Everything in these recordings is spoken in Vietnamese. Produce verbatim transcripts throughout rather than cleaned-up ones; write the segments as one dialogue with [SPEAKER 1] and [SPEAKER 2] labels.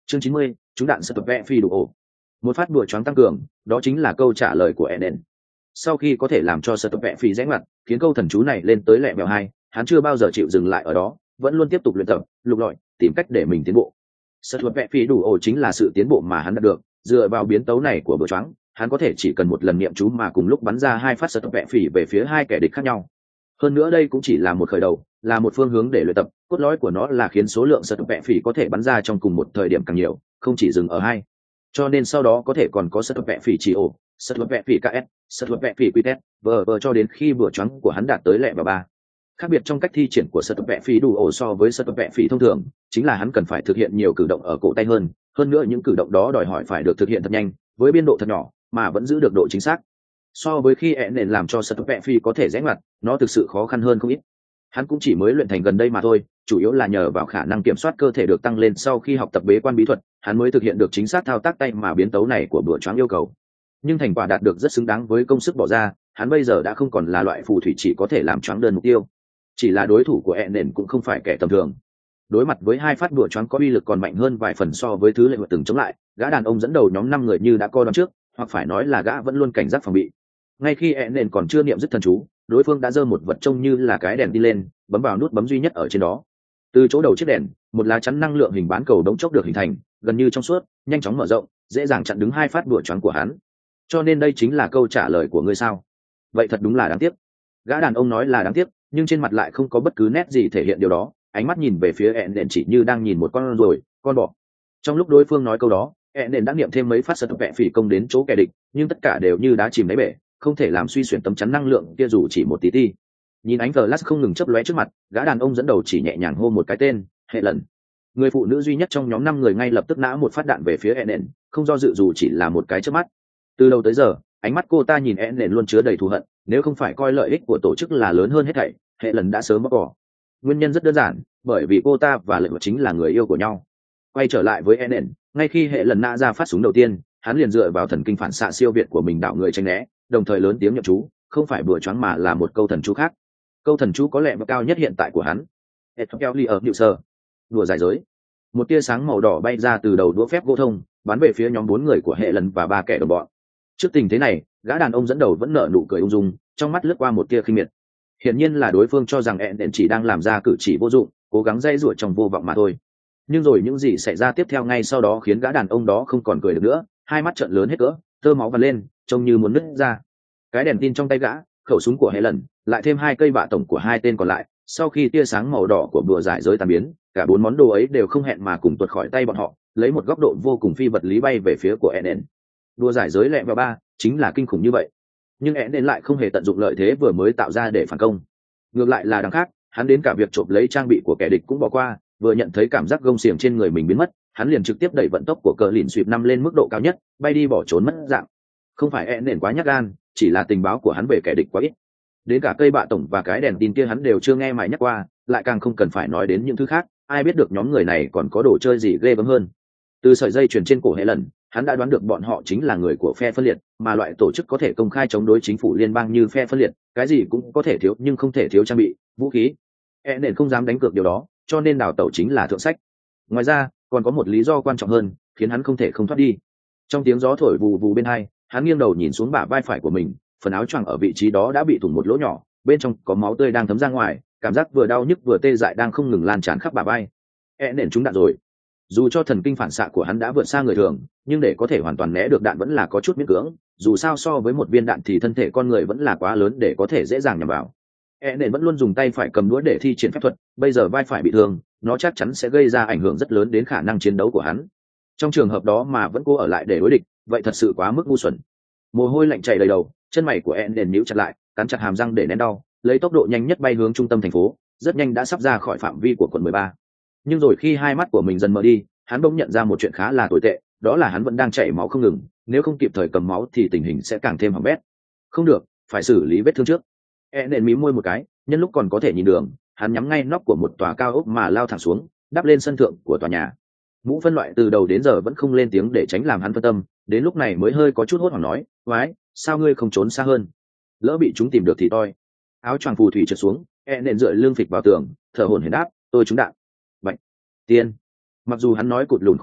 [SPEAKER 1] chương chín mươi, chúng đạn sập vẽ phi đủ ổ. Một phát bùa choáng tăng cường, đó chính là câu trả lời của Eden. Sau khi có thể làm cho sập vẽ phi rẽ ngoặt, khiến câu thần chú này lên tới lẹ mèo hai, hắn chưa bao giờ chịu dừng lại ở đó, vẫn luôn tiếp tục luyện tập, lục lọi, tìm cách để mình tiến bộ. Sập vẽ phi đủ ổ chính là sự tiến bộ mà hắn đạt được, dựa vào biến tấu này của bùa choáng, hắn có thể chỉ cần một lần niệm chú mà cùng lúc bắn ra hai phát sập vẽ phi về phía hai kẻ địch khác nhau. Hơn nữa đây cũng chỉ là một khởi đầu, là một phương hướng để luyện tập, cốt lõi của nó là khiến số lượng sật vẽ phỉ có thể bắn ra trong cùng một thời điểm càng nhiều, không chỉ dừng ở hai. Cho nên sau đó có thể còn có sật vẽ phỉ chỉ ổ, sật vẽ phỉ ks, sật vẽ phỉ quy test, vờ vờ cho đến khi bữa choáng của hắn đạt tới lẹ và ba. Khác biệt trong cách thi triển của sật vẽ phỉ đủ ổ so với sật vẽ phỉ thông thường, chính là hắn cần phải thực hiện nhiều cử động ở cổ tay hơn, hơn nữa những cử động đó đòi hỏi phải được thực hiện thật nhanh, với biên độ thật nhỏ, mà vẫn giữ được độ chính xác. So với khi ẹ nền làm cho sật vẽ phi có thể rẽ ngoặt, nó thực sự khó khăn hơn không ít. Hắn cũng chỉ mới luyện thành gần đây mà thôi, chủ yếu là nhờ vào khả năng kiểm soát cơ thể được tăng lên sau khi học tập bế quan bí thuật, hắn mới thực hiện được chính xác thao tác tay mà biến tấu này của bùa choáng yêu cầu. Nhưng thành quả đạt được rất xứng đáng với công sức bỏ ra, hắn bây giờ đã không còn là loại phù thủy chỉ có thể làm choáng đơn mục tiêu. Chỉ là đối thủ của ẹ nền cũng không phải kẻ tầm thường. Đối mặt với hai phát bùa choáng có uy lực còn mạnh hơn vài phần so với thứ lệ từng chống lại, gã đàn ông dẫn đầu nhóm năm người như đã coi đoán trước, hoặc phải nói là gã vẫn luôn cảnh giác phòng bị. Ngay khi ẹ nền còn chưa niệm dứt thần chú, đối phương đã giơ một vật trông như là cái đèn đi lên, bấm vào nút bấm duy nhất ở trên đó. Từ chỗ đầu chiếc đèn, một lá chắn năng lượng hình bán cầu đống chốc được hình thành, gần như trong suốt, nhanh chóng mở rộng, dễ dàng chặn đứng hai phát bùa choáng của hắn. Cho nên đây chính là câu trả lời của ngươi sao? Vậy thật đúng là đáng tiếc. Gã đàn ông nói là đáng tiếc, nhưng trên mặt lại không có bất cứ nét gì thể hiện điều đó, ánh mắt nhìn về phía ẹ nền chỉ như đang nhìn một con ruồi, con bọ. Trong lúc đối phương nói câu đó, ẹ nền đã niệm thêm mấy phát sật vẽ phỉ công đến chỗ kẻ địch, nhưng tất cả đều như đá chìm đáy bể, không thể làm suy xuyển tấm chắn năng lượng kia dù chỉ một tí ti. Nhìn ánh flash không ngừng chớp lóe trước mặt, gã đàn ông dẫn đầu chỉ nhẹ nhàng hô một cái tên, hệ lần. Người phụ nữ duy nhất trong nhóm năm người ngay lập tức nã một phát đạn về phía Enen, không do dự dù chỉ là một cái chớp mắt. Từ đầu tới giờ, ánh mắt cô ta nhìn Enen luôn chứa đầy thù hận, nếu không phải coi lợi ích của tổ chức là lớn hơn hết thảy, hệ lần đã sớm bóc bỏ. Nguyên nhân rất đơn giản, bởi vì cô ta và lệ chính là người yêu của nhau. Quay trở lại với Enen, ngay khi hệ lần nã ra phát súng đầu tiên, hắn liền dựa vào thần kinh phản xạ siêu việt của mình đảo người tránh né, đồng thời lớn tiếng nhậm chú, không phải bừa choáng mà là một câu thần chú khác. Câu thần chú có lẽ và cao nhất hiện tại của hắn. Ethiopia ở Niệu Sơ. Đùa giải giới. Một tia sáng màu đỏ bay ra từ đầu đũa phép gỗ thông, bắn về phía nhóm bốn người của hệ lần và ba kẻ đồng bọn. Trước tình thế này, gã đàn ông dẫn đầu vẫn nở nụ cười ung dung, trong mắt lướt qua một tia khinh miệt. Hiển nhiên là đối phương cho rằng Eden chỉ đang làm ra cử chỉ vô dụng, cố gắng dây dụa trong vô vọng mà thôi. Nhưng rồi những gì xảy ra tiếp theo ngay sau đó khiến gã đàn ông đó không còn cười được nữa, hai mắt trợn lớn hết cỡ, tơ máu vằn lên, trông như muốn nứt ra. Cái đèn tin trong tay gã, khẩu súng của hệ lần, lại thêm hai cây bạ tổng của hai tên còn lại, sau khi tia sáng màu đỏ của bùa giải giới tan biến, cả bốn món đồ ấy đều không hẹn mà cùng tuột khỏi tay bọn họ, lấy một góc độ vô cùng phi vật lý bay về phía của Eden. Đùa giải giới lẹ vào ba, chính là kinh khủng như vậy. Nhưng Eden lại không hề tận dụng lợi thế vừa mới tạo ra để phản công. Ngược lại là đằng khác, hắn đến cả việc trộm lấy trang bị của kẻ địch cũng bỏ qua, vừa nhận thấy cảm giác gông xiềng trên người mình biến mất, hắn liền trực tiếp đẩy vận tốc của cờ lìn suýp năm lên mức độ cao nhất, bay đi bỏ trốn mất dạng. Không phải Eden quá nhát gan, chỉ là tình báo của hắn về kẻ địch quá ít. Đến cả cây bạ tổng và cái đèn tin kia hắn đều chưa nghe mày nhắc qua, lại càng không cần phải nói đến những thứ khác, ai biết được nhóm người này còn có đồ chơi gì ghê gớm hơn. Từ sợi dây chuyền trên cổ hệ lần, hắn đã đoán được bọn họ chính là người của phe phân liệt, mà loại tổ chức có thể công khai chống đối chính phủ liên bang như phe phân liệt, cái gì cũng có thể thiếu nhưng không thể thiếu trang bị, vũ khí. E nền không dám đánh cược điều đó, cho nên đào tẩu chính là thượng sách. Ngoài ra, còn có một lý do quan trọng hơn, khiến hắn không thể không thoát đi. Trong tiếng gió thổi vù vù bên hai, hắn nghiêng đầu nhìn xuống bả vai phải của mình, phần áo choàng ở vị trí đó đã bị thủng một lỗ nhỏ, bên trong có máu tươi đang thấm ra ngoài, cảm giác vừa đau nhức vừa tê dại đang không ngừng lan tràn khắp bả vai. E nền trúng đạn rồi. Dù cho thần kinh phản xạ của hắn đã vượt xa người thường, nhưng để có thể hoàn toàn né được đạn vẫn là có chút miễn cưỡng, dù sao so với một viên đạn thì thân thể con người vẫn là quá lớn để có thể dễ dàng nhằm vào. E nền vẫn luôn dùng tay phải cầm đũa để thi triển phép thuật, bây giờ vai phải bị thương, nó chắc chắn sẽ gây ra ảnh hưởng rất lớn đến khả năng chiến đấu của hắn. Trong trường hợp đó mà vẫn cố ở lại để đối địch, vậy thật sự quá mức ngu xuẩn. Mồ hôi lạnh chảy đầy đầu, chân mày của E nền nhíu chặt lại, cắn chặt hàm răng để nén đau, lấy tốc độ nhanh nhất bay hướng trung tâm thành phố, rất nhanh đã sắp ra khỏi phạm vi của quận mười ba. Nhưng rồi khi hai mắt của mình dần mở đi, hắn bỗng nhận ra một chuyện khá là tồi tệ, đó là hắn vẫn đang chảy máu không ngừng, nếu không kịp thời cầm máu thì tình hình sẽ càng thêm hỏng bét. Không được, phải xử lý vết thương trước. E nền mím môi một cái, nhân lúc còn có thể nhìn đường, hắn nhắm ngay nóc của một tòa cao ốc mà lao thẳng xuống, đáp lên sân thượng của tòa nhà. Mũ phân loại từ đầu đến giờ vẫn không lên tiếng để tránh làm hắn phân tâm, đến lúc này mới hơi có chút hốt hoảng nói, "Quái, sao ngươi không trốn xa hơn? Lỡ bị chúng tìm được thì toi." Áo choàng phù thủy trượt xuống, E nền dựa lưng phịch vào tường, thở hổn hển đáp, "Tôi trúng đạn." Bạch tiên. Mặc dù hắn nói cụt lùn khó hiểu,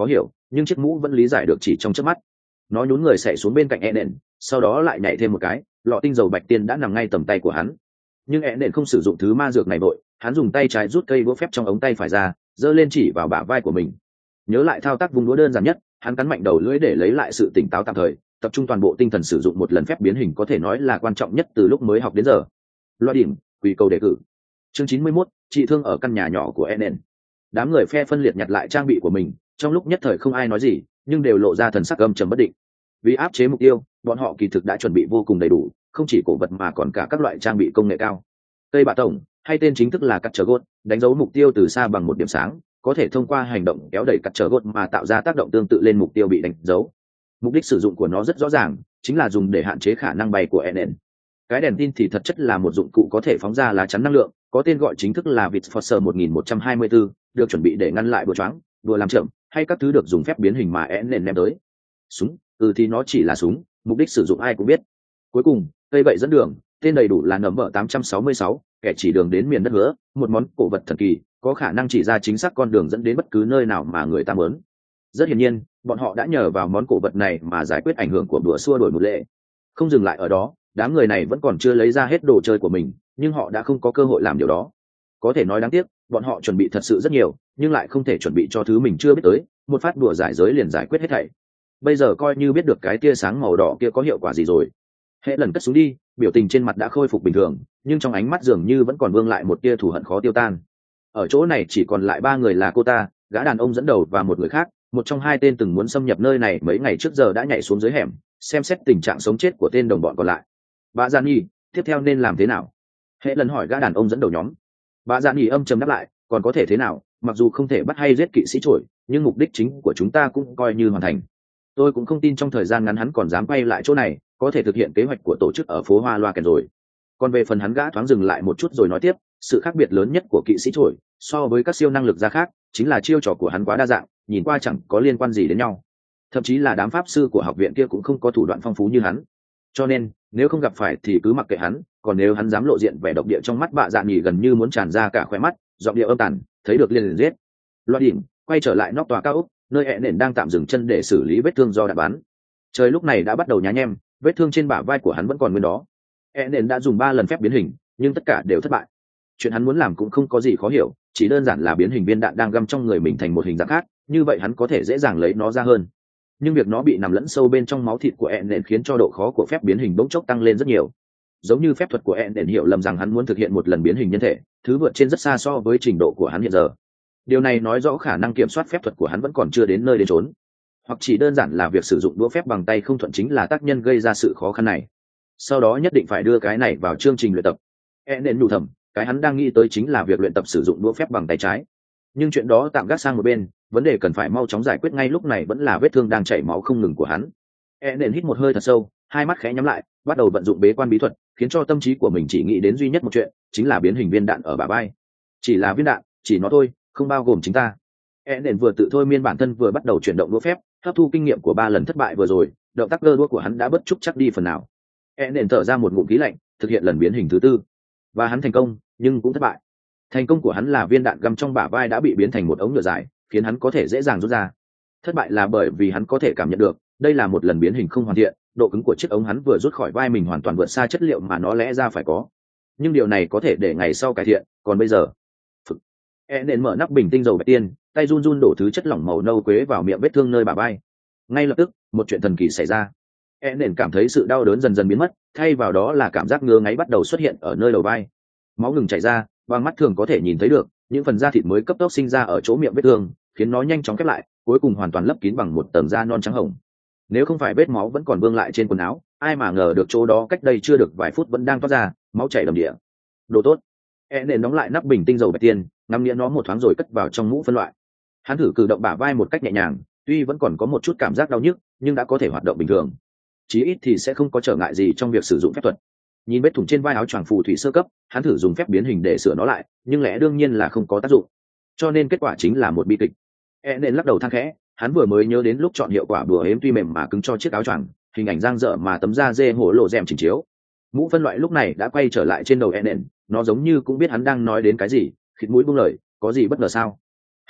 [SPEAKER 1] nhưng chiếc mũ vẫn lý giải được chỉ trong chớp mắt. Nó nhún người xẻ xuống bên cạnh e nện, sau đó lại nhảy thêm một cái, lọ tinh dầu bạch tiên đã nằm ngay tầm tay của hắn. Nhưng e nện không sử dụng thứ ma dược này vội, hắn dùng tay trái rút cây đũa phép trong ống tay phải ra, giơ lên chỉ vào bả vai của mình. Nhớ lại thao tác vùng đũa đơn giản nhất, hắn cắn mạnh đầu lưỡi để lấy lại sự tỉnh táo tạm thời, tập trung toàn bộ tinh thần sử dụng một lần phép biến hình có thể nói là quan trọng nhất từ lúc mới học đến giờ. Loại điểm, quy cầu đề cử. Chương chín mươi mốt, trị thương ở căn nhà nhỏ của Enen. Đám người phe phân liệt nhặt lại trang bị của mình, trong lúc nhất thời không ai nói gì, nhưng đều lộ ra thần sắc âm trầm bất định. Vì áp chế mục tiêu, bọn họ kỳ thực đã chuẩn bị vô cùng đầy đủ, không chỉ cổ vật mà còn cả các loại trang bị công nghệ cao. Tây Bạ Tổng, hay tên chính thức là cắt trở gốt, đánh dấu mục tiêu từ xa bằng một điểm sáng, có thể thông qua hành động kéo đẩy cắt trở gốt mà tạo ra tác động tương tự lên mục tiêu bị đánh dấu. Mục đích sử dụng của nó rất rõ ràng, chính là dùng để hạn chế khả năng bay của Enen. Cái đèn tin thì thật chất là một dụng cụ có thể phóng ra lá chắn năng lượng, có tên gọi chính thức là Vitforcer một nghìn một trăm hai mươi tư, được chuẩn bị để ngăn lại bùa choáng, đùa làm chậm, hay các thứ được dùng phép biến hình mà Enen ném tới. Súng, ừ thì nó chỉ là súng, mục đích sử dụng ai cũng biết. Cuối cùng, cây gậy dẫn đường, tên đầy đủ là nấm vợ tám trăm sáu mươi sáu, kẻ chỉ đường đến miền đất hứa, một món cổ vật thần kỳ, có khả năng chỉ ra chính xác con đường dẫn đến bất cứ nơi nào mà người ta muốn. Rất hiển nhiên, bọn họ đã nhờ vào món cổ vật này mà giải quyết ảnh hưởng của đùa xua đổi một lệ. Không dừng lại ở đó, đám người này vẫn còn chưa lấy ra hết đồ chơi của mình, nhưng họ đã không có cơ hội làm điều đó. Có thể nói đáng tiếc, bọn họ chuẩn bị thật sự rất nhiều, nhưng lại không thể chuẩn bị cho thứ mình chưa biết tới, một phát đùa giải giới liền giải quyết hết thảy. Bây giờ coi như biết được cái tia sáng màu đỏ kia có hiệu quả gì rồi. Hệ lần cất xuống đi, biểu tình trên mặt đã khôi phục bình thường, nhưng trong ánh mắt dường như vẫn còn vương lại một tia thù hận khó tiêu tan. Ở chỗ này chỉ còn lại ba người là cô ta, gã đàn ông dẫn đầu và một người khác, một trong hai tên từng muốn xâm nhập nơi này mấy ngày trước giờ đã nhảy xuống dưới hẻm, xem xét tình trạng sống chết của tên đồng bọn còn lại. Bà Giản Nhi, tiếp theo nên làm thế nào? Hệ lần hỏi gã đàn ông dẫn đầu nhóm. Bà Giản Nhi âm trầm đáp lại, còn có thể thế nào, mặc dù không thể bắt hay giết kỵ sĩ trổi, nhưng mục đích chính của chúng ta cũng coi như hoàn thành. Tôi cũng không tin trong thời gian ngắn hắn còn dám quay lại chỗ này, có thể thực hiện kế hoạch của tổ chức ở phố Hoa Loa Kèn rồi. Còn về phần hắn, gã thoáng dừng lại một chút rồi nói tiếp, sự khác biệt lớn nhất của kỵ sĩ trổi so với các siêu năng lực gia khác chính là chiêu trò của hắn quá đa dạng, nhìn qua chẳng có liên quan gì đến nhau. Thậm chí là đám pháp sư của học viện kia cũng không có thủ đoạn phong phú như hắn. Cho nên, nếu không gặp phải thì cứ mặc kệ hắn, còn nếu hắn dám lộ diện vẻ độc địa trong mắt Bạ Dạn Nhỉ gần như muốn tràn ra cả khóe mắt, giọng điệu âm tàn, thấy được liền liền giết. Loạt đỉnh, quay trở lại nóc tòa cao ốc, nơi hẹn nền đang tạm dừng chân để xử lý vết thương do đạn bắn. Trời lúc này đã bắt đầu nhá nhem, vết thương trên bả vai của hắn vẫn còn nguyên đó. Hẹn nền đã dùng ba lần phép biến hình, nhưng tất cả đều thất bại. Chuyện hắn muốn làm cũng không có gì khó hiểu, chỉ đơn giản là biến hình viên đạn đang găm trong người mình thành một hình dạng khác, như vậy hắn có thể dễ dàng lấy nó ra hơn. Nhưng việc nó bị nằm lẫn sâu bên trong máu thịt của hẹn nền khiến cho độ khó của phép biến hình bỗng chốc tăng lên rất nhiều. Giống như phép thuật của hẹn nền hiểu lầm rằng hắn muốn thực hiện một lần biến hình nhân thể, thứ vượt trên rất xa so với trình độ của hắn hiện giờ. Điều này nói rõ khả năng kiểm soát phép thuật của hắn vẫn còn chưa đến nơi đến chốn, hoặc chỉ đơn giản là việc sử dụng đũa phép bằng tay không thuận chính là tác nhân gây ra sự khó khăn này. Sau đó nhất định phải đưa cái này vào chương trình luyện tập. Hẹn nền nhủ thầm, cái hắn đang nghĩ tới chính là việc luyện tập sử dụng đũa phép bằng tay trái. Nhưng chuyện đó tạm gác sang một bên, vấn đề cần phải mau chóng giải quyết ngay lúc này vẫn là vết thương đang chảy máu không ngừng của hắn. E nền hít một hơi thật sâu, hai mắt khẽ nhắm lại, bắt đầu vận dụng bế quan bí thuật, khiến cho tâm trí của mình chỉ nghĩ đến duy nhất một chuyện, chính là biến hình viên đạn ở bả vai. Chỉ là viên đạn, chỉ nó thôi, không bao gồm chính ta. E nền vừa tự thôi miên bản thân vừa bắt đầu chuyển động đũa phép, hấp thu kinh nghiệm của ba lần thất bại vừa rồi, động tác cơ đũa của hắn đã bất trúc chắc đi phần nào. E nền thở ra một ngụm khí lạnh, thực hiện lần biến hình thứ tư, và hắn thành công, nhưng cũng thất bại. Thành công của hắn là viên đạn găm trong bả vai đã bị biến thành một ống nhựa dài, khiến hắn có thể dễ dàng rút ra. Thất bại là bởi vì hắn có thể cảm nhận được đây là một lần biến hình không hoàn thiện, độ cứng của chiếc ống hắn vừa rút khỏi vai mình hoàn toàn vượt xa chất liệu mà nó lẽ ra phải có. Nhưng điều này có thể để ngày sau cải thiện, còn bây giờ Phực. E nên mở nắp bình tinh dầu bạch tiên, tay run run đổ thứ chất lỏng màu nâu quế vào miệng vết thương nơi bả vai. Ngay lập tức, một chuyện thần kỳ xảy ra. E nên cảm thấy sự đau đớn dần dần biến mất, thay vào đó là cảm giác ngứa ngáy bắt đầu xuất hiện ở nơi đầu vai. Máu ngừng chảy ra, bằng mắt thường có thể nhìn thấy được những phần da thịt mới cấp tốc sinh ra ở chỗ miệng vết thương, khiến nó nhanh chóng khép lại, cuối cùng hoàn toàn lấp kín bằng một tầng da non trắng hồng. Nếu không phải vết máu vẫn còn vương lại trên quần áo, ai mà ngờ được chỗ đó cách đây chưa được vài phút vẫn đang toát ra máu chảy đầm địa. Đồ tốt. E nền đóng lại nắp bình tinh dầu bạch tiên, ngắm nghĩa nó một thoáng rồi cất vào trong mũ phân loại. Hắn thử cử động bả vai một cách nhẹ nhàng, tuy vẫn còn có một chút cảm giác đau nhức, nhưng đã có thể hoạt động bình thường. Chí ít thì sẽ không có trở ngại gì trong việc sử dụng phép thuật. Nhìn vết thủng trên vai áo choàng phù thủy sơ cấp, hắn thử dùng phép biến hình để sửa nó lại, nhưng lẽ đương nhiên là không có tác dụng. Cho nên kết quả chính là một bi kịch. E nên lắc đầu than khẽ, hắn vừa mới nhớ đến lúc chọn hiệu quả bùa ếm tuy mềm mà cứng cho chiếc áo choàng, hình ảnh giang dở mà tấm da dê hổ lộ rèm chỉnh chiếu. Mũ phân loại lúc này đã quay trở lại trên đầu E nên, nó giống như cũng biết hắn đang nói đến cái gì, khịt mũi buông lời, có gì bất ngờ sao? Ừ,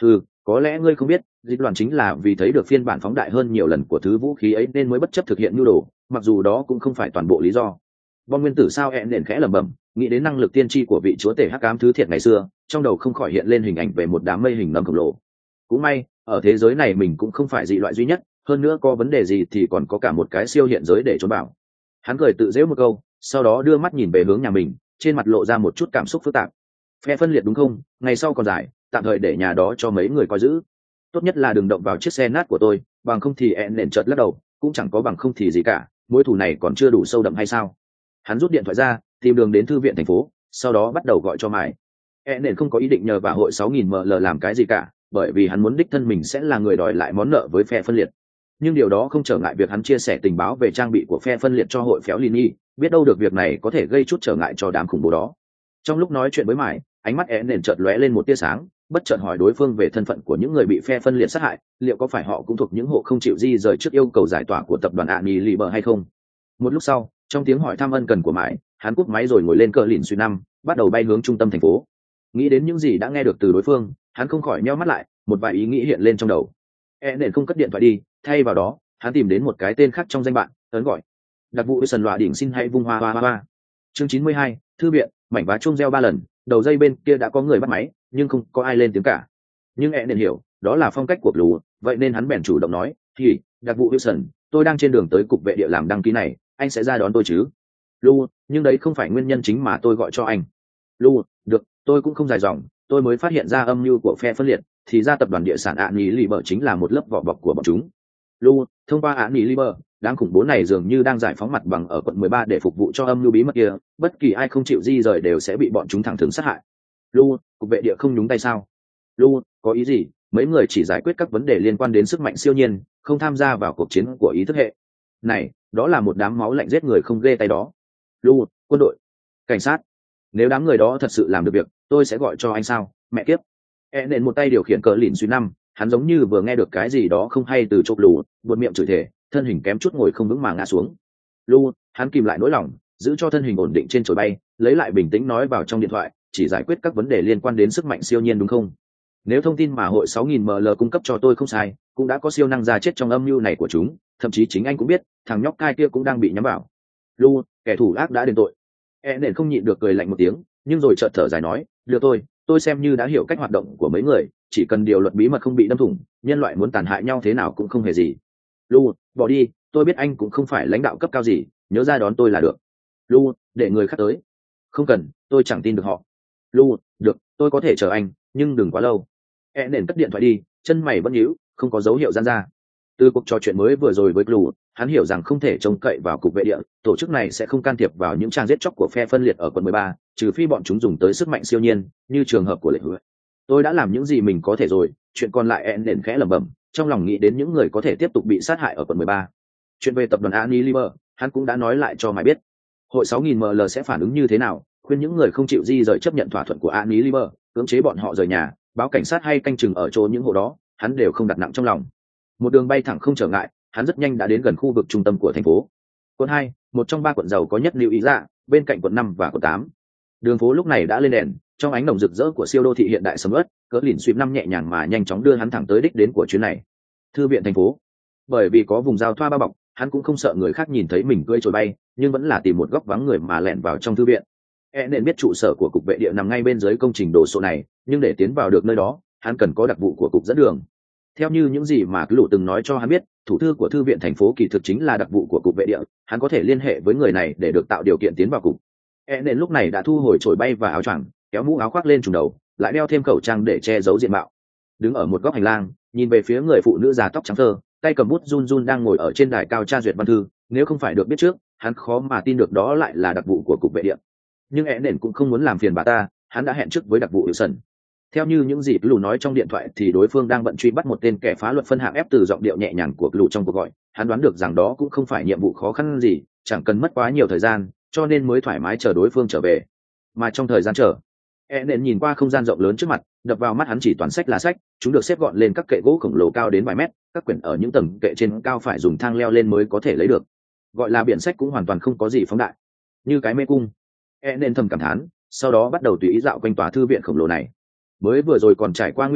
[SPEAKER 1] Có lẽ ngươi không biết, dịch đoàn chính là vì thấy được phiên bản phóng đại hơn nhiều lần của thứ vũ khí ấy nên mới bất chấp thực hiện nhu đồ, mặc dù đó cũng không phải toàn bộ lý do. Bom nguyên tử sao ẹn đền khẽ lẩm bẩm, nghĩ đến năng lực tiên tri của vị chúa tể hắc ám thứ thiệt ngày xưa, trong đầu không khỏi hiện lên hình ảnh về một đám mây hình nấm khổng lồ. Cũng may, ở thế giới này mình cũng không phải dị loại duy nhất, hơn nữa có vấn đề gì thì còn có cả một cái siêu hiện giới để trốn bảo. Hắn cười tự giễu một câu, sau đó đưa mắt nhìn về hướng nhà mình, trên mặt lộ ra một chút cảm xúc phức tạp. Phe phân liệt đúng không? Ngày sau còn dài, tạm thời để nhà đó cho mấy người coi giữ. Tốt nhất là đừng động vào chiếc xe nát của tôi, bằng không thì ẹn nền chợt lắc đầu, cũng chẳng có bằng không thì gì cả, mối thù này còn chưa đủ sâu đậm hay sao? Hắn rút điện thoại ra, tìm đường đến thư viện thành phố, sau đó bắt đầu gọi cho Mải. ẹn nền không có ý định nhờ vào hội sáu nghìn ml làm cái gì cả, bởi vì hắn muốn đích thân mình sẽ là người đòi lại món nợ với phe phân liệt. Nhưng điều đó không trở ngại việc hắn chia sẻ tình báo về trang bị của phe phân liệt cho hội phéo Lini, biết đâu được việc này có thể gây chút trở ngại cho đám khủng bố đó. Trong lúc nói chuyện với Mải, ánh mắt ẹn nền chợt lóe lên một tia sáng, bất chợt hỏi đối phương về thân phận của những người bị phe phân liệt sát hại, liệu có phải họ cũng thuộc những hộ không chịu di rời trước yêu cầu giải tỏa của tập đoàn Ani Liber hay không? Một lúc sau, trong tiếng hỏi thăm ân cần của Mải, hắn cúp máy rồi ngồi lên cờ lìn suy năm, bắt đầu bay hướng trung tâm thành phố. Nghĩ đến những gì đã nghe được từ đối phương, hắn không khỏi nheo mắt lại, một vài ý nghĩ hiện lên trong đầu. E nền không cất điện thoại đi, thay vào đó, hắn tìm đến một cái tên khác trong danh bạn, ấn gọi. Đặc vụ sần lọa đỉnh xin hãy vung hoa hoa hoa hoa. Chương chín mươi hai, thư viện, mảnh vá chuông reo ba lần, đầu dây bên kia đã có người bắt máy, nhưng không có ai lên tiếng cả. Nhưng E nền hiểu, đó là phong cách của Blue, vậy nên hắn bèn chủ động nói, "Thì, đặc vụ Wilson, tôi đang trên đường tới cục vệ địa làm đăng ký này, anh sẽ ra đón tôi chứ?" Lu, nhưng đấy không phải nguyên nhân chính mà tôi gọi cho anh. Lu, được, tôi cũng không dài dòng, tôi mới phát hiện ra âm mưu của phe phân liệt, thì ra tập đoàn địa sản ạ nghỉ Liber chính là một lớp vỏ bọc của bọn chúng. Lu, thông qua ạ nghỉ Liber, đám khủng bố này dường như đang giải phóng mặt bằng ở quận mười ba để phục vụ cho âm mưu bí mật kia, bất kỳ ai không chịu di rời đều sẽ bị bọn chúng thẳng thừng sát hại. Lu, cục vệ địa không nhúng tay sao? Lu, có ý gì? Mấy người chỉ giải quyết các vấn đề liên quan đến sức mạnh siêu nhiên, không tham gia vào cuộc chiến của ý thức hệ. Này, đó là một đám máu lạnh giết người không ghê tay đó. Lu, quân đội, cảnh sát. Nếu đám người đó thật sự làm được việc, tôi sẽ gọi cho anh sao? Mẹ kiếp. E nện một tay điều khiển cờ lìn suy năm, hắn giống như vừa nghe được cái gì đó không hay từ chộp lù, buột miệng chửi thề, thân hình kém chút ngồi không vững mà ngã xuống. Lu, hắn kìm lại nỗi lòng, giữ cho thân hình ổn định trên chổi bay, lấy lại bình tĩnh nói vào trong điện thoại, chỉ giải quyết các vấn đề liên quan đến sức mạnh siêu nhiên đúng không? Nếu thông tin mà hội sáu nghìn ml cung cấp cho tôi không sai, cũng đã có siêu năng ra chết trong âm mưu này của chúng, thậm chí chính anh cũng biết, thằng nhóc cai kia cũng đang bị nhắm vào. Lu, kẻ thủ ác đã đền tội. E nền không nhịn được cười lạnh một tiếng, nhưng rồi chợt thở dài nói, được tôi, tôi xem như đã hiểu cách hoạt động của mấy người, chỉ cần điều luật bí mật không bị đâm thủng, nhân loại muốn tàn hại nhau thế nào cũng không hề gì. Lu, bỏ đi, tôi biết anh cũng không phải lãnh đạo cấp cao gì, nhớ ra đón tôi là được. Lu, để người khác tới. Không cần, tôi chẳng tin được họ. Lu, được, tôi có thể chờ anh, nhưng đừng quá lâu. E nền cất điện thoại đi, chân mày vẫn nhíu, không có dấu hiệu gian ra. Từ cuộc trò chuyện mới vừa rồi với Blue, hắn hiểu rằng không thể trông cậy vào cục vệ địa, tổ chức này sẽ không can thiệp vào những trang giết chóc của phe phân liệt ở quận mười ba, trừ phi bọn chúng dùng tới sức mạnh siêu nhiên, như trường hợp của lệ hứa. Tôi đã làm những gì mình có thể rồi, chuyện còn lại ẹn đền khẽ lẩm bẩm, trong lòng nghĩ đến những người có thể tiếp tục bị sát hại ở quận mười ba. Chuyện về tập đoàn Ani Liber, hắn cũng đã nói lại cho mày biết. Hội sáu nghìn ml sẽ phản ứng như thế nào, khuyên những người không chịu di rời chấp nhận thỏa thuận của Ani Liber, cưỡng chế bọn họ rời nhà, báo cảnh sát hay canh chừng ở chỗ những hộ đó, hắn đều không đặt nặng trong lòng. Một đường bay thẳng không trở ngại, hắn rất nhanh đã đến gần khu vực trung tâm của thành phố. Quận hai, một trong ba quận giàu có nhất New Ý dạ, bên cạnh quận năm và quận tám. Đường phố lúc này đã lên đèn, trong ánh đồng rực rỡ của siêu đô thị hiện đại sầm uất, cỡ lìn suýt năm nhẹ nhàng mà nhanh chóng đưa hắn thẳng tới đích đến của chuyến này. Thư viện thành phố. Bởi vì có vùng giao thoa bao bọc, hắn cũng không sợ người khác nhìn thấy mình cưỡi trồi bay, nhưng vẫn là tìm một góc vắng người mà lẻn vào trong thư viện. E nên biết trụ sở của cục vệ địa nằm ngay bên dưới công trình đồ sộ này, nhưng để tiến vào được nơi đó, hắn cần có đặc vụ của cục dẫn đường. Theo như những gì mà cứ lũ từng nói cho hắn biết, thủ thư của thư viện thành phố kỳ thực chính là đặc vụ của cục vệ địa, hắn có thể liên hệ với người này để được tạo điều kiện tiến vào cục. E nên lúc này đã thu hồi chổi bay và áo choàng, kéo mũ áo khoác lên trùm đầu, lại đeo thêm khẩu trang để che giấu diện mạo. Đứng ở một góc hành lang, nhìn về phía người phụ nữ già tóc trắng thơ, tay cầm bút run run đang ngồi ở trên đài cao tra duyệt văn thư, nếu không phải được biết trước, hắn khó mà tin được đó lại là đặc vụ của cục vệ địa. Nhưng E nên cũng không muốn làm phiền bà ta, hắn đã hẹn trước với đặc vụ Wilson. Theo như những gì Lù nói trong điện thoại thì đối phương đang bận truy bắt một tên kẻ phá luật phân hạng ép từ giọng điệu nhẹ nhàng của Lù trong cuộc gọi, hắn đoán được rằng đó cũng không phải nhiệm vụ khó khăn gì, chẳng cần mất quá nhiều thời gian, cho nên mới thoải mái chờ đối phương trở về. Mà trong thời gian chờ, E nên nhìn qua không gian rộng lớn trước mặt, đập vào mắt hắn chỉ toàn sách là sách, chúng được xếp gọn lên các kệ gỗ khổng lồ cao đến vài mét, các quyển ở những tầng kệ trên cao phải dùng thang leo lên mới có thể lấy được. Gọi là biển sách cũng hoàn toàn không có gì phóng đại, như cái mê cung. E nên thầm cảm thán, sau đó bắt đầu tùy ý dạo quanh tòa thư viện khổng lồ này. Mới vừa rồi còn trải qua nguy hiểm,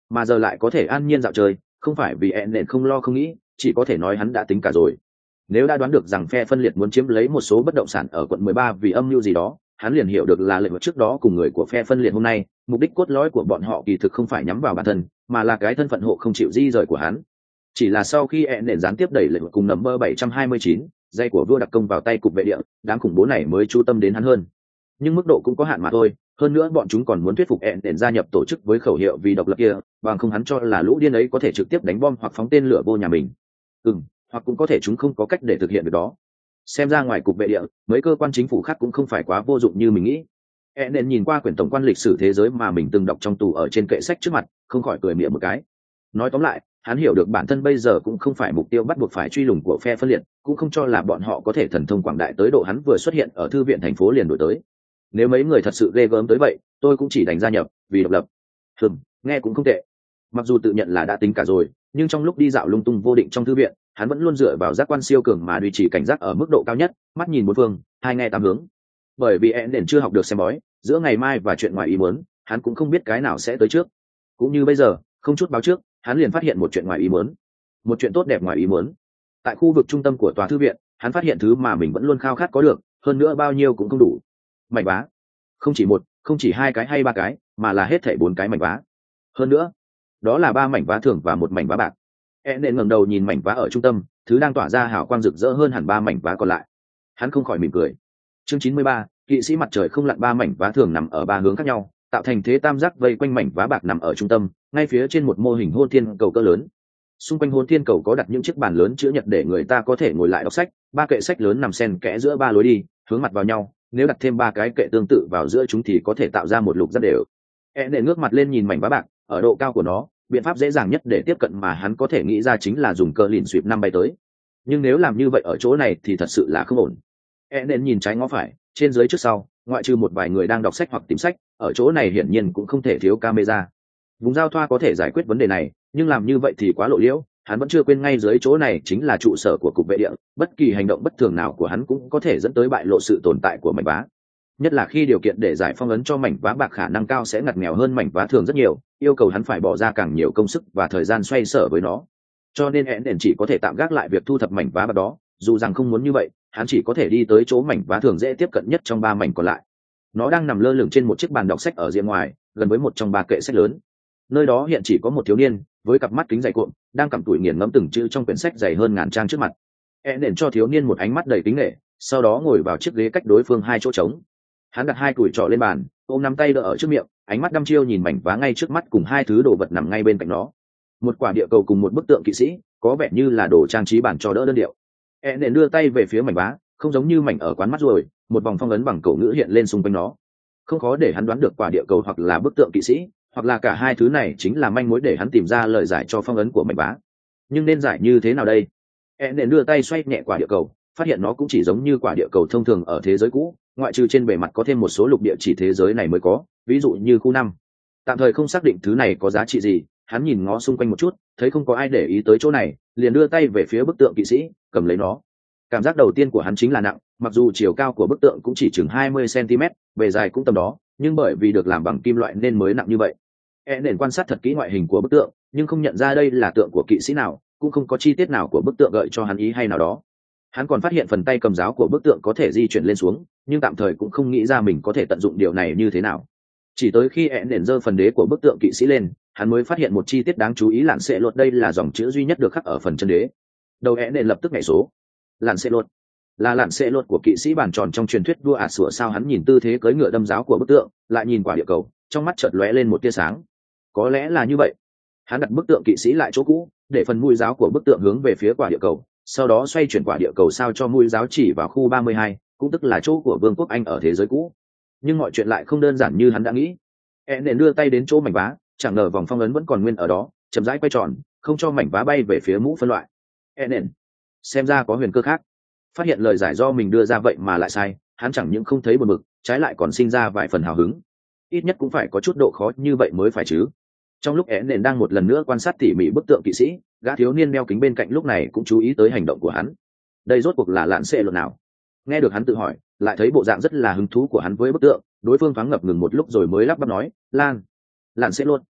[SPEAKER 1] mà giờ lại có thể an nhiên dạo chơi, không phải vì ẹn nện không lo không nghĩ, chỉ có thể nói hắn đã tính cả rồi. Nếu đã đoán được rằng phe phân liệt muốn chiếm lấy một số bất động sản ở quận mười ba vì âm mưu gì đó, hắn liền hiểu được là lệnh trước đó cùng người của phe phân liệt hôm nay, mục đích cốt lõi của bọn họ kỳ thực không phải nhắm vào bản thân, mà là cái thân phận hộ không chịu di rời của hắn. Chỉ là sau khi ẹn nện gián tiếp đẩy lệnh cùng nấm bơ bảy trăm hai mươi chín, dây của vua đặc công vào tay cục vệ địa, đám khủng bố này mới chú tâm đến hắn hơn. Nhưng mức độ cũng có hạn mà thôi, hơn nữa bọn chúng còn muốn thuyết phục ẹn nện gia nhập tổ chức với khẩu hiệu vì độc lập kia, bằng không hắn cho là lũ điên ấy có thể trực tiếp đánh bom hoặc phóng tên lửa vô nhà mình. Ừm, hoặc cũng có thể chúng không có cách để thực hiện được đó. Xem ra ngoài cục vệ địa, mấy cơ quan chính phủ khác cũng không phải quá vô dụng như mình nghĩ. E nên nhìn qua quyển tổng quan lịch sử thế giới mà mình từng đọc trong tù ở trên kệ sách trước mặt, không khỏi cười miệng một cái. Nói tóm lại, hắn hiểu được bản thân bây giờ cũng không phải mục tiêu bắt buộc phải truy lùng của phe phân liệt, cũng không cho là bọn họ có thể thần thông quảng đại tới độ hắn vừa xuất hiện ở thư viện thành phố liền đổi tới. Nếu mấy người thật sự ghê gớm tới vậy, tôi cũng chỉ đành gia nhập vì độc lập. Hừm, nghe cũng không tệ. Mặc dù tự nhận là đã tính cả rồi, nhưng trong lúc đi dạo lung tung vô định trong thư viện, hắn vẫn luôn dựa vào giác quan siêu cường mà duy trì cảnh giác ở mức độ cao nhất, mắt nhìn bốn phương, hai nghe tám hướng. Bởi vì ẹn đền chưa học được xem bói, giữa ngày mai và chuyện ngoài ý muốn, hắn cũng không biết cái nào sẽ tới trước. Cũng như bây giờ, không chút báo trước, hắn liền phát hiện một chuyện ngoài ý muốn, một chuyện tốt đẹp ngoài ý muốn. Tại khu vực trung tâm của tòa thư viện, hắn phát hiện thứ mà mình vẫn luôn khao khát có được, hơn nữa bao nhiêu cũng không đủ. Mảnh vá, không chỉ một, không chỉ hai cái hay ba cái, mà là hết thảy bốn cái mảnh vá. Hơn nữa, đó là ba mảnh vá thường và một mảnh vá bạc. E nên ngẩng đầu nhìn mảnh vá ở trung tâm, thứ đang tỏa ra hào quang rực rỡ hơn hẳn ba mảnh vá còn lại. Hắn không khỏi mỉm cười. Chương chín mươi ba, kỵ sĩ mặt trời không lặn. Ba mảnh vá thường nằm ở ba hướng khác nhau, tạo thành thế tam giác vây quanh mảnh vá bạc nằm ở trung tâm, ngay phía trên một mô hình hôn thiên cầu cỡ lớn. Xung quanh hôn thiên cầu có đặt những chiếc bàn lớn chữ nhật để người ta có thể ngồi lại đọc sách, ba kệ sách lớn nằm xen kẽ giữa ba lối đi, hướng mặt vào nhau, nếu đặt thêm ba cái kệ tương tự vào giữa chúng thì có thể tạo ra một lục rất đều. E nên ngước mặt lên nhìn mảnh vá bạc, ở độ cao của nó, biện pháp dễ dàng nhất để tiếp cận mà hắn có thể nghĩ ra chính là dùng cơ lìn sweep năm bay tới. Nhưng nếu làm như vậy ở chỗ này thì thật sự là không ổn. E nên nhìn trái ngó phải, trên dưới trước sau, ngoại trừ một vài người đang đọc sách hoặc tìm sách, ở chỗ này hiển nhiên cũng không thể thiếu camera. Vùng giao thoa có thể giải quyết vấn đề này, nhưng làm như vậy thì quá lộ liễu. Hắn vẫn chưa quên ngay dưới chỗ này chính là trụ sở của cục vệ địa, bất kỳ hành động bất thường nào của hắn cũng có thể dẫn tới bại lộ sự tồn tại của mảnh vá. Nhất là khi điều kiện để giải phong ấn cho mảnh vá bạc khả năng cao sẽ ngặt nghèo hơn mảnh vá thường rất nhiều, yêu cầu hắn phải bỏ ra càng nhiều công sức và thời gian xoay sở với nó. Cho nên ẹn đền chỉ có thể tạm gác lại việc thu thập mảnh vá bạc đó, dù rằng không muốn như vậy, hắn chỉ có thể đi tới chỗ mảnh vá thường dễ tiếp cận nhất trong ba mảnh còn lại. Nó đang nằm lơ lửng trên một chiếc bàn đọc sách ở diện ngoài, gần với một trong ba kệ sách lớn. Nơi đó hiện chỉ có một thiếu niên với cặp mắt kính dày cuộn, đang cặm cụi nghiền ngẫm từng chữ trong quyển sách dày hơn ngàn trang trước mặt. ẹn đền cho thiếu niên một ánh mắt đầy kính nể, sau đó ngồi vào chiếc ghế cách đối phương hai chỗ trống. Hắn đặt hai củi trọ lên bàn, ôm nắm tay đỡ ở trước miệng, ánh mắt đăm chiêu nhìn mảnh vá ngay trước mắt cùng hai thứ đồ vật nằm ngay bên cạnh nó. Một quả địa cầu cùng một bức tượng kỵ sĩ, có vẻ như là đồ trang trí bản cho đỡ đơn điệu. E nền đưa tay về phía mảnh vá, không giống như mảnh ở quán mắt rồi, một vòng phong ấn bằng cổ ngữ hiện lên xung quanh nó. Không khó để hắn đoán được quả địa cầu hoặc là bức tượng kỵ sĩ, hoặc là cả hai thứ này chính là manh mối để hắn tìm ra lời giải cho phong ấn của mảnh vá. Nhưng nên giải như thế nào đây? E nền đưa tay xoay nhẹ quả địa cầu, phát hiện nó cũng chỉ giống như quả địa cầu thông thường ở thế giới cũ, ngoại trừ trên bề mặt có thêm một số lục địa chỉ thế giới này mới có, ví dụ như khu năm. Tạm thời không xác định thứ này có giá trị gì, hắn nhìn ngó xung quanh một chút, thấy không có ai để ý tới chỗ này, liền đưa tay về phía bức tượng kỵ sĩ, cầm lấy nó. Cảm giác đầu tiên của hắn chính là nặng, mặc dù chiều cao của bức tượng cũng chỉ chừng hai mươi xăng-ti-mét, bề dài cũng tầm đó, nhưng bởi vì được làm bằng kim loại nên mới nặng như vậy. E nền quan sát thật kỹ ngoại hình của bức tượng, nhưng không nhận ra đây là tượng của kỵ sĩ nào, cũng không có chi tiết nào của bức tượng gợi cho hắn ý hay nào đó. Hắn còn phát hiện phần tay cầm giáo của bức tượng có thể di chuyển lên xuống, nhưng tạm thời cũng không nghĩ ra mình có thể tận dụng điều này như thế nào. Chỉ tới khi ẹn đền giơ phần đế của bức tượng kỵ sĩ lên, hắn mới phát hiện một chi tiết đáng chú ý. Lạn xệ lột, đây là dòng chữ duy nhất được khắc ở phần chân đế. Đầu ẹn đền lập tức nhảy số. Lạn xệ lột là lạn xệ lột của kỵ sĩ bàn tròn trong truyền thuyết vua ả sủa sao? Hắn nhìn tư thế cưỡi ngựa đâm giáo của bức tượng, lại nhìn quả địa cầu, trong mắt chợt lóe lên một tia sáng. Có lẽ là như vậy. Hắn đặt bức tượng kỵ sĩ lại chỗ cũ, để phần mũi giáo của bức tượng hướng về phía quả địa cầu, sau đó xoay chuyển quả địa cầu sao cho mũi giáo chỉ vào khu ba mươi hai, cũng tức là chỗ của vương quốc Anh ở thế giới cũ. Nhưng mọi chuyện lại không đơn giản như hắn đã nghĩ. E nền đưa tay đến chỗ mảnh vá, chẳng ngờ vòng phong ấn vẫn còn nguyên ở đó, chậm rãi quay tròn, không cho mảnh vá bay về phía mũ phân loại. E nền, xem ra có huyền cơ khác. Phát hiện lời giải do mình đưa ra vậy mà lại sai, hắn chẳng những không thấy buồn bực, trái lại còn sinh ra vài phần hào hứng. Ít nhất cũng phải có chút độ khó như vậy mới phải chứ. Trong lúc E nền đang một lần nữa quan sát tỉ mỉ bức tượng kỵ sĩ, gã thiếu niên đeo kính bên cạnh lúc này cũng chú ý tới hành động của hắn. Đây rốt cuộc là lạn xệ lột nào? Nghe được hắn tự hỏi, lại thấy bộ dạng rất là hứng thú của hắn với bức tượng, đối phương thoáng ngập ngừng một lúc rồi mới lắp bắp nói, lan lạn xệ lột, kỵ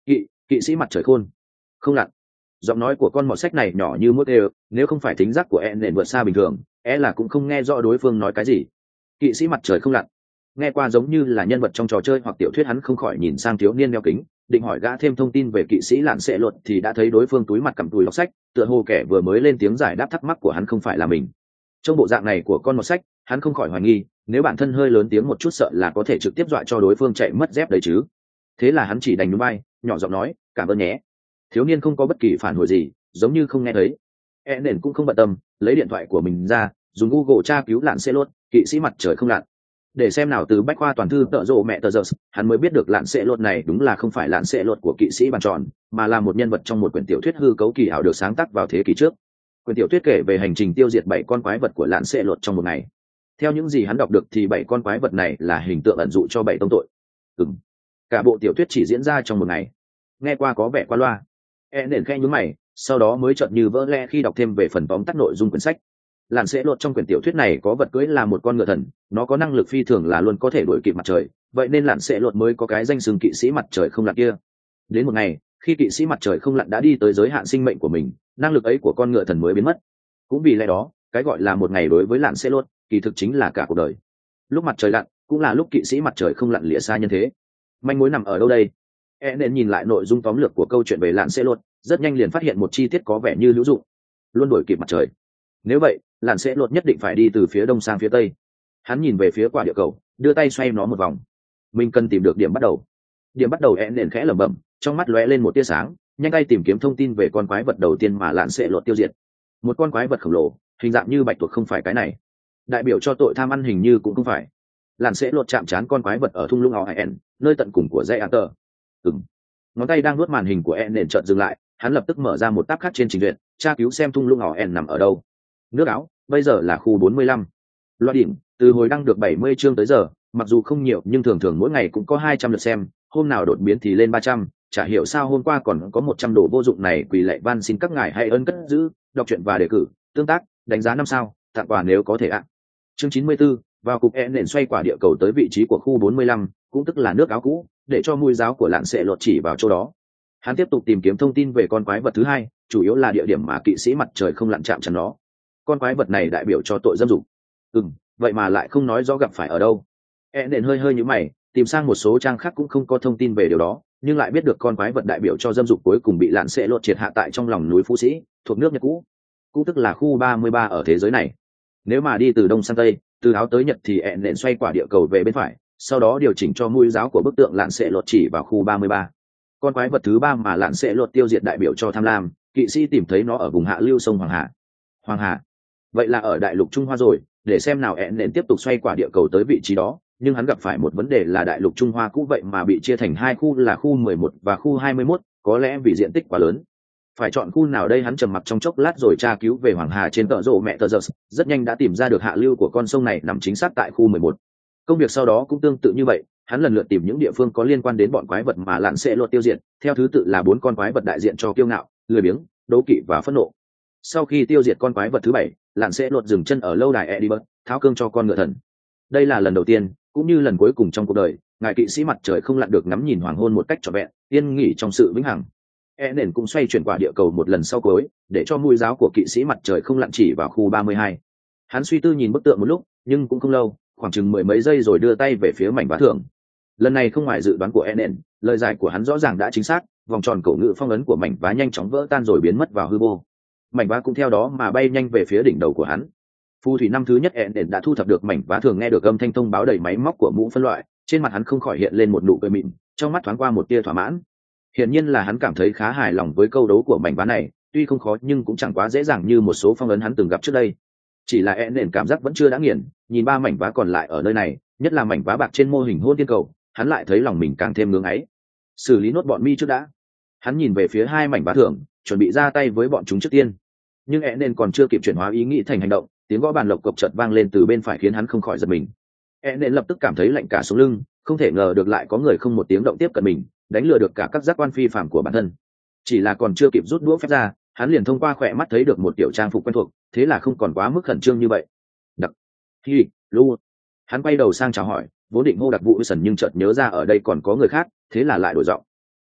[SPEAKER 1] kỵ sĩ mặt trời khôn không lặn. Giọng nói của con mọt sách này nhỏ như mũi đều, nếu không phải thính giác của e nền vượt xa bình thường, é là cũng không nghe rõ đối phương nói cái gì. Kỵ sĩ mặt trời không lặn, nghe qua giống như là nhân vật trong trò chơi hoặc tiểu thuyết. Hắn không khỏi nhìn sang thiếu niên đeo kính, định hỏi gã thêm thông tin về kỵ sĩ lạn sẽ luật thì đã thấy đối phương túi mặt cầm túi lọc sách, tựa hồ kẻ vừa mới lên tiếng giải đáp thắc mắc của hắn không phải là mình. Trong bộ dạng này của con mọt sách, hắn không khỏi hoài nghi, nếu bản thân hơi lớn tiếng một chút sợ là có thể trực tiếp dọa cho đối phương chạy mất dép đấy chứ. Thế là hắn chỉ đành núi bay, nhỏ giọng nói, cảm ơn nhé. Thiếu niên không có bất kỳ phản hồi gì, giống như không nghe thấy. E nền cũng không bận tâm, lấy điện thoại của mình ra, dùng Google tra cứu lạn sẽ lốt kỵ sĩ mặt trời không lặn, để xem nào. Từ bách khoa toàn thư tợ rộ mẹ tờ giờ, hắn mới biết được lạn sẽ lốt này đúng là không phải lạn sẽ lốt của kỵ sĩ bàn tròn, mà là một nhân vật trong một quyển tiểu thuyết hư cấu kỳ ảo được sáng tác vào thế kỷ trước. Quyển tiểu thuyết kể về hành trình tiêu diệt bảy con quái vật của lạn sẽ lốt trong một ngày. Theo những gì hắn đọc được thì bảy con quái vật này là hình tượng ẩn dụ cho bảy tông tội. Ừm, cả bộ tiểu thuyết chỉ diễn ra trong một ngày, nghe qua có vẻ qua loa. E nền khẽ nhướng mày, sau đó mới chợt như vỡ lẽ khi đọc thêm về phần tóm tắt nội dung quyển sách. Lạn sẽ lột trong quyển tiểu thuyết này có vật cưỡi là một con ngựa thần, nó có năng lực phi thường là luôn có thể đuổi kịp mặt trời, vậy nên lạn sẽ lột mới có cái danh xưng kỵ sĩ mặt trời không lặn kia. Đến một ngày, khi kỵ sĩ mặt trời không lặn đã đi tới giới hạn sinh mệnh của mình, năng lực ấy của con ngựa thần mới biến mất. Cũng vì lẽ đó, cái gọi là một ngày đối với lạn sẽ lột, kỳ thực chính là cả cuộc đời. Lúc mặt trời lặn, cũng là lúc kỵ sĩ mặt trời không lặn lìa xa nhân thế. Manh mối nằm ở đâu đây? E nên nhìn lại nội dung tóm lược của câu chuyện về lạn sẽ lột, rất nhanh liền phát hiện một chi tiết có vẻ như hữu dụng. Luôn đuổi kịp mặt trời. Nếu vậy, lạn sẽ lột nhất định phải đi từ phía đông sang phía tây. Hắn nhìn về phía quả địa cầu, đưa tay xoay nó một vòng. Mình cần tìm được điểm bắt đầu. Điểm bắt đầu. E nền khẽ lẩm bẩm, trong mắt lóe lên một tia sáng, nhanh tay tìm kiếm thông tin về con quái vật đầu tiên mà lạn sẽ lột tiêu diệt. Một con quái vật khổng lồ, hình dạng như bạch tuộc không phải cái này. Đại biểu cho tội tham ăn hình như cũng không phải. Lạn sẽ lột chạm trán con quái vật ở thung lũng Oen, nơi tận cùng của dãy Ater. Ừm. Ngón tay đang nuốt màn hình của E nền chợt dừng lại, hắn lập tức mở ra một tab khác trên trình duyệt, tra cứu xem thung lũng Oen nằm ở đâu. Nước áo, bây giờ là khu bốn mươi lăm. Loạt đỉnh, từ hồi đăng được bảy mươi chương tới giờ, mặc dù không nhiều nhưng thường thường mỗi ngày cũng có hai trăm lượt xem, hôm nào đột biến thì lên ba trăm, chả hiểu sao hôm qua còn có một trăm đồ vô dụng này. Quỳ lạy van xin các ngài hãy ơn cất giữ, đọc truyện và đề cử, tương tác, đánh giá năm sao, tặng quà nếu có thể ạ. Chương chín mươi tư, vào cục E nền xoay quả địa cầu tới vị trí của khu bốn mươi lăm, cũng tức là nước áo cũ, để cho mùi giáo của lạn sẽ lột chỉ vào chỗ đó. Hắn tiếp tục tìm kiếm thông tin về con quái vật thứ hai, chủ yếu là địa điểm mà kỵ sĩ mặt trời không lặn chạm chắn nó. Con quái vật này đại biểu cho tội dâm dục. Ừm, vậy mà lại không nói rõ gặp phải ở đâu. E nền hơi hơi nhíu mày, tìm sang một số trang khác cũng không có thông tin về điều đó, nhưng lại biết được con quái vật đại biểu cho dâm dục cuối cùng bị lạn sẽ lột triệt hạ tại trong lòng núi Phú Sĩ, thuộc nước Nhật cũ, cũng tức là khu ba mươi ba ở thế giới này. Nếu mà đi từ đông sang tây, từ áo tới nhật thì E nền xoay quả địa cầu về bên phải, sau đó điều chỉnh cho mũi giáo của bức tượng lạn sẽ lột chỉ vào khu ba mươi ba. Con quái vật thứ ba mà lạn sẽ lột tiêu diệt đại biểu cho tham lam, kỵ sĩ tìm thấy nó ở vùng hạ lưu sông Hoàng Hà. Hoàng Hà, vậy là ở đại lục Trung Hoa rồi. Để xem nào. E nền tiếp tục xoay quả địa cầu tới vị trí đó, nhưng hắn gặp phải một vấn đề là đại lục Trung Hoa cũ vậy mà bị chia thành hai khu là khu mười một và khu hai mươi mốt, có lẽ vì diện tích quá lớn. Phải chọn khu nào đây? Hắn trầm mặc trong chốc lát rồi tra cứu về Hoàng Hà trên tờ rộ mẹ tờ giờ, rất nhanh đã tìm ra được hạ lưu của con sông này nằm chính xác tại khu mười một. Công việc sau đó cũng tương tự như vậy, hắn lần lượt tìm những địa phương có liên quan đến bọn quái vật mà lạn sẽ lột tiêu diệt, theo thứ tự là bốn con quái vật đại diện cho kiêu ngạo, lười biếng, đố kỵ và phẫn nộ. Sau khi tiêu diệt con quái vật thứ bảy, lạn sẽ lột dừng chân ở lâu đài Edinburgh, tháo cương cho con ngựa thần. Đây là lần đầu tiên, cũng như lần cuối cùng trong cuộc đời, ngài kỵ sĩ mặt trời không lặn được ngắm nhìn hoàng hôn một cách trọn vẹn, yên nghỉ trong sự vĩnh hằng. E nền cũng xoay chuyển quả địa cầu một lần sau cuối, để cho mũi giáo của kỵ sĩ mặt trời không lặn chỉ vào khu ba mươi hai. Hắn suy tư nhìn bức tượng một lúc, nhưng cũng không lâu, khoảng chừng mười mấy giây rồi đưa tay về phía mảnh vá thưởng. Lần này không ngoài dự đoán của E nền, lời giải của hắn rõ ràng đã chính xác, vòng tròn cổ ngữ phong ấn của mảnh vá nhanh chóng vỡ tan rồi biến mất vào hư vô. Mảnh vá cũng theo đó mà bay nhanh về phía đỉnh đầu của hắn. Phù thủy năm thứ nhất E nền đã thu thập được mảnh vá thường, nghe được âm thanh thông báo đầy máy móc của mũ phân loại, trên mặt hắn không khỏi hiện lên một nụ cười mịn, trong mắt thoáng qua một tia thỏa mãn. Hiển nhiên là hắn cảm thấy khá hài lòng với câu đấu của mảnh vá này, tuy không khó nhưng cũng chẳng quá dễ dàng như một số phong ấn hắn từng gặp trước đây. Chỉ là E nền cảm giác vẫn chưa đã nghiền, nhìn ba mảnh vá còn lại ở nơi này, nhất là mảnh vá bạc trên mô hình hôn tiên cầu, hắn lại thấy lòng mình càng thêm ngưỡng ấy. Xử lý nốt bọn mi trước đã. Hắn nhìn về phía hai mảnh vá thưởng, chuẩn bị ra tay với bọn chúng trước tiên. Nhưng E nền còn chưa kịp chuyển hóa ý nghĩ thành hành động, tiếng gõ bàn lộc cộc chợt vang lên từ bên phải khiến hắn không khỏi giật mình. E nền lập tức cảm thấy lạnh cả sống lưng, không thể ngờ được lại có người không một tiếng động tiếp cận mình, đánh lừa được cả các giác quan phi phàm của bản thân. Chỉ là còn chưa kịp rút đũa phép ra, hắn liền thông qua khỏe mắt thấy được một tiểu trang phục quen thuộc, thế là không còn quá mức khẩn trương như vậy. Đặc, hi, lu. Hắn quay đầu sang chào hỏi, vốn định hô đặc vụ sần nhưng chợt nhớ ra ở đây còn có người khác, thế là lại đổi giọng. Phải,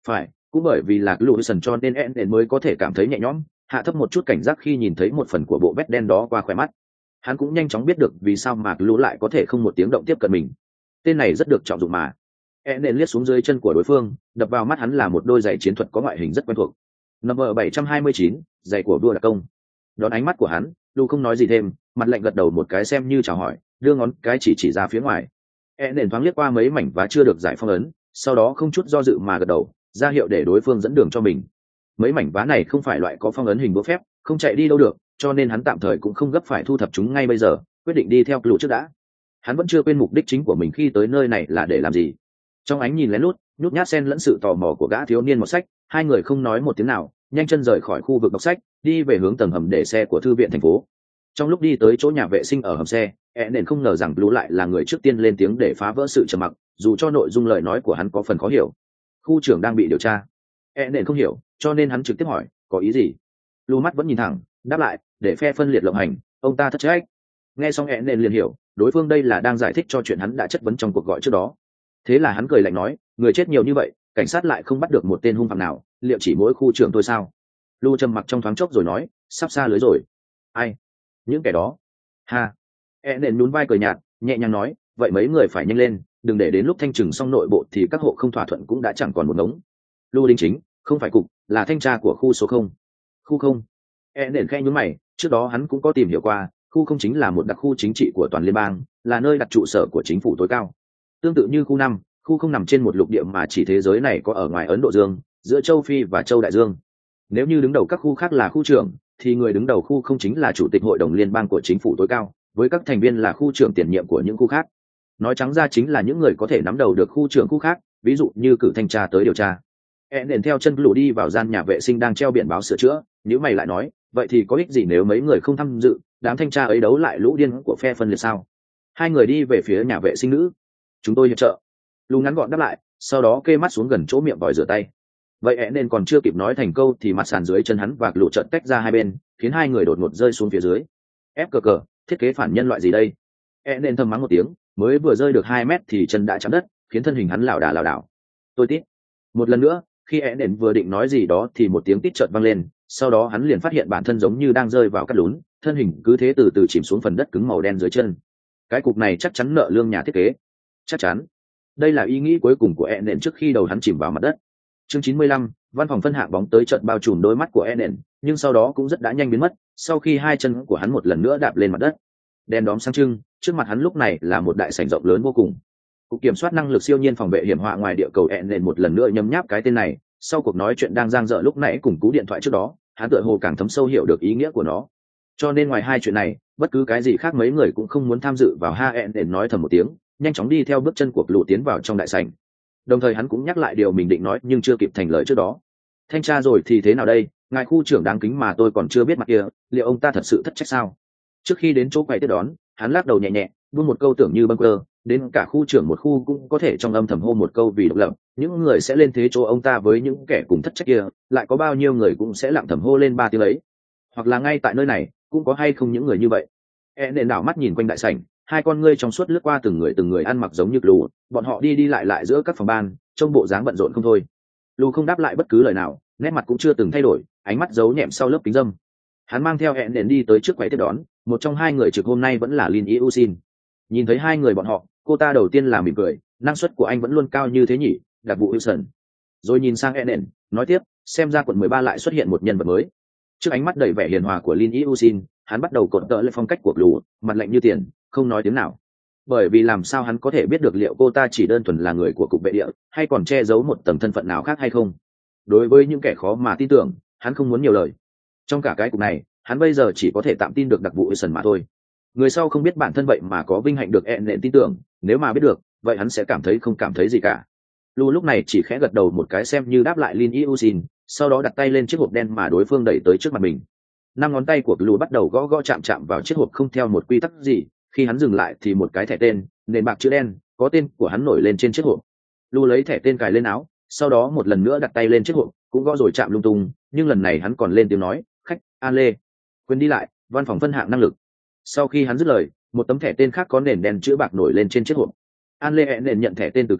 [SPEAKER 1] cũng bởi vì là Lewison cho nên Eden mới có thể cảm thấy nhẹ nhõm, hạ thấp một chút cảnh giác khi nhìn thấy một phần của bộ vest đen đó qua khóe mắt. Hắn cũng nhanh chóng biết được vì sao Mạc Lũ lại có thể không một tiếng động tiếp cận mình. Tên này rất được trọng dụng mà. Eden liếc xuống dưới chân của đối phương, đập vào mắt hắn là một đôi giày chiến thuật có ngoại hình rất quen thuộc. Number bảy trăm hai mươi chín, giày của vua đặc công. Đón ánh mắt của hắn, Lu không nói gì thêm, mặt lạnh gật đầu một cái xem như chào hỏi, đưa ngón cái chỉ chỉ ra phía ngoài. Eden thoáng liếc qua mấy mảnh vá chưa được giải phong ấn, sau đó không chút do dự mà gật đầu, ra hiệu để đối phương dẫn đường cho mình. Mấy mảnh vá này không phải loại có phong ấn hình búa phép, không chạy đi đâu được, cho nên hắn tạm thời cũng không gấp phải thu thập chúng ngay bây giờ, quyết định đi theo Lu trước đã. Hắn vẫn chưa quên mục đích chính của mình khi tới nơi này là để làm gì. Trong ánh nhìn lén lút, nhút nhát xen lẫn sự tò mò của gã thiếu niên một sách, hai người không nói một tiếng nào, nhanh chân rời khỏi khu vực đọc sách, đi về hướng tầng hầm để xe của thư viện thành phố. Trong lúc đi tới chỗ nhà vệ sinh ở hầm xe, Eden không ngờ rằng Blue lại là người trước tiên lên tiếng để phá vỡ sự trầm mặc, dù cho nội dung lời nói của hắn có phần khó hiểu. Khu trưởng đang bị điều tra. Eden không hiểu, cho nên hắn trực tiếp hỏi, có ý gì? Blue mắt vẫn nhìn thẳng, đáp lại, để phe phân liệt lộng hành, ông ta thất trách. Nghe xong Eden liền hiểu, đối phương đây là đang giải thích cho chuyện hắn đã chất vấn trong cuộc gọi trước đó. Thế là hắn cười lạnh nói, người chết nhiều như vậy, cảnh sát lại không bắt được một tên hung phạm nào, liệu chỉ mỗi khu trưởng tôi sao? Blue trầm mặc trong thoáng chốc rồi nói, sắp xa lưới rồi. Ai? Những kẻ đó. Ha. Eden nhún vai cười nhạt, nhẹ nhàng nói, vậy mấy người phải nhanh lên, đừng để đến lúc thanh trừng xong nội bộ thì các hộ không thỏa thuận cũng đã chẳng còn một ngống. Lưu đinh chính, không phải cục, là thanh tra của khu số không. Khu không. Eden khẽ nhún mày, trước đó hắn cũng có tìm hiểu qua, khu không chính là một đặc khu chính trị của toàn liên bang, là nơi đặt trụ sở của chính phủ tối cao. Tương tự như khu năm, khu không nằm trên một lục địa mà chỉ thế giới này có ở ngoài Ấn Độ Dương, giữa châu Phi và châu Đại Dương. Nếu như đứng đầu các khu khác là khu trưởng, thì người đứng đầu khu không chính là chủ tịch hội đồng liên bang của chính phủ tối cao, với các thành viên là khu trưởng tiền nhiệm của những khu khác. Nói trắng ra chính là những người có thể nắm đầu được khu trưởng khu khác, ví dụ như cử thanh tra tới điều tra. Eden theo chân Blue đi vào gian nhà vệ sinh đang treo biển báo sửa chữa, nếu mày lại nói, vậy thì có ích gì nếu mấy người không tham dự, đám thanh tra ấy đấu lại lũ điên của phe phân liệt sao? Hai người đi về phía nhà vệ sinh nữ. Chúng tôi hiệp trợ. Blue ngắn gọn đáp lại, sau đó kê mắt xuống gần chỗ miệng vòi rửa tay. Vậy Eden còn chưa kịp nói thành câu thì mặt sàn dưới chân hắn và Blue trợn tách ra hai bên, khiến hai người đột ngột rơi xuống phía dưới. Ép cờ cờ, thiết kế phản nhân loại gì đây? Eden thầm mắng một tiếng, mới vừa rơi được hai mét thì chân đã chạm đất, khiến thân hình hắn lảo đà lảo đảo. Tôi tít. Một lần nữa, khi Eden vừa định nói gì đó thì một tiếng tít chợt vang lên, sau đó hắn liền phát hiện bản thân giống như đang rơi vào cát lún, thân hình cứ thế từ từ chìm xuống phần đất cứng màu đen dưới chân. Cái cục này chắc chắn nợ lương nhà thiết kế. Chắc chắn. Đây là ý nghĩ cuối cùng của Eden trước khi đầu hắn chìm vào mặt đất. Chương chín mươi lăm, văn phòng phân hạng bóng tới trận bao trùm đôi mắt của Eden, nhưng sau đó cũng rất đã nhanh biến mất, sau khi hai chân của hắn một lần nữa đạp lên mặt đất. Đèn đóm sáng trưng, trước mặt hắn lúc này là một đại sảnh rộng lớn vô cùng. Cục kiểm soát năng lực siêu nhiên phòng vệ hiểm họa ngoài địa cầu Eden một lần nữa nhấm nháp cái tên này, sau cuộc nói chuyện đang dang dở lúc nãy cùng cú điện thoại trước đó, hắn tựa hồ càng thấm sâu hiểu được ý nghĩa của nó. Cho nên ngoài hai chuyện này, bất cứ cái gì khác mấy người cũng không muốn tham dự vào. Ha Eden nói thầm một tiếng, nhanh chóng đi theo bước chân của Blue tiến vào trong đại sảnh. Đồng thời hắn cũng nhắc lại điều mình định nói nhưng chưa kịp thành lời trước đó. Thanh tra rồi thì thế nào đây, ngài khu trưởng đáng kính mà tôi còn chưa biết mặt kia, liệu ông ta thật sự thất trách sao? Trước khi đến chỗ quầy tiếp đón, hắn lắc đầu nhẹ nhẹ, buông một câu tưởng như bâng quơ, đến cả khu trưởng một khu cũng có thể trong âm thầm hô một câu vì độc lập, những người sẽ lên thế chỗ ông ta với những kẻ cùng thất trách kia, lại có bao nhiêu người cũng sẽ lặng thầm hô lên ba tiếng ấy. Hoặc là ngay tại nơi này, cũng có hay không những người như vậy. E nền đảo mắt nhìn quanh đại sảnh, hai con ngươi trong suốt lướt qua từng người từng người ăn mặc giống như Lù, bọn họ đi đi lại lại giữa các phòng ban, trông bộ dáng bận rộn không thôi. Lù không đáp lại bất cứ lời nào, nét mặt cũng chưa từng thay đổi, ánh mắt giấu nhẹm sau lớp kính dâm. Hắn mang theo hẹn đến đi tới trước quầy tiếp đón, một trong hai người trực hôm nay vẫn là Lin Yusin. Nhìn thấy hai người bọn họ, cô ta đầu tiên là mỉm cười, năng suất của anh vẫn luôn cao như thế nhỉ, đặc vụ Wilson. Rồi nhìn sang hẹn, nói tiếp, xem ra quận mười ba lại xuất hiện một nhân vật mới. Trước ánh mắt đầy vẻ hiền hòa của Lin Yusin, hắn bắt đầu cột tợ lên phong cách của Lù, mặt lạnh như tiền, không nói tiếng nào. Bởi vì làm sao hắn có thể biết được liệu cô ta chỉ đơn thuần là người của cục vệ địa, hay còn che giấu một tầng thân phận nào khác hay không. Đối với những kẻ khó mà tin tưởng, hắn không muốn nhiều lời. Trong cả cái cục này, hắn bây giờ chỉ có thể tạm tin được đặc vụ Wilson mà thôi. Người sau không biết bản thân vậy mà có vinh hạnh được hẹn nện tin tưởng, nếu mà biết được, vậy hắn sẽ cảm thấy không cảm thấy gì cả. Lu lúc này chỉ khẽ gật đầu một cái xem như đáp lại Lin Yusin, sau đó đặt tay lên chiếc hộp đen mà đối phương đẩy tới trước mặt mình. Năm ngón tay của Lu bắt đầu gõ gõ chạm chạm vào chiếc hộp không theo một quy tắc gì, khi hắn dừng lại thì một cái thẻ tên, nền bạc chữ đen, có tên của hắn nổi lên trên chiếc hộp. Lu lấy thẻ tên cài lên áo, sau đó một lần nữa đặt tay lên chiếc hộp, cũng gõ rồi chạm lung tung, nhưng lần này hắn còn lên tiếng nói, khách, An Lê. Quên đi lại, văn phòng phân hạng năng lực. Sau khi hắn dứt lời, một tấm thẻ tên khác có nền đen chữ bạc nổi lên trên chiếc hộp. An Lê hẹn nền nhận thẻ tên từ Lù,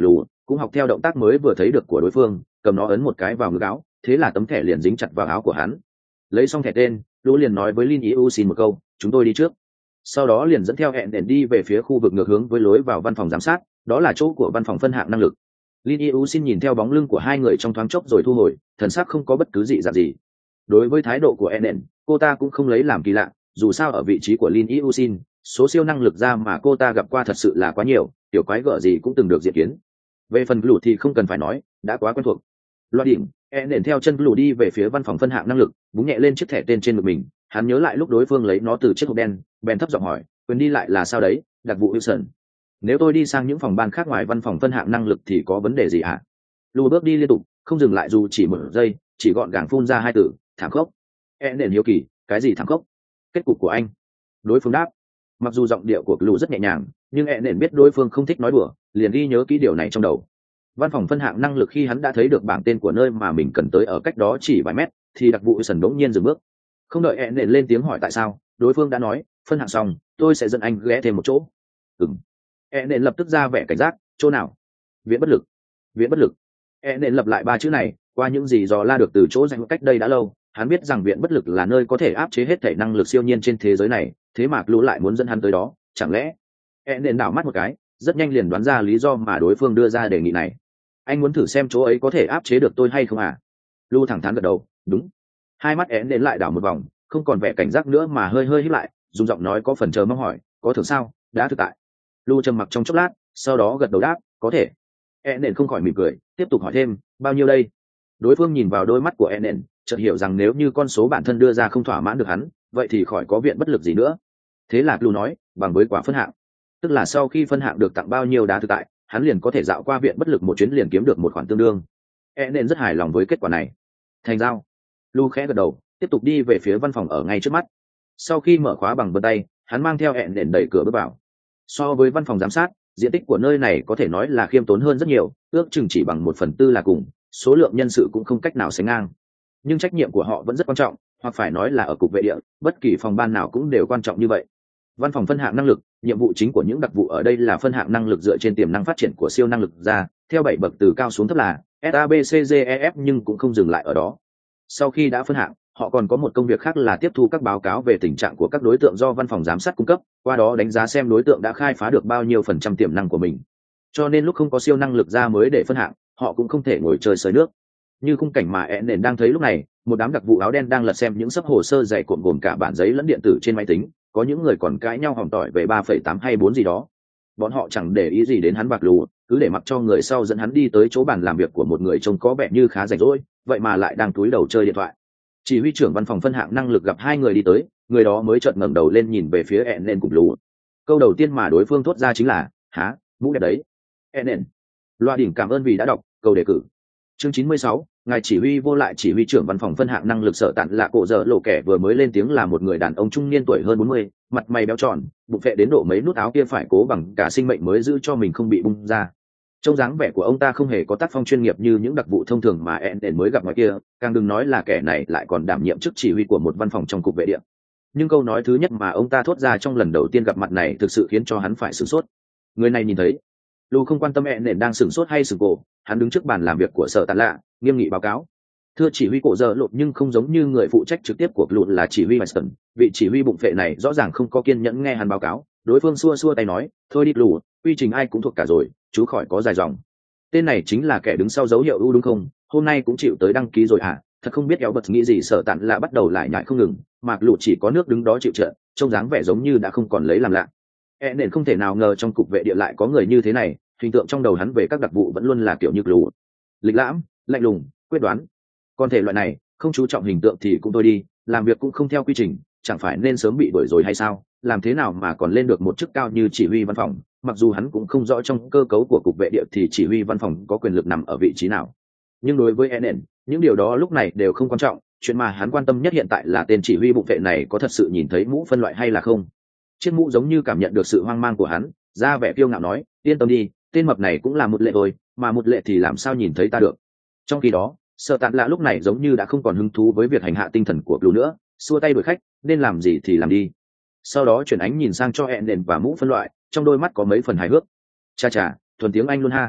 [SPEAKER 1] cũng học theo động tác mới vừa thấy được của đối phương, cầm nó ấn một cái vào ngực áo, thế là tấm thẻ liền dính chặt vào áo của hắn. Lấy xong thẻ tên, lũ liền nói với Lin Yu xin một câu, chúng tôi đi trước. Sau đó liền dẫn theo hẹn đèn đi về phía khu vực ngược hướng với lối vào văn phòng giám sát, đó là chỗ của văn phòng phân hạng năng lực. Lin Yu xin nhìn theo bóng lưng của hai người trong thoáng chốc rồi thu hồi, thần sắc không có bất cứ dị dạng gì. Đối với thái độ của Eden, cô ta cũng không lấy làm kỳ lạ, dù sao ở vị trí của Lin Yu xin, số siêu năng lực ra mà cô ta gặp qua thật sự là quá nhiều, tiểu quái gở gì cũng từng được diện kiến. Về phần lũ thì không cần phải nói, đã quá quen thuộc. Loạt điểm, Eden theo chân lũ đi về phía văn phòng phân hạng năng lực, búng nhẹ lên chiếc thẻ tên trên ngực mình. Hắn nhớ lại lúc đối phương lấy nó từ chiếc hộp đen, bèn thấp giọng hỏi, quyền đi lại là sao đấy, đặc vụ Wilson? Nếu tôi đi sang những phòng ban khác ngoài văn phòng phân hạng năng lực thì có vấn đề gì ạ? Lũ bước đi liên tục, không dừng lại dù chỉ một giây, chỉ gọn gàng phun ra hai từ, thảm khốc. Eden hiếu kỳ, cái gì thảm khốc? Kết cục của anh. Đối phương đáp. Mặc dù giọng điệu của lũ rất nhẹ nhàng, nhưng Eden biết đối phương không thích nói đùa, liền ghi nhớ kỹ điều này trong đầu. Văn phòng phân hạng năng lực khi hắn đã thấy được bảng tên của nơi mà mình cần tới ở cách đó chỉ vài mét, thì đặc vụ Wilson đống nhiên dừng bước. Không đợi Eden lên tiếng hỏi tại sao, đối phương đã nói, phân hạng xong, tôi sẽ dẫn anh ghé thêm một chỗ. Ừm. Eden lập tức ra vẻ cảnh giác, chỗ nào? Viện bất lực. Viện bất lực. Eden lặp lại ba chữ này, qua những gì dò la được từ chỗ danh cách đây đã lâu, hắn biết rằng viện bất lực là nơi có thể áp chế hết thể năng lực siêu nhiên trên thế giới này, thế mà lũ lại muốn dẫn hắn tới đó, chẳng lẽ? Eden đảo mắt một cái, rất nhanh liền đoán ra lý do mà đối phương đưa ra đề nghị này. Anh muốn thử xem chỗ ấy có thể áp chế được tôi hay không à? Lu thẳng thắn gật đầu, đúng. Hai mắt Eden lại đảo một vòng, không còn vẻ cảnh giác nữa mà hơi hơi híp lại, dùng giọng nói có phần chờ mong hỏi, có thưởng sao? Đã thực tại. Lu trầm mặc trong chốc lát, sau đó gật đầu đáp, có thể. Eden không khỏi mỉm cười, tiếp tục hỏi thêm, bao nhiêu đây? Đối phương nhìn vào đôi mắt của Eden, chợt hiểu rằng nếu như con số bản thân đưa ra không thỏa mãn được hắn, vậy thì khỏi có viện bất lực gì nữa. Thế là Lu nói, bằng với quả phân hạng. Tức là sau khi phân hạng được tặng bao nhiêu đá thực tại, hắn liền có thể dạo qua viện bất lực một chuyến liền kiếm được một khoản tương đương. Eden rất hài lòng với kết quả này. Thành giao. Lu khẽ gật đầu, tiếp tục đi về phía văn phòng ở ngay trước mắt. Sau khi mở khóa bằng vân tay, hắn mang theo Eden đẩy cửa bước vào. So với văn phòng giám sát, diện tích của nơi này có thể nói là khiêm tốn hơn rất nhiều, ước chừng chỉ bằng một phần tư là cùng, số lượng nhân sự cũng không cách nào sánh ngang. Nhưng trách nhiệm của họ vẫn rất quan trọng, hoặc phải nói là ở cục vệ địa, bất kỳ phòng ban nào cũng đều quan trọng như vậy. Văn phòng phân hạng năng lực, nhiệm vụ chính của những đặc vụ ở đây là phân hạng năng lực dựa trên tiềm năng phát triển của siêu năng lực ra, theo bảy bậc từ cao xuống thấp là S A B C D E F, nhưng cũng không dừng lại ở đó. Sau khi đã phân hạng, họ còn có một công việc khác là tiếp thu các báo cáo về tình trạng của các đối tượng do văn phòng giám sát cung cấp, qua đó đánh giá xem đối tượng đã khai phá được bao nhiêu phần trăm tiềm năng của mình. Cho nên lúc không có siêu năng lực ra mới để phân hạng, họ cũng không thể ngồi chơi sới nước. Như khung cảnh mà Eden đang thấy lúc này, một đám đặc vụ áo đen đang lật xem những sấp hồ sơ dày cuộn gồm cả bản giấy lẫn điện tử trên máy tính, có những người còn cãi nhau hòm tỏi về ba phẩy tám hay bốn gì đó. Bọn họ chẳng để ý gì đến hắn bạc lù, cứ để mặc cho người sau dẫn hắn đi tới chỗ bàn làm việc của một người trông có vẻ như khá rảnh rỗi, vậy mà lại đang túi đầu chơi điện thoại. Chỉ huy trưởng văn phòng phân hạng năng lực gặp hai người đi tới, người đó mới chợt ngẩng đầu lên nhìn về phía Eden cùng lù. Câu đầu tiên mà đối phương thốt ra chính là, há, mũ đẹp đấy. Eden. Loa đỉnh cảm ơn vì đã đọc, câu đề cử. Chương chín mươi sáu, ngài chỉ huy vô lại chỉ huy trưởng văn phòng phân hạng năng lực sợ tạn là cổ dở lộ kẻ vừa mới lên tiếng là một người đàn ông trung niên tuổi hơn bốn mươi, mặt mày béo tròn, bụng phệ đến độ mấy nút áo kia phải cố bằng cả sinh mệnh mới giữ cho mình không bị bung ra. Trông dáng vẻ của ông ta không hề có tác phong chuyên nghiệp như những đặc vụ thông thường mà Eden mới gặp ngoài kia, càng đừng nói là kẻ này lại còn đảm nhiệm chức chỉ huy của một văn phòng trong cục vệ địa. Nhưng câu nói thứ nhất mà ông ta thốt ra trong lần đầu tiên gặp mặt này thực sự khiến cho hắn phải sửng sốt. Người này nhìn thấy, Lu không quan tâm Eden đang sửng sốt hay sửng cổ, hắn đứng trước bàn làm việc của sở tàn lạ, nghiêm nghị báo cáo. Thưa chỉ huy cổ giờ lộn, nhưng không giống như người phụ trách trực tiếp của lụt là chỉ huy Weston, vị chỉ huy bụng phệ này rõ ràng không có kiên nhẫn nghe hắn báo cáo. Đối phương xua xua tay nói, thôi đi lụt, quy trình ai cũng thuộc cả rồi, chú khỏi có dài dòng. Tên này chính là kẻ đứng sau dấu hiệu U đúng không? Hôm nay cũng chịu tới đăng ký rồi à? Thật không biết éo bật nghĩ gì. Sở tàn lạ bắt đầu lại nhại không ngừng, mạc lụt chỉ có nước đứng đó chịu trận, trông dáng vẻ giống như đã không còn lấy làm lạ. E nền không thể nào ngờ trong cục vệ địa lại có người như thế này, hình tượng trong đầu hắn về các đặc vụ vẫn luôn là kiểu như lù, lịch lãm, lạnh lùng, quyết đoán. Còn thể loại này không chú trọng hình tượng thì cũng thôi đi, làm việc cũng không theo quy trình, chẳng phải nên sớm bị đuổi rồi hay sao? Làm thế nào mà còn lên được một chức cao như chỉ huy văn phòng? Mặc dù hắn cũng không rõ trong cơ cấu của cục vệ địa thì chỉ huy văn phòng có quyền lực nằm ở vị trí nào, nhưng đối với E nền, những điều đó lúc này đều không quan trọng. Chuyện mà hắn quan tâm nhất hiện tại là tên chỉ huy bụng vệ này có thật sự nhìn thấy mũ phân loại hay là không. Chiếc mũ giống như cảm nhận được sự hoang mang của hắn, ra vẻ kiêu ngạo nói, yên tâm đi, tên mập này cũng là một lệ thôi, mà một lệ thì làm sao nhìn thấy ta được. Trong khi đó, Sở Tạn Lạ lúc này giống như đã không còn hứng thú với việc hành hạ tinh thần của Blue nữa, xua tay đuổi khách, nên làm gì thì làm đi. Sau đó chuyển ánh nhìn sang cho E nền và mũ phân loại, trong đôi mắt có mấy phần hài hước. Cha cha, thuần tiếng Anh luôn ha.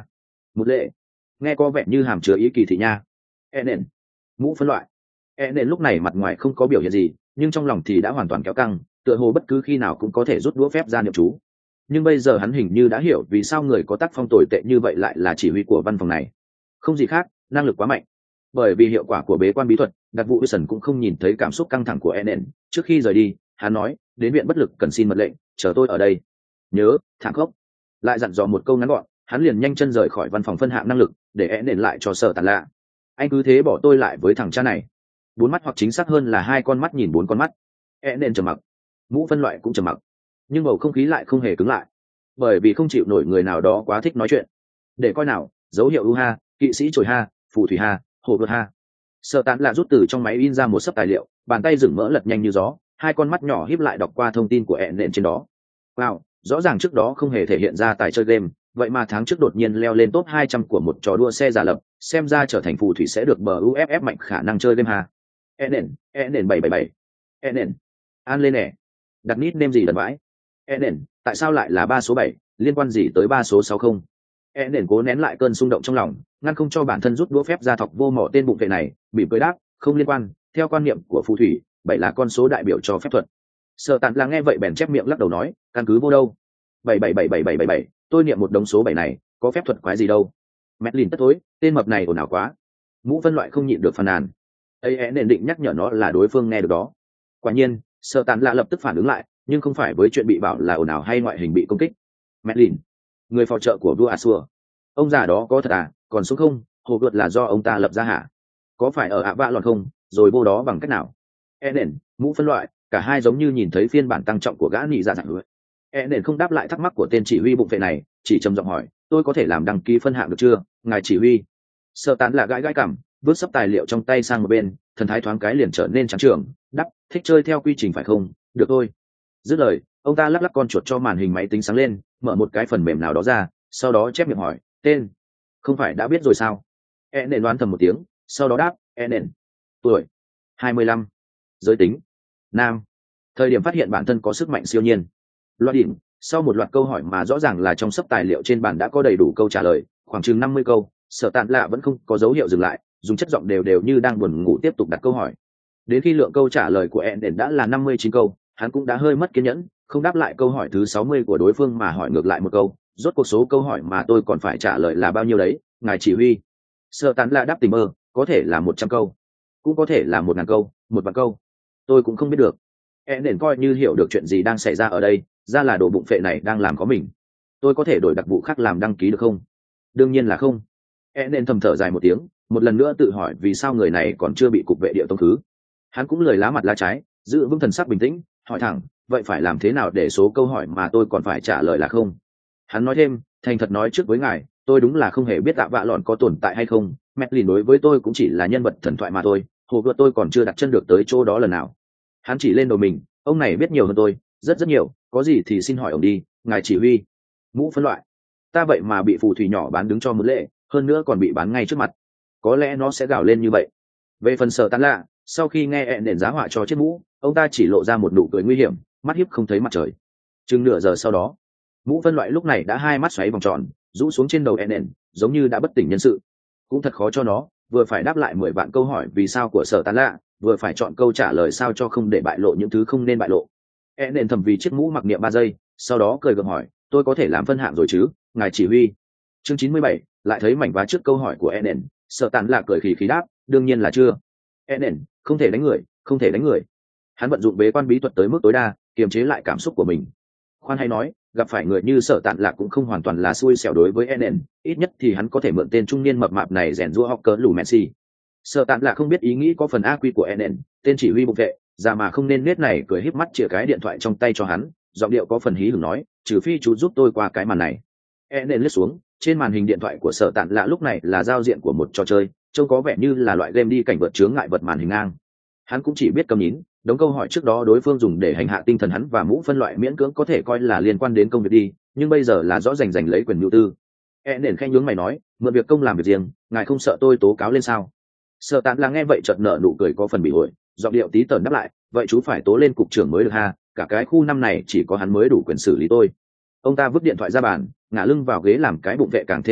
[SPEAKER 1] một lệ nghe có vẻ như hàm chứa ý kỳ thị nha. E nền mũ phân loại. E nền lúc này mặt ngoài không có biểu hiện gì, nhưng trong lòng thì đã hoàn toàn kéo căng, tựa hồ bất cứ khi nào cũng có thể rút đũa phép ra niệm chú. Nhưng bây giờ hắn hình như đã hiểu vì sao người có tác phong tồi tệ như vậy lại là chỉ huy của văn phòng này. Không gì khác, năng lực quá mạnh. Bởi vì hiệu quả của bế quan bí thuật, đặc vụ Wilson cũng không nhìn thấy cảm xúc căng thẳng của Enen. Trước khi rời đi, hắn nói, đến viện bất lực cần xin mật lệnh, chờ tôi ở đây. Nhớ, thẳng khốc. Lại dặn dò một câu ngắn gọn, hắn liền nhanh chân rời khỏi văn phòng phân hạng năng lực, để Enen lại cho Sở Tàn Lạ. Anh cứ thế bỏ tôi lại với thằng cha này. Bốn mắt hoặc chính xác hơn là hai con mắt nhìn bốn con mắt. Enen trầm mặc, mũ phân loại cũng trầm mặc, nhưng bầu không khí lại không hề cứng lại, bởi vì không chịu nổi người nào đó quá thích nói chuyện. Để coi nào, dấu hiệu u ha, kỵ sĩ trồi ha, phù thủy ha, hồ vượt ha. Sở Tán Lạ rút từ trong máy in ra một sấp tài liệu, bàn tay dừng mỡ lật nhanh như gió, hai con mắt nhỏ híp lại đọc qua thông tin của ẹ nện trên đó. Wow, rõ ràng trước đó không hề thể hiện ra tài chơi game, vậy mà tháng trước đột nhiên leo lên top hai trăm của một trò đua xe giả lập, xem ra trở thành phù thủy sẽ được bờ u ép ép mạnh khả năng chơi game ha. ẹ nện, ẹ nện bảy bảy bảy. ẹ nện. An lên nè. Đặt nít name gì đần vãi. ẹ nện, tại sao lại là ba số bảy, liên quan gì tới ba số sáu không? E nền cố nén lại cơn xung động trong lòng, ngăn không cho bản thân rút đũa phép ra thọc vô mỏ tên bụng vệ này, bị cười đáp, không liên quan, theo quan niệm của phù thủy, bảy là con số đại biểu cho phép thuật. Sở Tản là nghe vậy bèn chép miệng lắc đầu nói, căn cứ vô đâu. bảy bảy bảy bảy bảy bảy bảy, tôi niệm một đống số bảy này, có phép thuật quái gì đâu. Medlin tất tối, tên mập này ồn ào quá. Mũ phân loại không nhịn được phàn nàn. Ấy E nền định nhắc nhở nó là đối phương nghe được đó. Quả nhiên, Sở Tản là lập tức phản ứng lại, nhưng không phải với chuyện bị bảo là ồn ào hay ngoại hình bị công kích. Medlin, người phò trợ của vua Asua, ông già đó có thật à? Còn sống không? Hồ vượt là do ông ta lập ra hả? Có phải ở ạ vạ lòn không? Rồi vô đó bằng cách nào? E nền, mũ phân loại, cả hai giống như nhìn thấy phiên bản tăng trọng của gã nhị dạ dạng hứa. E nền không đáp lại thắc mắc của tên chỉ huy bụng vệ này, chỉ trầm giọng hỏi, tôi có thể làm đăng ký phân hạng được chưa, ngài chỉ huy? Sở Tán là gãi gãi cằm, vứt sấp tài liệu trong tay sang một bên, thần thái thoáng cái liền trở nên trắng trường, đắp, thích chơi theo quy trình phải không? Được thôi. Dứt lời, ông ta lắc lắc con chuột cho màn hình máy tính sáng lên, mở một cái phần mềm nào đó ra, sau đó chép miệng hỏi, tên, không phải đã biết rồi sao? E nền đoán thầm một tiếng, sau đó đáp, E nền, tuổi, hai mươi lăm, giới tính, nam, thời điểm phát hiện bản thân có sức mạnh siêu nhiên. Loạt đỉnh, sau một loạt câu hỏi mà rõ ràng là trong sấp tài liệu trên bản đã có đầy đủ câu trả lời, khoảng chừng năm mươi câu, Sở Tản Lạ vẫn không có dấu hiệu dừng lại, dùng chất giọng đều đều như đang buồn ngủ tiếp tục đặt câu hỏi. Đến khi lượng câu trả lời của E nền đã là năm mươi chín câu, hắn cũng đã hơi mất kiên nhẫn, không đáp lại câu hỏi thứ sáu mươi của đối phương mà hỏi ngược lại một câu, rốt cuộc số câu hỏi mà tôi còn phải trả lời là bao nhiêu đấy, ngài chỉ huy? Sở Tán là đáp tình mơ, có thể là một trăm câu, cũng có thể là một ngàn câu, một vạn câu, tôi cũng không biết được. E nền coi như hiểu được chuyện gì đang xảy ra ở đây, ra là đồ bụng phệ này đang làm có mình. Tôi có thể đổi đặc vụ khác làm đăng ký được không? Đương nhiên là không. E nền thầm thở dài một tiếng, một lần nữa tự hỏi vì sao người này còn chưa bị cục vệ địa tông thứ. Hắn cũng lười lá mặt lá trái, giữ vững thần sắc bình tĩnh, hỏi thẳng, vậy phải làm thế nào để số câu hỏi mà tôi còn phải trả lời là không? Hắn nói thêm, thành thật nói trước với ngài, tôi đúng là không hề biết tạ vạ lọn có tồn tại hay không, Medlin đối với tôi cũng chỉ là nhân vật thần thoại mà thôi, hồ vượt tôi còn chưa đặt chân được tới chỗ đó lần nào. Hắn chỉ lên đầu mình, ông này biết nhiều hơn tôi, rất rất nhiều, có gì thì xin hỏi ông đi, ngài chỉ huy. Mũ phân loại, ta vậy mà bị phù thủy nhỏ bán đứng cho một lệ, hơn nữa còn bị bán ngay trước mặt, có lẽ nó sẽ gào lên như vậy. Về phần Sở Tán Lạ, sau khi nghe ẹn nền giá họa cho chiếc mũ, ông ta chỉ lộ ra một nụ cười nguy hiểm, mắt hiếp không thấy mặt trời. Chừng nửa giờ sau đó, mũ phân loại lúc này đã hai mắt xoáy vòng tròn, rũ xuống trên đầu ẹn nền, giống như đã bất tỉnh nhân sự. Cũng thật khó cho nó, vừa phải đáp lại mười vạn câu hỏi vì sao của Sở Tán Lạ, vừa phải chọn câu trả lời sao cho không để bại lộ những thứ không nên bại lộ. ẹn nền thầm vì chiếc mũ mặc niệm ba giây, sau đó cười gượng hỏi, tôi có thể làm phân hạng rồi chứ, ngài chỉ huy? Chương chín mươi bảy, lại thấy mảnh vá trước câu hỏi của ẹn nền, Sở Tán Lạ cười khí khí đáp, đương nhiên là chưa. ẹn nền, không thể đánh người, không thể đánh người. Hắn vận dụng bế quan bí thuật tới mức tối đa, kiềm chế lại cảm xúc của mình. Khoan hay nói, gặp phải người như Sở Tản Lạc cũng không hoàn toàn là xui xẻo đối với Enen, ít nhất thì hắn có thể mượn tên trung niên mập mạp này rèn giũa học cỡ lù Messi. Sở Tản Lạc không biết ý nghĩ có phần ác quy của Enen, tên chỉ huy bục vệ, ra mà không nên nết này cười híp mắt chĩa cái điện thoại trong tay cho hắn, giọng điệu có phần hí hửng nói, trừ phi chú giúp tôi qua cái màn này. Enen lướt xuống, trên màn hình điện thoại của Sở Tản Lạc lúc này là giao diện của một trò chơi, trông có vẻ như là loại game đi cảnh vượt chướng ngại vật màn hình ngang. Hắn cũng chỉ biết cầm nhín, đống câu hỏi trước đó đối phương dùng để hành hạ tinh thần hắn và mũ phân loại miễn cưỡng có thể coi là liên quan đến công việc đi, nhưng bây giờ là rõ rành rành lấy quyền nhu tư. E nền khẽ nhướng mày nói, mượn việc công làm việc riêng, ngài không sợ tôi tố cáo lên sao? Sở Tán là nghe vậy chợt nở nụ cười có phần bị ổi, giọng điệu tí tởn đáp lại, vậy chú phải tố lên cục trưởng mới được ha, cả cái khu năm này chỉ có hắn mới đủ quyền xử lý tôi. Ông ta vứt điện thoại ra bàn, ngả lưng vào ghế làm cái bụng vệ càng thêm nổi bật,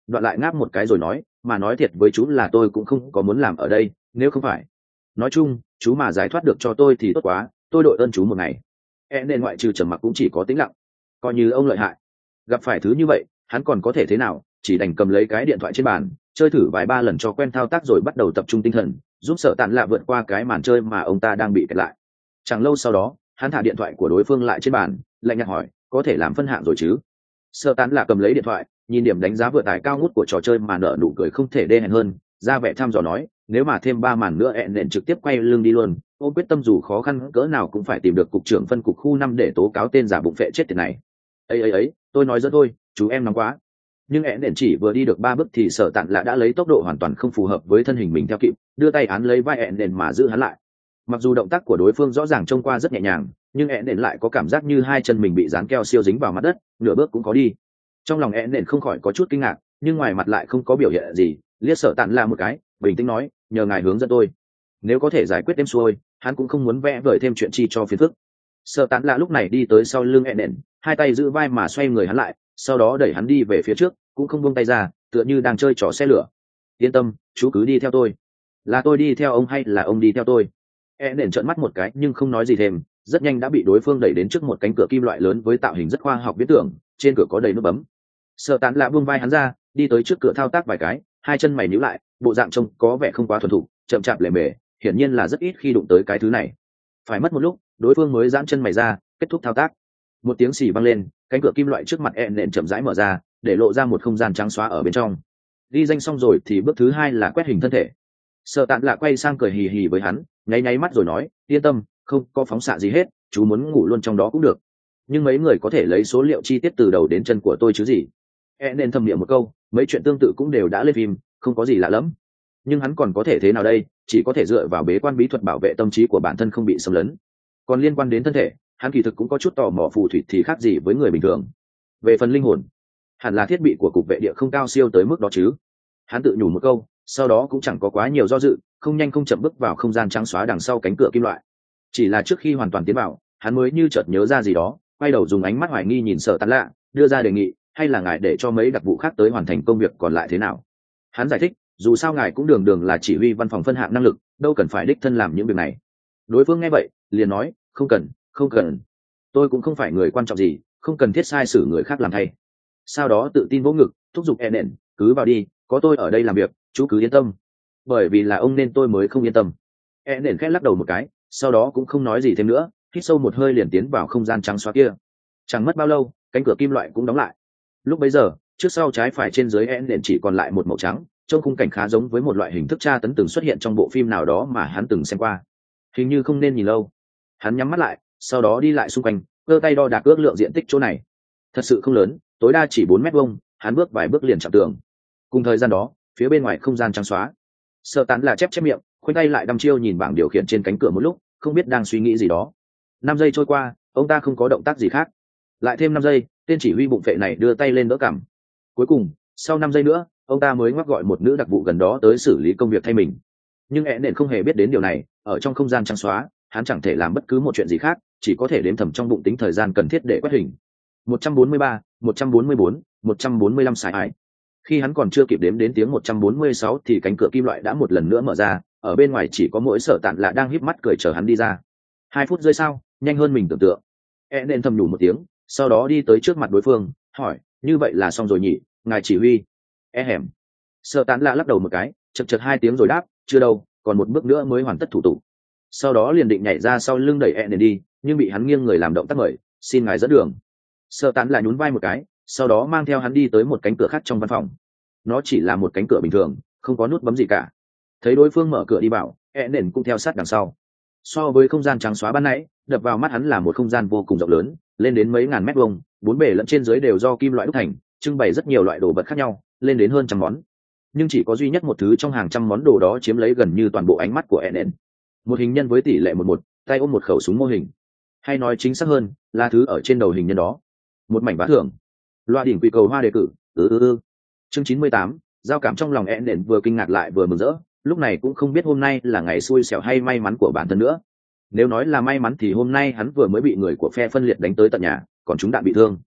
[SPEAKER 1] đoạn lại ngáp một cái rồi nói, mà nói thiệt với chú là tôi cũng không có muốn làm ở đây, nếu không phải nói chung chú mà giải thoát được cho tôi thì tốt quá, tôi đội ơn chú một ngày. E nên ngoại trừ trầm mặc cũng chỉ có tĩnh lặng, coi như ông lợi hại. Gặp phải thứ như vậy hắn còn có thể thế nào, chỉ đành cầm lấy cái điện thoại trên bàn chơi thử vài ba lần cho quen thao tác rồi bắt đầu tập trung tinh thần giúp Sở Tạn Lạ vượt qua cái màn chơi mà ông ta đang bị kẹt lại. Chẳng lâu sau đó hắn thả điện thoại của đối phương lại trên bàn, lạnh nhạt hỏi, có thể làm phân hạng rồi chứ? Sở Tạn Lạ cầm lấy điện thoại nhìn điểm đánh giá vừa tải cao ngút của trò chơi mà nở nụ cười không thể đê hèn hơn, ra vẻ thăm dò nói, nếu mà thêm ba màn nữa ẹn nện trực tiếp quay lưng đi luôn, ô quyết tâm dù khó khăn cỡ nào cũng phải tìm được cục trưởng phân cục khu năm để tố cáo tên giả bụng phệ chết tiệt này. ấy ấy ấy tôi nói dẫn thôi, chú em nóng quá. Nhưng ẹn nện chỉ vừa đi được ba bước thì Sở Tạn Lạ đã lấy tốc độ hoàn toàn không phù hợp với thân hình mình theo kịp, đưa tay án lấy vai ẹn nện mà giữ hắn lại. Mặc dù động tác của đối phương rõ ràng trông qua rất nhẹ nhàng, nhưng ẹn nện lại có cảm giác như hai chân mình bị dán keo siêu dính vào mặt đất, nửa bước cũng có đi. Trong lòng ẹn nện không khỏi có chút kinh ngạc, nhưng ngoài mặt lại không có biểu hiện gì, liếc Sở Tạn Lạ một cái, bình tĩnh nói, nhờ ngài hướng dẫn tôi, nếu có thể giải quyết êm xuôi, hắn cũng không muốn vẽ vời thêm chuyện chi cho phiền phức. Sở Tạn Lạ lúc này đi tới sau lưng ẹn nện, hai tay giữ vai mà xoay người hắn lại, sau đó đẩy hắn đi về phía trước, cũng không buông tay ra, tựa như đang chơi trò xe lửa. Yên tâm, chú cứ đi theo tôi. Là tôi đi theo ông hay là ông đi theo tôi? E nện trợn mắt một cái nhưng không nói gì thêm, rất nhanh đã bị đối phương đẩy đến trước một cánh cửa kim loại lớn với tạo hình rất khoa học viễn tưởng, trên cửa có đầy nút bấm. Sở Tạn Lạ buông vai hắn ra, đi tới trước cửa thao tác vài cái, hai chân mày nhíu lại, bộ dạng trông có vẻ không quá thuần thục, chậm chạp lề mề, hiển nhiên là rất ít khi đụng tới cái thứ này. Phải mất một lúc, đối phương mới giãn chân mày ra, kết thúc thao tác. Một tiếng xì vang lên, cánh cửa kim loại trước mặt E nện chậm rãi mở ra, để lộ ra một không gian trắng xóa ở bên trong. Ghi danh xong rồi thì bước thứ hai là quét hình thân thể. Sở Tạn Lạ quay sang cười hì hì với hắn, nháy nháy mắt rồi nói, yên tâm, không có phóng xạ gì hết, chú muốn ngủ luôn trong đó cũng được. Nhưng mấy người có thể lấy số liệu chi tiết từ đầu đến chân của tôi chứ gì? E nên thầm niệm một câu, mấy chuyện tương tự cũng đều đã lên phim, không có gì lạ lắm. Nhưng hắn còn có thể thế nào đây, chỉ có thể dựa vào bế quan bí thuật bảo vệ tâm trí của bản thân không bị xâm lấn. Còn liên quan đến thân thể, hắn kỳ thực cũng có chút tò mò phù thủy thì khác gì với người bình thường. Về phần linh hồn, hẳn là thiết bị của cục vệ địa không cao siêu tới mức đó chứ. Hắn tự nhủ một câu, sau đó cũng chẳng có quá nhiều do dự, không nhanh không chậm bước vào không gian trắng xóa đằng sau cánh cửa kim loại. Chỉ là trước khi hoàn toàn tiến vào, hắn mới như chợt nhớ ra gì đó, quay đầu dùng ánh mắt hoài nghi nhìn Sở Tạn Lạ, đưa ra đề nghị, hay là ngài để cho mấy đặc vụ khác tới hoàn thành công việc còn lại thế nào? Hắn giải thích, dù sao ngài cũng đường đường là chỉ huy văn phòng phân hạng năng lực, đâu cần phải đích thân làm những việc này. Đối phương nghe vậy liền nói, không cần, không cần, tôi cũng không phải người quan trọng gì, không cần thiết sai sử người khác làm thay. Sau đó tự tin vỗ ngực, thúc giục E nện, cứ vào đi, có tôi ở đây làm việc, chú cứ yên tâm. Bởi vì là ông nên tôi mới không yên tâm. E nện khẽ lắc đầu một cái, sau đó cũng không nói gì thêm nữa, hít sâu một hơi liền tiến vào không gian trắng xóa kia. Chẳng mất bao lâu, cánh cửa kim loại cũng đóng lại. Lúc bấy giờ, trước sau trái phải trên dưới E nện chỉ còn lại một màu trắng, trông khung cảnh khá giống với một loại hình thức tra tấn từng xuất hiện trong bộ phim nào đó mà hắn từng xem qua. Hình như không nên nhìn lâu. Hắn nhắm mắt lại, sau đó đi lại xung quanh, giơ tay đo đạc ước lượng diện tích chỗ này. Thật sự không lớn, tối đa chỉ bốn mét vuông, hắn bước vài bước liền chạm tường. Cùng thời gian đó, phía bên ngoài không gian trắng xóa. Sở Tán là chép chép miệng, khoanh tay lại đăm chiêu nhìn bảng điều khiển trên cánh cửa một lúc, không biết đang suy nghĩ gì đó. Năm giây trôi qua, ông ta không có động tác gì khác. Lại thêm năm giây, tên chỉ huy bụng phệ này đưa tay lên đỡ cằm. Cuối cùng, sau năm giây nữa, ông ta mới ngoắc gọi một nữ đặc vụ gần đó tới xử lý công việc thay mình. Nhưng ẻ nện không hề biết đến điều này, ở trong không gian trắng xóa, hắn chẳng thể làm bất cứ một chuyện gì khác, chỉ có thể đếm thầm trong bụng tính thời gian cần thiết để quét hình. một trăm bốn mươi ba, một trăm bốn mươi bốn, một trăm bốn mươi lăm sai ái. Khi hắn còn chưa kịp đếm đến tiếng một trăm bốn mươi sáu thì cánh cửa kim loại đã một lần nữa mở ra, ở bên ngoài chỉ có mỗi Sở Tạn Lạ đang híp mắt cười chờ hắn đi ra. Hai phút rơi sao, nhanh hơn mình tưởng tượng. E nên thầm nhủ một tiếng, sau đó đi tới trước mặt đối phương, hỏi, như vậy là xong rồi nhỉ, ngài chỉ huy? E hẻm. Sở Tạn Lạ lắc đầu một cái, chật chật hai tiếng rồi đáp, chưa đâu, còn một bước nữa mới hoàn tất thủ tục. Sau đó liền định nhảy ra sau lưng đẩy E nên đi, nhưng bị hắn nghiêng người làm động tác mời, xin ngài dẫn đường. Sở Tạn Lạ nhún vai một cái, sau đó mang theo hắn đi tới một cánh cửa khác trong văn phòng. Nó chỉ là một cánh cửa bình thường, không có nút bấm gì cả. Thấy đối phương mở cửa đi vào, E nền cũng theo sát đằng sau. So với không gian trắng xóa ban nãy, đập vào mắt hắn là một không gian vô cùng rộng lớn, lên đến mấy ngàn mét vuông, bốn bề lẫn trên dưới đều do kim loại đúc thành, trưng bày rất nhiều loại đồ vật khác nhau, lên đến hơn trăm món. Nhưng chỉ có duy nhất một thứ trong hàng trăm món đồ đó chiếm lấy gần như toàn bộ ánh mắt của E nền. Một hình nhân với tỷ lệ một một, tay ôm một khẩu súng mô hình, hay nói chính xác hơn, là thứ ở trên đầu hình nhân đó. Một mảnh bá thưởng. Loa đỉnh quỷ cầu hoa đề cử, ừ ừ ừ. Chương chín mươi tám, giao cảm trong lòng E nền vừa kinh ngạc lại vừa mừng rỡ, lúc này cũng không biết hôm nay là ngày xui xẻo hay may mắn của bản thân nữa. Nếu nói là may mắn thì hôm nay hắn vừa mới bị người của phe phân liệt đánh tới tận nhà, còn chúng đạn bị thương.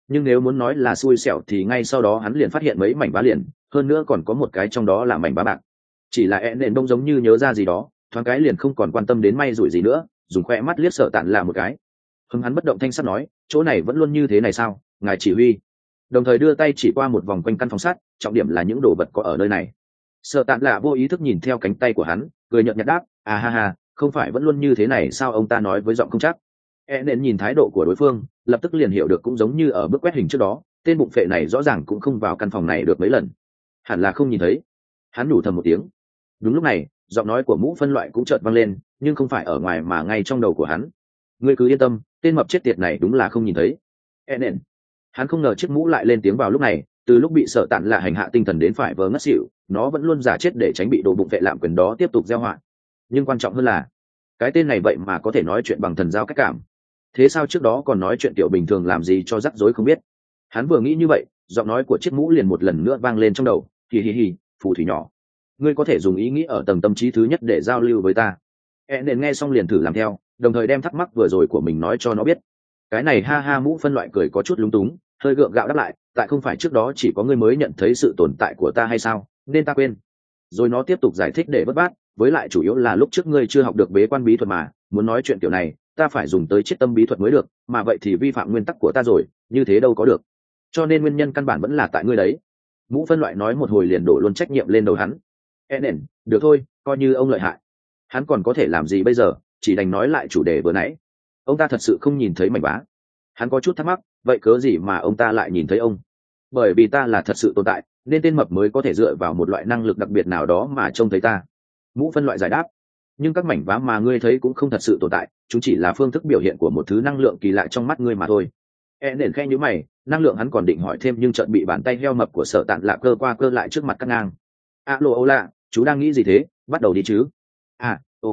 [SPEAKER 1] nhưng nếu muốn nói là xui xẻo thì ngay sau đó hắn liền phát hiện mấy mảnh vá liền, hơn nữa còn có một cái trong đó là mảnh vá bạc. Chỉ là e nền đông giống như nhớ ra gì đó, thoáng cái liền không còn quan tâm đến may rủi gì nữa, dùng khoe mắt liếc Sở Tạn Lạ một cái. Hưng hắn bất động thanh sắt nói, chỗ này vẫn luôn như thế này sao, ngài chỉ huy. Đồng thời đưa tay chỉ qua một vòng quanh căn phòng sắt, trọng điểm là những đồ vật có ở nơi này. Sở Tạn Lạ vô ý thức nhìn theo cánh tay của hắn, cười nhợt nhạt đáp, à ha ha, không phải vẫn luôn như thế này sao, ông ta nói với giọng không chắc. E nền nhìn thái độ của đối phương, lập tức liền hiểu được, cũng giống như ở bước quét hình trước đó, tên bụng phệ này rõ ràng cũng không vào căn phòng này được mấy lần, hẳn là không nhìn thấy. Hắn nhủ thầm một tiếng. Đúng lúc này, giọng nói của Mũ Phân Loại cũng chợt vang lên, nhưng không phải ở ngoài mà ngay trong đầu của hắn. Ngươi cứ yên tâm, tên mập chết tiệt này đúng là không nhìn thấy. E nền. Hắn không ngờ chiếc mũ lại lên tiếng vào lúc này, từ lúc bị Sở Tạn Lạ hành hạ tinh thần đến phải vờ ngất xỉu, nó vẫn luôn giả chết để tránh bị đồ bụng phệ lạm quyền đó tiếp tục gieo họa. Nhưng quan trọng hơn là, cái tên này vậy mà có thể nói chuyện bằng thần giao cách cảm. Thế sao trước đó còn nói chuyện tiểu bình thường làm gì cho rắc rối không biết. Hắn vừa nghĩ như vậy, giọng nói của chiếc mũ liền một lần nữa vang lên trong đầu, hì hì hì, phù thủy nhỏ, ngươi có thể dùng ý nghĩ ở tầng tâm trí thứ nhất để giao lưu với ta. E nền nghe xong liền thử làm theo, đồng thời đem thắc mắc vừa rồi của mình nói cho nó biết. Cái này ha ha, Mũ Phân Loại cười có chút lúng túng, hơi gượng gạo đáp lại, tại không phải trước đó chỉ có ngươi mới nhận thấy sự tồn tại của ta hay sao, nên ta quên. Rồi nó tiếp tục giải thích để bất bát, với lại chủ yếu là lúc trước ngươi chưa học được bế quan bí thuật mà, muốn nói chuyện kiểu này ta phải dùng tới chiết tâm bí thuật mới được, mà vậy thì vi phạm nguyên tắc của ta rồi, như thế đâu có được. Cho nên nguyên nhân căn bản vẫn là tại ngươi đấy. Mũ Phân Loại nói một hồi liền đổ luôn trách nhiệm lên đầu hắn. E nền, được thôi, coi như ông lợi hại. Hắn còn có thể làm gì bây giờ, chỉ đành nói lại chủ đề vừa nãy. Ông ta thật sự không nhìn thấy mảnh vá. Hắn có chút thắc mắc, vậy cớ gì mà ông ta lại nhìn thấy ông? Bởi vì ta là thật sự tồn tại, nên tên mập mới có thể dựa vào một loại năng lực đặc biệt nào đó mà trông thấy ta. Mũ Phân Loại giải đáp. Nhưng các mảnh vá mà ngươi thấy cũng không thật sự tồn tại, chúng chỉ là phương thức biểu hiện của một thứ năng lượng kỳ lạ trong mắt ngươi mà thôi. E nền khe nhíu mày, năng lượng hắn còn định hỏi thêm nhưng chợt bị bàn tay heo mập của Sở Tạn Lạ cơ qua cơ lại trước mặt cắt ngang. Alo ô lạ, chú đang nghĩ gì thế, bắt đầu đi chứ? À, ok.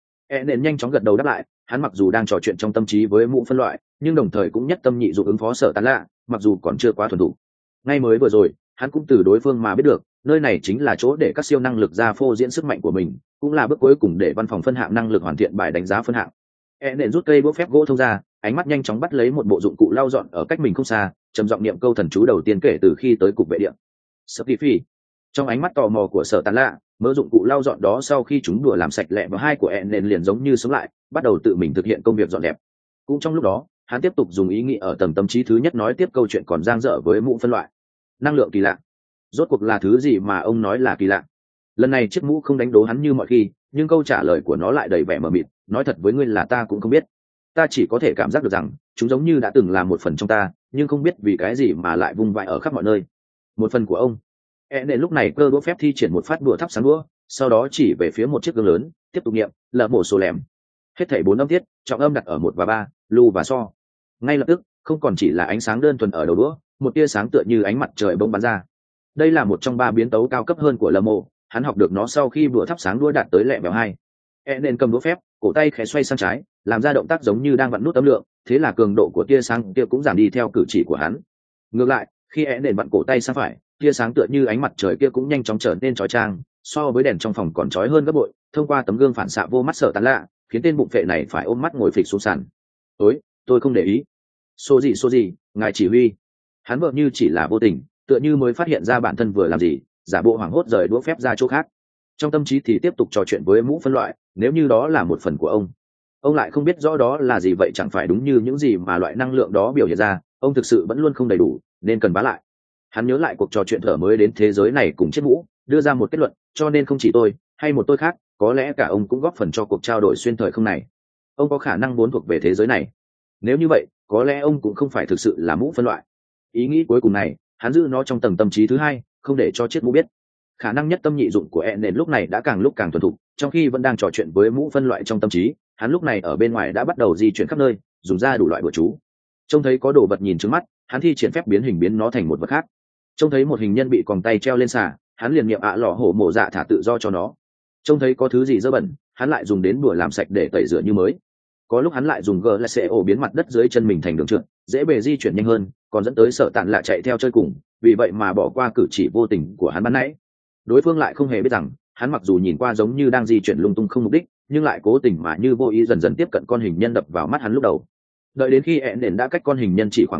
[SPEAKER 1] E nền nhanh chóng gật đầu đáp lại, hắn mặc dù đang trò chuyện trong tâm trí với Mũ Phân Loại, nhưng đồng thời cũng nhất tâm nhị dụng ứng phó Sở Tạn Lạ, mặc dù còn chưa quá thuần thục. Ngay mới vừa rồi, hắn cũng từ đối phương mà biết được, nơi này chính là chỗ để các siêu năng lực ra phô diễn sức mạnh của mình, cũng là bước cuối cùng để văn phòng phân hạng năng lực hoàn thiện bài đánh giá phân hạng. E nền rút cây búa phép gỗ thông ra, ánh mắt nhanh chóng bắt lấy một bộ dụng cụ lau dọn ở cách mình không xa, trầm giọng niệm câu thần chú đầu tiên kể từ khi tới cục vệ điện. Stiffy. Trong ánh mắt tò mò của Sở Tạn Lạ, mớ dụng cụ lau dọn đó sau khi chúng đùa làm sạch lẹ và hai của E nền liền giống như sống lại, bắt đầu tự mình thực hiện công việc dọn dẹp. Cũng trong lúc đó, hắn tiếp tục dùng ý nghĩ ở tầng tâm trí thứ nhất nói tiếp câu chuyện còn dang dở với Mũ Phân Loại. Năng lượng kỳ lạ, rốt cuộc là thứ gì mà ông nói là kỳ lạ? Lần này chiếc mũ không đánh đố hắn như mọi khi, nhưng câu trả lời của nó lại đầy vẻ mờ mịt. Nói thật với ngươi là ta cũng không biết, ta chỉ có thể cảm giác được rằng chúng giống như đã từng là một phần trong ta, nhưng không biết vì cái gì mà lại vung vãi ở khắp mọi nơi. Một phần của ông. E nền lúc này cơ đũa phép thi triển một phát đũa thắp sáng đũa, sau đó chỉ về phía một chiếc gương lớn, tiếp tục niệm lờ mổ sổ lẻm. Hết thảy bốn âm tiết, trọng âm đặt ở một và ba, lu và so. Ngay lập tức, không còn chỉ là ánh sáng đơn thuần ở đầu đũa, một tia sáng tựa như ánh mặt trời bỗng bắn ra. Đây là một trong ba biến tấu cao cấp hơn của lờ mổ, hắn học được nó sau khi vừa thắp sáng đũa đạt tới lẹ mèo hai. E nên cầm đũa phép, cổ tay khẽ xoay sang trái, làm ra động tác giống như đang vặn nút âm lượng, thế là cường độ của tia sáng kia cũng giảm đi theo cử chỉ của hắn. Ngược lại, khi E nên vặn cổ tay sang phải, tia sáng tựa như ánh mặt trời kia cũng nhanh chóng trở nên chói chang, so với đèn trong phòng còn chói hơn gấp bội, thông qua tấm gương phản xạ vô mắt Sở Tạn Lạ, khiến tên bụng phệ này phải ôm mắt ngồi phịch xuống sàn. "Ôi, tôi không để ý." "Số gì số gì, ngài chỉ huy." Hắn vợ như chỉ là vô tình, tựa như mới phát hiện ra bản thân vừa làm gì, giả bộ hoảng hốt rời đũa phép ra chỗ khác. Trong tâm trí thì tiếp tục trò chuyện với Mũ Phân Loại, nếu như đó là một phần của ông, ông lại không biết rõ đó là gì, vậy chẳng phải đúng như những gì mà loại năng lượng đó biểu hiện ra, ông thực sự vẫn luôn không đầy đủ, nên cần bá lại. Hắn nhớ lại cuộc trò chuyện thở mới đến thế giới này cùng chiếc mũ, đưa ra một kết luận, cho nên không chỉ tôi hay một tôi khác, có lẽ cả ông cũng góp phần cho cuộc trao đổi xuyên thời không này. Ông có khả năng vốn thuộc về thế giới này. Nếu như vậy, có lẽ ông cũng không phải thực sự là Mũ Phân Loại. Ý nghĩ cuối cùng này, hắn giữ nó trong tầng tâm trí thứ hai, không để cho chiếc mũ biết. Khả năng nhất tâm nhị dụng của E nền lúc này đã càng lúc càng thuần thục, trong khi vẫn đang trò chuyện với Mũ Phân Loại trong tâm trí, hắn lúc này ở bên ngoài đã bắt đầu di chuyển khắp nơi, dùng ra đủ loại bùa chú. Trông thấy có đồ vật nhìn trước mắt, hắn thi triển phép biến hình biến nó thành một vật khác. Trông thấy một hình nhân bị còng tay treo lên xà, hắn liền niệm ạ lọ hổ mổ dạ thả tự do cho nó. Trông thấy có thứ gì dơ bẩn, hắn lại dùng đến bùa làm sạch để tẩy rửa như mới. Có lúc hắn lại dùng gờ là sẽ ổ biến mặt đất dưới chân mình thành đường trượt, dễ bề di chuyển nhanh hơn, còn dẫn tới Sở Tạn Lạ chạy theo chơi cùng, vì vậy mà bỏ qua cử chỉ vô tình của hắn ban nãy. Đối phương lại không hề biết rằng hắn mặc dù nhìn qua giống như đang di chuyển lung tung không mục đích, nhưng lại cố tình mà như vô ý dần dần tiếp cận con hình nhân đập vào mắt hắn lúc đầu. Đợi đến khi ẹn đền đã cách con hình nhân chỉ khoảng năm mét,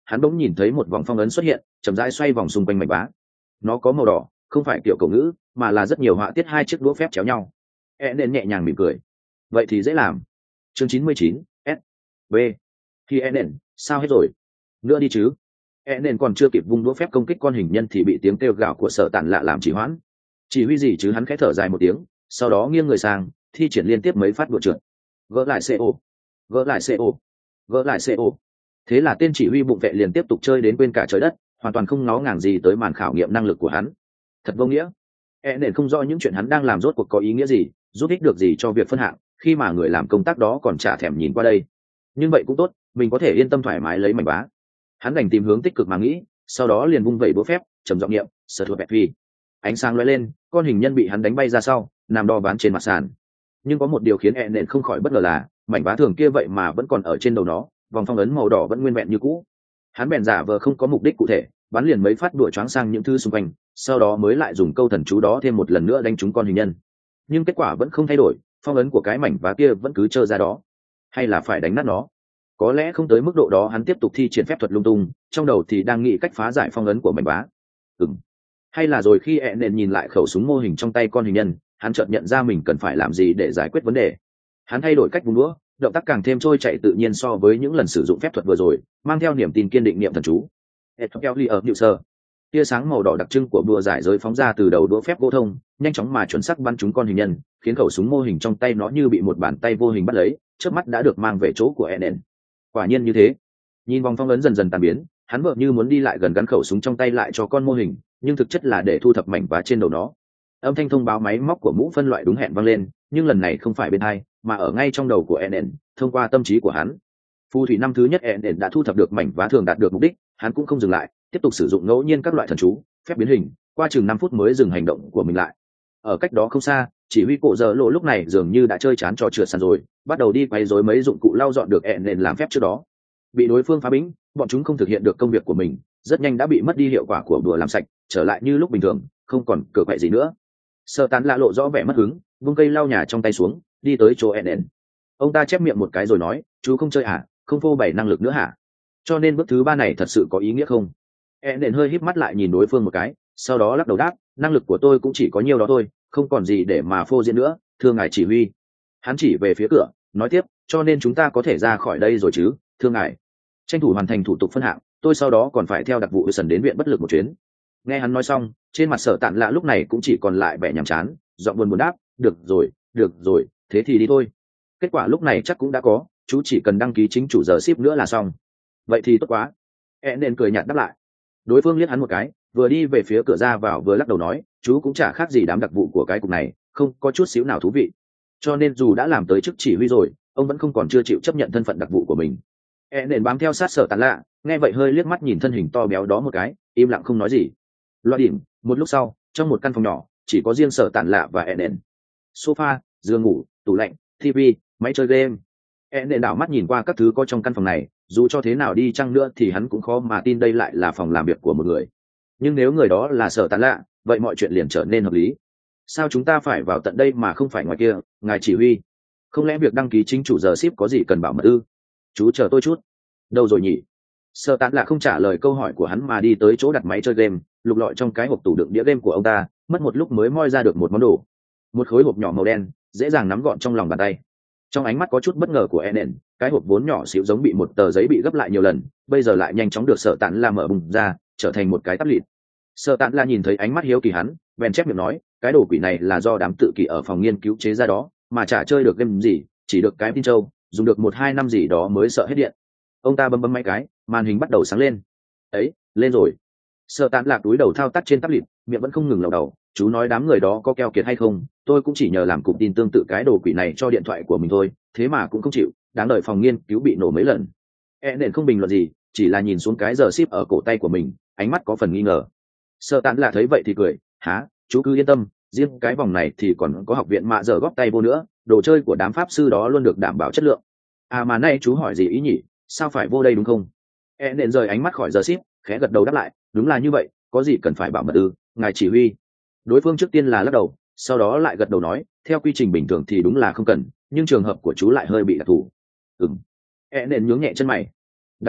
[SPEAKER 1] hắn bỗng nhìn thấy một vòng phong ấn xuất hiện, chậm rãi xoay vòng xung quanh mảnh vá. Nó có màu đỏ, không phải kiểu cổ ngữ, mà là rất nhiều họa tiết hai chiếc đũa phép chéo nhau. E nên nhẹ nhàng mỉm cười. Vậy thì dễ làm. Chương chín mươi chín, S. B. Khi E nên, sao hết rồi? Nữa đi chứ. E nên còn chưa kịp vung đũa phép công kích con hình nhân thì bị tiếng kêu gào của Sở Tản Lạ làm trì hoãn. Chỉ huy gì chứ, hắn khẽ thở dài một tiếng, sau đó nghiêng người sang, thi triển liên tiếp mấy phát đũa trượt. Gỡ lại xê ô, gỡ lại xê ô, gỡ lại xê ô. Thế là tên chỉ huy bụng vệ liền tiếp tục chơi đến quên cả trời đất, hoàn toàn không ngó ngàng gì tới màn khảo nghiệm năng lực của hắn. Thật vô nghĩa. E nên không rõ những chuyện hắn đang làm rốt cuộc có ý nghĩa gì, giúp ích được gì cho việc phân hạng, khi mà người làm công tác đó còn chả thèm nhìn qua đây. Nhưng vậy cũng tốt, mình có thể yên tâm thoải mái lấy mảnh vá. Hắn đành tìm hướng tích cực mà nghĩ, sau đó liền vung vẩy búa phép, trầm giọng niệm, "Sở thuộc bẹt phi." Ánh sáng lóe lên, con hình nhân bị hắn đánh bay ra sau, nằm đo ván trên mặt sàn. Nhưng có một điều khiến E nện không khỏi bất ngờ là, mảnh vá thường kia vậy mà vẫn còn ở trên đầu nó, vòng phong ấn màu đỏ vẫn nguyên vẹn như cũ. Hắn bèn giả vờ không có mục đích cụ thể, bắn liền mấy phát đuổi choáng sang những thứ xung quanh, sau đó mới lại dùng câu thần chú đó thêm một lần nữa đánh trúng con hình nhân. Nhưng kết quả vẫn không thay đổi, phong ấn của cái mảnh vá kia vẫn cứ trơ ra đó. Hay là phải đánh nát nó? Có lẽ không tới mức độ đó, hắn tiếp tục thi triển phép thuật lung tung, trong đầu thì đang nghĩ cách phá giải phong ấn của mảnh vá. Ừm. Hay là rồi khi E nện nhìn lại khẩu súng mô hình trong tay con hình nhân, hắn chợt nhận ra mình cần phải làm gì để giải quyết vấn đề. Hắn thay đổi cách vung đũa, động tác càng thêm trôi chảy tự nhiên so với những lần sử dụng phép thuật vừa rồi, mang theo niềm tin kiên định niệm thần chú. Ethiopia ở Sơ. Tia sáng màu đỏ đặc trưng của bùa giải giới phóng ra từ đầu đũa phép gỗ thông, nhanh chóng mà chuẩn xác bắn trúng con hình nhân, khiến khẩu súng mô hình trong tay nó như bị một bàn tay vô hình bắt lấy, chớp mắt đã được mang về chỗ của E nện. Quả nhiên như thế. Nhìn vòng phong ấn dần dần tan biến, hắn vợ như muốn đi lại gần gắn khẩu súng trong tay lại cho con mô hình, nhưng thực chất là để thu thập mảnh vá trên đầu nó. Âm thanh thông báo máy móc của mũ phân loại đúng hẹn vang lên, nhưng lần này không phải bên hai, mà ở ngay trong đầu của E nện, thông qua tâm trí của hắn. Phù thủy năm thứ nhất E nện đã thu thập được mảnh vá thường đạt được mục đích, hắn cũng không dừng lại, tiếp tục sử dụng ngẫu nhiên các loại thần chú, phép biến hình, qua chừng năm phút mới dừng hành động của mình lại. Ở cách đó không xa, chỉ huy cổ giờ lộ lúc này dường như đã chơi chán trò trượt sàn rồi, bắt đầu đi quay rối mấy dụng cụ lau dọn được E nện làm phép trước đó. Bị đối phương phá bĩnh, bọn chúng không thực hiện được công việc của mình, rất nhanh đã bị mất đi hiệu quả của đùa làm sạch, trở lại như lúc bình thường, không còn cờ quậy gì nữa. Sơ Tán Lạ lộ rõ vẻ mất hứng, vung cây lau nhà trong tay xuống, đi tới chỗ E nện. Ông ta chép miệng một cái rồi nói, "Chú không chơi hả? Không phô bày năng lực nữa hả? Cho nên bước thứ ba này thật sự có ý nghĩa không?" E nện hơi híp mắt lại nhìn đối phương một cái, sau đó lắc đầu đáp, "Năng lực của tôi cũng chỉ có nhiêu đó thôi, không còn gì để mà phô diễn nữa, thưa ngài chỉ huy." Hắn chỉ về phía cửa, nói tiếp, "Cho nên chúng ta có thể ra khỏi đây rồi chứ, thưa ngài. Tranh thủ hoàn thành thủ tục phân hạng, tôi sau đó còn phải theo đặc vụ sần đến viện bất lực một chuyến." Nghe hắn nói xong, trên mặt Sở Tản Lạ lúc này cũng chỉ còn lại vẻ nhàm chán, giọng buồn buồn đáp, "Được rồi, được rồi, thế thì đi thôi. Kết quả lúc này chắc cũng đã có, chú chỉ cần đăng ký chính chủ giờ ship nữa là xong." "Vậy thì tốt quá." E nên cười nhạt đáp lại. Đối phương liếc hắn một cái, vừa đi về phía cửa ra vào vừa lắc đầu nói, "Chú cũng chả khác gì đám đặc vụ của cái cục này, không có chút xíu nào thú vị. Cho nên dù đã làm tới chức chỉ huy rồi, ông vẫn không còn chưa chịu chấp nhận thân phận đặc vụ của mình." E nền bám theo sát Sở Tản Lạ, nghe vậy hơi liếc mắt nhìn thân hình to béo đó một cái, im lặng không nói gì. Loa điểm, một lúc sau, trong một căn phòng nhỏ, chỉ có riêng Sở Tản Lạ và E nền. Sofa, giường ngủ, tủ lạnh, ti vi, máy chơi game. E nền đảo mắt nhìn qua các thứ có trong căn phòng này, dù cho thế nào đi chăng nữa thì hắn cũng khó mà tin đây lại là phòng làm việc của một người. Nhưng nếu người đó là Sở Tản Lạ, vậy mọi chuyện liền trở nên hợp lý. Sao chúng ta phải vào tận đây mà không phải ngoài kia, ngài chỉ huy? Không lẽ việc đăng ký chính chủ giờ ship có gì cần bảo mật ư? Chú chờ tôi chút. Đâu rồi nhỉ? Sở Tản Lạ không trả lời câu hỏi của hắn mà đi tới chỗ đặt máy chơi game, lục lọi trong cái hộp tủ đựng đĩa game của ông ta, mất một lúc mới moi ra được một món đồ. Một khối hộp nhỏ màu đen, dễ dàng nắm gọn trong lòng bàn tay. Trong ánh mắt có chút bất ngờ của E nện, cái hộp vốn nhỏ xíu giống bị một tờ giấy bị gấp lại nhiều lần, bây giờ lại nhanh chóng được Sở Tản Lạ mở bùng ra, trở thành một cái tắp lịt. Sở Tản Lạ nhìn thấy ánh mắt hiếu kỳ hắn, bèn chép miệng nói, "Cái đồ quỷ này là do đám tự kỷ ở phòng nghiên cứu chế ra đó, mà chả chơi được game gì, chỉ được cái tin châu, dùng được một hai năm gì đó mới sợ hết điện." Ông ta bấm bấm mấy cái, màn hình bắt đầu sáng lên. "Ấy, lên rồi." Sở Tản Lạc túi đầu thao tác trên tablet, miệng vẫn không ngừng lầu đầu, "Chú nói đám người đó có keo kiệt hay không? Tôi cũng chỉ nhờ làm cục tin tương tự cái đồ quỷ này cho điện thoại của mình thôi, thế mà cũng không chịu, đáng đợi phòng nghiên cứu bị nổ mấy lần." E nện không bình luận gì, chỉ là nhìn xuống cái giờ ship ở cổ tay của mình, ánh mắt có phần nghi ngờ. Sở Tản Lạc thấy vậy thì cười, "Hả, chú cứ yên tâm, riêng cái vòng này thì còn có học viện mạ giờ góp tay vô nữa, đồ chơi của đám pháp sư đó luôn được đảm bảo chất lượng." "À mà nay chú hỏi gì ý nhỉ? Sao phải vô đây đúng không?" E nện rời ánh mắt khỏi giờ ship, khẽ gật đầu đáp lại, "Đúng là như vậy, có gì cần phải bảo mật ư, ngài chỉ huy?" Đối phương trước tiên là lắc đầu, sau đó lại gật đầu nói, "Theo quy trình bình thường thì đúng là không cần, nhưng trường hợp của chú lại hơi bị đặc thù." "Ừm." E nện nhướng nhẹ chân mày. "Đặc thù?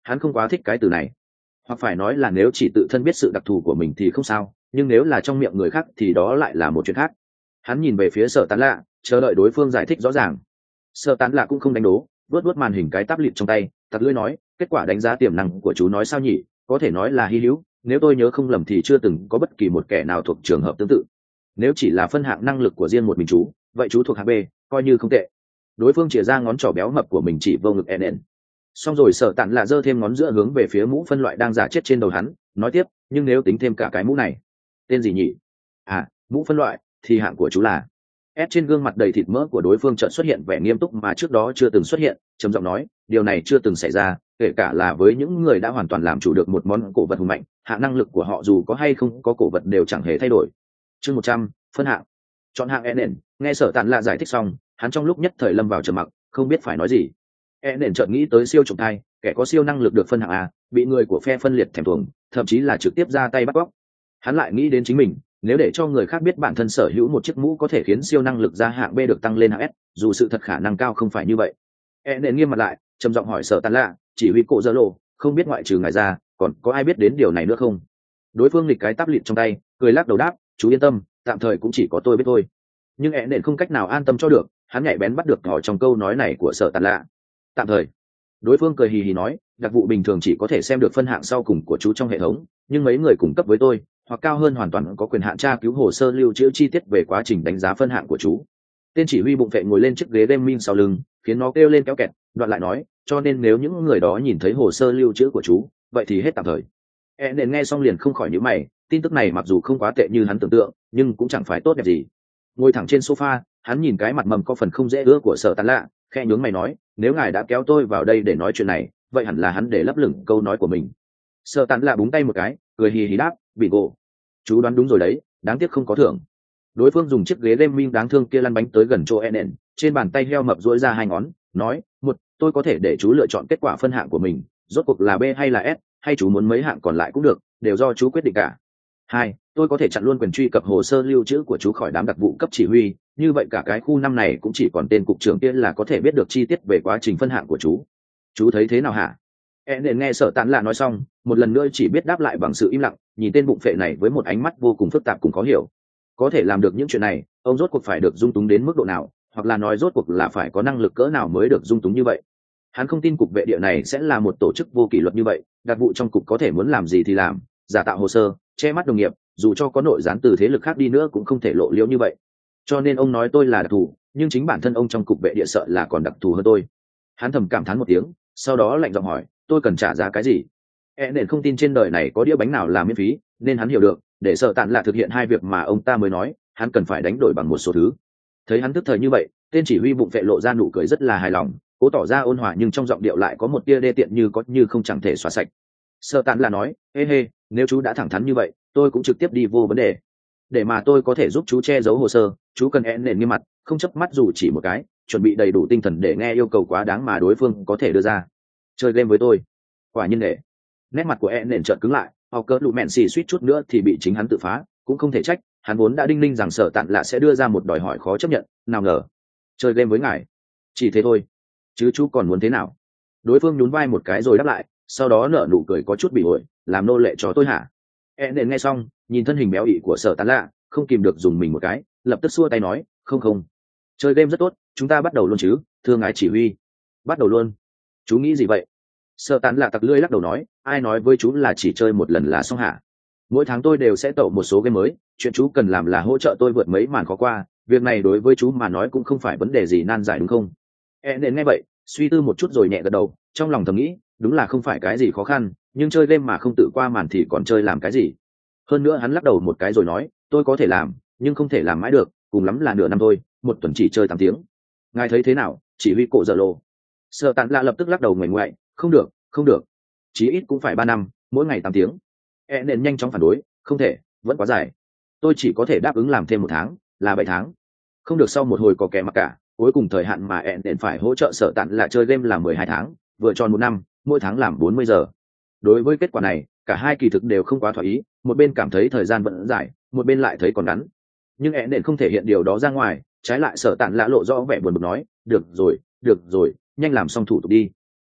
[SPEAKER 1] hắn không quá thích cái từ này. Hoặc phải nói là nếu chỉ tự thân biết sự đặc thù của mình thì không sao, nhưng nếu là trong miệng người khác thì đó lại là một chuyện khác. Hắn nhìn về phía Sở Tán Lạ, chờ đợi đối phương giải thích rõ ràng. Sở Tán Lạ cũng không đánh đố, vuốt vuốt màn hình cái tab lịt trong tay, tặc lưỡi nói, kết quả đánh giá tiềm năng của chú nói sao nhỉ, có thể nói là hy hữu, nếu tôi nhớ không lầm thì chưa từng có bất kỳ một kẻ nào thuộc trường hợp tương tự. Nếu chỉ là phân hạng năng lực của riêng một mình chú, vậy chú thuộc hạng B, coi như không tệ. Đối phương chìa ra ngón trỏ béo mập của mình chỉ vô ngực Eden. Xong rồi Sở Tản Lạ giơ thêm ngón giữa hướng về phía mũ phân loại đang giả chết trên đầu hắn, nói tiếp, nhưng nếu tính thêm cả cái mũ này, tên gì nhỉ? À, mũ phân loại thì hạng của chú là S. Trên gương mặt đầy thịt mỡ của đối phương chợt xuất hiện vẻ nghiêm túc mà trước đó chưa từng xuất hiện, trầm giọng nói, điều này chưa từng xảy ra, kể cả là với những người đã hoàn toàn làm chủ được một món cổ vật hùng mạnh, hạng năng lực của họ dù có hay không có cổ vật đều chẳng hề thay đổi. Chương một trăm, phân hạng. Chọn hạng Eden. Nghe Sở Tản Lạ giải thích xong, hắn trong lúc nhất thời lâm vào trầm mặc, không biết phải nói gì. Eden chợt nghĩ tới siêu trùng thai, kẻ có siêu năng lực được phân hạng A, bị người của phe phân liệt thèm thuồng, thậm chí là trực tiếp ra tay bắt cóc. Hắn lại nghĩ đến chính mình, nếu để cho người khác biết bản thân sở hữu một chiếc mũ có thể khiến siêu năng lực ra hạng B được tăng lên hạng S, dù sự thật khả năng cao không phải như vậy. Eden nghiêm mặt lại, trầm giọng hỏi Sở Tản Lạ, chỉ huy Cổ Dơ Lộ, không biết ngoại trừ ngài ra, còn có ai biết đến điều này nữa không? Đối phương nghịch cái táp lịt trong tay, cười lắc đầu đáp, chú yên tâm, tạm thời cũng chỉ có tôi biết thôi. Nhưng Eden không cách nào an tâm cho được, hắn nhạy bén bắt được thỏ trong câu nói này của Sở Tản Lạ. Tạm thời. Đối phương cười hì hì nói, đặc vụ bình thường chỉ có thể xem được phân hạng sau cùng của chú trong hệ thống, nhưng mấy người cùng cấp với tôi hoặc cao hơn hoàn toàn có quyền hạn tra cứu hồ sơ lưu trữ chi tiết về quá trình đánh giá phân hạng của chú. Tên chỉ huy bụng vệ ngồi lên chiếc ghế gaming sau lưng, khiến nó kêu lên kéo kẹt, đoạn lại nói, cho nên nếu những người đó nhìn thấy hồ sơ lưu trữ của chú, vậy thì hết tạm thời. E nên nghe xong liền không khỏi nhíu mày, tin tức này mặc dù không quá tệ như hắn tưởng tượng, nhưng cũng chẳng phải tốt đẹp gì. Ngồi thẳng trên sofa, hắn nhìn cái mặt mầm có phần không dễ ưa của Sở Tản Lạ, khẽ nhướng mày nói, nếu ngài đã kéo tôi vào đây để nói chuyện này, vậy hẳn là hắn để lấp lửng câu nói của mình. Sở Tản Lạ búng tay một cái, cười hì hì đáp, bị gỗ. Chú đoán đúng rồi đấy, đáng tiếc không có thưởng. Đối phương dùng chiếc ghế gaming đáng thương kia lăn bánh tới gần chỗ Eden, trên bàn tay heo mập duỗi ra hai ngón, nói, một, tôi có thể để chú lựa chọn kết quả phân hạng của mình, rốt cuộc là B hay là S, hay chú muốn mấy hạng còn lại cũng được, đều do chú quyết định cả. Hai, tôi có thể chặn luôn quyền truy cập hồ sơ lưu trữ của chú khỏi đám đặc vụ cấp chỉ huy, như vậy cả cái khu năm này cũng chỉ còn tên cục trưởng kia là có thể biết được chi tiết về quá trình phân hạng của chú. Chú thấy thế nào hả? E nên nghe Sở Tản Lạ nói xong, một lần nữa chỉ biết đáp lại bằng sự im lặng, nhìn tên bụng phệ này với một ánh mắt vô cùng phức tạp cùng khó hiểu. Có thể làm được những chuyện này, ông rốt cuộc phải được dung túng đến mức độ nào, hoặc là nói rốt cuộc là phải có năng lực cỡ nào mới được dung túng như vậy. Hắn không tin cục vệ địa này sẽ là một tổ chức vô kỷ luật như vậy, đặc vụ trong cục có thể muốn làm gì thì làm, giả tạo hồ sơ, che mắt đồng nghiệp, dù cho có nội gián từ thế lực khác đi nữa cũng không thể lộ liễu như vậy. Cho nên ông nói tôi là đặc thù, nhưng chính bản thân ông trong cục vệ địa sợ là còn đặc thù hơn tôi. Hắn thầm cảm thán một tiếng, sau đó lạnh giọng hỏi, tôi cần trả giá cái gì? E nên không tin trên đời này có đĩa bánh nào là miễn phí, nên hắn hiểu được, để Sở Tản Lạ thực hiện hai việc mà ông ta mới nói, hắn cần phải đánh đổi bằng một số thứ. Thấy hắn tức thời như vậy, tên chỉ huy bụng vệ lộ ra nụ cười rất là hài lòng, cố tỏ ra ôn hòa nhưng trong giọng điệu lại có một tia đê tiện như có như không chẳng thể xóa sạch. Sở Tản Lạ nói, hê hê, nếu chú đã thẳng thắn như vậy, tôi cũng trực tiếp đi vô vấn đề. Để mà tôi có thể giúp chú che giấu hồ sơ, chú cần én nền nghiêm mặt, không chớp mắt dù chỉ một cái, chuẩn bị đầy đủ tinh thần để nghe yêu cầu quá đáng mà đối phương có thể đưa ra. Chơi game với tôi. Quả nhiên để. Nét mặt của én nền chợt cứng lại, ao cỡ lụ mẹn xì suýt chút nữa thì bị chính hắn tự phá, cũng không thể trách, hắn vốn đã đinh ninh rằng Sở Tản Lạ sẽ đưa ra một đòi hỏi khó chấp nhận, nào ngờ chơi game với ngài, chỉ thế thôi, chứ chú còn muốn thế nào? Đối phương nhún vai một cái rồi đáp lại, sau đó nở nụ cười có chút bị ổi, làm nô lệ cho tôi hả? E nền nghe xong, nhìn thân hình béo ị của Sở Tản Lạ, không kìm được dùng mình một cái, lập tức xua tay nói, không không, chơi game rất tốt, chúng ta bắt đầu luôn chứ, thưa ngài chỉ huy. Bắt đầu luôn? Chú nghĩ gì vậy? Sở Tản Lạ tặc lưỡi lắc đầu nói, ai nói với chú là chỉ chơi một lần là xong hả? Mỗi tháng tôi đều sẽ tậu một số game mới, chuyện chú cần làm là hỗ trợ tôi vượt mấy màn khó qua, việc này đối với chú mà nói cũng không phải vấn đề gì nan giải đúng không? E nền nghe vậy, suy tư một chút rồi nhẹ gật đầu, trong lòng thầm nghĩ, đúng là không phải cái gì khó khăn, nhưng chơi game mà không tự qua màn thì còn chơi làm cái gì? Hơn nữa hắn lắc đầu một cái rồi nói, tôi có thể làm, nhưng không thể làm mãi được, cùng lắm là nửa năm thôi, một tuần chỉ chơi tám tiếng. Ngài thấy thế nào? Chỉ huy Cổ Dở Lô. Sở Tản Lạ lập tức lắc đầu ngoảnh ngoại, không được, không được, chí ít cũng phải ba năm, mỗi ngày tám tiếng. E nền nhanh chóng phản đối, không thể, vẫn quá dài. Tôi chỉ có thể đáp ứng làm thêm một tháng, là bảy tháng. Không được. Sau một hồi có kẻ mặc cả, cuối cùng thời hạn mà E nền phải hỗ trợ Sở Tản Lạ chơi game là mười hai tháng, vừa tròn một năm, mỗi tháng làm bốn mươi giờ. Đối với kết quả này, cả hai kỳ thực đều không quá thỏa ý, một bên cảm thấy thời gian vẫn dài, một bên lại thấy còn ngắn. Nhưng E nền không thể hiện điều đó ra ngoài, trái lại Sở Tản Lạ lộ rõ vẻ buồn bực nói, được rồi, được rồi, nhanh làm xong thủ tục đi.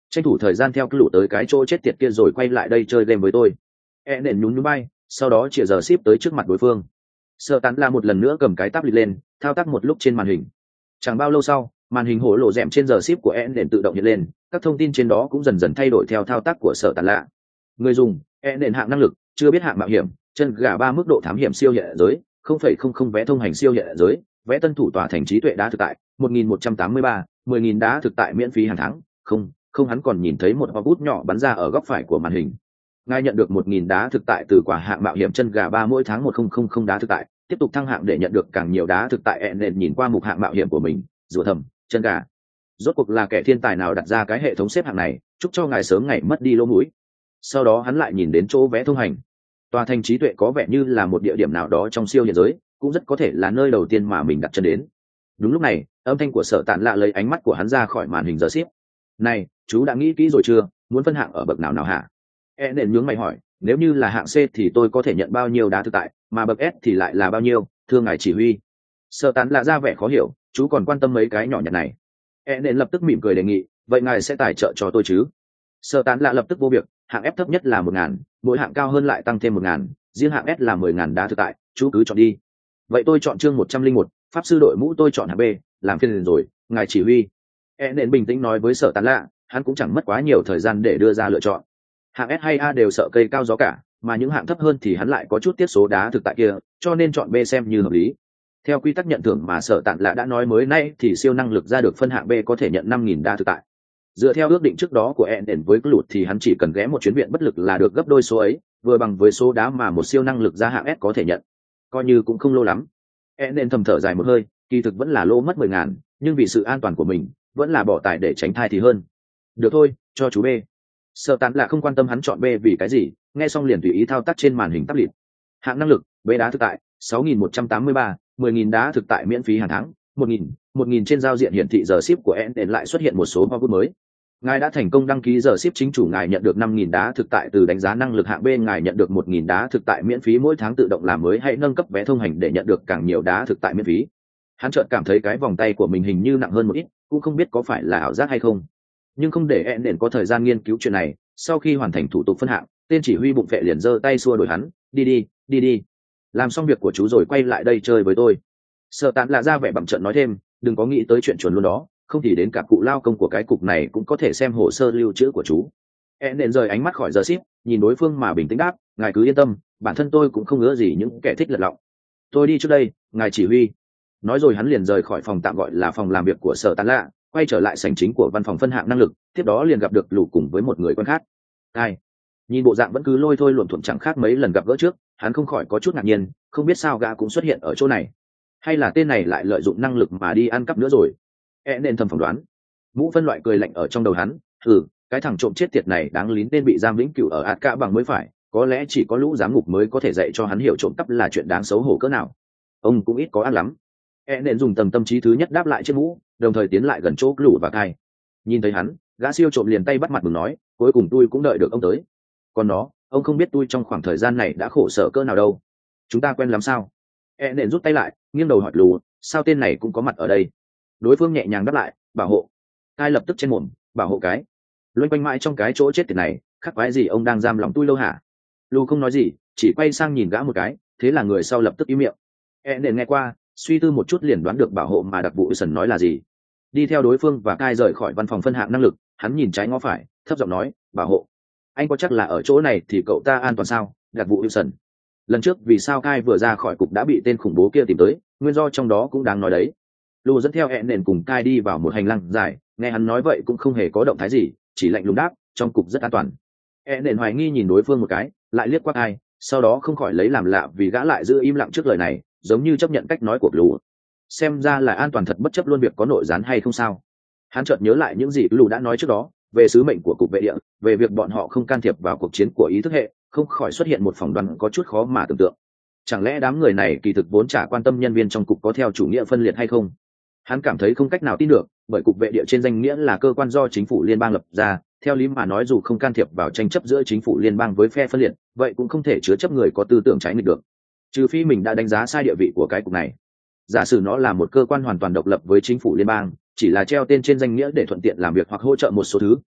[SPEAKER 1] tranh thủ thời gian theo cái lũ tới cái chỗ chết tiệt kia rồi quay lại đây chơi game với tôi. E nện nhún nhún bay, sau đó chĩa giờ ship tới trước mặt đối phương. Sợ tán là một lần nữa cầm cái tablet lên, thao tác một lúc trên màn hình. Chẳng bao lâu sau, màn hình hổ lộ rèm trên giờ ship của E nện tự động hiện lên, các thông tin trên đó cũng dần dần thay đổi theo thao tác của Sở Tán lạ. Người dùng, E nện hạng năng lực, chưa biết hạng mạo hiểm, chân gà ba mức độ thám hiểm siêu hiện giới, không phẩy không không vé thông hành siêu hiện giới, vé tân thủ tòa thành trí tuệ đá thực tại, một nghìn một trăm tám mươi ba, mười nghìn đá thực tại miễn phí hàng tháng. Không, không hắn còn nhìn thấy một hoa bút nhỏ bắn ra ở góc phải của màn hình. Ngài nhận được một nghìn đá thực tại từ quả hạng mạo hiểm chân gà ba mỗi tháng một nghìn đá thực tại, tiếp tục thăng hạng để nhận được càng nhiều đá thực tại. E nện nhìn qua mục hạng mạo hiểm của mình, rủa thầm, chân gà. Rốt cuộc là kẻ thiên tài nào đặt ra cái hệ thống xếp hạng này, chúc cho ngài sớm ngày mất đi lỗ mũi. Sau đó hắn lại nhìn đến chỗ vé thông hành. Tòa thành trí tuệ có vẻ như là một địa điểm nào đó trong siêu hiện giới, cũng rất có thể là nơi đầu tiên mà mình đặt chân đến. Đúng lúc này, âm thanh của Sở Tạn lạ lấy ánh mắt của hắn ra khỏi màn hình giờ ship. Này, chú đã nghĩ kỹ rồi chưa, muốn phân hạng ở bậc nào nào hả? E nện nhướng mày hỏi, nếu như là hạng C thì tôi có thể nhận bao nhiêu đá thực tại, mà bậc S thì lại là bao nhiêu, thưa ngài chỉ huy. Sở Tán lạ ra vẻ khó hiểu, chú còn quan tâm mấy cái nhỏ nhặt này. E nện lập tức mỉm cười đề nghị, vậy ngài sẽ tài trợ cho tôi chứ? Sở Tán lạ lập tức vô việc, hạng F thấp nhất là một ngàn, mỗi hạng cao hơn lại tăng thêm một ngàn, riêng hạng S là mười ngàn đá thực tại, chú cứ chọn đi. Vậy tôi chọn chương một trăm linh một, pháp sư đội mũ tôi chọn hạng B, làm phiền rồi, ngài chỉ huy. E nện bình tĩnh nói với Sở Tán lạ, hắn cũng chẳng mất quá nhiều thời gian để đưa ra lựa chọn. Hạng S hay A đều sợ cây cao gió cả, mà những hạng thấp hơn thì hắn lại có chút tiết số đá thực tại kia, cho nên chọn B xem như hợp lý. Theo quy tắc nhận thưởng mà Sở Tạn lạ đã nói mới nay thì siêu năng lực ra được phân hạng B có thể nhận năm nghìn đá thực tại. Dựa theo ước định trước đó của E nện với lụt thì hắn chỉ cần ghé một chuyến viện bất lực là được gấp đôi số ấy, vừa bằng với số đá mà một siêu năng lực ra hạng S có thể nhận. Coi như cũng không lô lắm. E nện thầm thở dài một hơi, kỳ thực vẫn là lô mất mười ngàn, nhưng vì sự an toàn của mình, vẫn là bỏ tài để tránh thai thì hơn. Được thôi, cho chú B. Sở Tán lạ không quan tâm hắn chọn B vì cái gì, nghe xong liền tùy ý thao tác trên màn hình tablet. Hạng năng lực, B đá thực tại, sáu nghìn một trăm tám mươi ba, mười nghìn đá thực tại miễn phí hàng tháng, một nghìn, một nghìn trên giao diện hiển thị giờ ship của E nện lại xuất hiện một số hoa bút mới. Ngài đã thành công đăng ký giờ ship chính chủ, ngài nhận được năm nghìn đá thực tại từ đánh giá năng lực hạng B, ngài nhận được một nghìn đá thực tại miễn phí mỗi tháng tự động làm mới, hãy nâng cấp vé thông hành để nhận được càng nhiều đá thực tại miễn phí. Hắn chợt cảm thấy cái vòng tay của mình hình như nặng hơn một ít, cũng không biết có phải là ảo giác hay không. Nhưng không để E nện có thời gian nghiên cứu chuyện này, sau khi hoàn thành thủ tục phân hạng, tên chỉ huy bụng vệ liền giơ tay xua đuổi hắn, đi đi, đi đi. Làm xong việc của chú rồi quay lại đây chơi với tôi. Sở Tán lạ ra vẻ bặm trợn nói thêm, đừng có nghĩ tới chuyện chuẩn luôn đó, không thì đến cả cụ lao công của cái cục này cũng có thể xem hồ sơ lưu trữ của chú. E nện rời ánh mắt khỏi giờ ship, nhìn đối phương mà bình tĩnh đáp, ngài cứ yên tâm, bản thân tôi cũng không ngứa gì những kẻ thích lật lọng. Tôi đi trước đây, ngài chỉ huy. Nói rồi hắn liền rời khỏi phòng tạm gọi là phòng làm việc của Sở Tán lạ, quay trở lại sảnh chính của văn phòng phân hạng năng lực, tiếp đó liền gặp được lù cùng với một người quen khác. Ai? Nhìn bộ dạng vẫn cứ lôi thôi luồn thuận chẳng khác mấy lần gặp gỡ trước, hắn không khỏi có chút ngạc nhiên, không biết sao gã cũng xuất hiện ở chỗ này, hay là tên này lại lợi dụng năng lực mà đi ăn cắp nữa rồi. E nên thầm phỏng đoán. Mũ phân loại cười lạnh ở trong đầu hắn, thử cái thằng trộm chết tiệt này đáng lín nên bị giam vĩnh cửu ở ạt cả bằng mới phải, có lẽ chỉ có lũ giám ngục mới có thể dạy cho hắn hiểu trộm cắp là chuyện đáng xấu hổ cỡ nào. Ông cũng ít có ác lắm. E nên dùng tầm tâm trí thứ nhất đáp lại chiếc mũ, đồng thời tiến lại gần chỗ lũ và cai. Nhìn thấy hắn, gã siêu trộm liền tay bắt mặt mừng nói, cuối cùng tôi cũng đợi được ông tới. Còn nó, ông không biết tôi trong khoảng thời gian này đã khổ sở cỡ nào đâu. Chúng ta quen lắm sao? E nện rút tay lại, nghiêng đầu hỏi lù, sao tên này cũng có mặt ở đây? Đối phương nhẹ nhàng đáp lại, bảo hộ. Cai lập tức trên mồm, bảo hộ cái. Loanh quanh mãi trong cái chỗ chết tiệt này, khắc quái gì ông đang giam lòng tôi lâu hả? Lù không nói gì, chỉ quay sang nhìn gã một cái, thế là người sau lập tức im miệng. E nện nghe qua, suy tư một chút liền đoán được bảo hộ mà đặc vụ sần nói là gì. Đi theo đối phương và cai rời khỏi văn phòng phân hạng năng lực, hắn nhìn trái ngó phải, thấp giọng nói, bảo hộ. Anh có chắc là ở chỗ này thì cậu ta an toàn sao? Đặc vụ Wilson. Lần trước vì sao Kai vừa ra khỏi cục đã bị tên khủng bố kia tìm tới, nguyên do trong đó cũng đáng nói đấy. Lù dẫn theo hẹn nền cùng Kai đi vào một hành lang dài, nghe hắn nói vậy cũng không hề có động thái gì, chỉ lạnh lùng đáp, trong cục rất an toàn. Hẹn nền hoài nghi nhìn đối phương một cái, lại liếc qua Kai, sau đó không khỏi lấy làm lạ vì gã lại giữ im lặng trước lời này, giống như chấp nhận cách nói của Lù. Xem ra là an toàn thật bất chấp luôn việc có nội gián hay không sao. Hắn chợt nhớ lại những gì Lù đã nói trước đó về sứ mệnh của cục vệ địa, về việc bọn họ không can thiệp vào cuộc chiến của ý thức hệ, không khỏi xuất hiện một phỏng đoán có chút khó mà tưởng tượng. Chẳng lẽ đám người này kỳ thực vốn chả quan tâm nhân viên trong cục có theo chủ nghĩa phân liệt hay không? Hắn cảm thấy không cách nào tin được, bởi cục vệ địa trên danh nghĩa là cơ quan do chính phủ liên bang lập ra, theo lý mà nói dù không can thiệp vào tranh chấp giữa chính phủ liên bang với phe phân liệt, vậy cũng không thể chứa chấp người có tư tưởng trái nghịch được. Trừ phi mình đã đánh giá sai địa vị của cái cục này. Giả sử nó là một cơ quan hoàn toàn độc lập với chính phủ liên bang, chỉ là treo tên trên danh nghĩa để thuận tiện làm việc hoặc hỗ trợ một số thứ,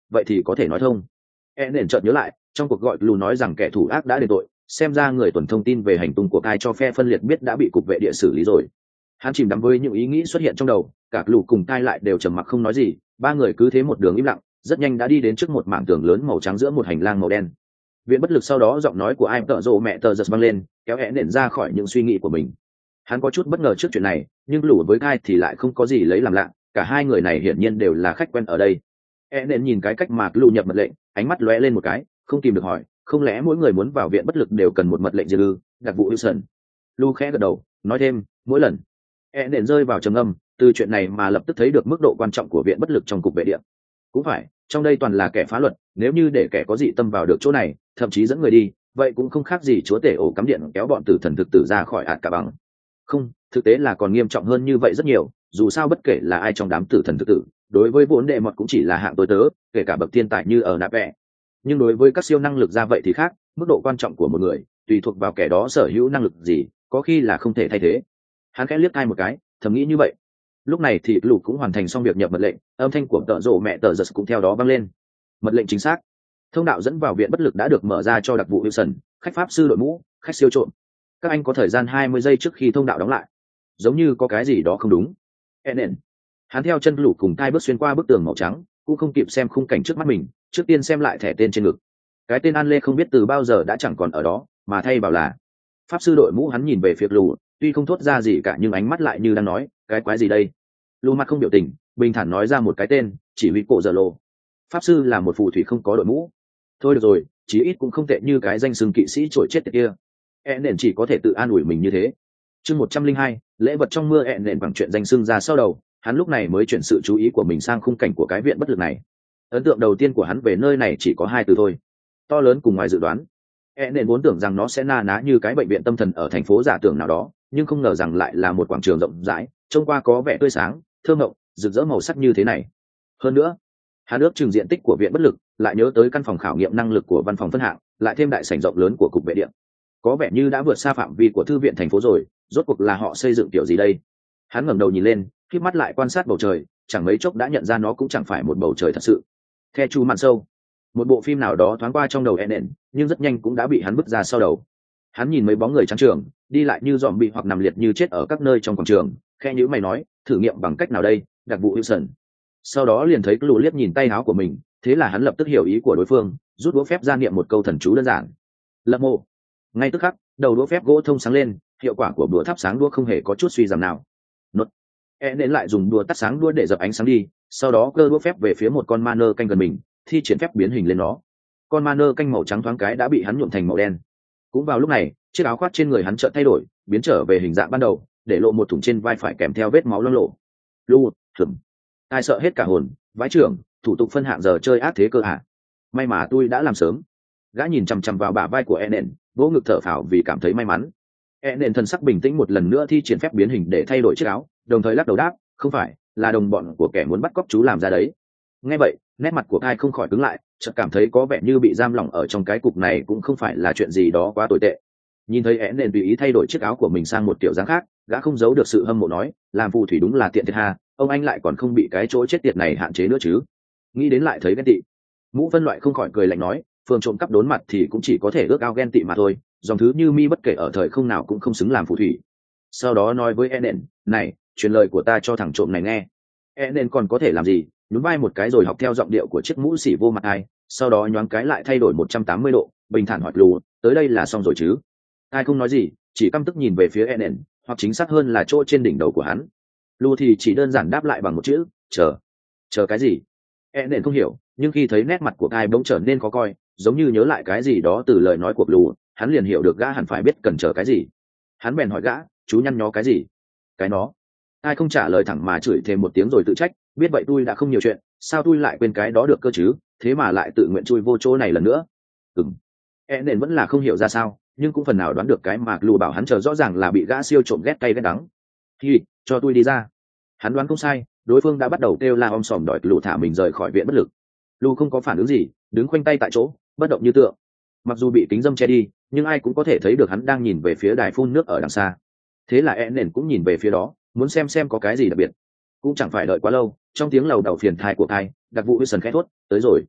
[SPEAKER 1] vậy thì có thể nói thông. E nền chợt nhớ lại trong cuộc gọi lù nói rằng kẻ thủ ác đã đền tội, xem ra người tuần thông tin về hành tung của Kai cho phe phân liệt biết đã bị cục vệ địa xử lý rồi. Hắn chìm đắm với những ý nghĩ xuất hiện trong đầu, cả lù cùng Kai lại đều trầm mặc không nói gì, ba người cứ thế một đường im lặng, rất nhanh đã đi đến trước một mảng tường lớn màu trắng giữa một hành lang màu đen. Viện bất lực sau đó giọng nói của ai tợ rộ mẹ tờ giật vang lên, kéo E nền ra khỏi những suy nghĩ của mình. Hắn có chút bất ngờ trước chuyện này, nhưng lù với Kai thì lại không có gì lấy làm lạ, cả hai người này hiển nhiên đều là khách quen ở đây. E nền nhìn cái cách mà lù nhập mật lệnh, ánh mắt lóe lên một cái, không kìm được hỏi, không lẽ mỗi người muốn vào viện bất lực đều cần một mật lệnh gì ư? Đặc vụ Wilson. Lu khẽ gật đầu, nói thêm, mỗi lần. E nền rơi vào trầm ngâm, từ chuyện này mà lập tức thấy được mức độ quan trọng của viện bất lực trong cục vệ địa. Cũng phải, trong đây toàn là kẻ phá luật, nếu như để kẻ có dị tâm vào được chỗ này, thậm chí dẫn người đi, vậy cũng không khác gì chúa tể ổ cắm điện kéo bọn tử thần thực tử ra khỏi ạt cả bằng. Không, thực tế là còn nghiêm trọng hơn như vậy rất nhiều, dù sao bất kể là ai trong đám tử thần thực tử, đối với vốn đệ mọt cũng chỉ là hạng tối tớ, kể cả bậc thiên tài như ở nạp vẽ. Nhưng đối với các siêu năng lực ra vậy thì khác, mức độ quan trọng của một người tùy thuộc vào kẻ đó sở hữu năng lực gì, có khi là không thể thay thế. Hắn khẽ liếc hai một cái, thầm nghĩ như vậy. Lúc này thì lục cũng hoàn thành xong việc nhập mật lệnh, âm thanh của tợ rộ mẹ tờ giật cũng theo đó vang lên. Mật lệnh chính xác. Thông đạo dẫn vào viện bất lực đã được mở ra cho đặc vụ Wilson, khách pháp sư đội mũ, khách siêu trộm. Các anh có thời gian hai mươi giây trước khi thông đạo đóng lại. Giống như có cái gì đó không đúng. Enen. Hắn theo chân lục cùng thai bước xuyên qua bức tường màu trắng, cũng không kịp xem khung cảnh trước mắt mình, trước tiên xem lại thẻ tên trên ngực. Cái tên An Lê không biết từ bao giờ đã chẳng còn ở đó, mà thay vào là pháp sư đội mũ. Hắn nhìn về phía lù, tuy không thốt ra gì cả nhưng ánh mắt lại như đang nói, cái quái gì đây? Lù mặt không biểu tình, bình thản nói ra một cái tên, chỉ huy cổ giờ lô. Pháp sư là một phù thủy không có đội mũ. Thôi được rồi, chí ít cũng không tệ như cái danh xưng kỵ sĩ trổi chết tiệt kia. E nền chỉ có thể tự an ủi mình như thế. Chương một trăm linh hai, lễ vật trong mưa. E nền bằng chuyện danh xưng ra sau đầu, hắn lúc này mới chuyển sự chú ý của mình sang khung cảnh của cái viện bất lực này. Ấn tượng đầu tiên của hắn về nơi này chỉ có hai từ thôi: to lớn cùng ngoài dự đoán. E nền vốn tưởng rằng nó sẽ na ná như cái bệnh viện tâm thần ở thành phố giả tưởng nào đó, nhưng không ngờ rằng lại là một quảng trường rộng rãi, trông qua có vẻ tươi sáng, thơ mộng, rực rỡ màu sắc như thế này. Hơn nữa, hắn ước chừng diện tích của viện bất lực, lại nhớ tới căn phòng khảo nghiệm năng lực của văn phòng phân hạng, lại thêm đại sảnh rộng lớn của cục vệ điện, có vẻ như đã vượt xa phạm vi của thư viện thành phố rồi. Rốt cuộc là họ xây dựng kiểu gì đây? Hắn ngẩng đầu nhìn lên, khép mắt lại quan sát bầu trời, chẳng mấy chốc đã nhận ra nó cũng chẳng phải một bầu trời thật sự. The Chu Mạn Sâu, một bộ phim nào đó thoáng qua trong đầu Enen, nhưng rất nhanh cũng đã bị hắn vứt ra sau đầu. Hắn nhìn mấy bóng người trắng trường đi lại như dòm bị hoặc nằm liệt như chết ở các nơi trong quảng trường, khe nhíu mày nói, thử nghiệm bằng cách nào đây, đặc vụ Wilson. Sau đó liền thấy lù liếc nhìn tay áo của mình, thế là hắn lập tức hiểu ý của đối phương, rút đũa phép ra niệm một câu thần chú đơn giản. Lập mộ. Ngay tức khắc, đầu đũa phép gỗ thông sáng lên, hiệu quả của đũa thắp sáng đũa không hề có chút suy giảm nào. Nốt. E nên lại dùng đũa tắt sáng đũa để dập ánh sáng đi, sau đó cơ đũa phép về phía một con ma nơ canh gần mình, thi triển phép biến hình lên nó. Con ma nơ canh màu trắng thoáng cái đã bị hắn nhuộm thành màu đen. Cũng vào lúc này, chiếc áo khoác trên người hắn chợt thay đổi, biến trở về hình dạng ban đầu, để lộ một thủng trên vai phải kèm theo vết máu loang lổ. Lu, thầm. Ai sợ hết cả hồn, vãi trưởng, thủ tục phân hạng giờ chơi ác thế cơ hả? May mà tôi đã làm sớm. Gã nhìn chằm chằm vào bả vai của Enen, vỗ ngực thở phào vì cảm thấy may mắn. Enen thần sắc bình tĩnh một lần nữa thi triển phép biến hình để thay đổi chiếc áo, đồng thời lắc đầu đáp, không phải, là đồng bọn của kẻ muốn bắt cóc chú làm ra đấy. Nghe vậy, nét mặt của Kai không khỏi cứng lại, chợt cảm thấy có vẻ như bị giam lỏng ở trong cái cục này cũng không phải là chuyện gì đó quá tồi tệ. Nhìn thấy Enen tùy ý thay đổi chiếc áo của mình sang một kiểu dáng khác, gã không giấu được sự hâm mộ nói, làm phù thủy đúng là tiện thiệt ha, ông anh lại còn không bị cái chỗ chết tiệt này hạn chế nữa chứ. Nghĩ đến lại thấy ghen tị. Mũ phân loại không khỏi cười lạnh nói, phường trộm cắp đốn mặt thì cũng chỉ có thể ước ao ghen tị mà thôi, dòng thứ như mi bất kể ở thời không nào cũng không xứng làm phù thủy. Sau đó nói với Enen, này, truyền lời của ta cho thằng trộm này nghe. Enen còn có thể làm gì, nhún vai một cái rồi học theo giọng điệu của chiếc mũ xỉ vô mặt ai, sau đó nhoáng cái lại thay đổi một trăm tám mươi độ, bình thản hỏi lù, tới đây là xong rồi chứ? Ai không nói gì, chỉ căm tức nhìn về phía Enen, hoặc chính xác hơn là chỗ trên đỉnh đầu của hắn. Lù thì chỉ đơn giản đáp lại bằng một chữ, chờ. Chờ cái gì? Enen không hiểu, nhưng khi thấy nét mặt của Kai bỗng trở nên khó coi, giống như nhớ lại cái gì đó từ lời nói của lù, hắn liền hiểu được gã hẳn phải biết cần chờ cái gì. Hắn bèn hỏi gã, chú nhăn nhó cái gì? Cái nó. Ai không trả lời thẳng mà chửi thêm một tiếng rồi tự trách, biết vậy tôi đã không nhiều chuyện, sao tôi lại quên cái đó được cơ chứ, thế mà lại tự nguyện chui vô chỗ này lần nữa. Ừm. Enen vẫn là không hiểu ra sao, nhưng cũng phần nào đoán được cái mà lù bảo hắn chờ rõ ràng là bị gã siêu trộm ghét cay ghét đắng. Hi, cho tôi đi ra. Hắn đoán không sai, đối phương đã bắt đầu kêu la om sòm đòi lù thả mình rời khỏi viện bất lực. Lù không có phản ứng gì, đứng khoanh tay tại chỗ, bất động như tượng. Mặc dù bị kính dâm che đi, nhưng ai cũng có thể thấy được hắn đang nhìn về phía đài phun nước ở đằng xa. Thế là Enen cũng nhìn về phía đó, muốn xem xem có cái gì đặc biệt. Cũng chẳng phải đợi quá lâu, trong tiếng lầu đầu phiền thai của Kai, đặc vụ Wilson khẽ thốt, tới rồi.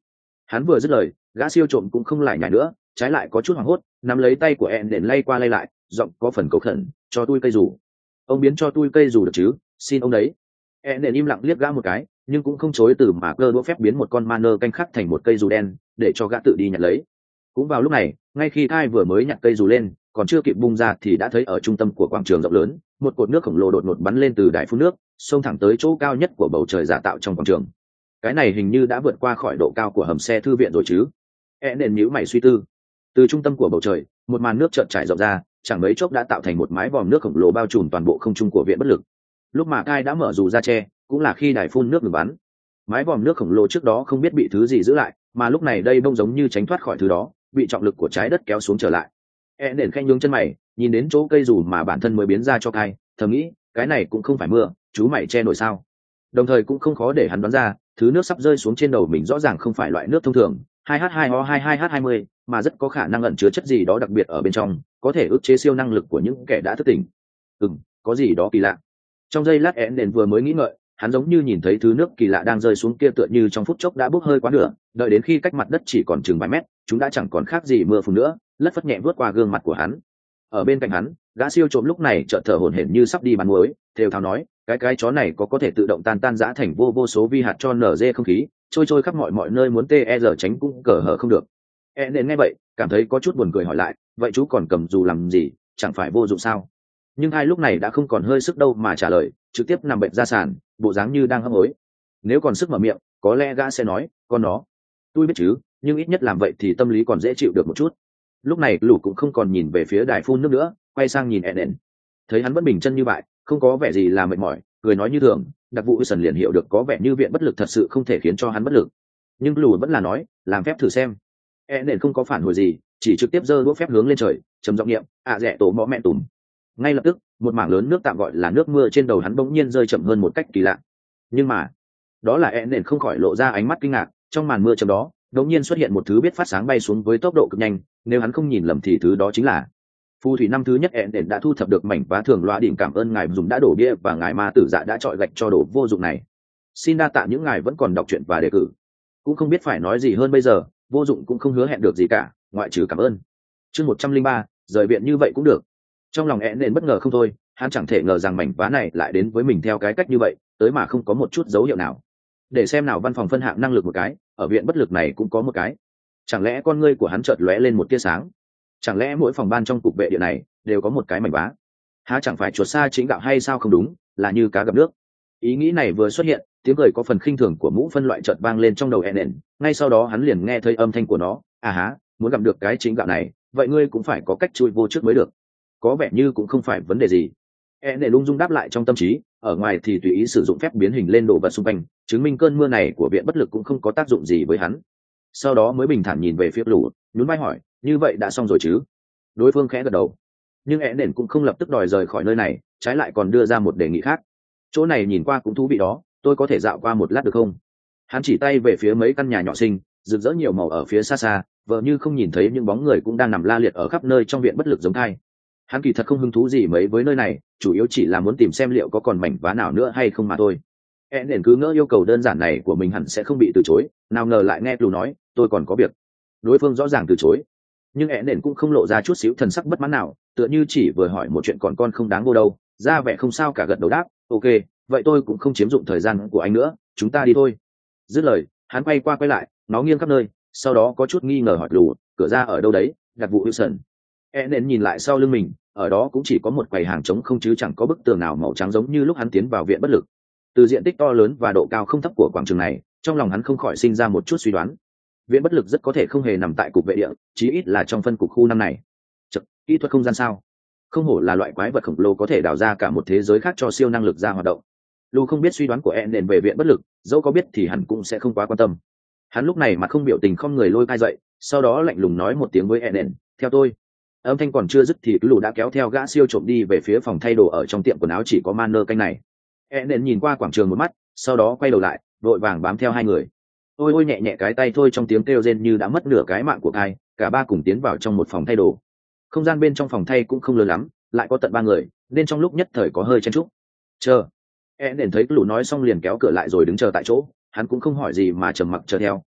[SPEAKER 1] Hắn vừa dứt lời, gã siêu trộm cũng không lại nhảy nữa, trái lại có chút hoảng hốt, nắm lấy tay của ẹn đền lay qua lay lại, giọng có phần cầu khẩn: cho tôi cây dù. Ông biến cho tôi cây dù được chứ, xin ông đấy. ẹn đền im lặng liếc gã một cái, nhưng cũng không chối từ mà cơ đũa phép biến một con manơ canh khắc thành một cây dù đen để cho gã tự đi nhặt lấy. Cũng vào lúc này, ngay khi Kai vừa mới nhặt cây dù lên, còn chưa kịp bung ra thì đã thấy ở trung tâm của quảng trường rộng lớn, một cột nước khổng lồ đột ngột bắn lên từ đài phun nước, xông thẳng tới chỗ cao nhất của bầu trời giả tạo trong quảng trường. Cái này hình như đã vượt qua khỏi độ cao của hầm xe thư viện rồi chứ. E nền nhíu mày suy tư. Từ trung tâm của bầu trời, một màn nước chợt trải rộng ra, chẳng mấy chốc đã tạo thành một mái vòm nước khổng lồ bao trùm toàn bộ không trung của viện bất lực. Lúc mà Kai đã mở dù ra che, cũng là khi đài phun nước ngừng bắn. Mái vòm nước khổng lồ trước đó không biết bị thứ gì giữ lại, mà lúc này đây bông giống như tránh thoát khỏi thứ đó, bị trọng lực của trái đất kéo xuống trở lại. E nền khẽ nhướng chân mày, nhìn đến chỗ cây dù mà bản thân mới biến ra cho Kai, thầm nghĩ, cái này cũng không phải mưa, chú mày che nổi sao? Đồng thời cũng không khó để hắn đoán ra, thứ nước sắp rơi xuống trên đầu mình rõ ràng không phải loại nước thông thường hai h hai o hai hai h hai mươi, mà rất có khả năng ẩn chứa chất gì đó đặc biệt ở bên trong, có thể ức chế siêu năng lực của những kẻ đã thức tỉnh. Ừm, có gì đó kỳ lạ. Trong giây lát én đền vừa mới nghĩ ngợi, hắn giống như nhìn thấy thứ nước kỳ lạ đang rơi xuống kia, tựa như trong phút chốc đã bốc hơi quá nửa, đợi đến khi cách mặt đất chỉ còn chừng vài mét, chúng đã chẳng còn khác gì mưa phùn nữa, lất phất nhẹ vút qua gương mặt của hắn. Ở bên cạnh hắn, gã siêu trộm lúc này chợt thở hổn hển như sắp đi bắn muối, thều thào nói, cái cái chó này có có thể tự động tan tan rã thành vô vô số vi hạt cho nở dê không khí, trôi trôi khắp mọi mọi nơi, muốn tê giờ tránh cũng cờ hở không được. E nên nghe vậy, cảm thấy có chút buồn cười hỏi lại, vậy chú còn cầm dù làm gì, chẳng phải vô dụng sao? Nhưng hai lúc này đã không còn hơi sức đâu mà trả lời, trực tiếp nằm bệnh ra sàn, bộ dáng như đang hấp hối. Nếu còn sức mở miệng, có lẽ gã sẽ nói, con nó. Tôi biết chứ, nhưng ít nhất làm vậy thì tâm lý còn dễ chịu được một chút. Lúc này Lũ cũng không còn nhìn về phía đài phun nước nữa, quay sang nhìn Eden. Thấy hắn vẫn bình chân như vậy, không có vẻ gì là mệt mỏi, cười nói như thường. Đặc vụ Wilson liền hiểu được có vẻ như viện bất lực thật sự không thể khiến cho hắn bất lực. Nhưng Lũ vẫn là nói, làm phép thử xem. Eden không có phản hồi gì, chỉ trực tiếp giơ đũa phép hướng lên trời, trầm giọng niệm, ạ rẻ tổ mõ mẹ tùm. Ngay lập tức, một mảng lớn nước tạm gọi là nước mưa trên đầu hắn bỗng nhiên rơi chậm hơn một cách kỳ lạ. Nhưng mà, đó là Eden không khỏi lộ ra ánh mắt kinh ngạc. Trong màn mưa chậm đó, đột nhiên xuất hiện một thứ biết phát sáng bay xuống với tốc độ cực nhanh, nếu hắn không nhìn lầm thì thứ đó chính là phù thủy năm thứ nhất. Eden đã thu thập được mảnh vá thường loa đỉnh, cảm ơn ngài dùng đã đổ bia và ngài ma tử dạ đã trọi gạch cho đồ vô dụng này. Xin đa tạ những ngài vẫn còn đọc truyện và đề cử. Cũng không biết phải nói gì hơn bây giờ, vô dụng cũng không hứa hẹn được gì cả, ngoại trừ cảm ơn. Chương một trăm linh ba, rời viện như vậy cũng được. Trong lòng Eden bất ngờ không thôi, hắn chẳng thể ngờ rằng mảnh vá này lại đến với mình theo cái cách như vậy, tới mà không có một chút dấu hiệu nào. Để xem nào, văn phòng phân hạng năng lực một cái, ở viện bất lực này cũng có một cái. Chẳng lẽ con ngươi của hắn chợt lóe lên một tia sáng? Chẳng lẽ mỗi phòng ban trong cục vệ địa này đều có một cái mảnh vá? Há chẳng phải chuột sa chính đạo hay sao? Không đúng, là như cá gặp nước. Ý nghĩ này vừa xuất hiện, tiếng cười có phần khinh thường của mũ phân loại chợt vang lên trong đầu Eden. Ngay sau đó hắn liền nghe thấy âm thanh của nó, à há, muốn gặp được cái chính đạo này, vậy ngươi cũng phải có cách chui vô trước mới được. Có vẻ như cũng không phải vấn đề gì. Eden lung dung đáp lại trong tâm trí, ở ngoài thì tùy ý sử dụng phép biến hình lên đồ vật xung quanh, chứng minh cơn mưa này của viện bất lực cũng không có tác dụng gì với hắn. Sau đó mới bình thản nhìn về phía Lũ, nhún vai hỏi, như vậy đã xong rồi chứ? Đối phương khẽ gật đầu. Nhưng Eden cũng không lập tức đòi rời khỏi nơi này, trái lại còn đưa ra một đề nghị khác. Chỗ này nhìn qua cũng thú vị đó, tôi có thể dạo qua một lát được không? Hắn chỉ tay về phía mấy căn nhà nhỏ xinh, rực rỡ nhiều màu ở phía xa xa, vờ như không nhìn thấy những bóng người cũng đang nằm la liệt ở khắp nơi trong viện bất lực giống thai. Hắn kỳ thật không hứng thú gì mấy với nơi này, chủ yếu chỉ là muốn tìm xem liệu có còn mảnh vá nào nữa hay không mà thôi. Eden cứ ngỡ yêu cầu đơn giản này của mình hẳn sẽ không bị từ chối, nào ngờ lại nghe Lũ nói, tôi còn có việc. Đối phương rõ ràng từ chối, nhưng Eden cũng không lộ ra chút xíu thần sắc bất mãn nào, tựa như chỉ vừa hỏi một chuyện còn con không đáng vô đâu, ra vẻ không sao cả, gật đầu đáp, ok, vậy tôi cũng không chiếm dụng thời gian của anh nữa, chúng ta đi thôi. Dứt lời, hắn quay qua quay lại, nó nghiêng khắp nơi, sau đó có chút nghi ngờ hỏi Lũ, cửa ra ở đâu đấy? Đặc vụ Wilson. Eden nhìn lại sau lưng mình, ở đó cũng chỉ có một quầy hàng trống không chứ chẳng có bức tường nào màu trắng giống như lúc hắn tiến vào viện bất lực. Từ diện tích to lớn và độ cao không thấp của quảng trường này, trong lòng hắn không khỏi sinh ra một chút suy đoán. Viện bất lực rất có thể không hề nằm tại cục vệ địa, chí ít là trong phân cục khu năm này. Chật, kỹ thuật không gian sao? Không hổ là loại quái vật khổng lồ có thể đào ra cả một thế giới khác cho siêu năng lực ra hoạt động. Lu không biết suy đoán của Eden về viện bất lực, dẫu có biết thì hắn cũng sẽ không quá quan tâm. Hắn lúc này mặt không biểu tình không người lôi cai dậy, sau đó lạnh lùng nói một tiếng với Eden, theo tôi. Âm thanh còn chưa dứt thì Lũ đã kéo theo gã siêu trộm đi về phía phòng thay đồ ở trong tiệm quần áo chỉ có manơ canh này. Eden nhìn qua quảng trường một mắt, sau đó quay đầu lại, vội vàng bám theo hai người. Ôi ôi nhẹ nhẹ cái tay thôi, trong tiếng kêu rên như đã mất nửa cái mạng của Kai, cả ba cùng tiến vào trong một phòng thay đồ. Không gian bên trong phòng thay cũng không lớn lắm, lại có tận ba người, nên trong lúc nhất thời có hơi chen chúc. Chờ. Eden thấy Lũ nói xong liền kéo cửa lại rồi đứng chờ tại chỗ, hắn cũng không hỏi gì mà trầm mặc chờ theo,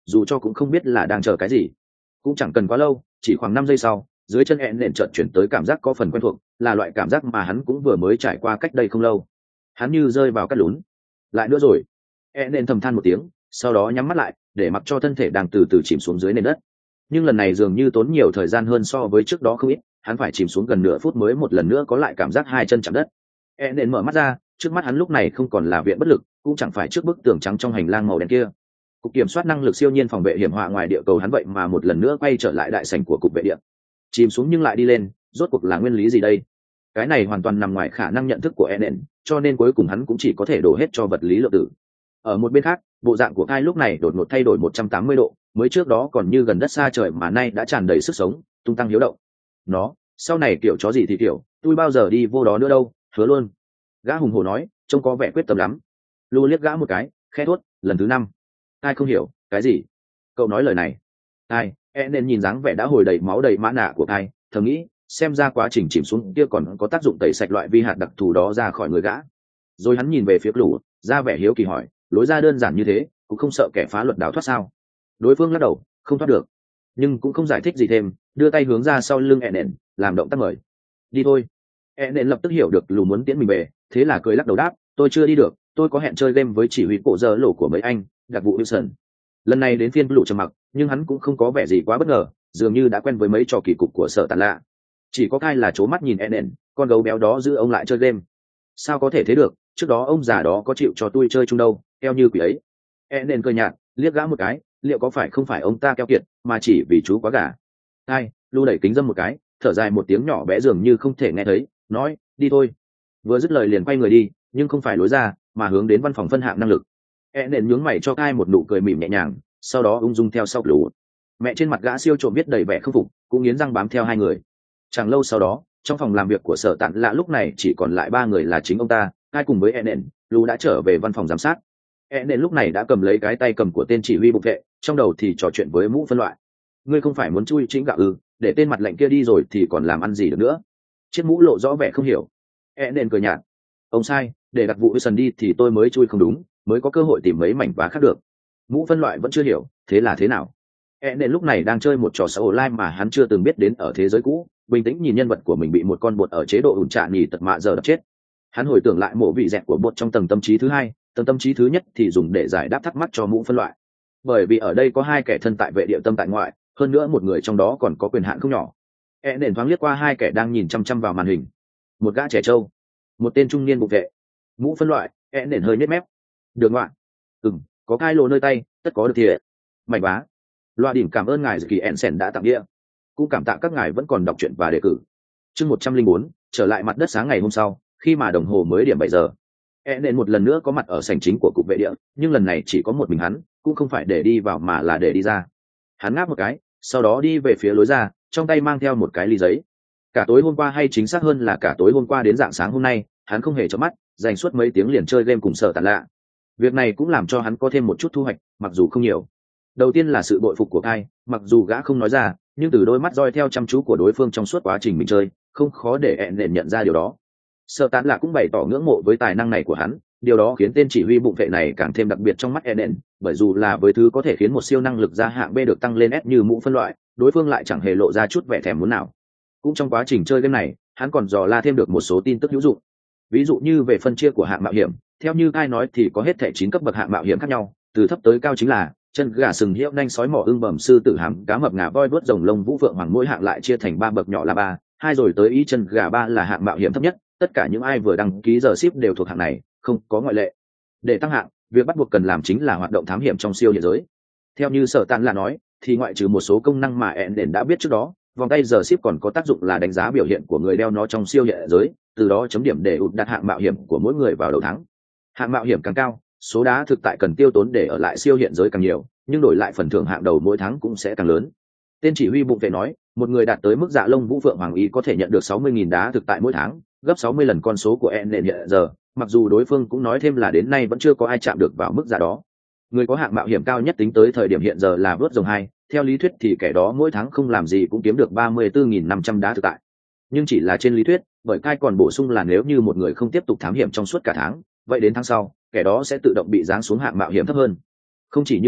[SPEAKER 1] dù cho cũng không biết là đang chờ cái gì. Cũng chẳng cần quá lâu, chỉ khoảng năm giây sau, dưới chân ẹn nện chợt chuyển tới cảm giác có phần quen thuộc, là loại cảm giác mà hắn cũng vừa mới trải qua cách đây không lâu. Hắn như rơi vào cát lún. Lại nữa rồi. ẹn nện thầm than một tiếng, sau đó nhắm mắt lại, để mặc cho thân thể đang từ từ chìm xuống dưới nền đất. Nhưng lần này dường như tốn nhiều thời gian hơn so với trước đó không ít, hắn phải chìm xuống gần nửa phút mới một lần nữa có lại cảm giác hai chân chạm đất. ẹn nện mở mắt ra, trước mắt hắn lúc này không còn là viện bất lực, cũng chẳng phải trước bức tường trắng trong hành lang màu đen kia. Cục kiểm soát năng lực siêu nhiên phòng vệ hiểm họa ngoài địa cầu hắn vậy mà một lần nữa quay trở lại đại sảnh của cục vệ địa. Chìm xuống nhưng lại đi lên, rốt cuộc là nguyên lý gì đây? Cái này hoàn toàn nằm ngoài khả năng nhận thức của Eden, cho nên cuối cùng hắn cũng chỉ có thể đổ hết cho vật lý lượng tử. Ở một bên khác, bộ dạng của Kai lúc này đột ngột thay đổi một trăm tám mươi độ, mới trước đó còn như gần đất xa trời mà nay đã tràn đầy sức sống, tung tăng hiếu động. Nó, sau này kiểu chó gì thì kiểu, tôi bao giờ đi vô đó nữa đâu, hứa luôn. Gã hùng hổ nói, trông có vẻ quyết tâm lắm. Lu liếc gã một cái, khẽ thốt, lần thứ năm. Ai không hiểu, cái gì? Cậu nói lời này. Ai, e nên nhìn dáng vẻ đã hồi đầy máu đầy mã nạ của Kai, thầm nghĩ, xem ra quá trình chìm xuống kia còn có tác dụng tẩy sạch loại vi hạt đặc thù đó ra khỏi người gã. Rồi hắn nhìn về phía lũ, ra vẻ hiếu kỳ hỏi, lối ra đơn giản như thế, cũng không sợ kẻ phá luật đào thoát sao? Đối phương lắc đầu, không thoát được, nhưng cũng không giải thích gì thêm, đưa tay hướng ra sau lưng Eden, làm động tác mời. Đi thôi. Eden lập tức hiểu được lù muốn tiễn mình về, thế là cười lắc đầu đáp, tôi chưa đi được, tôi có hẹn chơi game với chỉ huy cổ giờ lỗ của mấy anh, đặc vụ Wilson. Lần này đến phiên lù trầm mặc, nhưng hắn cũng không có vẻ gì quá bất ngờ, dường như đã quen với mấy trò kỳ cục của sở tàn lạ. Chỉ có Kai là trố mắt nhìn Eden, con gấu béo đó giữ ông lại chơi game. Sao có thể thế được, trước đó ông già đó có chịu cho tôi chơi chung đâu, eo như quỷ ấy. Eden cười nhạt, liếc gã một cái, liệu có phải không phải ông ta keo kiệt, mà chỉ vì chú quá gà. Kai, Lu đẩy kính dâm một cái, thở dài một tiếng nhỏ bé dường như không thể nghe thấy, nói, đi thôi. Vừa dứt lời liền quay người đi, nhưng không phải lối ra, mà hướng đến văn phòng phân hạng năng lực. Eden nhướng mày cho Kai một nụ cười mỉm nhẹ nhàng, sau đó ung dung theo sau Lu. Mẹ trên mặt gã siêu trộm biết đầy vẻ không phục, cũng nghiến răng bám theo hai người. Chẳng lâu sau đó, trong phòng làm việc của sở tạn lạ lúc này chỉ còn lại ba người là chính ông ta, Kai cùng với Eden, Lu đã trở về văn phòng giám sát. Eden lúc này đã cầm lấy cái tay cầm của tên chỉ huy bục vệ, trong đầu thì trò chuyện với mũ phân loại. Ngươi không phải muốn chui chính gạo ư? Để tên mặt lạnh kia đi rồi thì còn làm ăn gì được nữa? Chiếc mũ lộ rõ vẻ không hiểu. Eden cười nhạt, ông sai, để đặc vụ Wilson đi thì tôi mới chui không đúng, mới có cơ hội tìm mấy mảnh vá khác được. Mũ phân loại vẫn chưa hiểu, thế là thế nào? Eden lúc này đang chơi một trò xã hội online mà hắn chưa từng biết đến ở thế giới cũ, bình tĩnh nhìn nhân vật của mình bị một con bột ở chế độ ủn trạ nhì tật mạ giờ đập chết. Hắn hồi tưởng lại mộ vị dẹt của bột trong tầng tâm trí thứ hai, tầng tâm trí thứ nhất thì dùng để giải đáp thắc mắc cho mũ phân loại. Bởi vì ở đây có hai kẻ thân tại vệ địa tâm tại ngoại, hơn nữa một người trong đó còn có quyền hạn không nhỏ. Eden thoáng liếc qua hai kẻ đang nhìn chăm chăm vào màn hình, một gã trẻ trâu, một tên trung niên bục vệ. Mũ phân loại, Eden hơi nhếch mép. Được ngoạn. Ừm, có Kai lô nơi tay, tất có được thiệt. Mảnh vá. Loa điểm cảm ơn ngài Kỳ Ensen đã tặng địa. Cũng cảm tạ các ngài vẫn còn đọc truyện và đề cử. Chương một trăm linh bốn, trở lại mặt đất sáng ngày hôm sau, khi mà đồng hồ mới điểm bảy giờ. Eden một lần nữa có mặt ở sảnh chính của cục vệ địa, nhưng lần này chỉ có một mình hắn, cũng không phải để đi vào mà là để đi ra. Hắn ngáp một cái, sau đó đi về phía lối ra, trong tay mang theo một cái ly giấy. Cả tối hôm qua hay chính xác hơn là cả tối hôm qua đến rạng sáng hôm nay, hắn không hề chớp mắt, dành suốt mấy tiếng liền chơi game cùng sở tàn lạ. Việc này cũng làm cho hắn có thêm một chút thu hoạch, mặc dù không nhiều. Đầu tiên là sự bội phục của Kai, mặc dù gã không nói ra, nhưng từ đôi mắt dõi theo chăm chú của đối phương trong suốt quá trình mình chơi, không khó để Eden nhận ra điều đó. Sở tán lạ cũng bày tỏ ngưỡng mộ với tài năng này của hắn, điều đó khiến tên chỉ huy bụng vệ này càng thêm đặc biệt trong mắt Eden, bởi dù là với thứ có thể khiến một siêu năng lực gia hạng B được tăng lên S như mũ phân loại, đối phương lại chẳng hề lộ ra chút vẻ thèm muốn nào. Cũng trong quá trình chơi game này, hắn còn dò la thêm được một số tin tức hữu dụng. Ví dụ như về phân chia của hạng mạo hiểm, theo như Kai nói thì có hết thảy chín cấp bậc hạng mạo hiểm khác nhau, từ thấp tới cao chính là chân gà sừng hiệu nanh sói mỏ ưng bẩm sư tử hàm cá mập ngà voi vuốt rồng lông vũ phượng hoàng, mỗi hạng lại chia thành ba bậc nhỏ là ba hai rồi tới ý chân gà ba là hạng mạo hiểm thấp nhất. Tất cả những ai vừa đăng ký giờ ship đều thuộc hạng này, không có ngoại lệ. Để tăng hạng, việc bắt buộc cần làm chính là hoạt động thám hiểm trong siêu hiện giới. Theo như sở tàn là nói, thì ngoại trừ một số công năng mà Eden đã biết trước đó, vòng tay giờ ship còn có tác dụng là đánh giá biểu hiện của người đeo nó trong siêu hiện giới, từ đó chấm điểm để ụt đặt hạng mạo hiểm của mỗi người vào đầu tháng. Hạng mạo hiểm càng cao, số đá thực tại cần tiêu tốn để ở lại siêu hiện giới càng nhiều, nhưng đổi lại phần thưởng hạng đầu mỗi tháng cũng sẽ càng lớn. Tên chỉ huy bụng vệ nói, một người đạt tới mức dạ lông vũ phượng hoàng ý có thể nhận được sáu mươi nghìn đá thực tại mỗi tháng, gấp sáu mươi lần con số của Eden hiện giờ, mặc dù đối phương cũng nói thêm là đến nay vẫn chưa có ai chạm được vào mức giá đó. Người có hạng mạo hiểm cao nhất tính tới thời điểm hiện giờ là vớt rồng hai, theo lý thuyết thì kẻ đó mỗi tháng không làm gì cũng kiếm được ba mươi tư nghìn năm trăm đá thực tại. Nhưng chỉ là trên lý thuyết, bởi Kai còn bổ sung là nếu như một người không tiếp tục thám hiểm trong suốt cả tháng, vậy đến tháng sau, kẻ đó sẽ tự động bị giáng xuống hạng mạo hiểm thấp hơn. Không chỉ như thế,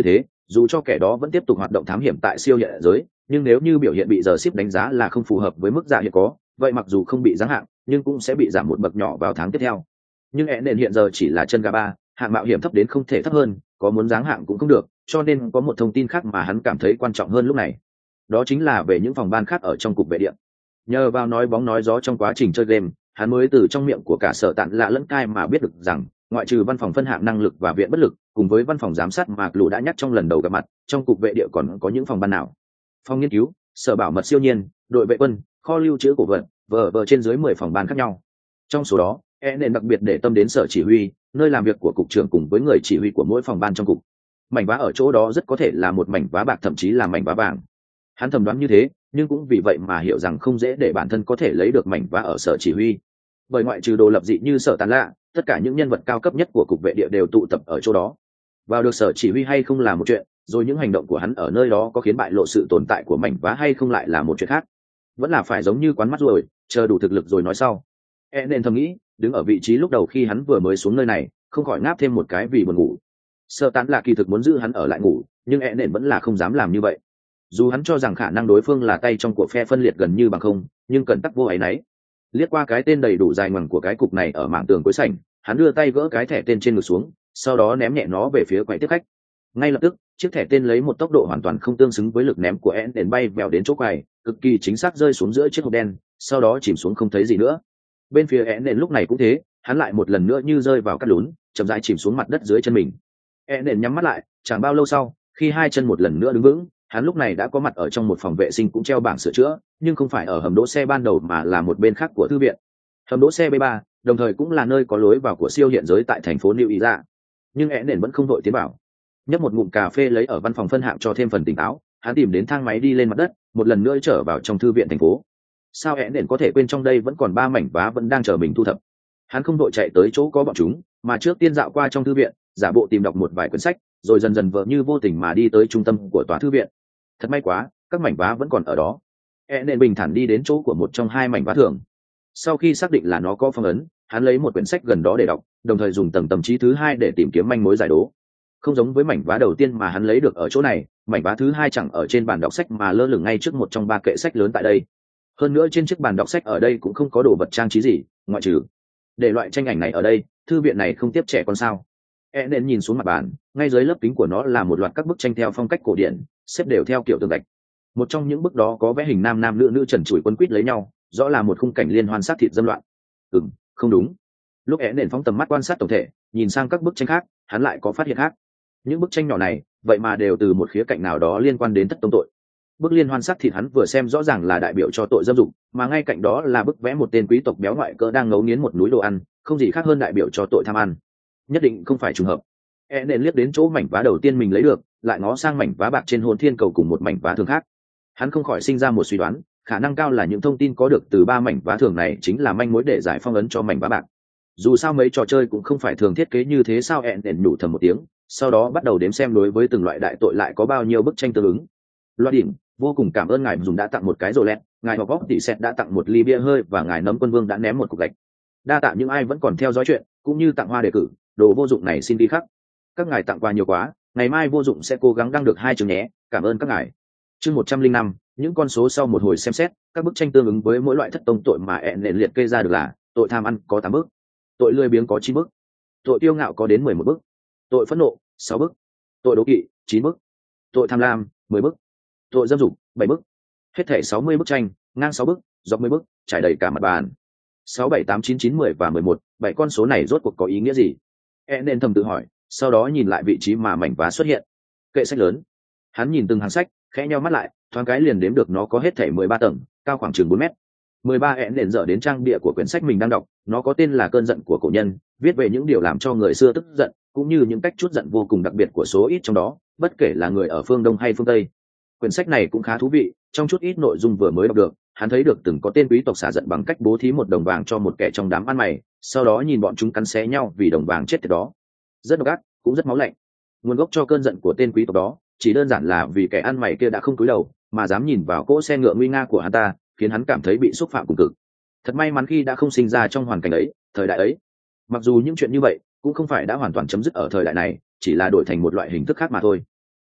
[SPEAKER 1] dù cho kẻ đó vẫn tiếp tục hoạt động thám hiểm tại siêu hiện giới, nhưng nếu như biểu hiện bị giờ ship đánh giá là không phù hợp với mức giá hiện có, vậy mặc dù không bị giáng hạng nhưng cũng sẽ bị giảm một bậc nhỏ vào tháng tiếp theo. Nhưng e nền hiện giờ chỉ là chân gà ba, hạng mạo hiểm thấp đến không thể thấp hơn, có muốn giáng hạng cũng không được, cho nên có một thông tin khác mà hắn cảm thấy quan trọng hơn lúc này, đó chính là về những phòng ban khác ở trong cục vệ điện. Nhờ vào nói bóng nói gió trong quá trình chơi game, hắn mới từ trong miệng của cả sở tạn lạ lẫn cai mà biết được rằng ngoại trừ văn phòng phân hạng năng lực và viện bất lực cùng với văn phòng giám sát mà lù đã nhắc trong lần đầu gặp mặt, trong cục vệ địa còn có những phòng ban nào: phòng nghiên cứu, sở bảo mật siêu nhiên, đội vệ quân, kho lưu trữ cổ vật, vờ vờ trên dưới mười phòng ban khác nhau. Trong số đó e nền đặc biệt để tâm đến sở chỉ huy, nơi làm việc của cục trưởng cùng với người chỉ huy của mỗi phòng ban trong cục. Mảnh vá ở chỗ đó rất có thể là một mảnh vá bạc, thậm chí là mảnh vá vàng. Hắn thầm đoán như thế, nhưng cũng vì vậy mà hiểu rằng không dễ để bản thân có thể lấy được mảnh vá ở sở chỉ huy, bởi ngoại trừ đồ lập dị như sở tàn lạ, tất cả những nhân vật cao cấp nhất của cục vệ địa đều tụ tập ở chỗ đó. Vào được sở chỉ huy hay không là một chuyện, rồi những hành động của hắn ở nơi đó có khiến bại lộ sự tồn tại của mảnh vá hay không lại là một chuyện khác. Vẫn là phải giống như quán mắt rồi, chờ đủ thực lực rồi nói sau. E nên thầm nghĩ, đứng ở vị trí lúc đầu khi hắn vừa mới xuống nơi này, không khỏi ngáp thêm một cái vì buồn ngủ. Sở tàn lạ kỳ thực muốn giữ hắn ở lại ngủ, nhưng E nên vẫn là không dám làm như vậy. Dù hắn cho rằng khả năng đối phương là tay trong của phe phân liệt gần như bằng không, nhưng cẩn tắc vô ấy nấy. Liếc qua cái tên đầy đủ dài ngoằng của cái cục này ở mảng tường cuối sảnh, hắn đưa tay gỡ cái thẻ tên trên ngực xuống, sau đó ném nhẹ nó về phía quầy tiếp khách. Ngay lập tức, chiếc thẻ tên lấy một tốc độ hoàn toàn không tương xứng với lực ném của en đến bay vèo đến chỗ quầy, cực kỳ chính xác rơi xuống giữa chiếc hộp đen, sau đó chìm xuống không thấy gì nữa. Bên phía en đến lúc này cũng thế, hắn lại một lần nữa như rơi vào cát lún, chậm rãi chìm xuống mặt đất dưới chân mình. En đến nhắm mắt lại, chẳng bao lâu sau, khi hai chân một lần nữa đứng vững, hắn lúc này đã có mặt ở trong một phòng vệ sinh cũng treo bảng sửa chữa, nhưng không phải ở hầm đỗ xe ban đầu mà là một bên khác của thư viện. Hầm đỗ xe B ba, đồng thời cũng là nơi có lối vào của siêu hiện giới tại thành phố New York. Nhưng ẻ nền vẫn không đội tiến vào. Nhấp một ngụm cà phê lấy ở văn phòng phân hạng cho thêm phần tỉnh táo, hắn tìm đến thang máy đi lên mặt đất, một lần nữa trở vào trong thư viện thành phố. Sao ẻ nền có thể quên trong đây vẫn còn ba mảnh vá vẫn đang chờ mình thu thập? Hắn không đội chạy tới chỗ có bọn chúng, mà trước tiên dạo qua trong thư viện, giả bộ tìm đọc một vài quyển sách, rồi dần dần vờ như vô tình mà đi tới trung tâm của tòa thư viện. Thật may quá, các mảnh vá vẫn còn ở đó. E nên bình thản đi đến chỗ của một trong hai mảnh vá thường. Sau khi xác định là nó có phong ấn, hắn lấy một quyển sách gần đó để đọc, đồng thời dùng tầng tâm trí thứ hai để tìm kiếm manh mối giải đố. Không giống với mảnh vá đầu tiên mà hắn lấy được ở chỗ này, mảnh vá thứ hai chẳng ở trên bàn đọc sách mà lơ lửng ngay trước một trong ba kệ sách lớn tại đây. Hơn nữa trên chiếc bàn đọc sách ở đây cũng không có đồ vật trang trí gì, ngoại trừ để loại tranh ảnh này ở đây, thư viện này không tiếp trẻ con sao? E nên nhìn xuống mặt bàn, ngay dưới lớp kính của nó là một loạt các bức tranh theo phong cách cổ điển, xếp đều theo kiểu tường gạch. Một trong những bức đó có vẽ hình nam nam nữ nữ trần trụi quấn quýt lấy nhau, rõ là một khung cảnh liên hoan sát thịt dâm loạn. Ừm, không đúng. Lúc é nền phóng tầm mắt quan sát tổng thể, nhìn sang các bức tranh khác, hắn lại có phát hiện khác. Những bức tranh nhỏ này, vậy mà đều từ một khía cạnh nào đó liên quan đến thất tông tội. Bức liên hoan sát thịt hắn vừa xem rõ ràng là đại biểu cho tội dâm dục, mà ngay cạnh đó là bức vẽ một tên quý tộc béo ngoại cỡ đang ngấu nghiến một núi đồ ăn, không gì khác hơn đại biểu cho tội tham ăn. Nhất định không phải trùng hợp. E nên liếc đến chỗ mảnh vá đầu tiên mình lấy được, lại ngó sang mảnh vá bạc trên hồn thiên cầu cùng một mảnh vá thường khác. Hắn không khỏi sinh ra một suy đoán, khả năng cao là những thông tin có được từ ba mảnh vá thường này chính là manh mối để giải phong ấn cho mảnh vá bạc. Dù sao mấy trò chơi cũng không phải thường thiết kế như thế sao? E nên nhủ thầm một tiếng, sau đó bắt đầu đếm xem đối với từng loại đại tội lại có bao nhiêu bức tranh tương ứng. Loa đỉnh, vô cùng cảm ơn ngài dùng đã tặng một cái rồ lẹt, ngài hoặc góc tỷ sẹt đã tặng một ly bia hơi và ngài nấm quân vương đã ném một cục gạch. Đa tạ những ai vẫn còn theo dõi chuyện, cũng như tặng hoa đề cử, đồ vô dụng này xin đi khắc. Các ngài tặng quà nhiều quá, ngày mai vô dụng sẽ cố gắng đăng được hai chương nhé, cảm ơn các ngài. Chương một trăm linh năm, những con số sau một hồi xem xét, các bức tranh tương ứng với mỗi loại thất tông tội mà ẹn nền liệt kê ra được là: tội tham ăn có tám bức, tội lười biếng có chín bức, tội kiêu ngạo có đến mười một bức, tội phẫn nộ sáu bức, tội đố kỵ chín bức, tội tham lam mười bức, tội dâm dục bảy bức. Hết thể sáu mươi bức tranh, ngang sáu bức, dọc mười bức, trải đầy cả mặt bàn. Sáu bảy tám chín chín mười và mười một, bảy con số này rốt cuộc có ý nghĩa gì? E nên thầm tự hỏi, sau đó nhìn lại vị trí mà mảnh vá xuất hiện. Kệ sách lớn. Hắn nhìn từng hàng sách, khẽ nheo mắt lại, thoáng cái liền đếm được nó có hết thảy mười ba tầng, cao khoảng chừng bốn mét. mười ba E nên dở đến trang bìa của quyển sách mình đang đọc, nó có tên là Cơn giận của cổ nhân, viết về những điều làm cho người xưa tức giận, cũng như những cách trút giận vô cùng đặc biệt của số ít trong đó, bất kể là người ở phương Đông hay phương Tây. Quyển sách này cũng khá thú vị, trong chút ít nội dung vừa mới đọc được, hắn thấy được từng có tên quý tộc xả giận bằng cách bố thí một đồng vàng cho một kẻ trong đám ăn mày, sau đó nhìn bọn chúng cắn xé nhau vì đồng vàng chết tiệt đó. Rất độc ác, cũng rất máu lạnh. Nguồn gốc cho cơn giận của tên quý tộc đó chỉ đơn giản là vì kẻ ăn mày kia đã không cúi đầu mà dám nhìn vào cỗ xe ngựa nguy nga của hắn ta, khiến hắn cảm thấy bị xúc phạm cùng cực. Thật may mắn khi đã không sinh ra trong hoàn cảnh ấy, thời đại ấy. Mặc dù những chuyện như vậy cũng không phải đã hoàn toàn chấm dứt ở thời đại này, chỉ là đổi thành một loại hình thức khác mà thôi.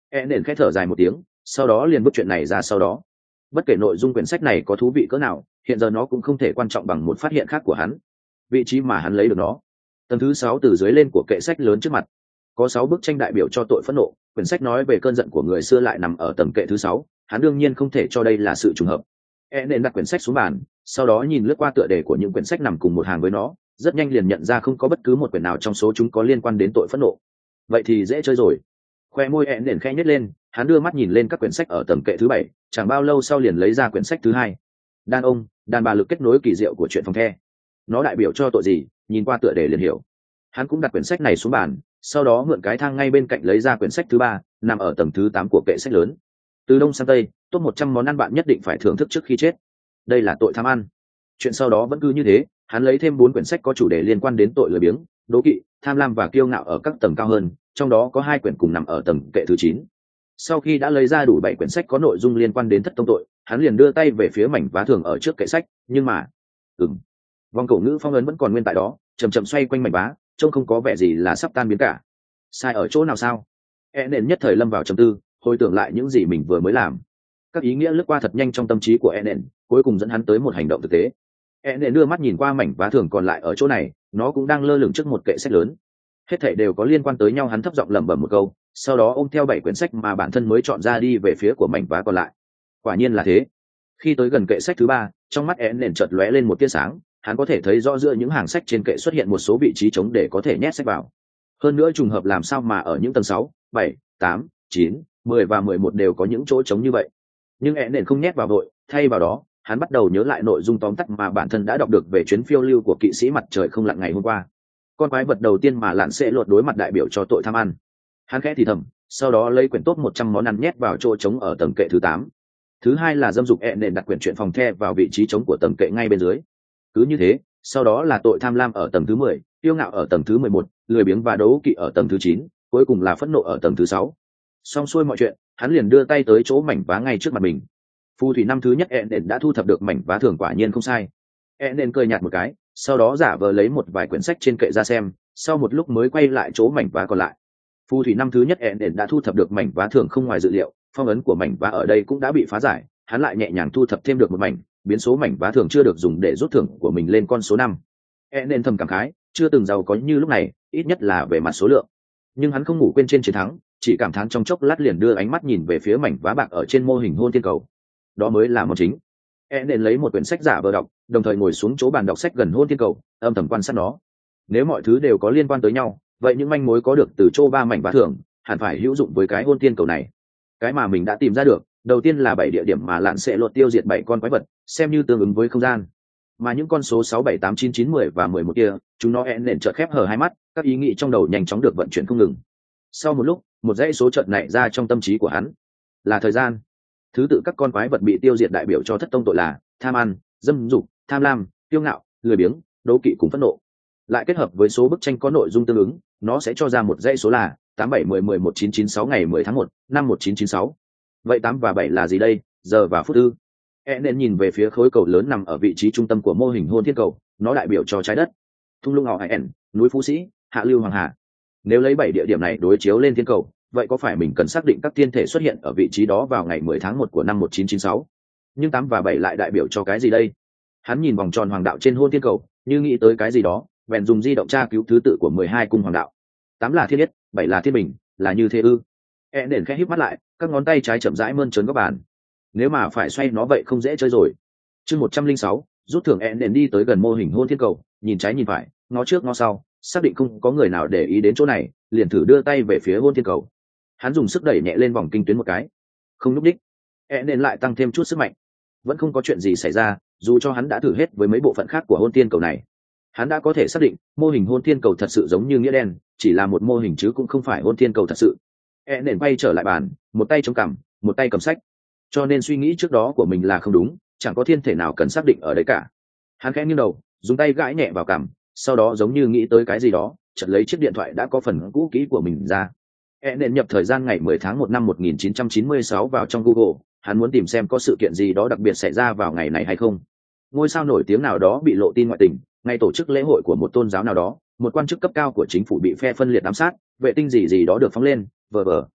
[SPEAKER 1] e nền khẽ thở dài một tiếng, sau đó liền bức chuyện này ra sau đó. Bất kể nội dung quyển sách này có thú vị cỡ nào, hiện giờ nó cũng không thể quan trọng bằng một phát hiện khác của hắn, vị trí mà hắn lấy được nó. Tầng thứ sáu từ dưới lên của kệ sách lớn trước mặt, có sáu bức tranh đại biểu cho tội phẫn nộ. Quyển sách nói về cơn giận của người xưa lại nằm ở tầng kệ thứ sáu, hắn đương nhiên không thể cho đây là sự trùng hợp. E nên đặt quyển sách xuống bàn, sau đó nhìn lướt qua tựa đề của những quyển sách nằm cùng một hàng với nó, rất nhanh liền nhận ra không có bất cứ một quyển nào trong số chúng có liên quan đến tội phẫn nộ. Vậy thì dễ chơi rồi. Khoe môi E nên khẽ nhếch lên, hắn đưa mắt nhìn lên các quyển sách ở tầng kệ thứ bảy, chẳng bao lâu sau liền lấy ra quyển sách thứ hai. Đàn ông, đàn bà lực kết nối kỳ diệu của chuyện phòng the. Nó đại biểu cho tội gì? Nhìn qua tựa đề liền hiểu. Hắn cũng đặt quyển sách này xuống bàn, sau đó mượn cái thang ngay bên cạnh lấy ra quyển sách thứ ba, nằm ở tầng thứ tám của kệ sách lớn. Từ đông sang tây, top một trăm món ăn bạn nhất định phải thưởng thức trước khi chết. Đây là tội tham ăn. Chuyện sau đó vẫn cứ như thế, hắn lấy thêm bốn quyển sách có chủ đề liên quan đến tội lười biếng, đố kỵ, tham lam và kiêu ngạo ở các tầng cao hơn, trong đó có hai quyển cùng nằm ở tầng kệ thứ chín. Sau khi đã lấy ra đủ bảy quyển sách có nội dung liên quan đến thất tông tội, hắn liền đưa tay về phía mảnh vá thường ở trước kệ sách, nhưng mà, ừm, vòng cổ ngữ phong ấn vẫn còn nguyên tại đó, chậm chậm xoay quanh mảnh vá, trông không có vẻ gì là sắp tan biến cả. Sai ở chỗ nào sao? E nền nhất thời lâm vào trầm tư, hồi tưởng lại những gì mình vừa mới làm. Các ý nghĩa lướt qua thật nhanh trong tâm trí của E nền, cuối cùng dẫn hắn tới một hành động thực tế. E nền đưa mắt nhìn qua mảnh vá thường còn lại ở chỗ này, nó cũng đang lơ lửng trước một kệ sách lớn. Hết thảy đều có liên quan tới nhau, hắn thấp giọng lẩm bẩm một câu, sau đó ôm theo bảy quyển sách mà bản thân mới chọn ra đi về phía của mảnh vá còn lại. Quả nhiên là thế. Khi tới gần kệ sách thứ ba, trong mắt E nền chợt lóe lên một tia sáng, hắn có thể thấy rõ giữa những hàng sách trên kệ xuất hiện một số vị trí trống để có thể nhét sách vào. Hơn nữa trùng hợp làm sao mà ở những tầng sáu, bảy, tám, chín, mười và mười một đều có những chỗ trống như vậy. Nhưng E nền không nhét vào vội, thay vào đó, hắn bắt đầu nhớ lại nội dung tóm tắt mà bản thân đã đọc được về chuyến phiêu lưu của kỵ sĩ mặt trời không lặn ngày hôm qua. Con quái vật đầu tiên mà lặn sẽ lột đối mặt đại biểu cho tội tham ăn. Hắn khẽ thì thầm, sau đó lấy quyển top một trăm món ăn nhét vào chỗ trống ở tầng kệ thứ tám. Thứ hai là dâm dục, E nền đặt quyển truyện phòng the vào vị trí trống của tầng kệ ngay bên dưới. Cứ như thế, sau đó là tội tham lam ở tầng thứ mười, kiêu ngạo ở tầng thứ mười một, lười biếng và đấu kỵ ở tầng thứ chín, cuối cùng là phẫn nộ ở tầng thứ sáu. Xong xuôi mọi chuyện, hắn liền đưa tay tới chỗ mảnh vá ngay trước mặt mình. Phù thủy năm thứ nhất E nền đã thu thập được mảnh vá thường, quả nhiên không sai. E nền cười nhạt một cái, sau đó giả vờ lấy một vài quyển sách trên kệ ra xem, sau một lúc mới quay lại chỗ mảnh vá còn lại. Phù thủy năm thứ nhất E nền đã thu thập được mảnh vá thường không ngoài dự liệu, phong ấn của mảnh vá ở đây cũng đã bị phá giải, hắn lại nhẹ nhàng thu thập thêm được một mảnh, biến số mảnh vá thường chưa được dùng để rút thưởng của mình lên con số năm. E nên thầm cảm khái, chưa từng giàu có như lúc này, ít nhất là về mặt số lượng. Nhưng hắn không ngủ quên trên chiến thắng, chỉ cảm thán trong chốc lát liền đưa ánh mắt nhìn về phía mảnh vá bạc ở trên mô hình hôn thiên cầu. Đó mới là món chính. E nên lấy một quyển sách giả vờ đọc, đồng thời ngồi xuống chỗ bàn đọc sách gần hôn thiên cầu, âm thầm quan sát nó. Nếu mọi thứ đều có liên quan tới nhau, vậy những manh mối có được từ chỗ ba mảnh vá thường hẳn phải hữu dụng với cái hôn thiên cầu này. Cái mà mình đã tìm ra được, đầu tiên là bảy địa điểm mà lạn sẽ lột tiêu diệt bảy con quái vật, xem như tương ứng với không gian. Mà những con số sáu, bảy, tám, chín, chín, mười và mười một kia, chúng nó e nền chợt khép hờ hai mắt, các ý nghĩ trong đầu nhanh chóng được vận chuyển không ngừng. Sau một lúc, một dãy số chợt nảy ra trong tâm trí của hắn, là thời gian. Thứ tự các con quái vật bị tiêu diệt đại biểu cho thất tông tội là tham ăn, dâm dục, tham lam, kiêu ngạo, lười biếng, đố kỵ cùng phẫn nộ. Lại kết hợp với số bức tranh có nội dung tương ứng, nó sẽ cho ra một dãy số là tám, bảy, mười, mười một, chín, chín, sáu ngày mười tháng một, năm một chín chín sáu. Vậy tám và bảy là gì đây? Giờ và phút ư? E nên nhìn về phía khối cầu lớn nằm ở vị trí trung tâm của mô hình hôn thiên cầu, nó đại biểu cho trái đất, thung lũng họ hải, núi Phú Sĩ, hạ lưu Hoàng Hà. Nếu lấy bảy địa điểm này đối chiếu lên thiên cầu, vậy có phải mình cần xác định các thiên thể xuất hiện ở vị trí đó vào ngày mười tháng một của năm một chín chín sáu? Nhưng tám và bảy lại đại biểu cho cái gì đây? Hắn nhìn vòng tròn hoàng đạo trên hôn thiên cầu, như nghĩ tới cái gì đó, bèn dùng di động tra cứu thứ tự của mười hai cung hoàng đạo. tám là thiên yết, bảy là thiên bình, là như thế ư? E nền khẽ híp mắt lại, các ngón tay trái chậm rãi mơn trớn góc bàn. Nếu mà phải xoay nó vậy không dễ chơi rồi. Chương một trăm linh sáu, rút thưởng. E nền đi tới gần mô hình hôn thiên cầu, nhìn trái nhìn phải, ngó trước ngó sau, xác định không có người nào để ý đến chỗ này, liền thử đưa tay về phía hôn thiên cầu. Hắn dùng sức đẩy nhẹ lên vòng kinh tuyến một cái, không lúc đích. E nền lại tăng thêm chút sức mạnh, vẫn không có chuyện gì xảy ra, dù cho hắn đã thử hết với mấy bộ phận khác của hôn thiên cầu này. Hắn đã có thể xác định mô hình hôn thiên cầu thật sự giống như nghĩa đen, chỉ là một mô hình chứ cũng không phải hôn thiên cầu thật sự. E nền bay trở lại bàn, một tay chống cằm, một tay cầm sách. Cho nên suy nghĩ trước đó của mình là không đúng, chẳng có thiên thể nào cần xác định ở đấy cả. Hắn khẽ nghiêng đầu, dùng tay gãi nhẹ vào cằm, sau đó giống như nghĩ tới cái gì đó, chợt lấy chiếc điện thoại đã có phần cũ kỹ của mình ra. E nền nhập thời gian ngày mười tháng một năm một nghìn chín trăm chín mươi sáu vào trong Google, hắn muốn tìm xem có sự kiện gì đó đặc biệt xảy ra vào ngày này hay không. Ngôi sao nổi tiếng nào đó bị lộ tin ngoại tình, ngày tổ chức lễ hội của một tôn giáo nào đó, một quan chức cấp cao của chính phủ bị phe phân liệt ám sát, vệ tinh gì gì đó được phóng lên, vờ vờ.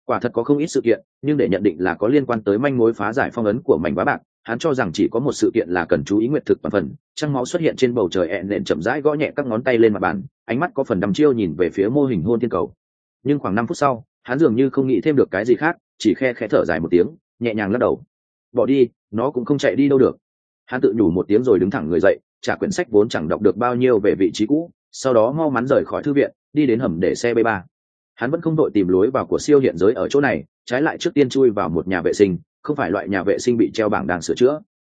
[SPEAKER 1] Quả thật có không ít sự kiện, nhưng để nhận định là có liên quan tới manh mối phá giải phong ấn của mảnh vá bạc, hắn cho rằng chỉ có một sự kiện là cần chú ý nguyệt thực toàn phần. Trăng máu xuất hiện trên bầu trời ẹn nện chậm rãi gõ nhẹ các ngón tay lên mặt bàn, ánh mắt có phần đăm chiêu nhìn về phía mô hình hôn thiên cầu. Nhưng khoảng năm phút sau, hắn dường như không nghĩ thêm được cái gì khác, chỉ khe khẽ thở dài một tiếng, nhẹ nhàng lắc đầu. Bỏ đi, nó cũng không chạy đi đâu được. Hắn tự nhủ một tiếng rồi đứng thẳng người dậy, trả quyển sách vốn chẳng đọc được bao nhiêu về vị trí cũ, sau đó mau mắn rời khỏi thư viện, đi đến hầm để xe b ba. Hắn vẫn không đội tìm lối vào của siêu hiện giới ở chỗ này, trái lại trước tiên chui vào một nhà vệ sinh, không phải loại nhà vệ sinh bị treo bảng đang sửa chữa.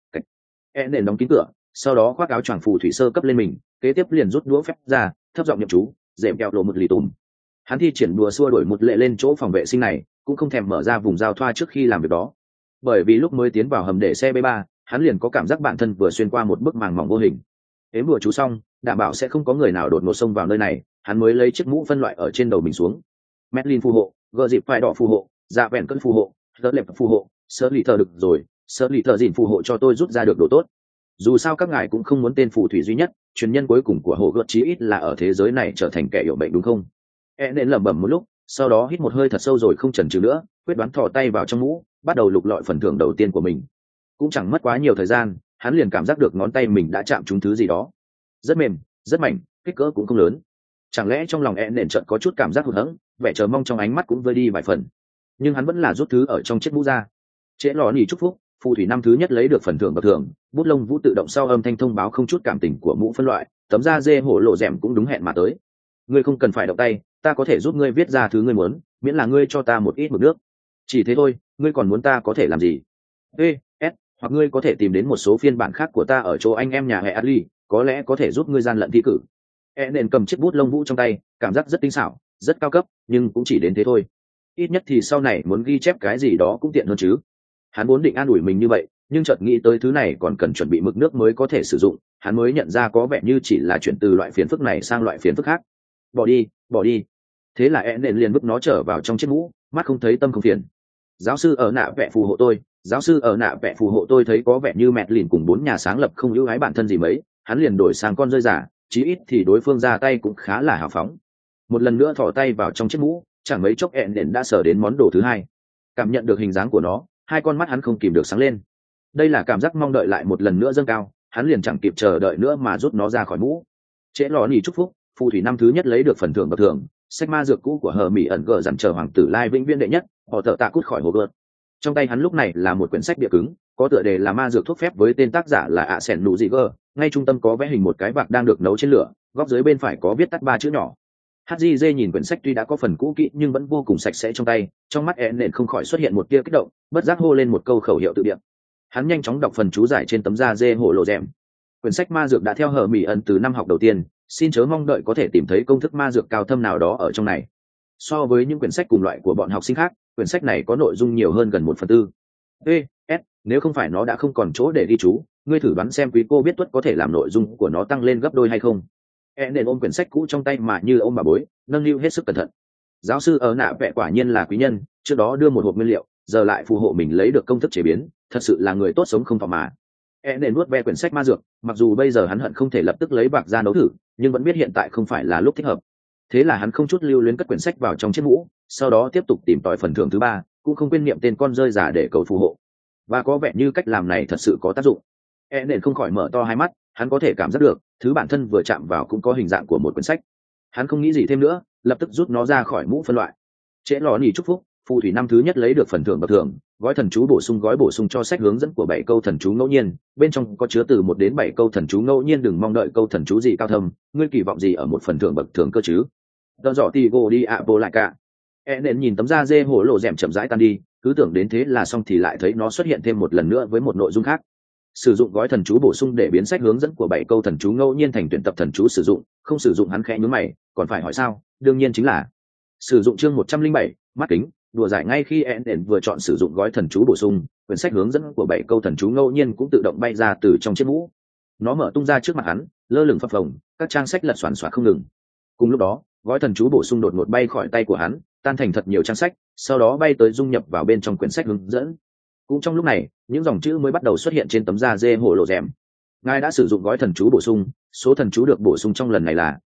[SPEAKER 1] E nền đóng kín cửa, sau đó khoác áo choàng phù thủy sơ cấp lên mình, kế tiếp liền rút đũa phép ra, thấp giọng nhậm chú, dệm kẹo lộ một lì tùm. Hắn thi triển đùa xua đổi một lệ lên chỗ phòng vệ sinh này, cũng không thèm mở ra vùng giao thoa trước khi làm việc đó, bởi vì lúc mới tiến vào hầm để xe b ba, hắn liền có cảm giác bản thân vừa xuyên qua một bức màng mỏng vô hình. Ếm đùa chú xong, đảm bảo sẽ không có người nào đột ngột xông vào nơi này, hắn mới lấy chiếc mũ phân loại ở trên đầu mình xuống. Medlin phù hộ, gờ dịp phải đỏ phù hộ, dạ vẹn cân phù hộ, đỡ lệp phù hộ, sơ lì thờ được rồi, sơ lì thờ dìn phù hộ cho tôi rút ra được đồ tốt. Dù sao các ngài cũng không muốn tên phù thủy duy nhất, truyền nhân cuối cùng của hộ gợt chí ít là ở thế giới này trở thành kẻ hiểu bệnh đúng không? E nên lẩm bẩm một lúc, sau đó hít một hơi thật sâu rồi không chần chừ nữa, quyết đoán thò tay vào trong mũ, bắt đầu lục lọi phần thưởng đầu tiên của mình. Cũng chẳng mất quá nhiều thời gian, hắn liền cảm giác được ngón tay mình đã chạm trúng thứ gì đó, rất mềm, rất mảnh, kích cỡ cũng không lớn. Chẳng lẽ trong lòng E nền chợt có chút cảm giác hụt hẫng, vẻ chờ mong trong ánh mắt cũng vơi đi vài phần. Nhưng hắn vẫn là rút thứ ở trong chiếc mũ ra. Trễ lò nỉ chúc phúc, phù thủy năm thứ nhất lấy được phần thưởng bậc thưởng, bút lông vũ tự động sau âm thanh thông báo không chút cảm tình của mũ phân loại, tấm da dê hổ lộ rèm cũng đúng hẹn mà tới. Ngươi không cần phải động tay, ta có thể giúp ngươi viết ra thứ ngươi muốn, miễn là ngươi cho ta một ít mực nước. Chỉ thế thôi, ngươi còn muốn ta có thể làm gì? E, S, hoặc ngươi có thể tìm đến một số phiên bản khác của ta ở chỗ anh em nhà hệ Adli, có lẽ có thể giúp ngươi gian lận thi cử. E nền cầm chiếc bút lông vũ trong tay, cảm giác rất tinh xảo, rất cao cấp, nhưng cũng chỉ đến thế thôi. Ít nhất thì sau này muốn ghi chép cái gì đó cũng tiện hơn chứ. Hắn vốn định an ủi mình như vậy, nhưng chợt nghĩ tới thứ này còn cần chuẩn bị mực nước mới có thể sử dụng, hắn mới nhận ra có vẻ như chỉ là chuyển từ loại phiền phức này sang loại phiền phức khác. Bỏ đi, bỏ đi. Thế là E nền liền vứt nó trở vào trong chiếc mũ, mắt không thấy tâm không phiền. Giáo sư ở nạ vẽ phù hộ tôi, giáo sư ở nạ vẽ phù hộ tôi thấy có vẻ như mẹ lìn cùng bốn nhà sáng lập không ưu ái bản thân gì mấy, hắn liền đổi sang con rơi giả, chí ít thì đối phương ra tay cũng khá là hào phóng. Một lần nữa thò tay vào trong chiếc mũ, chẳng mấy chốc ẹn đền đã sờ đến món đồ thứ hai. Cảm nhận được hình dáng của nó, hai con mắt hắn không kìm được sáng lên. Đây là cảm giác mong đợi lại một lần nữa dâng cao, hắn liền chẳng kịp chờ đợi nữa mà rút nó ra khỏi mũ. Trễ lò nỉ chúc phúc, phù thủy năm thứ nhất lấy được phần thưởng bậc thưởng, sách ma dược cũ của hờ mỹ ẩn gờ dặn chờ hoàng tử lai vĩnh viễn đệ nhất, họ thợ tạ cút khỏi hồ gợt. Trong tay hắn lúc này là một quyển sách bìa cứng, có tựa đề là ma dược thuốc phép với tên tác giả là ạ sẻn nụ dị gơ, ngay trung tâm có vẽ hình một cái vạc đang được nấu trên lửa, góc dưới bên phải có viết tắt ba chữ nhỏ. hát giê dê nhìn quyển sách tuy đã có phần cũ kỹ nhưng vẫn vô cùng sạch sẽ trong tay, trong mắt ẹn nện không khỏi xuất hiện một tia kích động, bất giác hô lên một câu khẩu hiệu tự điệp. Hắn nhanh chóng đọc phần chú giải trên tấm da dê hổ lộ rèm. Quyển sách ma dược đã theo hờ mỹ ẩn từ năm học đầu tiên, xin chớ mong đợi có thể tìm thấy công thức ma dược cao thâm nào đó ở trong này. So với những quyển sách cùng loại của bọn học sinh khác, quyển sách này có nội dung nhiều hơn gần một phần tư. E, S, nếu không phải nó đã không còn chỗ để ghi chú, ngươi thử đoán xem quý cô biết tuất có thể làm nội dung của nó tăng lên gấp đôi hay không. E nên ôm quyển sách cũ trong tay mà như ôm bà bối, nâng niu hết sức cẩn thận. Giáo sư ở nạ vẽ quả nhiên là quý nhân, trước đó đưa một hộp nguyên liệu, giờ lại phù hộ mình lấy được công thức chế biến, thật sự là người tốt sống không phàm mà. E nên nuốt ve quyển sách ma dược, mặc dù bây giờ hắn hận không thể lập tức lấy bạc ra nấu thử, nhưng vẫn biết hiện tại không phải là lúc thích hợp. Thế là hắn không chút lưu luyến cất quyển sách vào trong chiếc mũ, sau đó tiếp tục tìm tòi phần thưởng thứ ba, cũng không quên niệm tên con rơi giả để cầu phù hộ. Và có vẻ như cách làm này thật sự có tác dụng. E nên không khỏi mở to hai mắt, hắn có thể cảm giác được thứ bản thân vừa chạm vào cũng có hình dạng của một quyển sách. Hắn không nghĩ gì thêm nữa, lập tức rút nó ra khỏi mũ phân loại. Trễ lò nỉ chúc phúc, phù thủy năm thứ nhất lấy được phần thưởng bậc thưởng, gói thần chú bổ sung gói bổ sung cho sách hướng dẫn của bảy câu thần chú ngẫu nhiên, bên trong có chứa từ một đến bảy câu thần chú ngẫu nhiên, đừng mong đợi câu thần chú gì cao thâm, ngươi kỳ vọng gì ở một phần thưởng bậc thưởng cơ chứ? Tờ dọ tì gồ đi ạ bồ lại cả. E nên nhìn tấm da dê hổ lộ rèm chậm rãi tan đi, cứ tưởng đến thế là xong thì lại thấy nó xuất hiện thêm một lần nữa với một nội dung khác. Sử dụng gói thần chú bổ sung để biến sách hướng dẫn của bảy câu thần chú ngẫu nhiên thành tuyển tập thần chú sử dụng, không sử dụng hắn khẽ nhướng mày, còn phải hỏi sao? Đương nhiên chính là sử dụng chương một trăm linh bảy, mắt kính, đùa giải. Ngay khi Eden vừa chọn sử dụng gói thần chú bổ sung, quyển sách hướng dẫn của bảy câu thần chú ngẫu nhiên cũng tự động bay ra từ trong chiếc mũ. Nó mở tung ra trước mặt hắn, lơ lửng phập phồng, các trang sách lật xoàn xoạc không ngừng. Cùng lúc đó, gói thần chú bổ sung đột ngột bay khỏi tay của hắn, tan thành thật nhiều trang sách, sau đó bay tới dung nhập vào bên trong quyển sách hướng dẫn. Cũng trong lúc này, những dòng chữ mới bắt đầu xuất hiện trên tấm da dê hổ lộ rèm. Ngài đã sử dụng gói thần chú bổ sung, số thần chú được bổ sung trong lần này là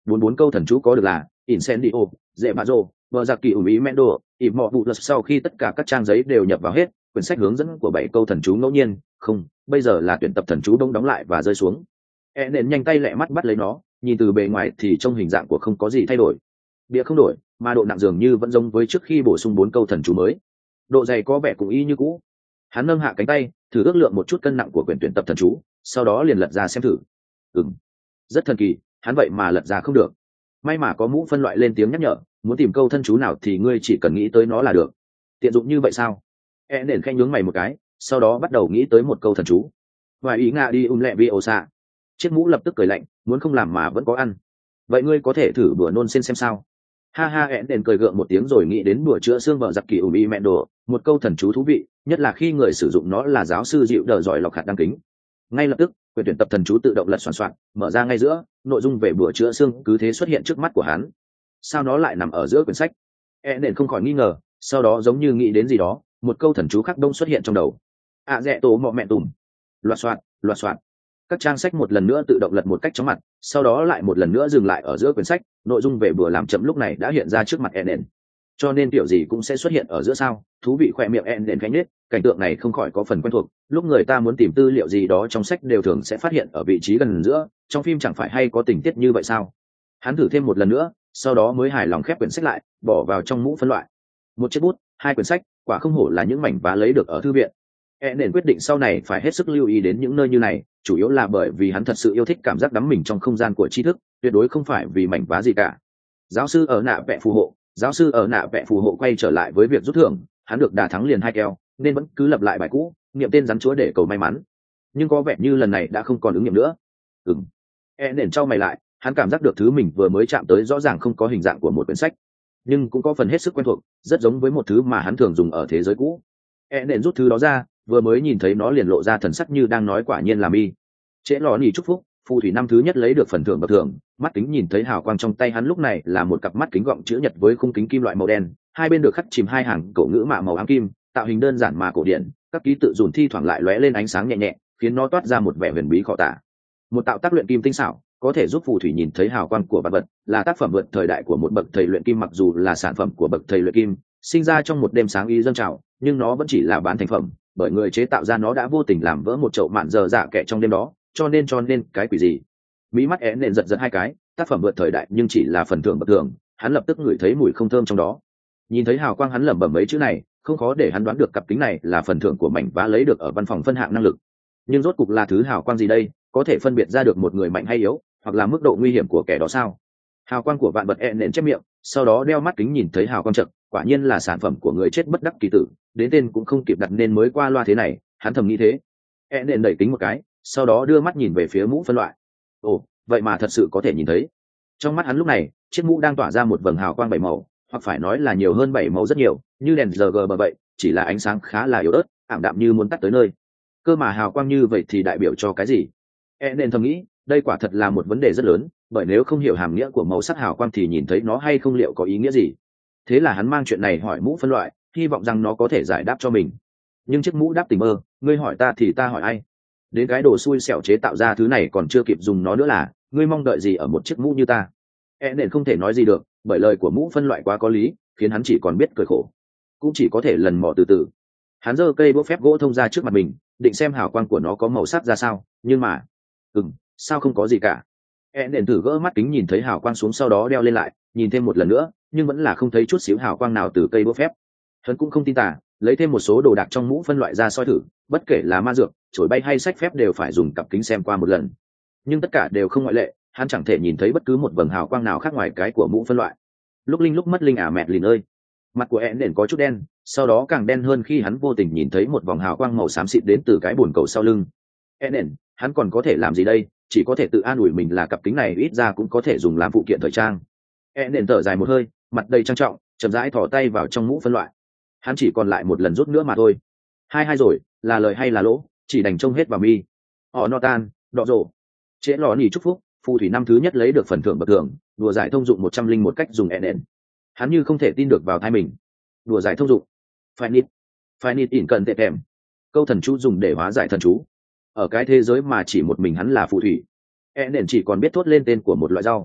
[SPEAKER 1] bốn bốn câu thần chú có được là Incendio, dễ bà rồ, vợ giặc kỳ ủ ý mendo, ịp mọ vụ lật. Sau khi tất cả các trang giấy đều nhập vào hết, quyển sách hướng dẫn của bảy câu thần chú ngẫu nhiên, không, bây giờ là tuyển tập thần chú đông đóng lại và rơi xuống. E nền nhanh tay lẹ mắt bắt lấy nó, nhìn từ bề ngoài thì trong hình dạng của không có gì thay đổi, bìa không đổi, mà độ nặng dường như vẫn giống với trước khi bổ sung bốn câu thần chú mới. Độ dày có vẻ cũng y như cũ. Hắn nâng hạ cánh tay, thử ước lượng một chút cân nặng của quyển tuyển tập thần chú, sau đó liền lật ra xem thử. Ừm, rất thần kỳ, hắn vậy mà lật ra không được. May mà có mũ phân loại lên tiếng nhắc nhở, muốn tìm câu thân chú nào thì ngươi chỉ cần nghĩ tới nó là được. Tiện dụng như vậy sao? E nền khanh nhướng mày một cái, sau đó bắt đầu nghĩ tới một câu thần chú. Vài ý ngạ đi um lẹ vi ô xạ. Chiếc mũ lập tức cười lạnh, muốn không làm mà vẫn có ăn. Vậy ngươi có thể thử bữa nôn xin xem sao? Ha ha. E nền cười gượng một tiếng rồi nghĩ đến bữa chữa xương vợ giặc kỳ ùm y mẹ đồ, một câu thần chú thú vị, nhất là khi người sử dụng nó là giáo sư dịu đờ giỏi lọc hạt đăng kính. Ngay lập tức, quyển tuyển tập thần chú tự động lật soạn soạn, mở ra ngay giữa, nội dung về bữa chữa xương cứ thế xuất hiện trước mắt của hắn. Sao nó lại nằm ở giữa quyển sách? E nền không khỏi nghi ngờ, sau đó giống như nghĩ đến gì đó, một câu thần chú khác đông xuất hiện trong đầu. À dẹ tổ mọ mẹ tùm. Loạt soạn, loạt soạn. Các trang sách một lần nữa tự động lật một cách chóng mặt, sau đó lại một lần nữa dừng lại ở giữa quyển sách, nội dung về bữa làm chậm lúc này đã hiện ra trước mặt E nền. Cho nên kiểu gì cũng sẽ xuất hiện ở giữa sao? Thú vị. Khoe miệng E nền cánh nết, cảnh tượng này không khỏi có phần quen thuộc, lúc người ta muốn tìm tư liệu gì đó trong sách đều thường sẽ phát hiện ở vị trí gần giữa, trong phim chẳng phải hay có tình tiết như vậy sao? Hắn thử thêm một lần nữa, sau đó mới hài lòng khép quyển sách lại, bỏ vào trong mũ phân loại. Một chiếc bút, hai quyển sách, quả không hổ là những mảnh vá lấy được ở thư viện. E nền quyết định sau này phải hết sức lưu ý đến những nơi như này, chủ yếu là bởi vì hắn thật sự yêu thích cảm giác đắm mình trong không gian của tri thức, tuyệt đối không phải vì mảnh vá gì cả. Giáo sư ở nạ vẽ phù hộ, giáo sư ở nạ vẽ phù hộ quay trở lại với việc rút thưởng, hắn được đà thắng liền hai keo, nên vẫn cứ lập lại bài cũ, nghiệm tên rắn chúa để cầu may mắn. Nhưng có vẻ như lần này đã không còn ứng nghiệm nữa. Ừm. E nền trao mày lại, hắn cảm giác được thứ mình vừa mới chạm tới rõ ràng không có hình dạng của một quyển sách, nhưng cũng có phần hết sức quen thuộc, rất giống với một thứ mà hắn thường dùng ở thế giới cũ. E nền rút thứ đó ra, vừa mới nhìn thấy nó liền lộ ra thần sắc như đang nói quả nhiên là mi. Trễ lò nỉ chúc phúc, phù thủy năm thứ nhất lấy được phần thưởng bậc thưởng. Mắt kính nhìn thấy hào quang trong tay hắn lúc này là một cặp mắt kính gọng chữ nhật với khung kính kim loại màu đen, hai bên được khắc chìm hai hàng cổ ngữ mạ màu ám kim, tạo hình đơn giản mà cổ điển, các ký tự dùn thi thoảng lại lóe lên ánh sáng nhẹ nhẹ, khiến nó toát ra một vẻ huyền bí khó tả. Một tạo tác luyện kim tinh xảo, có thể giúp phù thủy nhìn thấy hào quang của vật vật, là tác phẩm vượt thời đại của một bậc thầy luyện kim. Mặc dù là sản phẩm của bậc thầy luyện kim, sinh ra trong một đêm sáng y dâng trào, nhưng nó vẫn chỉ là bán thành phẩm, bởi người chế tạo ra nó đã vô tình làm vỡ một chậu mạn giờ dạ kẻ trong đêm đó, cho nên cho nên cái quỷ gì? Mỹ mắt én nền giật giật hai cái, tác phẩm vượt thời đại nhưng chỉ là phần thưởng bậc thường, hắn lập tức ngửi thấy mùi không thơm trong đó. Nhìn thấy hào quang hắn lẩm bẩm mấy chữ này, không khó để hắn đoán được cặp kính này là phần thưởng của mảnh vá lấy được ở văn phòng phân hạng năng lực. Nhưng rốt cục là thứ hào quang gì đây, có thể phân biệt ra được một người mạnh hay yếu, hoặc là mức độ nguy hiểm của kẻ đó sao? Hào quang của vạn vật én nền chép miệng, sau đó đeo mắt kính nhìn thấy hào quang chật, quả nhiên là sản phẩm của người chết bất đắc kỳ tử, đến tên cũng không kịp đặt nên mới qua loa thế này, hắn thầm nghĩ thế. én nền đẩy kính một cái, sau đó đưa mắt nhìn về phía mũ phân loại. Ồ, vậy mà thật sự có thể nhìn thấy. Trong mắt hắn lúc này, chiếc mũ đang tỏa ra một vầng hào quang bảy màu, hoặc phải nói là nhiều hơn bảy màu rất nhiều, như đèn rờ gờ vậy, chỉ là ánh sáng khá là yếu ớt, ảm đạm như muốn tắt tới nơi. Cơ mà hào quang như vậy thì đại biểu cho cái gì? E nên thầm nghĩ, đây quả thật là một vấn đề rất lớn, bởi nếu không hiểu hàm nghĩa của màu sắc hào quang thì nhìn thấy nó hay không liệu có ý nghĩa gì. Thế là hắn mang chuyện này hỏi mũ phân loại, hy vọng rằng nó có thể giải đáp cho mình. Nhưng chiếc mũ đáp tình mơ, ngươi hỏi ta thì ta hỏi ai? Đến cái đồ xui xẻo chế tạo ra thứ này còn chưa kịp dùng nó nữa là, ngươi mong đợi gì ở một chiếc mũ như ta? E nên không thể nói gì được, bởi lời của mũ phân loại quá có lý, khiến hắn chỉ còn biết cười khổ, cũng chỉ có thể lần mò từ từ. Hắn giơ cây búa phép gỗ thông ra trước mặt mình, định xem hào quang của nó có màu sắc ra sao, nhưng mà ừm sao không có gì cả. E nền thử gỡ mắt kính nhìn thấy hào quang xuống, sau đó đeo lên lại, nhìn thêm một lần nữa, nhưng vẫn là không thấy chút xíu hào quang nào từ cây búa phép. Hắn cũng không tin tả, lấy thêm một số đồ đạc trong mũ phân loại ra soi thử, bất kể là ma dược, chổi bay hay sách phép đều phải dùng cặp kính xem qua một lần, nhưng tất cả đều không ngoại lệ, hắn chẳng thể nhìn thấy bất cứ một vầng hào quang nào khác ngoài cái của mũ phân loại. Lúc linh lúc mất linh à mẹ lìn ơi. Mặt của E nền có chút đen, sau đó càng đen hơn khi hắn vô tình nhìn thấy một vòng hào quang màu xám xịt đến từ cái bồn cầu sau lưng. E nền, hắn còn có thể làm gì đây, chỉ có thể tự an ủi mình là cặp kính này ít ra cũng có thể dùng làm phụ kiện thời trang. E nền thở dài một hơi, mặt đầy trang trọng, chậm rãi thò tay vào trong mũ phân loại. Hắn chỉ còn lại một lần rút nữa mà thôi. Hai hai rồi, là lời hay là lỗ, chỉ đành trông hết vào mi. Họ no tan, đọ rổ. Trễ lò nỉ chúc phúc, phù thủy năm thứ nhất lấy được phần thưởng bậc thưởng, đùa giải thông dụng một trăm linh một cách dùng E nền. Hắn như không thể tin được vào thai mình. Đùa giải thông dụng. Phải nít. Phải nít ỉn cần tệ kèm. Câu thần chú dùng để hóa giải thần chú. Ở cái thế giới mà chỉ một mình hắn là phù thủy, E nền chỉ còn biết thốt lên tên của một loại rau.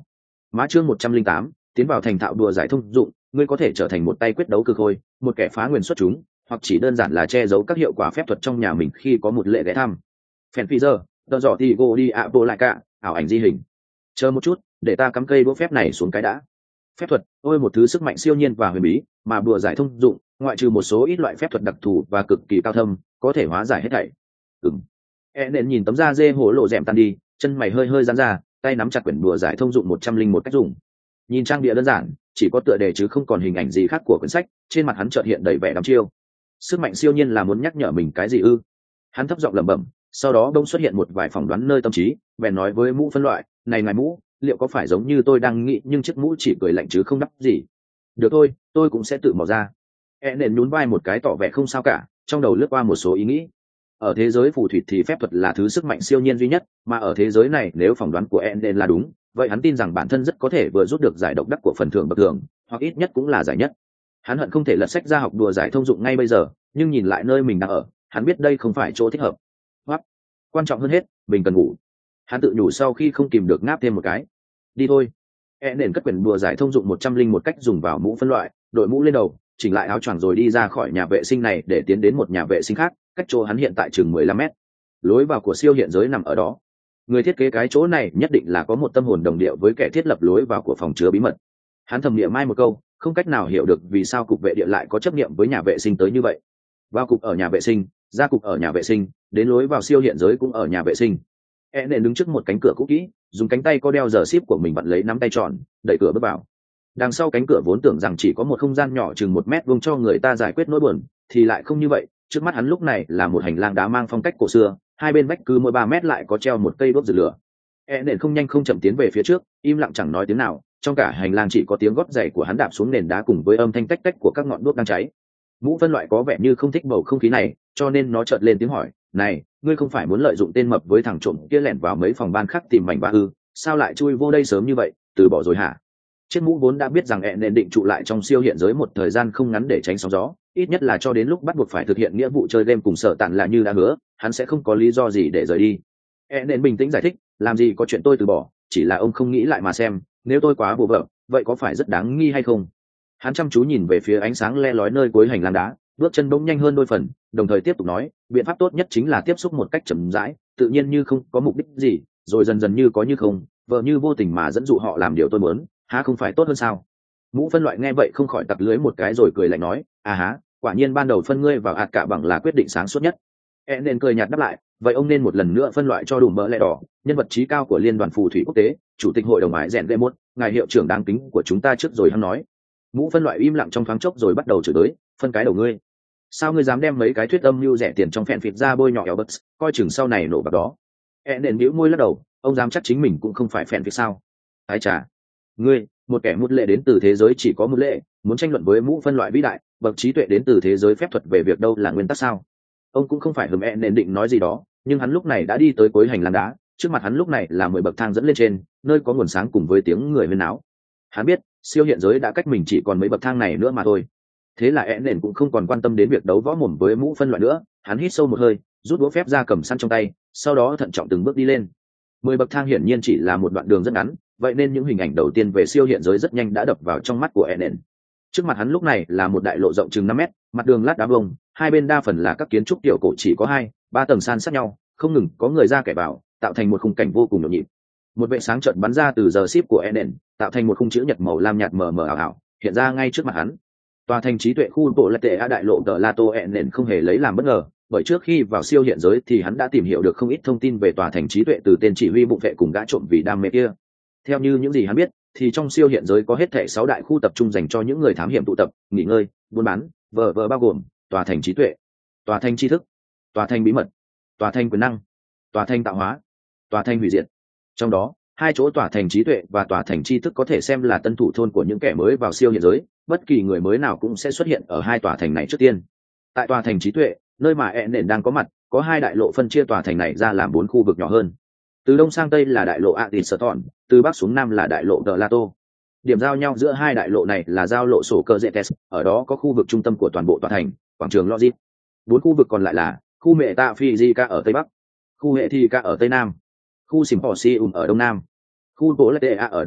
[SPEAKER 1] Mã chương một trăm linh tám, tiến vào thành thạo đùa giải thông dụng, ngươi có thể trở thành một tay quyết đấu cực khôi, một kẻ phá nguyên xuất chúng, hoặc chỉ đơn giản là che giấu các hiệu quả phép thuật trong nhà mình khi có một lệ ghé thăm. Phèn phi giờ, tờ dọ thì go đi ạ bộ lại cả, ảo ảnh di hình. Chờ một chút, để ta cắm cây đũa phép này xuống cái đã. Phép thuật, ôi một thứ sức mạnh siêu nhiên và huyền bí, mà đùa giải thông dụng, ngoại trừ một số ít loại phép thuật đặc thù và cực kỳ cao thâm, có thể hóa giải hết thảy. Ừm. E nện nhìn tấm da dê hổ lộ rèm tan đi, chân mày hơi hơi giãn ra, tay nắm chặt quyển đùa giải thông dụng một trăm linh một cách dùng. Nhìn trang bìa đơn giản, chỉ có tựa đề chứ không còn hình ảnh gì khác của quyển sách, trên mặt hắn chợt hiện đầy vẻ đăm chiêu. Sức mạnh siêu nhiên là muốn nhắc nhở mình cái gì ư? Hắn thấp giọng lẩm bẩm, sau đó đông xuất hiện một vài phỏng đoán nơi tâm trí, bèn nói với mũ phân loại, này ngài mũ, liệu có phải giống như tôi đang nghĩ nhưng chiếc mũ chỉ cười lạnh chứ không đáp gì. Được thôi, tôi cũng sẽ tự mò ra. E nện nhún vai một cái tỏ vẻ không sao cả, trong đầu lướt qua một số ý nghĩ. Ở thế giới phù thủy thì phép thuật là thứ sức mạnh siêu nhiên duy nhất, mà ở thế giới này nếu phỏng đoán của E nện là đúng, vậy hắn tin rằng bản thân rất có thể vừa rút được giải độc đắc của phần thưởng bậc thưởng, hoặc ít nhất cũng là giải nhất. Hắn hận không thể lật sách ra học đùa giải thông dụng ngay bây giờ, nhưng nhìn lại nơi mình đang ở, hắn biết đây không phải chỗ thích hợp. Hoặc, quan trọng hơn hết, mình cần ngủ. Hắn tự nhủ sau khi không kìm được ngáp thêm một cái. Đi thôi. E nền cất quyển đùa giải thông dụng một trăm linh một cách dùng vào mũ phân loại, đội mũ lên đầu, chỉnh lại áo choàng rồi đi ra khỏi nhà vệ sinh này để tiến đến một nhà vệ sinh khác, cách chỗ hắn hiện tại chừng mười lăm mét. Lối vào của siêu hiện giới nằm ở đó. Người thiết kế cái chỗ này nhất định là có một tâm hồn đồng điệu với kẻ thiết lập lối vào của phòng chứa bí mật. Hắn thầm niệm mai một câu, không cách nào hiểu được vì sao cục vệ địa lại có chấp niệm với nhà vệ sinh tới như vậy. Vào cục ở nhà vệ sinh, ra cục ở nhà vệ sinh, đến lối vào siêu hiện giới cũng ở nhà vệ sinh. E nện đứng trước một cánh cửa cũ kỹ, dùng cánh tay có đeo giờ ship của mình vặn lấy nắm tay tròn, đẩy cửa bước vào. Đằng sau cánh cửa vốn tưởng rằng chỉ có một không gian nhỏ chừng một mét vuông cho người ta giải quyết nỗi buồn, thì lại không như vậy. Trước mắt hắn lúc này là một hành lang đá mang phong cách cổ xưa, hai bên vách cứ mỗi ba mét lại có treo một cây đuốc rực lửa. E nện không nhanh không chậm tiến về phía trước, im lặng chẳng nói tiếng nào. Trong cả hành lang chỉ có tiếng gót giày của hắn đạp xuống nền đá cùng với âm thanh tách tách của các ngọn đuốc đang cháy. Mũ phân loại có vẻ như không thích bầu không khí này, cho nên nó chợt lên tiếng hỏi, này, ngươi không phải muốn lợi dụng tên mập với thằng trộm kia lẻn vào mấy phòng ban khác tìm mảnh ba ư? Sao lại chui vô đây sớm như vậy, từ bỏ rồi hả? Chiếc mũ vốn đã biết rằng E nện định trụ lại trong siêu hiện giới một thời gian không ngắn để tránh sóng gió, ít nhất là cho đến lúc bắt buộc phải thực hiện nghĩa vụ chơi game cùng Sở Tạn là như đã hứa, hắn sẽ không có lý do gì để rời đi. E nện bình tĩnh giải thích, làm gì có chuyện tôi từ bỏ, chỉ là ông không nghĩ lại mà xem, nếu tôi quá bùa vợ, vậy có phải rất đáng nghi hay không? Hắn chăm chú nhìn về phía ánh sáng le lói nơi cuối hành lang đá, bước chân bỗng nhanh hơn đôi phần, đồng thời tiếp tục nói, biện pháp tốt nhất chính là tiếp xúc một cách chậm rãi, tự nhiên như không có mục đích gì, rồi dần dần như có như không, vợ như vô tình mà dẫn dụ họ làm điều tôi muốn, há không phải tốt hơn sao? Mũ phân loại nghe vậy không khỏi tặc lưới một cái rồi cười lạnh nói, à há, quả nhiên ban đầu phân ngươi vào hạt cả bằng là quyết định sáng suốt nhất. E nên cười nhạt đáp lại, vậy ông nên một lần nữa phân loại cho đủ mỡ lẽ đỏ, nhân vật trí cao của liên đoàn phù thủy quốc tế, chủ tịch hội đồng ái rèn lê mốt, ngài hiệu trưởng đáng kính của chúng ta trước rồi hắn nói. Mũ phân loại im lặng trong thoáng chốc rồi bắt đầu chửi tới, phân cái đầu ngươi, sao ngươi dám đem mấy cái thuyết âm mưu rẻ tiền trong phèn phịt ra bôi nhọ éo bật, coi chừng sau này nổ bạc đó. E nện bĩu môi lắc đầu, ông dám chắc chính mình cũng không phải phèn phịt sao? Ái chà, ngươi, một kẻ một lệ đến từ thế giới chỉ có một lệ, muốn tranh luận với mũ phân loại vĩ đại, bậc trí tuệ đến từ thế giới phép thuật về việc đâu là nguyên tắc sao? Ông cũng không phải hừm. E nện định nói gì đó, nhưng hắn lúc này đã đi tới cuối hành lang đá, trước mặt hắn lúc này là mười bậc thang dẫn lên trên, nơi có nguồn sáng cùng với tiếng người huyên náo. Hắn biết siêu hiện giới đã cách mình chỉ còn mấy bậc thang này nữa mà thôi. Thế là E nện cũng không còn quan tâm đến việc đấu võ mồm với mũ phân loại nữa, hắn hít sâu một hơi, rút đũa phép ra cầm săn trong tay, sau đó thận trọng từng bước đi lên. Mười bậc thang hiển nhiên chỉ là một đoạn đường rất ngắn, vậy nên những hình ảnh đầu tiên về siêu hiện giới rất nhanh đã đập vào trong mắt của E nện. Trước mặt hắn lúc này là một đại lộ rộng chừng năm mét, mặt đường lát đá vông, hai bên đa phần là các kiến trúc tiểu cổ chỉ có hai, ba tầng san sát nhau, không ngừng có người ra kẻ vào, tạo thành một khung cảnh vô cùng nhộn nhịp. Một vệ sáng chợt bắn ra từ giờ ship của E nện, tạo thành một khung chữ nhật màu lam nhạt mờ mờ ảo ảo, hiện ra ngay trước mặt hắn. Tòa thành trí tuệ khu bộ lệ tệ a đại lộ tờ la tô E nện không hề lấy làm bất ngờ, bởi trước khi vào siêu hiện giới thì hắn đã tìm hiểu được không ít thông tin về tòa thành trí tuệ từ tên chỉ huy bụng vệ cùng gã trộm vì đam mê kia. Theo như những gì hắn biết, thì trong siêu hiện giới có hết thảy sáu đại khu tập trung dành cho những người thám hiểm tụ tập, nghỉ ngơi, buôn bán, vờ vờ bao gồm tòa thành trí tuệ, tòa thành tri thức, tòa thành bí mật, tòa thành quyền năng, tòa thành tạo hóa, tòa thành hủy diệt. Trong đó, hai chỗ tòa thành trí tuệ và tòa thành tri thức có thể xem là tân thủ thôn của những kẻ mới vào siêu hiện giới, bất kỳ người mới nào cũng sẽ xuất hiện ở hai tòa thành này trước tiên. Tại tòa thành trí tuệ, nơi mà E nện đang có mặt, có hai đại lộ phân chia tòa thành này ra làm bốn khu vực nhỏ hơn. Từ đông sang tây là đại lộ Atiston, từ bắc xuống nam là đại lộ De Lato. Điểm giao nhau giữa hai đại lộ này là giao lộ sổ cơ Zetes, ở đó có khu vực trung tâm của toàn bộ tòa thành, quảng trường Logic. Bốn khu vực còn lại là khu Metaphysica ở tây bắc, khu Hệ Thi Ca ở tây nam, khu Symposium ở đông nam, khu Bộ Lệ A ở đông bắc,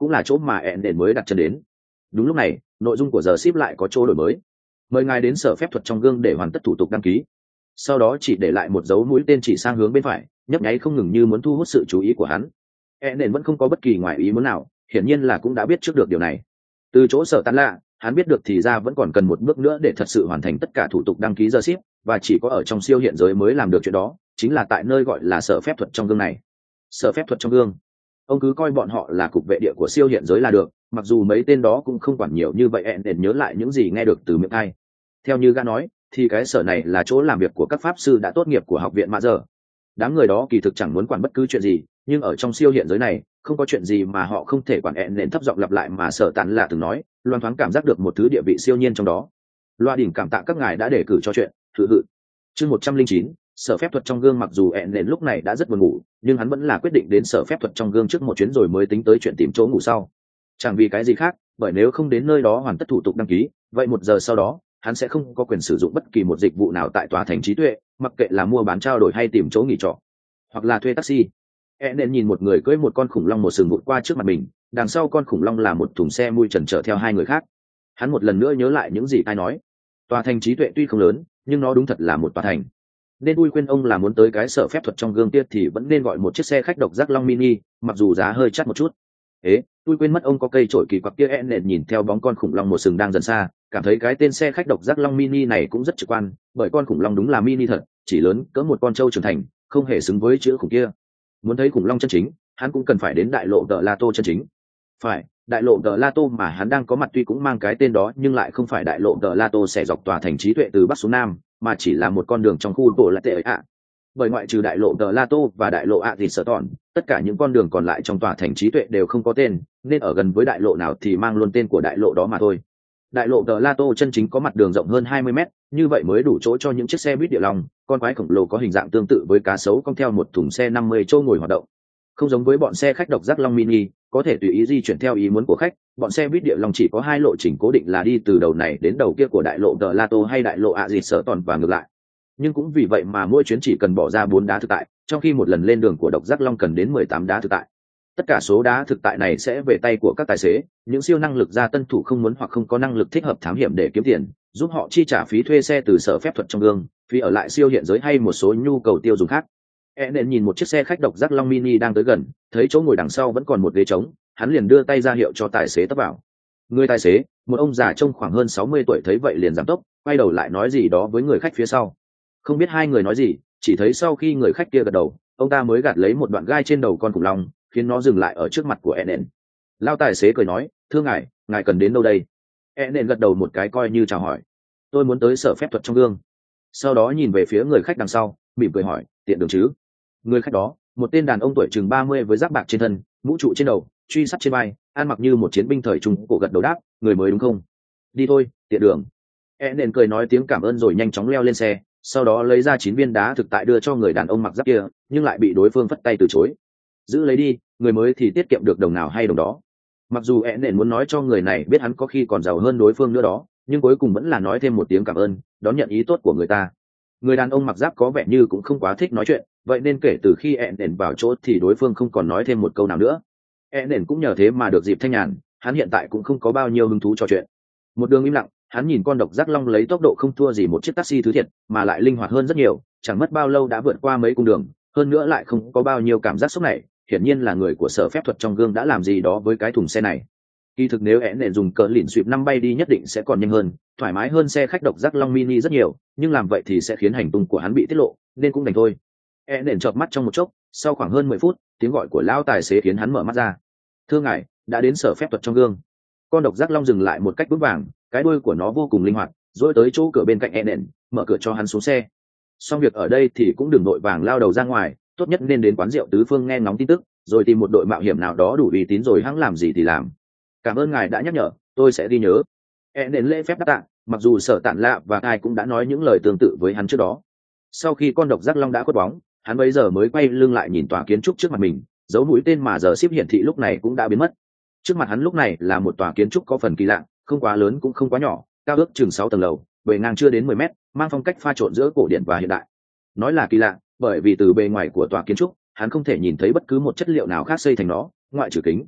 [SPEAKER 1] cũng là chỗ mà ẹn đền mới đặt chân đến. Đúng lúc này nội dung của giờ ship lại có chỗ đổi mới. Mời ngài đến sở phép thuật trong gương để hoàn tất thủ tục đăng ký. Sau đó chỉ để lại một dấu mũi tên chỉ sang hướng bên phải, nhấp nháy không ngừng như muốn thu hút sự chú ý của hắn. ẹn đền vẫn không có bất kỳ ngoại ý muốn nào, hiển nhiên là cũng đã biết trước được điều này. Từ chỗ sở tán lạ, hắn biết được thì ra vẫn còn cần một bước nữa để thật sự hoàn thành tất cả thủ tục đăng ký giờ ship, và chỉ có ở trong siêu hiện giới mới làm được chuyện đó, chính là tại nơi gọi là sở phép thuật trong gương này. Sở phép thuật trong gương, ông cứ coi bọn họ là cục vệ địa của siêu hiện giới là được, mặc dù mấy tên đó cũng không quản nhiều như vậy. ẹn đền nhớ lại những gì nghe được từ miệng ai. Theo như gã nói thì cái sở này là chỗ làm việc của các pháp sư đã tốt nghiệp của học viện Mạ Giờ. Đám người đó kỳ thực chẳng muốn quản bất cứ chuyện gì, nhưng ở trong siêu hiện giới này không có chuyện gì mà họ không thể quản. ẹn đền thấp giọng lặp lại mà sở tàn là từng nói, loan thoáng cảm giác được một thứ địa vị siêu nhiên trong đó. Loa đỉnh cảm tạ các ngài đã đề cử cho chuyện thử hự. Chương một trăm linh chín, sở phép thuật trong gương. Mặc dù ẹn đền lúc này đã rất buồn ngủ, nhưng hắn vẫn là quyết định đến sở phép thuật trong gương trước một chuyến rồi mới tính tới chuyện tìm chỗ ngủ sau. Chẳng vì cái gì khác, bởi nếu không đến nơi đó hoàn tất thủ tục đăng ký, vậy một giờ sau đó hắn sẽ không có quyền sử dụng bất kỳ một dịch vụ nào tại tòa thành trí tuệ, mặc kệ là mua bán trao đổi hay tìm chỗ nghỉ trọ hoặc là thuê taxi. E nên nhìn một người cưỡi một con khủng long một sừng vụt qua trước mặt mình, đằng sau con khủng long là một thùng xe mui trần chở theo hai người khác. Hắn một lần nữa nhớ lại những gì ai nói. Tòa thành trí tuệ tuy không lớn, nhưng nó đúng thật là một tòa thành. Nên tôi khuyên ông là muốn tới cái sở phép thuật trong gương kia thì vẫn nên gọi một chiếc xe khách độc giác long mini, mặc dù giá hơi chắt một chút. Ế, tôi quên mất ông có cây chổi kỳ quặc kia. E nên nhìn theo bóng con khủng long một sừng đang dần xa, cảm thấy cái tên xe khách độc giác long mini này cũng rất trực quan, bởi con khủng long đúng là mini thật, chỉ lớn cỡ một con trâu trưởng thành, không hề xứng với chữ khủng kia. Muốn thấy khủng long chân chính, hắn cũng cần phải đến đại lộ Tờ La Tô chân chính. Phải, đại lộ Tờ La Tô mà hắn đang có mặt tuy cũng mang cái tên đó, nhưng lại không phải đại lộ Tờ La Tô sẽ dọc tòa thành trí tuệ từ bắc xuống nam, mà chỉ là một con đường trong khu bộ lại tệ ạ. Bởi ngoại trừ đại lộ Tờ La Tô và đại lộ ạ thì sở tòn, tất cả những con đường còn lại trong tòa thành trí tuệ đều không có tên, nên ở gần với đại lộ nào thì mang luôn tên của đại lộ đó mà thôi. Đại lộ Tờ La Tô chân chính có mặt đường rộng hơn hai mươi mét, như vậy mới đủ chỗ cho những chiếc xe buýt địa long, con quái khổng lồ có hình dạng tương tự với cá sấu cong theo một thùng xe năm mươi chỗ ngồi hoạt động. Không giống với bọn xe khách độc giác long mini, có thể tùy ý di chuyển theo ý muốn của khách, bọn xe buýt địa long chỉ có hai lộ trình cố định là đi từ đầu này đến đầu kia của đại lộ Tờ La Tô hay đại lộ ạ dịt sở tòn và ngược lại. Nhưng cũng vì vậy mà mỗi chuyến chỉ cần bỏ ra bốn đá thực tại, trong khi một lần lên đường của độc giác long cần đến mười tám đá thực tại. Tất cả số đá thực tại này sẽ về tay của các tài xế, những siêu năng lực gia tân thủ không muốn hoặc không có năng lực thích hợp thám hiểm để kiếm tiền, giúp họ chi trả phí thuê xe từ sở phép thuật trong gương, phí ở lại siêu hiện giới hay một số nhu cầu tiêu dùng khác. E nên nhìn một chiếc xe khách độc giác long mini đang tới gần, thấy chỗ ngồi đằng sau vẫn còn một ghế trống, hắn liền đưa tay ra hiệu cho tài xế tấp vào. Người tài xế, một ông già trông khoảng hơn sáu mươi tuổi thấy vậy liền giảm tốc, quay đầu lại nói gì đó với người khách phía sau. Không biết hai người nói gì, chỉ thấy sau khi người khách kia gật đầu, ông ta mới gạt lấy một đoạn gai trên đầu con khủng long, khiến nó dừng lại ở trước mặt của Enen. Lao tài xế cười nói, thưa ngài, ngài cần đến đâu đây? Enen gật đầu một cái coi như chào hỏi. Tôi muốn tới sở phép thuật trong gương. Sau đó nhìn về phía người khách đằng sau, mỉm cười hỏi, tiện đường chứ? Người khách đó, một tên đàn ông tuổi chừng ba mươi với giáp bạc trên thân, mũ trụ trên đầu, truy sắt trên vai, ăn mặc như một chiến binh thời trung cổ gật đầu đáp, người mới đúng không? Đi thôi, tiện đường. Enen cười nói tiếng cảm ơn rồi nhanh chóng leo lên xe, sau đó lấy ra chín viên đá thực tại đưa cho người đàn ông mặc giáp kia, nhưng lại bị đối phương phất tay từ chối. Giữ lấy đi, người mới thì tiết kiệm được đồng nào hay đồng đó. Mặc dù ẹ nện muốn nói cho người này biết hắn có khi còn giàu hơn đối phương nữa đó, nhưng cuối cùng vẫn là nói thêm một tiếng cảm ơn, đón nhận ý tốt của người ta. Người đàn ông mặc giáp có vẻ như cũng không quá thích nói chuyện, vậy nên kể từ khi ẹ nện vào chỗ thì đối phương không còn nói thêm một câu nào nữa. Ẹ nện cũng nhờ thế mà được dịp thanh nhàn, hắn hiện tại cũng không có bao nhiêu hứng thú trò chuyện. Một đường im lặng, hắn nhìn con độc giác long lấy tốc độ không thua gì một chiếc taxi thứ thiệt, mà lại linh hoạt hơn rất nhiều, chẳng mất bao lâu đã vượt qua mấy cung đường, hơn nữa lại không có bao nhiêu cảm giác sốc này. Hiển nhiên là người của sở phép thuật trong gương đã làm gì đó với cái thùng xe này. Kỳ thực nếu ẻn nện dùng cỡ lìn suýp năm bay đi nhất định sẽ còn nhanh hơn, thoải mái hơn xe khách độc giác long mini rất nhiều, nhưng làm vậy thì sẽ khiến hành tung của hắn bị tiết lộ, nên cũng đành thôi. ẻn nện chợp mắt trong một chốc, sau khoảng hơn mười phút, tiếng gọi của lão tài xế khiến hắn mở mắt ra. Thưa ngài, đã đến sở phép thuật trong gương. Con độc giác long dừng lại một cách vững vàng, cái đuôi của nó vô cùng linh hoạt, rồi tới chỗ cửa bên cạnh ẻn nện, mở cửa cho hắn xuống xe. Xong việc ở đây thì cũng đừng nội vàng lao đầu ra ngoài, tốt nhất nên đến quán rượu tứ phương nghe ngóng tin tức, rồi tìm một đội mạo hiểm nào đó đủ uy tín rồi hẵng làm gì thì làm. Cảm ơn ngài đã nhắc nhở, tôi sẽ ghi nhớ. E đến lễ phép đáp tạ, mặc dù sở tản lạ và ai cũng đã nói những lời tương tự với hắn trước đó. Sau khi con độc giác long đã khuất bóng, hắn bây giờ mới quay lưng lại nhìn tòa kiến trúc trước mặt mình, dấu mũi tên mà giờ ship hiển thị lúc này cũng đã biến mất. Trước mặt hắn lúc này là một tòa kiến trúc có phần kỳ lạ, không quá lớn cũng không quá nhỏ, cao ước chừng sáu tầng lầu, bề ngang chưa đến mười mét, mang phong cách pha trộn giữa cổ điển và hiện đại. Nói là kỳ lạ, bởi vì từ bề ngoài của tòa kiến trúc hắn không thể nhìn thấy bất cứ một chất liệu nào khác xây thành nó, ngoại trừ kính.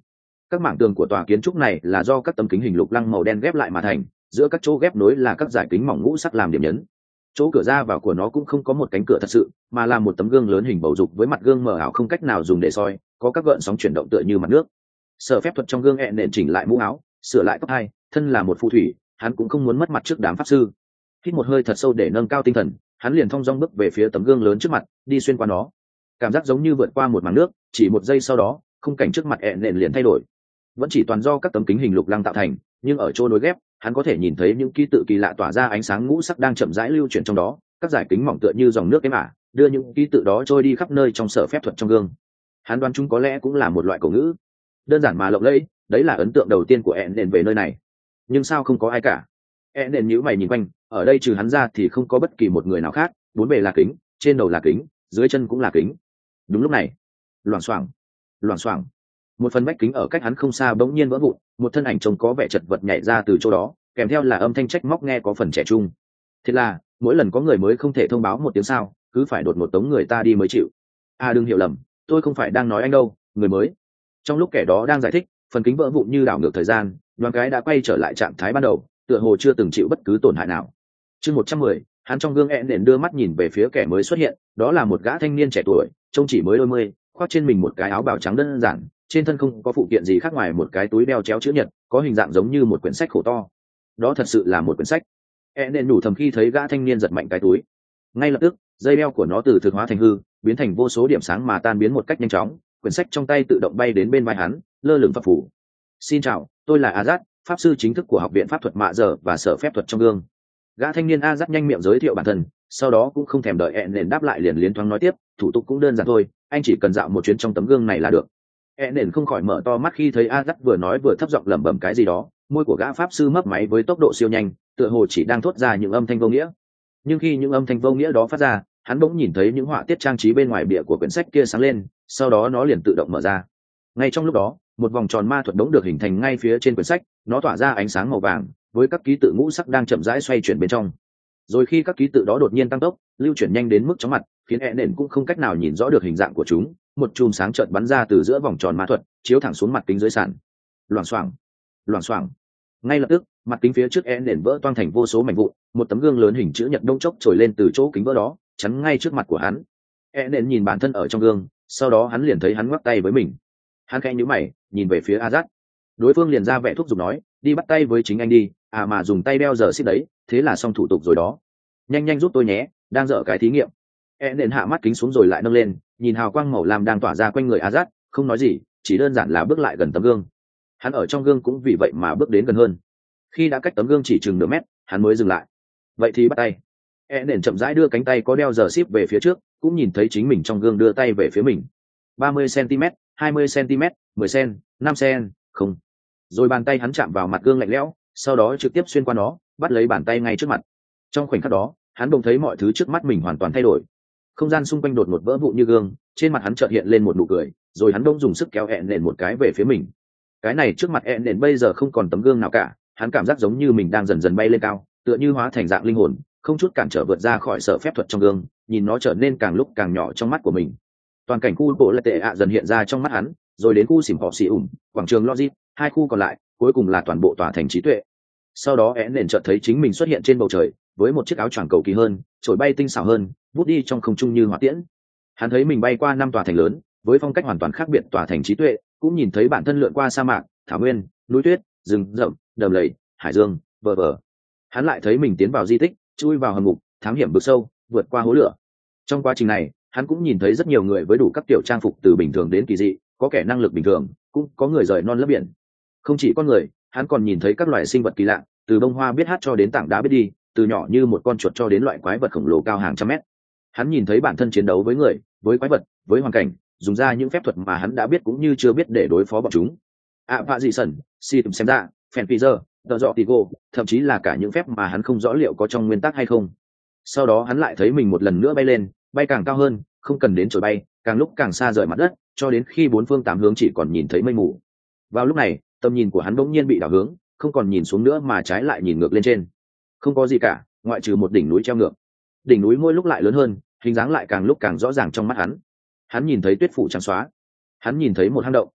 [SPEAKER 1] Các mảng tường của tòa kiến trúc này là do các tấm kính hình lục lăng màu đen ghép lại mà thành, giữa các chỗ ghép nối là các dải kính mỏng ngũ sắc làm điểm nhấn. Chỗ cửa ra vào của nó cũng không có một cánh cửa thật sự, mà là một tấm gương lớn hình bầu dục với mặt gương mờ ảo không cách nào dùng để soi, có các gợn sóng chuyển động tựa như mặt nước. Sở phép thuật trong gương hẹn nện chỉnh lại mũ áo, sửa lại tóc hai, thân là một phù thủy, hắn cũng không muốn mất mặt trước đám pháp sư. Hít một hơi thật sâu để nâng cao tinh thần, hắn liền thong dong bước về phía tấm gương lớn trước mặt, đi xuyên qua nó. Cảm giác giống như vượt qua một màn nước, chỉ một giây sau đó, khung cảnh trước mặt hẹn nện liền thay đổi. Vẫn chỉ toàn do các tấm kính hình lục lăng tạo thành, nhưng ở chỗ nối ghép, hắn có thể nhìn thấy những ký tự kỳ lạ tỏa ra ánh sáng ngũ sắc đang chậm rãi lưu chuyển trong đó, các dải kính mỏng tựa như dòng nước êm ả, đưa những ký tự đó trôi đi khắp nơi trong sở phép thuật trong gương. Hắn đoán chúng có lẽ cũng là một loại cổ ngữ, đơn giản mà lộng lẫy, đấy là ấn tượng đầu tiên của hẹn nện về nơi này. Nhưng sao không có ai cả? Hẹn nện nhíu mày nhìn quanh, ở đây trừ hắn ra thì không có bất kỳ một người nào khác, bốn bề là kính, trên đầu là kính, dưới chân cũng là kính. Đúng lúc này, loảng xoảng, loảng xoảng, một phần vách kính ở cách hắn không xa bỗng nhiên vỡ vụn, một thân ảnh trông có vẻ chật vật nhảy ra từ chỗ đó, kèm theo là âm thanh trách móc nghe có phần trẻ trung. Thế là mỗi lần có người mới không thể thông báo một tiếng sao, cứ phải đột ngột tống người ta đi mới chịu. À đừng hiểu lầm, tôi không phải đang nói anh đâu, người mới. Trong lúc kẻ đó đang giải thích, phần kính vỡ vụn như đảo ngược thời gian, đoàn cái đã quay trở lại trạng thái ban đầu, tựa hồ chưa từng chịu bất cứ tổn hại nào. Chương một trăm mười, hắn trong gương hẹn nện đưa mắt nhìn về phía kẻ mới xuất hiện, đó là một gã thanh niên trẻ tuổi, trông chỉ mới đôi mươi, khoác trên mình một cái áo bào trắng đơn giản, trên thân không có phụ kiện gì khác ngoài một cái túi đeo chéo chữ nhật, có hình dạng giống như một quyển sách khổ to. Đó thật sự là một quyển sách. E nên nhủ thầm khi thấy gã thanh niên giật mạnh cái túi. Ngay lập tức, dây đeo của nó từ thực hóa thành hư, biến thành vô số điểm sáng mà tan biến một cách nhanh chóng. Quyển sách trong tay tự động bay đến bên vai hắn, lơ lửng phập phù. Xin chào, tôi là Azat, pháp sư chính thức của học viện pháp thuật Mạ Giờ và sở phép thuật trong gương. Gã thanh niên Azat nhanh miệng giới thiệu bản thân, sau đó cũng không thèm đợi E nên đáp lại liền liến thoáng nói tiếp, thủ tục cũng đơn giản thôi, anh chỉ cần dạo một chuyến trong tấm gương này là được. E nền không khỏi mở to mắt khi thấy Azat vừa nói vừa thấp giọng lẩm bẩm cái gì đó, môi của gã pháp sư mấp máy với tốc độ siêu nhanh, tựa hồ chỉ đang thốt ra những âm thanh vô nghĩa. Nhưng khi những âm thanh vô nghĩa đó phát ra, hắn bỗng nhìn thấy những họa tiết trang trí bên ngoài bìa của quyển sách kia sáng lên, sau đó nó liền tự động mở ra. Ngay trong lúc đó, một vòng tròn ma thuật đống được hình thành ngay phía trên quyển sách, nó tỏa ra ánh sáng màu vàng, với các ký tự ngũ sắc đang chậm rãi xoay chuyển bên trong. Rồi khi các ký tự đó đột nhiên tăng tốc, lưu chuyển nhanh đến mức chóng mặt, khiến E nền cũng không cách nào nhìn rõ được hình dạng của chúng. Một chùm sáng chợt bắn ra từ giữa vòng tròn ma thuật, chiếu thẳng xuống mặt kính dưới sàn. Loảng xoảng, loảng xoảng. Ngay lập tức, mặt kính phía trước E nền vỡ toang thành vô số mảnh vụn, một tấm gương lớn hình chữ nhật đông chốc trồi lên từ chỗ kính vỡ đó, chắn ngay trước mặt của hắn. E nền nhìn bản thân ở trong gương, sau đó hắn liền thấy hắn ngoắc tay với mình. Hắn khẽ nhíu mày, nhìn về phía Azat. Đối phương liền ra vẻ thúc giục nói, đi bắt tay với chính anh đi, à mà dùng tay đeo giờ xích đấy, thế là xong thủ tục rồi đó. Nhanh nhanh giúp tôi nhé, đang dở cái thí nghiệm. E nền hạ mắt kính xuống rồi lại nâng lên, nhìn hào quang màu lam đang tỏa ra quanh người Azat, không nói gì, chỉ đơn giản là bước lại gần tấm gương. Hắn ở trong gương cũng vì vậy mà bước đến gần hơn. Khi đã cách tấm gương chỉ chừng nửa mét, hắn mới dừng lại. Vậy thì bắt tay. E nền chậm rãi đưa cánh tay có đeo giờ ship về phía trước, cũng nhìn thấy chính mình trong gương đưa tay về phía mình. ba mươi xăng-ti-mét, hai mươi xăng-ti-mét, mười xăng, năm xăng, không. Rồi bàn tay hắn chạm vào mặt gương lạnh lẽo, sau đó trực tiếp xuyên qua nó, bắt lấy bàn tay ngay trước mặt. Trong khoảnh khắc đó, hắn bỗng thấy mọi thứ trước mắt mình hoàn toàn thay đổi. Không gian xung quanh đột ngột vỡ vụn như gương, trên mặt hắn chợt hiện lên một nụ cười, rồi hắn bỗng dùng sức kéo E nền một cái về phía mình. Cái này trước mặt E nền bây giờ không còn tấm gương nào cả, hắn cảm giác giống như mình đang dần dần bay lên cao, tựa như hóa thành dạng linh hồn, không chút cản trở vượt ra khỏi sở phép thuật trong gương, nhìn nó trở nên càng lúc càng nhỏ trong mắt của mình. Toàn cảnh khu bộ lệ tệ ạ dần hiện ra trong mắt hắn, rồi đến khu xỉm họ xỉ ủng, quảng trường logic, hai khu còn lại, cuối cùng là toàn bộ tòa thành trí tuệ. Sau đó én nền chợt thấy chính mình xuất hiện trên bầu trời với một chiếc áo choàng cầu kỳ hơn, trổi bay tinh xảo hơn, vút đi trong không trung như hỏa tiễn. Hắn thấy mình bay qua năm tòa thành lớn với phong cách hoàn toàn khác biệt tòa thành trí tuệ, cũng nhìn thấy bản thân lượn qua sa mạc, thảo nguyên, núi tuyết, rừng rậm, đầm lầy, hải dương, vờ vờ. Hắn lại thấy mình tiến vào di tích, chui vào hầm ngục, thám hiểm vực sâu, vượt qua hố lửa. Trong quá trình này, hắn cũng nhìn thấy rất nhiều người với đủ các kiểu trang phục từ bình thường đến kỳ dị, có kẻ năng lực bình thường, cũng có người rời non lấp biển. Không chỉ con người, hắn còn nhìn thấy các loài sinh vật kỳ lạ, từ bông hoa biết hát cho đến tảng đá biết đi, từ nhỏ như một con chuột cho đến loại quái vật khổng lồ cao hàng trăm mét. Hắn nhìn thấy bản thân chiến đấu với người, với quái vật, với hoàn cảnh, dùng ra những phép thuật mà hắn đã biết cũng như chưa biết để đối phó bọn chúng. À vạ dị sẩn, si tùm xem ra, phèn phi giờ, tờ dọ tigo, thậm chí là cả những phép mà hắn không rõ liệu có trong nguyên tắc hay không. Sau đó hắn lại thấy mình một lần nữa bay lên, bay càng cao hơn, không cần đến trồi bay, càng lúc càng xa rời mặt đất, cho đến khi bốn phương tám hướng chỉ còn nhìn thấy mây mù. Vào lúc này, tầm nhìn của hắn bỗng nhiên bị đảo hướng, không còn nhìn xuống nữa mà trái lại nhìn ngược lên trên. Không có gì cả, ngoại trừ một đỉnh núi treo ngược. Đỉnh núi mỗi lúc lại lớn hơn, hình dáng lại càng lúc càng rõ ràng trong mắt hắn. Hắn nhìn thấy tuyết phủ trắng xóa. Hắn nhìn thấy một hang động.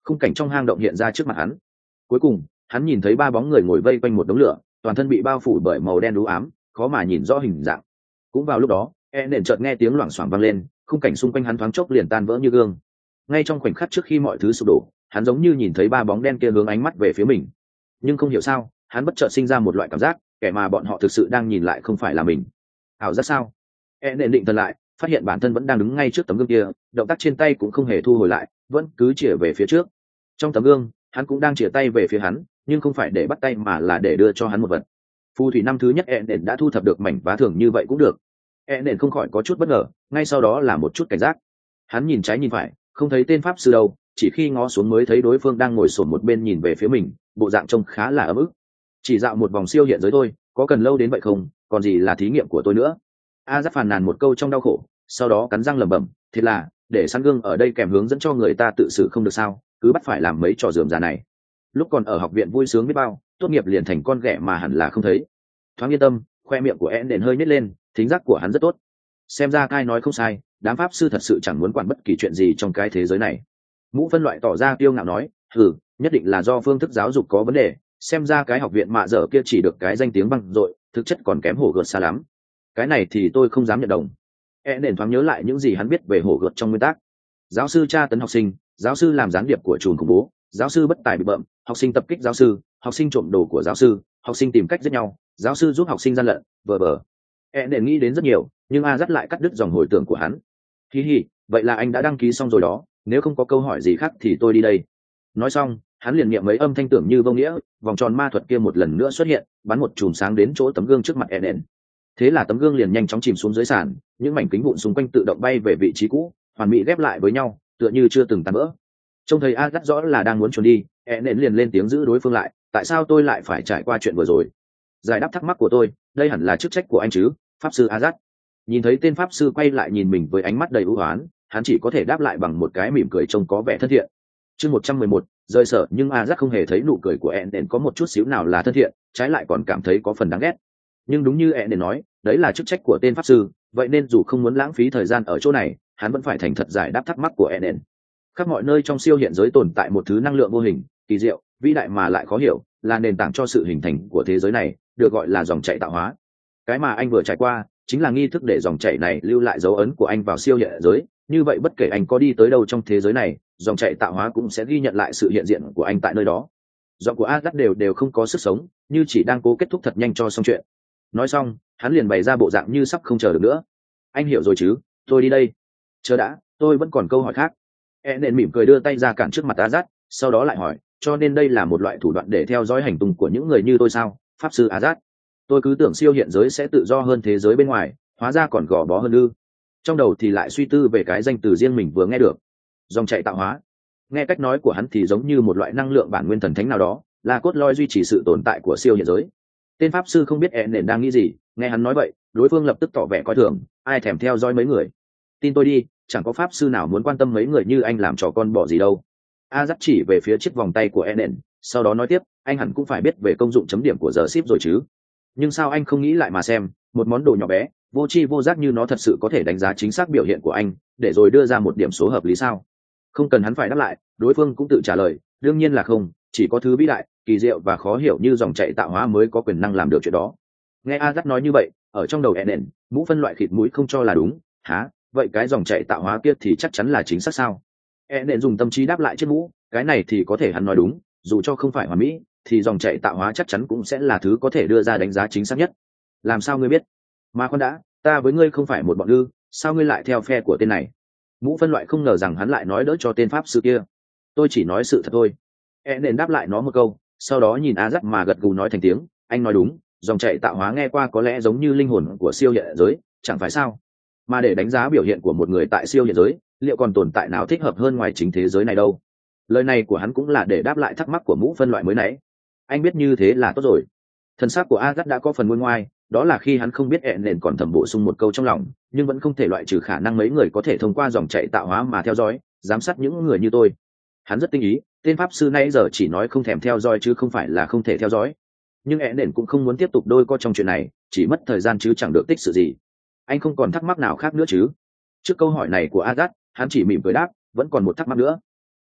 [SPEAKER 1] khung cảnh trong hang động hiện ra trước mặt hắn. Cuối cùng hắn nhìn thấy ba bóng người ngồi vây quanh một đống lửa, toàn thân bị bao phủ bởi màu đen đú ám, khó mà nhìn rõ hình dạng. Cũng vào lúc đó e nền chợt nghe tiếng loảng xoảng vang lên, khung cảnh xung quanh hắn thoáng chốc liền tan vỡ như gương. Ngay trong khoảnh khắc trước khi mọi thứ sụp đổ, hắn giống như nhìn thấy ba bóng đen kia hướng ánh mắt về phía mình. Nhưng không hiểu sao hắn bất chợt sinh ra một loại cảm giác kẻ mà bọn họ thực sự đang nhìn lại không phải là mình. Ảo giác sao? E nền định thần lại, phát hiện bản thân vẫn đang đứng ngay trước tấm gương kia, động tác trên tay cũng không hề thu hồi lại, vẫn cứ chĩa về phía trước. Trong tấm gương hắn cũng đang chĩa tay về phía hắn, nhưng không phải để bắt tay mà là để đưa cho hắn một vật. Phù thủy năm thứ nhất e nền đã thu thập được mảnh vá thường như vậy cũng được. E nền không khỏi có chút bất ngờ, ngay sau đó là một chút cảnh giác. Hắn nhìn trái nhìn phải, không thấy tên pháp sư đâu, chỉ khi ngó xuống mới thấy đối phương đang ngồi xổm một bên nhìn về phía mình, bộ dạng trông khá là ấm ức. Chỉ dạo một vòng siêu hiện giới thôi, có cần lâu đến vậy không, còn gì là thí nghiệm của tôi nữa. A Giáp phàn nàn một câu trong đau khổ, sau đó cắn răng lẩm bẩm, thiệt là để săn gương ở đây kèm hướng dẫn cho người ta tự xử không được sao, cứ bắt phải làm mấy trò dườm già này. Lúc còn ở học viện vui sướng biết bao, tốt nghiệp liền thành con ghẻ mà hẳn là không thấy. Thoáng yên tâm, khoe miệng của én đền hơi nhếch lên, thính giác của hắn rất tốt. Xem ra Kai nói không sai, đám pháp sư thật sự chẳng muốn quản bất kỳ chuyện gì trong cái thế giới này. Mũ phân loại tỏ ra kiêu ngạo nói, ừ, nhất định là do phương thức giáo dục có vấn đề, xem ra cái học viện mạ dở kia chỉ được cái danh tiếng bằng dội, thực chất còn kém hổ gợt xa lắm. Cái này thì tôi không dám nhận đồng. E nền thoáng nhớ lại những gì hắn biết về hổ gợt trong nguyên tắc. Giáo sư tra tấn học sinh, giáo sư làm gián điệp của chùm khủng bố, giáo sư bất tài bị bợm, học sinh tập kích giáo sư, học sinh trộm đồ của giáo sư, học sinh tìm cách giết nhau, giáo sư giúp học sinh gian lận, vờ vờ. E nền nghĩ đến rất nhiều, nhưng A dắt lại cắt đứt dòng hồi tưởng của hắn. Hi hi, vậy là anh đã đăng ký xong rồi đó, nếu không có câu hỏi gì khác thì tôi đi đây. Nói xong hắn liền niệm mấy âm thanh tưởng như vô nghĩa, vòng tròn ma thuật kia một lần nữa xuất hiện, bắn một chùm sáng đến chỗ tấm gương trước mặt Eden. Thế là tấm gương liền nhanh chóng chìm xuống dưới sàn, những mảnh kính vụn xung quanh tự động bay về vị trí cũ, hoàn mỹ ghép lại với nhau, tựa như chưa từng tan vỡ. Trông thấy A rất rõ là đang muốn trốn đi, Eden liền lên tiếng giữ đối phương lại, tại sao tôi lại phải trải qua chuyện vừa rồi? Giải đáp thắc mắc của tôi, đây hẳn là chức trách của anh chứ, pháp sư Azat. Nhìn thấy tên pháp sư quay lại nhìn mình với ánh mắt đầy ưu ái, hắn chỉ có thể đáp lại bằng một cái mỉm cười trông có vẻ thân thiện. Chương một trăm mười một, rời sở, nhưng Azat không hề thấy nụ cười của Eden có một chút xíu nào là thân thiện, trái lại còn cảm thấy có phần đáng ghét. Nhưng đúng như Eden nói, đấy là chức trách của tên pháp sư, vậy nên dù không muốn lãng phí thời gian ở chỗ này, hắn vẫn phải thành thật giải đáp thắc mắc của Eden. Khắp mọi nơi trong siêu hiện giới tồn tại một thứ năng lượng vô hình, kỳ diệu, vĩ đại mà lại khó hiểu, là nền tảng cho sự hình thành của thế giới này, được gọi là dòng chảy tạo hóa. Cái mà anh vừa trải qua chính là nghi thức để dòng chảy này lưu lại dấu ấn của anh vào siêu hiện giới, như vậy bất kể anh có đi tới đâu trong thế giới này, dòng chảy tạo hóa cũng sẽ ghi nhận lại sự hiện diện của anh tại nơi đó. Giọng của Azat đều đều không có sức sống, như chỉ đang cố kết thúc thật nhanh cho xong chuyện. Nói xong hắn liền bày ra bộ dạng như sắp không chờ được nữa. Anh hiểu rồi chứ, tôi đi đây. Chờ đã, tôi vẫn còn câu hỏi khác. E nền mỉm cười đưa tay ra cản trước mặt Azat, sau đó lại hỏi, cho nên đây là một loại thủ đoạn để theo dõi hành tung của những người như tôi sao, pháp sư Azat? Tôi cứ tưởng siêu hiện giới sẽ tự do hơn thế giới bên ngoài, hóa ra còn gò bó hơn ư? Trong đầu thì lại suy tư về cái danh từ riêng mình vừa nghe được, dòng chảy tạo hóa. Nghe cách nói của hắn thì giống như một loại năng lượng bản nguyên thần thánh nào đó, là cốt lõi duy trì sự tồn tại của siêu hiện giới. Tên pháp sư không biết E nền đang nghĩ gì, nghe hắn nói vậy, đối phương lập tức tỏ vẻ coi thường, ai thèm theo dõi mấy người. Tin tôi đi, chẳng có pháp sư nào muốn quan tâm mấy người như anh làm trò con bò gì đâu. A dắt chỉ về phía chiếc vòng tay của E nền, sau đó nói tiếp, anh hẳn cũng phải biết về công dụng chấm điểm của giờ ship rồi chứ. Nhưng sao anh không nghĩ lại mà xem, một món đồ nhỏ bé, vô tri vô giác như nó thật sự có thể đánh giá chính xác biểu hiện của anh, để rồi đưa ra một điểm số hợp lý sao? Không cần hắn phải đáp lại, đối phương cũng tự trả lời, đương nhiên là không, chỉ có thứ vĩ đại, kỳ diệu và khó hiểu như dòng chảy tạo hóa mới có quyền năng làm được chuyện đó. Nghe Azat nói như vậy, ở trong đầu Eden, mũ phân loại khịt mũi không cho là đúng. Hả? Vậy cái dòng chảy tạo hóa kia thì chắc chắn là chính xác sao? Eden dùng tâm trí đáp lại chiếc mũ, cái này thì có thể hắn nói đúng, dù cho không phải hoàn mỹ, thì dòng chảy tạo hóa chắc chắn cũng sẽ là thứ có thể đưa ra đánh giá chính xác nhất. Làm sao ngươi biết? Mà khoan đã, ta với ngươi không phải một bọn ư, sao ngươi lại theo phe của tên này? Mũ phân loại không ngờ rằng hắn lại nói đỡ cho tên pháp sư kia. Tôi chỉ nói sự thật thôi. E nền đáp lại nó một câu, sau đó nhìn Azat mà gật gù nói thành tiếng, anh nói đúng, dòng chảy tạo hóa nghe qua có lẽ giống như linh hồn của siêu hiện giới, chẳng phải sao? Mà để đánh giá biểu hiện của một người tại siêu hiện giới, liệu còn tồn tại nào thích hợp hơn ngoài chính thế giới này đâu? Lời này của hắn cũng là để đáp lại thắc mắc của mũ phân loại mới nãy. Anh biết như thế là tốt rồi. Thân xác của Azat đã có phần nguôi ngoai, đó là khi hắn không biết E nền còn thầm bổ sung một câu trong lòng, nhưng vẫn không thể loại trừ khả năng mấy người có thể thông qua dòng chảy tạo hóa mà theo dõi, giám sát những người như tôi. Hắn rất tinh ý, tên pháp sư nãy giờ chỉ nói không thèm theo dõi chứ không phải là không thể theo dõi. Nhưng E nền cũng không muốn tiếp tục đôi co trong chuyện này, chỉ mất thời gian chứ chẳng được tích sự gì. Anh không còn thắc mắc nào khác nữa chứ? Trước câu hỏi này của Azat, hắn chỉ mỉm cười đáp, vẫn còn một thắc mắc nữa.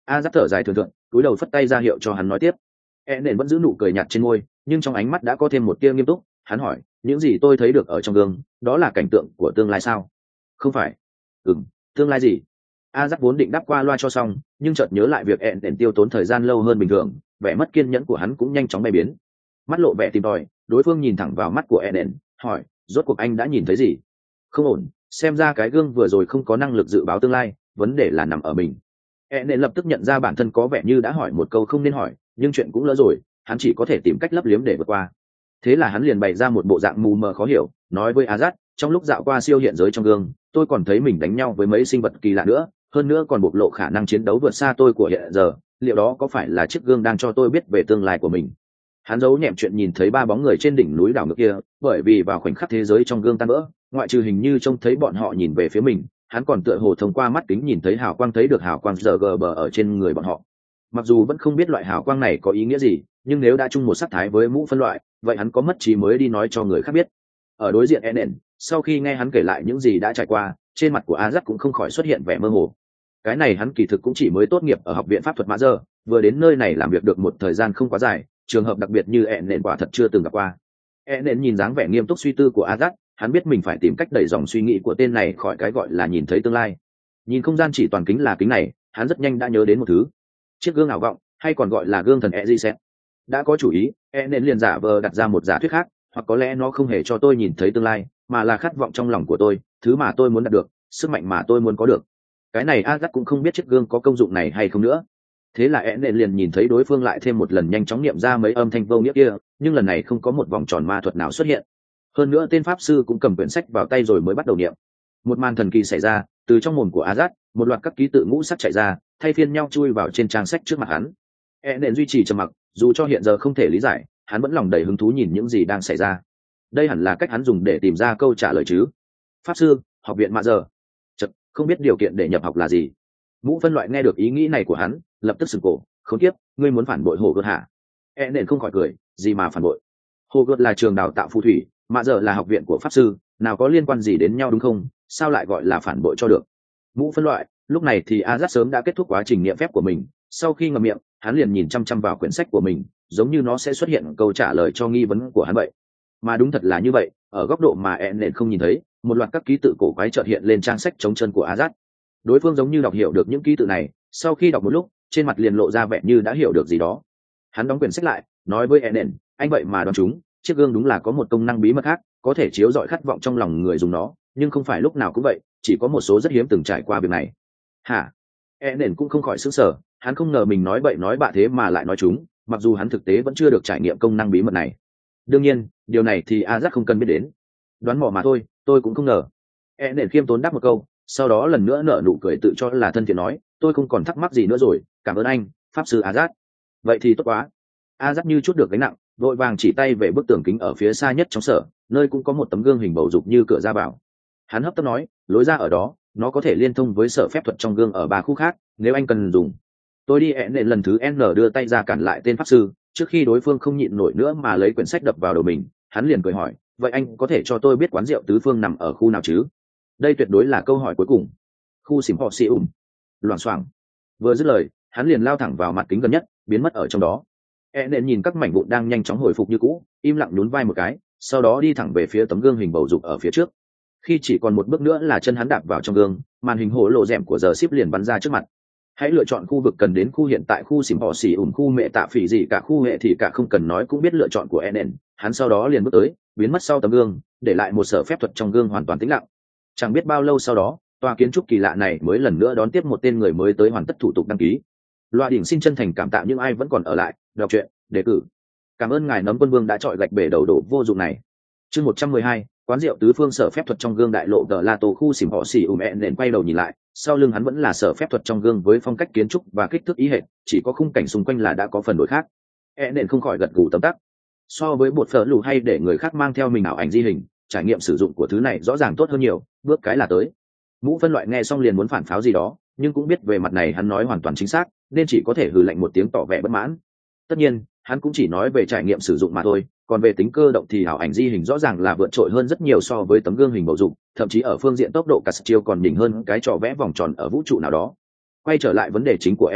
[SPEAKER 1] a giáp thở dài thường thượng, cúi đầu phất tay ra hiệu cho hắn nói tiếp. E nền vẫn giữ nụ cười nhạt trên môi, nhưng trong ánh mắt đã có thêm một tia nghiêm túc. Hắn hỏi, những gì tôi thấy được ở trong gương đó là cảnh tượng của tương lai sao? Không phải. Ừm, tương lai gì? A giáp vốn định đáp qua loa cho xong, nhưng chợt nhớ lại việc E nền tiêu tốn thời gian lâu hơn bình thường, vẻ mất kiên nhẫn của hắn cũng nhanh chóng bay biến. Mắt lộ vẻ tìm tòi, đối phương nhìn thẳng vào mắt của E nền, hỏi, rốt cuộc anh đã nhìn thấy gì? Không ổn, xem ra cái gương vừa rồi không có năng lực dự báo tương lai, vấn đề là nằm ở mình. E nền lập tức nhận ra bản thân có vẻ như đã hỏi một câu không nên hỏi, nhưng chuyện cũng lỡ rồi, hắn chỉ có thể tìm cách lấp liếm để vượt qua. Thế là hắn liền bày ra một bộ dạng mù mờ khó hiểu, nói với Azat, trong lúc dạo qua siêu hiện giới trong gương, tôi còn thấy mình đánh nhau với mấy sinh vật kỳ lạ nữa, hơn nữa còn bộc lộ khả năng chiến đấu vượt xa tôi của hiện giờ, liệu đó có phải là chiếc gương đang cho tôi biết về tương lai của mình? Hắn giấu nhẹm chuyện nhìn thấy ba bóng người trên đỉnh núi đảo ngược kia, bởi vì vào khoảnh khắc thế giới trong gương tan vỡ, ngoại trừ hình như trông thấy bọn họ nhìn về phía mình, hắn còn tựa hồ thông qua mắt kính nhìn thấy hào quang, thấy được hào quang rờ gờ bờ ở trên người bọn họ. Mặc dù vẫn không biết loại hào quang này có ý nghĩa gì, nhưng nếu đã chung một sắc thái với mũ phân loại, vậy hắn có mất trí mới đi nói cho người khác biết. Ở đối diện Enen, sau khi nghe hắn kể lại những gì đã trải qua, trên mặt của Azat cũng không khỏi xuất hiện vẻ mơ hồ. Cái này hắn kỳ thực cũng chỉ mới tốt nghiệp ở học viện pháp thuật Mã Giờ, vừa đến nơi này làm việc được một thời gian không quá dài, trường hợp đặc biệt như Enen quả thật chưa từng gặp qua. Enen nhìn dáng vẻ nghiêm túc suy tư của Azat, hắn biết mình phải tìm cách đẩy dòng suy nghĩ của tên này khỏi cái gọi là nhìn thấy tương lai. Nhìn không gian chỉ toàn kính là kính này, hắn rất nhanh đã nhớ đến một thứ. Chiếc gương ảo vọng, hay còn gọi là gương thần Eziset. Đã có chủ ý, Enen liền giả vờ đặt ra một giả thuyết khác, hoặc có lẽ nó không hề cho tôi nhìn thấy tương lai, mà là khát vọng trong lòng của tôi, thứ mà tôi muốn đạt được, sức mạnh mà tôi muốn có được. Cái này Azat cũng không biết chiếc gương có công dụng này hay không nữa. Thế là Enen liền nhìn thấy đối phương lại thêm một lần nhanh chóng niệm ra mấy âm thanh vô nghĩa kia, nhưng lần này không có một vòng tròn ma thuật nào xuất hiện. Hơn nữa tên pháp sư cũng cầm quyển sách vào tay rồi mới bắt đầu niệm. Một màn thần kỳ xảy ra, từ trong mồm của Azat, một loạt các ký tự ngũ sắc chạy ra, thay phiên nhau chui vào trên trang sách trước mặt hắn. Enen duy trì trầm mặc, dù cho hiện giờ không thể lý giải, hắn vẫn lòng đầy hứng thú nhìn những gì đang xảy ra. Đây hẳn là cách hắn dùng để tìm ra câu trả lời chứ. Pháp sư, học viện Mạ Giờ. Chật, không biết điều kiện để nhập học là gì. Mũ phân loại nghe được ý nghĩ này của hắn, lập tức sửng cổ, khốn kiếp, ngươi muốn phản bội Hồ Gợt hả? Enen không khỏi cười, gì mà phản bội? Hồ Gợt là trường đào tạo phù thủy, Mạ Giờ là học viện của pháp sư, nào có liên quan gì đến nhau đúng không? Sao lại gọi là phản bội cho được? Mũ phân loại, lúc này thì Azat sớm đã kết thúc quá trình niệm phép của mình, sau khi ngậm miệng, hắn liền nhìn chăm chăm vào quyển sách của mình, giống như nó sẽ xuất hiện câu trả lời cho nghi vấn của hắn vậy. Mà đúng thật là như vậy, ở góc độ mà Enen không nhìn thấy, một loạt các ký tự cổ quái chợt hiện lên trang sách chống chân của Azat. Đối phương giống như đọc hiểu được những ký tự này, sau khi đọc một lúc, trên mặt liền lộ ra vẻ như đã hiểu được gì đó. Hắn đóng quyển sách lại, nói với Enen, anh vậy mà đoán chúng, chiếc gương đúng là có một công năng bí mật khác, có thể chiếu rọi khát vọng trong lòng người dùng nó, nhưng không phải lúc nào cũng vậy, chỉ có một số rất hiếm từng trải qua việc này. Hả? Enen cũng không khỏi sửng sở, hắn không ngờ mình nói bậy nói bạ thế mà lại nói chúng, mặc dù hắn thực tế vẫn chưa được trải nghiệm công năng bí mật này. Đương nhiên, điều này thì Azat không cần biết đến. Đoán mò mà thôi, tôi cũng không ngờ. Enen khiêm tốn đáp một câu, sau đó lần nữa nở nụ cười tự cho là thân thiện nói, tôi không còn thắc mắc gì nữa rồi, cảm ơn anh, pháp sư Azat. Vậy thì tốt quá. Azat như chút được gánh nặng, vội vàng chỉ tay về bức tường kính ở phía xa nhất trong sở, nơi cũng có một tấm gương hình bầu dục như cửa ra vào. Hắn hấp tấp nói, lối ra ở đó, nó có thể liên thông với sở phép thuật trong gương ở ba khu khác, nếu anh cần dùng. Tôi đi ẹn nện lần thứ N đưa tay ra cản lại tên pháp sư, trước khi đối phương không nhịn nổi nữa mà lấy quyển sách đập vào đầu mình, hắn liền cười hỏi, vậy anh có thể cho tôi biết quán rượu tứ phương nằm ở khu nào chứ? Đây tuyệt đối là câu hỏi cuối cùng. Khu xỉm họ xì ủng. Loảng xoảng. Vừa dứt lời, hắn liền lao thẳng vào mặt kính gần nhất, biến mất ở trong đó. ẹn nện nhìn các mảnh vụn đang nhanh chóng hồi phục như cũ, im lặng nhún vai một cái, sau đó đi thẳng về phía tấm gương hình bầu dục ở phía trước. Khi chỉ còn một bước nữa là chân hắn đạp vào trong gương, màn hình hổ lộ rèm của giờ ship liền bắn ra trước mặt. Hãy lựa chọn khu vực cần đến khu hiện tại, khu xỉm họ xỉ ủng, khu mẹ tạ phỉ gì cả khu hệ thì cả không cần nói cũng biết lựa chọn của ẹn nện. Hắn sau đó liền bước tới, biến mất sau tấm gương, để lại một sở phép thuật trong gương hoàn toàn tĩnh lặng. Chẳng biết bao lâu sau đó, tòa kiến trúc kỳ lạ này mới lần nữa đón tiếp một tên người mới tới hoàn tất thủ tục đăng ký. Loa đỉnh xin chân thành cảm tạ những ai vẫn còn ở lại, đọc truyện, đề cử. Cảm ơn ngài Nấm Quân Vương đã chọi gạch bể đầu đổ vô dụng này. Chương một trăm mười hai, quán rượu tứ phương sở phép thuật trong gương đại lộ tờ la tổ khu xỉm họ xỉ ùm ẹn nện quay đầu nhìn lại, sau lưng hắn vẫn là sở phép thuật trong gương với phong cách kiến trúc và kích thước ý hệt, chỉ có khung cảnh xung quanh là đã có phần đổi khác. ẹn nện không khỏi gật gù tấm tắc. So với bột phở lù hay để người khác mang theo mình ảo ảnh di hình, trải nghiệm sử dụng của thứ này rõ ràng tốt hơn nhiều, bước cái là tới. Mũ phân loại nghe xong liền muốn phản pháo gì đó, nhưng cũng biết về mặt này hắn nói hoàn toàn chính xác, nên chỉ có thể hừ lạnh một tiếng tỏ vẻ bất mãn. Tất nhiên, hắn cũng chỉ nói về trải nghiệm sử dụng mà thôi, còn về tính cơ động thì ảo ảnh di hình rõ ràng là vượt trội hơn rất nhiều so với tấm gương hình bầu dục, thậm chí ở phương diện tốc độ Castiel còn đỉnh hơn cái trò vẽ vòng tròn ở vũ trụ nào đó. Quay trở lại vấn đề chính của Enen,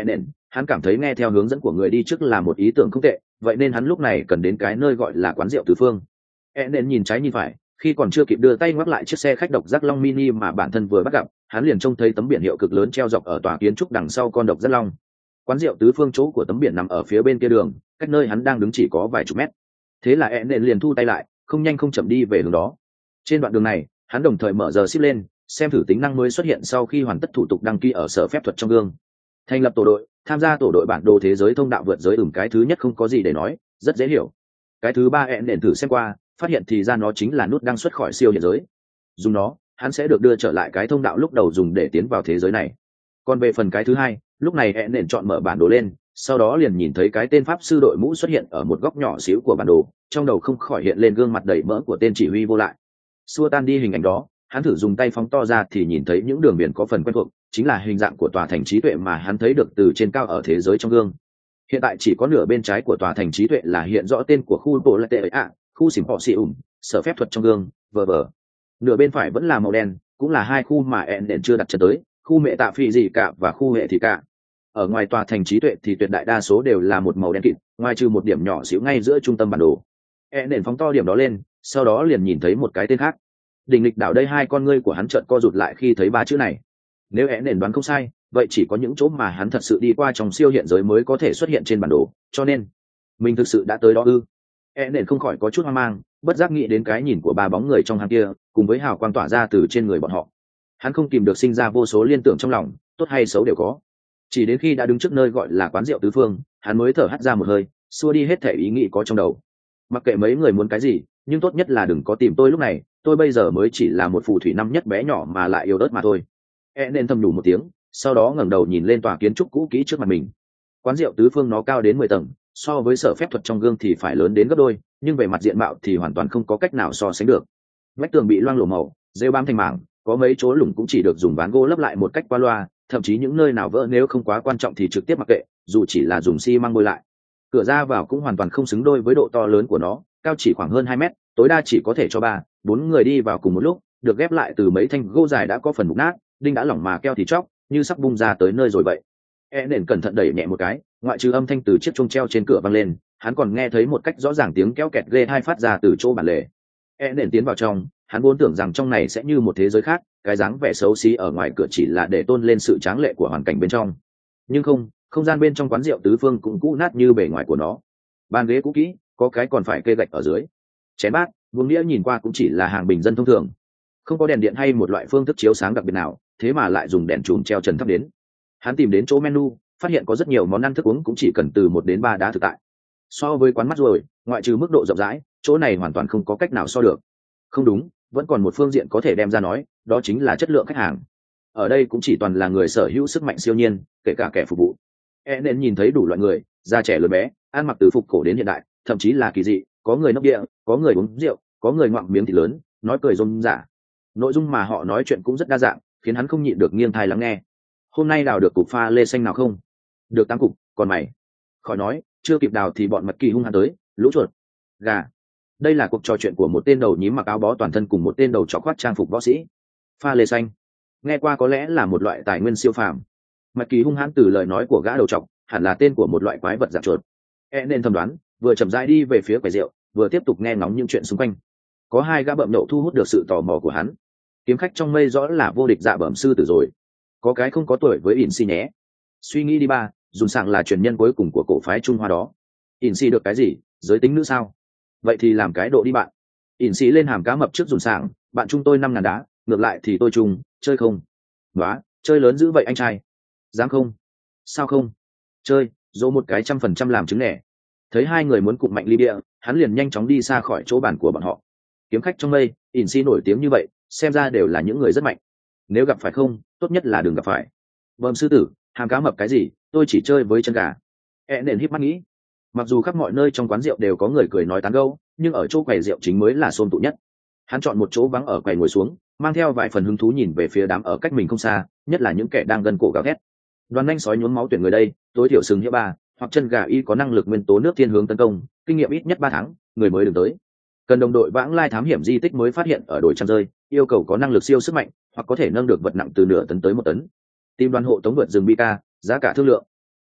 [SPEAKER 1] Hắn cảm thấy nghe theo hướng dẫn của người đi trước là một ý tưởng không tệ, vậy nên hắn lúc này cần đến cái nơi gọi là quán rượu tứ phương. Eden nhìn trái nhìn phải, khi còn chưa kịp đưa tay ngoắc lại chiếc xe khách độc giác long mini mà bản thân vừa bắt gặp, hắn liền trông thấy tấm biển hiệu cực lớn treo dọc ở tòa kiến trúc đằng sau con độc giác long. Quán rượu tứ phương chỗ của tấm biển nằm ở phía bên kia đường, cách nơi hắn đang đứng chỉ có vài chục mét. Thế là Eden liền thu tay lại, không nhanh không chậm đi về hướng đó. Trên đoạn đường này, hắn đồng thời mở giờ ship lên, xem thử tính năng mới xuất hiện sau khi hoàn tất thủ tục đăng ký ở sở phép thuật trong gương. Thành lập tổ đội, tham gia tổ đội bản đồ thế giới thông đạo vượt giới. Ừm cái thứ nhất không có gì để nói, rất dễ hiểu. Cái thứ ba Eden thử xem qua, phát hiện thì ra nó chính là nút đăng xuất khỏi siêu hiện giới. Dùng nó, hắn sẽ được đưa trở lại cái thông đạo lúc đầu dùng để tiến vào thế giới này. Còn về phần cái thứ hai, lúc này Eden chọn mở bản đồ lên, sau đó liền nhìn thấy cái tên pháp sư đội mũ xuất hiện ở một góc nhỏ xíu của bản đồ, trong đầu không khỏi hiện lên gương mặt đầy mỡ của tên chỉ huy vô lại. Xua tan đi hình ảnh đó, hắn thử dùng tay phóng to ra thì nhìn thấy những đường biển có phần quen thuộc, chính là hình dạng của tòa thành trí tuệ mà hắn thấy được từ trên cao ở thế giới trong gương. Hiện tại chỉ có nửa bên trái của tòa thành trí tuệ là hiện rõ tên của khu bộ lệ tệ ạ, khu xỉm họ xì ủng, sở phép thuật trong gương, vờ vờ. Nửa bên phải vẫn là màu đen, cũng là hai khu mà Eden chưa đặt chân tới, khu mẹ tạ phi gì cả và khu hệ thì cả. Ở ngoài tòa thành trí tuệ thì tuyệt đại đa số đều là một màu đen kịt, ngoài trừ một điểm nhỏ xíu ngay giữa trung tâm bản đồ. Eden phóng to điểm đó lên, sau đó liền nhìn thấy một cái tên khác. Đỉnh lịch đảo đây, hai con ngươi của hắn chợt co rụt lại khi thấy ba chữ này. Nếu Eden đoán không sai, vậy chỉ có những chỗ mà hắn thật sự đi qua trong siêu hiện giới mới có thể xuất hiện trên bản đồ, cho nên mình thực sự đã tới đó ư? Eden không khỏi có chút hoang mang, bất giác nghĩ đến cái nhìn của ba bóng người trong hang kia, cùng với hào quang tỏa ra từ trên người bọn họ. Hắn không kìm được sinh ra vô số liên tưởng trong lòng, tốt hay xấu đều có. Chỉ đến khi đã đứng trước nơi gọi là quán rượu tứ phương, hắn mới thở hắt ra một hơi, xua đi hết thể ý nghĩ có trong đầu. Mặc kệ mấy người muốn cái gì, nhưng tốt nhất là đừng có tìm tôi lúc này, tôi bây giờ mới chỉ là một phù thủy năm nhất bé nhỏ mà lại yếu ớt mà thôi. E nên thầm nhủ một tiếng, sau đó ngẩng đầu nhìn lên tòa kiến trúc cũ kỹ trước mặt mình. Quán rượu tứ phương nó cao đến mười tầng, so với sở phép thuật trong gương thì phải lớn đến gấp đôi, nhưng về mặt diện mạo thì hoàn toàn không có cách nào so sánh được. Vách tường bị loang lổ màu, rêu bám thành mảng, có mấy chỗ lủng cũng chỉ được dùng ván gỗ lấp lại một cách qua loa, thậm chí những nơi nào vỡ nếu không quá quan trọng thì trực tiếp mặc kệ, dù chỉ là dùng xi măng bôi lại. Cửa ra vào cũng hoàn toàn không xứng đôi với độ to lớn của nó, cao chỉ khoảng hơn hai mét, tối đa chỉ có thể cho ba bốn người đi vào cùng một lúc, được ghép lại từ mấy thanh gỗ dài đã có phần mục nát, đinh đã lỏng mà keo thì chóc, như sắp bung ra tới nơi rồi vậy. E nền cẩn thận đẩy nhẹ một cái, ngoại trừ âm thanh từ chiếc chuông treo trên cửa vang lên, hắn còn nghe thấy một cách rõ ràng tiếng kéo kẹt ghê hai phát ra từ chỗ bản lề. E nền tiến vào trong, hắn vốn tưởng rằng trong này sẽ như một thế giới khác, cái dáng vẻ xấu xí ở ngoài cửa chỉ là để tôn lên sự tráng lệ của hoàn cảnh bên trong. Nhưng không, không gian bên trong quán rượu tứ phương cũng cũ nát như bề ngoài của nó. Bàn ghế cũ kỹ, có cái còn phải kê gạch ở dưới. Chén bát, vuông đĩa nhìn qua cũng chỉ là hàng bình dân thông thường, không có đèn điện hay một loại phương thức chiếu sáng đặc biệt nào, thế mà lại dùng đèn chùm treo trần thấp đến. Hắn tìm đến chỗ menu, phát hiện có rất nhiều món ăn thức uống cũng chỉ cần từ một đến ba đá thực tại. So với quán mắt rồi, ngoại trừ mức độ rộng rãi, chỗ này hoàn toàn không có cách nào so được. Không đúng, vẫn còn một phương diện có thể đem ra nói, đó chính là chất lượng khách hàng. Ở đây cũng chỉ toàn là người sở hữu sức mạnh siêu nhiên, kể cả kẻ phục vụ. E nên nhìn thấy đủ loại người, già trẻ lớn bé, ăn mặc từ phục cổ đến hiện đại, thậm chí là kỳ dị, có người nốc địa, có người uống rượu, có người ngoạm miếng thịt lớn, nói cười rôm rả. Nội dung mà họ nói chuyện cũng rất đa dạng, khiến hắn không nhịn được nghiêng tai lắng nghe. Hôm nay đào được cục pha lê xanh nào không? Được tám cục, còn mày? Khỏi nói, chưa kịp đào thì bọn mật kỳ hung hăng tới, lũ chuột, gà. Đây là cuộc trò chuyện của một tên đầu nhím mặc áo bó toàn thân cùng một tên đầu chó khoác trang phục võ sĩ. Pha lê xanh, nghe qua có lẽ là một loại tài nguyên siêu phàm. Mật kỳ hung hãn từ lời nói của gã đầu trọc, hẳn là tên của một loại quái vật dạng chuột. E nên thầm đoán, vừa chậm rãi đi về phía quầy rượu, vừa tiếp tục nghe ngóng những chuyện xung quanh. Có hai gã bậm nhậu thu hút được sự tò mò của hắn. Kiếm khách trong mây rõ là vô địch dạ bẩm sư tử rồi. Có cái không có tuổi với ỉn xi nhé. Suy nghĩ đi ba, Dùn Sạng là truyền nhân cuối cùng của cổ phái Trung Hoa đó. ỉn xi được cái gì, giới tính nữ sao? Vậy thì làm cái độ đi bạn. ỉn xi lên hàm cá mập trước Dùn Sạng, bạn chung tôi năm ngàn đá, ngược lại thì tôi chung, chơi không? Nóa, chơi lớn dữ vậy anh trai. Dám không? Sao không? Chơi, dỗ một cái trăm phần trăm làm chứng nẻ. Thấy hai người muốn cụm mạnh ly bia, hắn liền nhanh chóng đi xa khỏi chỗ bàn của bọn họ. Kiếm khách trong mây, ỉn xi nổi tiếng như vậy, xem ra đều là những người rất mạnh. Nếu gặp phải không, tốt nhất là đừng gặp phải. Bẩm sư tử, hàm cá mập cái gì, tôi chỉ chơi với chân gà. E nền híp mắt nghĩ. Mặc dù khắp mọi nơi trong quán rượu đều có người cười nói tán gẫu, nhưng ở chỗ quầy rượu chính mới là xôn tụ nhất. Hắn chọn một chỗ vắng ở quầy ngồi xuống, mang theo vài phần hứng thú nhìn về phía đám ở cách mình không xa, nhất là những kẻ đang gần cổ gào thét. Đoàn nhanh sói nhuốm máu tuyển người đây, tối thiểu sừng hiệu ba, hoặc chân gà y có năng lực nguyên tố nước thiên hướng tấn công, kinh nghiệm ít nhất ba tháng, người mới đừng tới. Cần đồng đội vãng lai thám hiểm di tích mới phát hiện ở đồi trăm rơi, yêu cầu có năng lực siêu sức mạnh, hoặc có thể nâng được vật nặng từ nửa tấn tới một tấn. Tìm đoàn hộ tống vượt rừng Bika, giá cả thương lượng.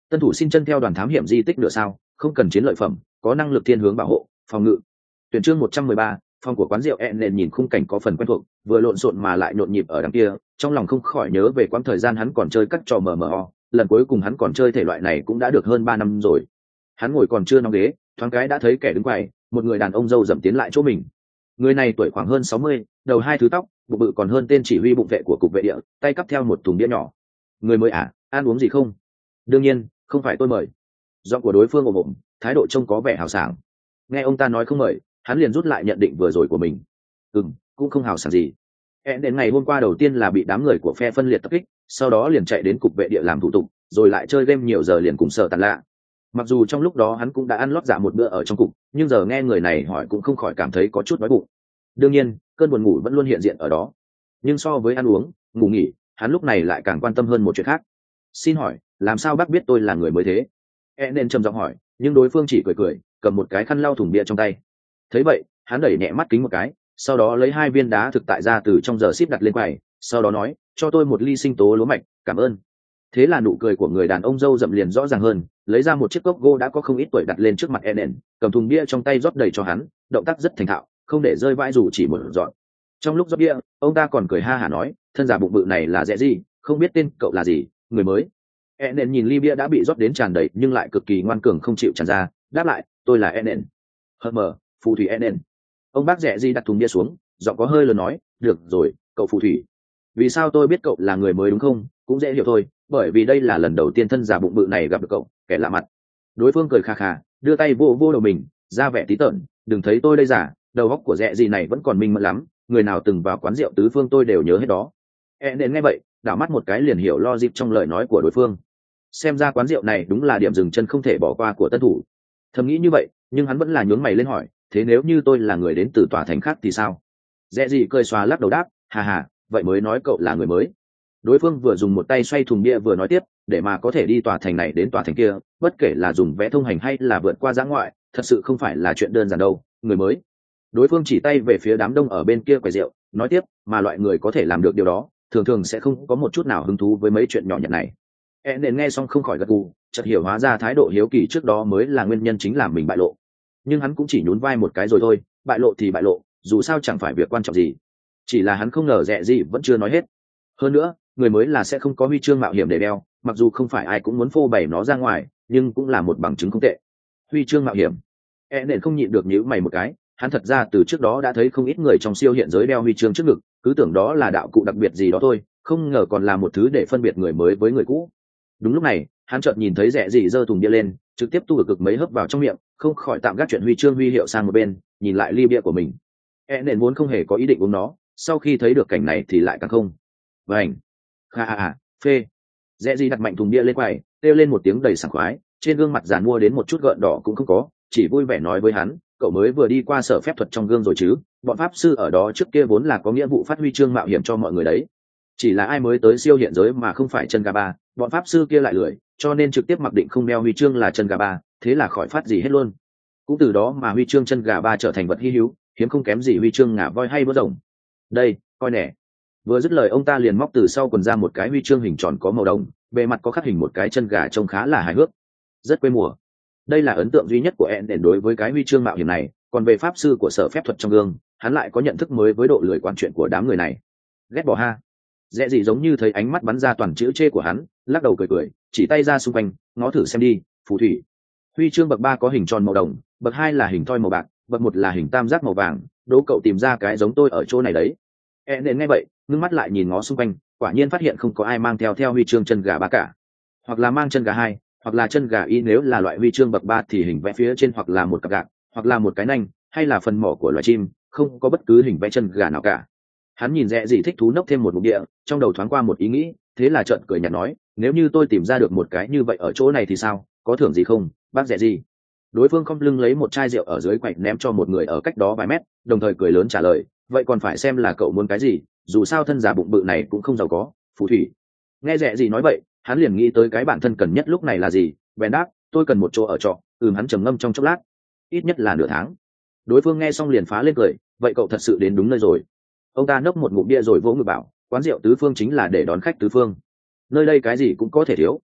[SPEAKER 1] Tân thủ xin chân theo đoàn thám hiểm di tích nửa sao, không cần chiến lợi phẩm, có năng lực thiên hướng bảo hộ, phòng ngự. Tuyển chương một trăm mười ba, phòng của quán rượu ẹn nền nhìn khung cảnh có phần quen thuộc, vừa lộn xộn mà lại nhộn nhịp ở đằng kia, trong lòng không khỏi nhớ về quãng thời gian hắn còn chơi các trò mờ mờ, lần cuối cùng hắn còn chơi thể loại này cũng đã được hơn ba năm rồi. Hắn ngồi còn chưa nóng ghế, thoáng cái đã thấy kẻ đứng quầy, một người đàn ông râu rậm tiến lại chỗ mình. Người này tuổi khoảng hơn sáu mươi, đầu hai thứ tóc, bụng bự còn hơn tên chỉ huy bụng vệ của cục vệ địa, tay cắp theo một thùng bia nhỏ. Người mới à, ăn uống gì không? Đương nhiên, không phải tôi mời. Giọng của đối phương ồm ồm, thái độ trông có vẻ hào sảng. Nghe ông ta nói không mời, hắn liền rút lại nhận định vừa rồi của mình. Ừm, cũng không hào sảng gì. Hẹn đến ngày hôm qua đầu tiên là bị đám người của phe phân liệt tập kích, sau đó liền chạy đến cục vệ địa làm thủ tục, rồi lại chơi game nhiều giờ liền cùng sợ tàn lạ. Mặc dù trong lúc đó hắn cũng đã ăn lót dạ một bữa ở trong cục, nhưng giờ nghe người này hỏi cũng không khỏi cảm thấy có chút đói bụng. Đương nhiên, cơn buồn ngủ vẫn luôn hiện diện ở đó. Nhưng so với ăn uống, ngủ nghỉ, hắn lúc này lại càng quan tâm hơn một chuyện khác. Xin hỏi, làm sao bác biết tôi là người mới thế? E nên trầm giọng hỏi, nhưng đối phương chỉ cười cười, cầm một cái khăn lau thùng bia trong tay. Thấy vậy, hắn đẩy nhẹ mắt kính một cái, sau đó lấy hai viên đá thực tại ra từ trong giờ ship đặt lên quầy, sau đó nói, cho tôi một ly sinh tố lúa mạch, cảm ơn. Thế là nụ cười của người đàn ông râu rậm liền rõ ràng hơn, lấy ra một chiếc cốc gỗ đã có không ít tuổi đặt lên trước mặt Eden, cầm thùng bia trong tay rót đầy cho hắn, động tác rất thành thạo, không để rơi vãi dù chỉ một giọt. Trong lúc rót bia, ông ta còn cười ha hả nói, thân giả bụng bự này là dễ gì, không biết tên cậu là gì, người mới. Eden nhìn ly bia đã bị rót đến tràn đầy nhưng lại cực kỳ ngoan cường không chịu tràn ra, đáp lại, tôi là Eden. Hờ mờ, phù thủy Eden. Ông bác rẻ gì đặt thùng bia xuống, giọng có hơi lớn nói, được rồi, cậu phù thủy. Vì sao tôi biết cậu là người mới đúng không? Cũng dễ hiểu thôi, bởi vì đây là lần đầu tiên thân già bụng bự này gặp được cậu, kẻ lạ mặt. Đối phương cười kha kha, đưa tay vô vô đầu mình, ra vẻ tí tởn, đừng thấy tôi đây giả, đầu óc của dẹ gì này vẫn còn minh mẫn lắm, người nào từng vào quán rượu tứ phương tôi đều nhớ hết đó. E nên nghe vậy, đảo mắt một cái liền hiểu logic trong lời nói của đối phương. Xem ra quán rượu này đúng là điểm dừng chân không thể bỏ qua của tân thủ. Thầm nghĩ như vậy, nhưng hắn vẫn là nhướng mày lên hỏi, thế nếu như tôi là người đến từ tòa thành khác thì sao? Dẹ gì cười xòa lắc đầu đáp, hà hà, vậy mới nói cậu là người mới. Đối phương vừa dùng một tay xoay thùng bia vừa nói tiếp, để mà có thể đi tòa thành này đến tòa thành kia, bất kể là dùng vé thông hành hay là vượt qua dã ngoại, thật sự không phải là chuyện đơn giản đâu, người mới. Đối phương chỉ tay về phía đám đông ở bên kia quầy rượu, nói tiếp, mà loại người có thể làm được điều đó, thường thường sẽ không có một chút nào hứng thú với mấy chuyện nhỏ nhặt này. E nên nghe xong không khỏi gật gù, chợt hiểu hóa ra thái độ hiếu kỳ trước đó mới là nguyên nhân chính làm mình bại lộ. Nhưng hắn cũng chỉ nhún vai một cái rồi thôi, bại lộ thì bại lộ, dù sao chẳng phải việc quan trọng gì. Chỉ là hắn không ngờ dẹ gì vẫn chưa nói hết. Hơn nữa, người mới là sẽ không có huy chương mạo hiểm để đeo, mặc dù không phải ai cũng muốn phô bày nó ra ngoài, nhưng cũng là một bằng chứng không tệ. Huy chương mạo hiểm. E nền không nhịn được nhíu mày một cái, hắn thật ra từ trước đó đã thấy không ít người trong siêu hiện giới đeo huy chương trước ngực, cứ tưởng đó là đạo cụ đặc biệt gì đó thôi, không ngờ còn là một thứ để phân biệt người mới với người cũ. Đúng lúc này, hắn chợt nhìn thấy rẻ gì giơ thùng bia lên, trực tiếp tu cực mấy hớp vào trong miệng, không khỏi tạm gác chuyện huy chương huy hiệu sang một bên, nhìn lại ly bia của mình. E nền vốn không hề có ý định uống nó, sau khi thấy được cảnh này thì lại càng không. Vành. Kha à à, phê. Rẽ gì đặt mạnh thùng bia lên quầy, kêu lên một tiếng đầy sảng khoái, trên gương mặt giàn mua đến một chút gợn đỏ cũng không có, chỉ vui vẻ nói với hắn, cậu mới vừa đi qua sở phép thuật trong gương rồi chứ, bọn pháp sư ở đó trước kia vốn là có nghĩa vụ phát huy chương mạo hiểm cho mọi người đấy. Chỉ là ai mới tới siêu hiện giới mà không phải chân gà ba, bọn pháp sư kia lại lười, cho nên trực tiếp mặc định không đeo huy chương là chân gà ba, thế là khỏi phát gì hết luôn. Cũng từ đó mà huy chương chân gà ba trở thành vật hy hữu, hiếm không kém gì huy chương ngà voi hay bướm rồng. Đây, coi nè. Vừa dứt lời ông ta liền móc từ sau quần ra một cái huy chương hình tròn có màu đồng, bề mặt có khắc hình một cái chân gà trông khá là hài hước, rất quê mùa. Đây là ấn tượng duy nhất của Eden đối với cái huy chương mạo hiểm này, còn về pháp sư của sở phép thuật trong gương, hắn lại có nhận thức mới với độ lười quản chuyện của đám người này. Ghét bỏ ha. Dễ gì giống như thấy ánh mắt bắn ra toàn chữ chê của hắn, lắc đầu cười cười, chỉ tay ra xung quanh, ngó thử xem đi, phù thủy. Huy chương bậc ba có hình tròn màu đồng, bậc hai là hình thoi màu bạc, bậc một là hình tam giác màu vàng, đố cậu tìm ra cái giống tôi ở chỗ này đấy. Eden nghe vậy, ngưng mắt lại nhìn ngó xung quanh, quả nhiên phát hiện không có ai mang theo theo huy chương chân gà ba cả, hoặc là mang chân gà hai, hoặc là chân gà y, nếu là loại huy chương bậc ba thì hình vẽ phía trên hoặc là một cặp gạc, hoặc là một cái nanh, hay là phần mỏ của loài chim, không có bất cứ hình vẽ chân gà nào cả. Hắn nhìn Rẽ gì thích thú nốc thêm một mục địa, trong đầu thoáng qua một ý nghĩ, thế là trợn cười nhạt nói, nếu như tôi tìm ra được một cái như vậy ở chỗ này thì sao, có thưởng gì không, bác Rẽ gì? Đối phương không lưng lấy một chai rượu ở dưới quầy ném cho một người ở cách đó vài mét, đồng thời cười lớn trả lời, vậy còn phải xem là cậu muốn cái gì, dù sao thân già bụng bự này cũng không giàu có, phù thủy. Nghe Rẽ gì nói vậy, hắn liền nghĩ tới cái bản thân cần nhất lúc này là gì, bèn đáp, tôi cần một chỗ ở trọ. Ừm, hắn trầm ngâm trong chốc lát, ít nhất là nửa tháng. Đối phương nghe xong liền phá lên cười, vậy cậu thật sự đến đúng nơi rồi. Ông ta nốc một ngụm bia rồi vỗ ngực bảo, quán rượu tứ phương chính là để đón khách tứ phương, nơi đây cái gì cũng có thể thiếu,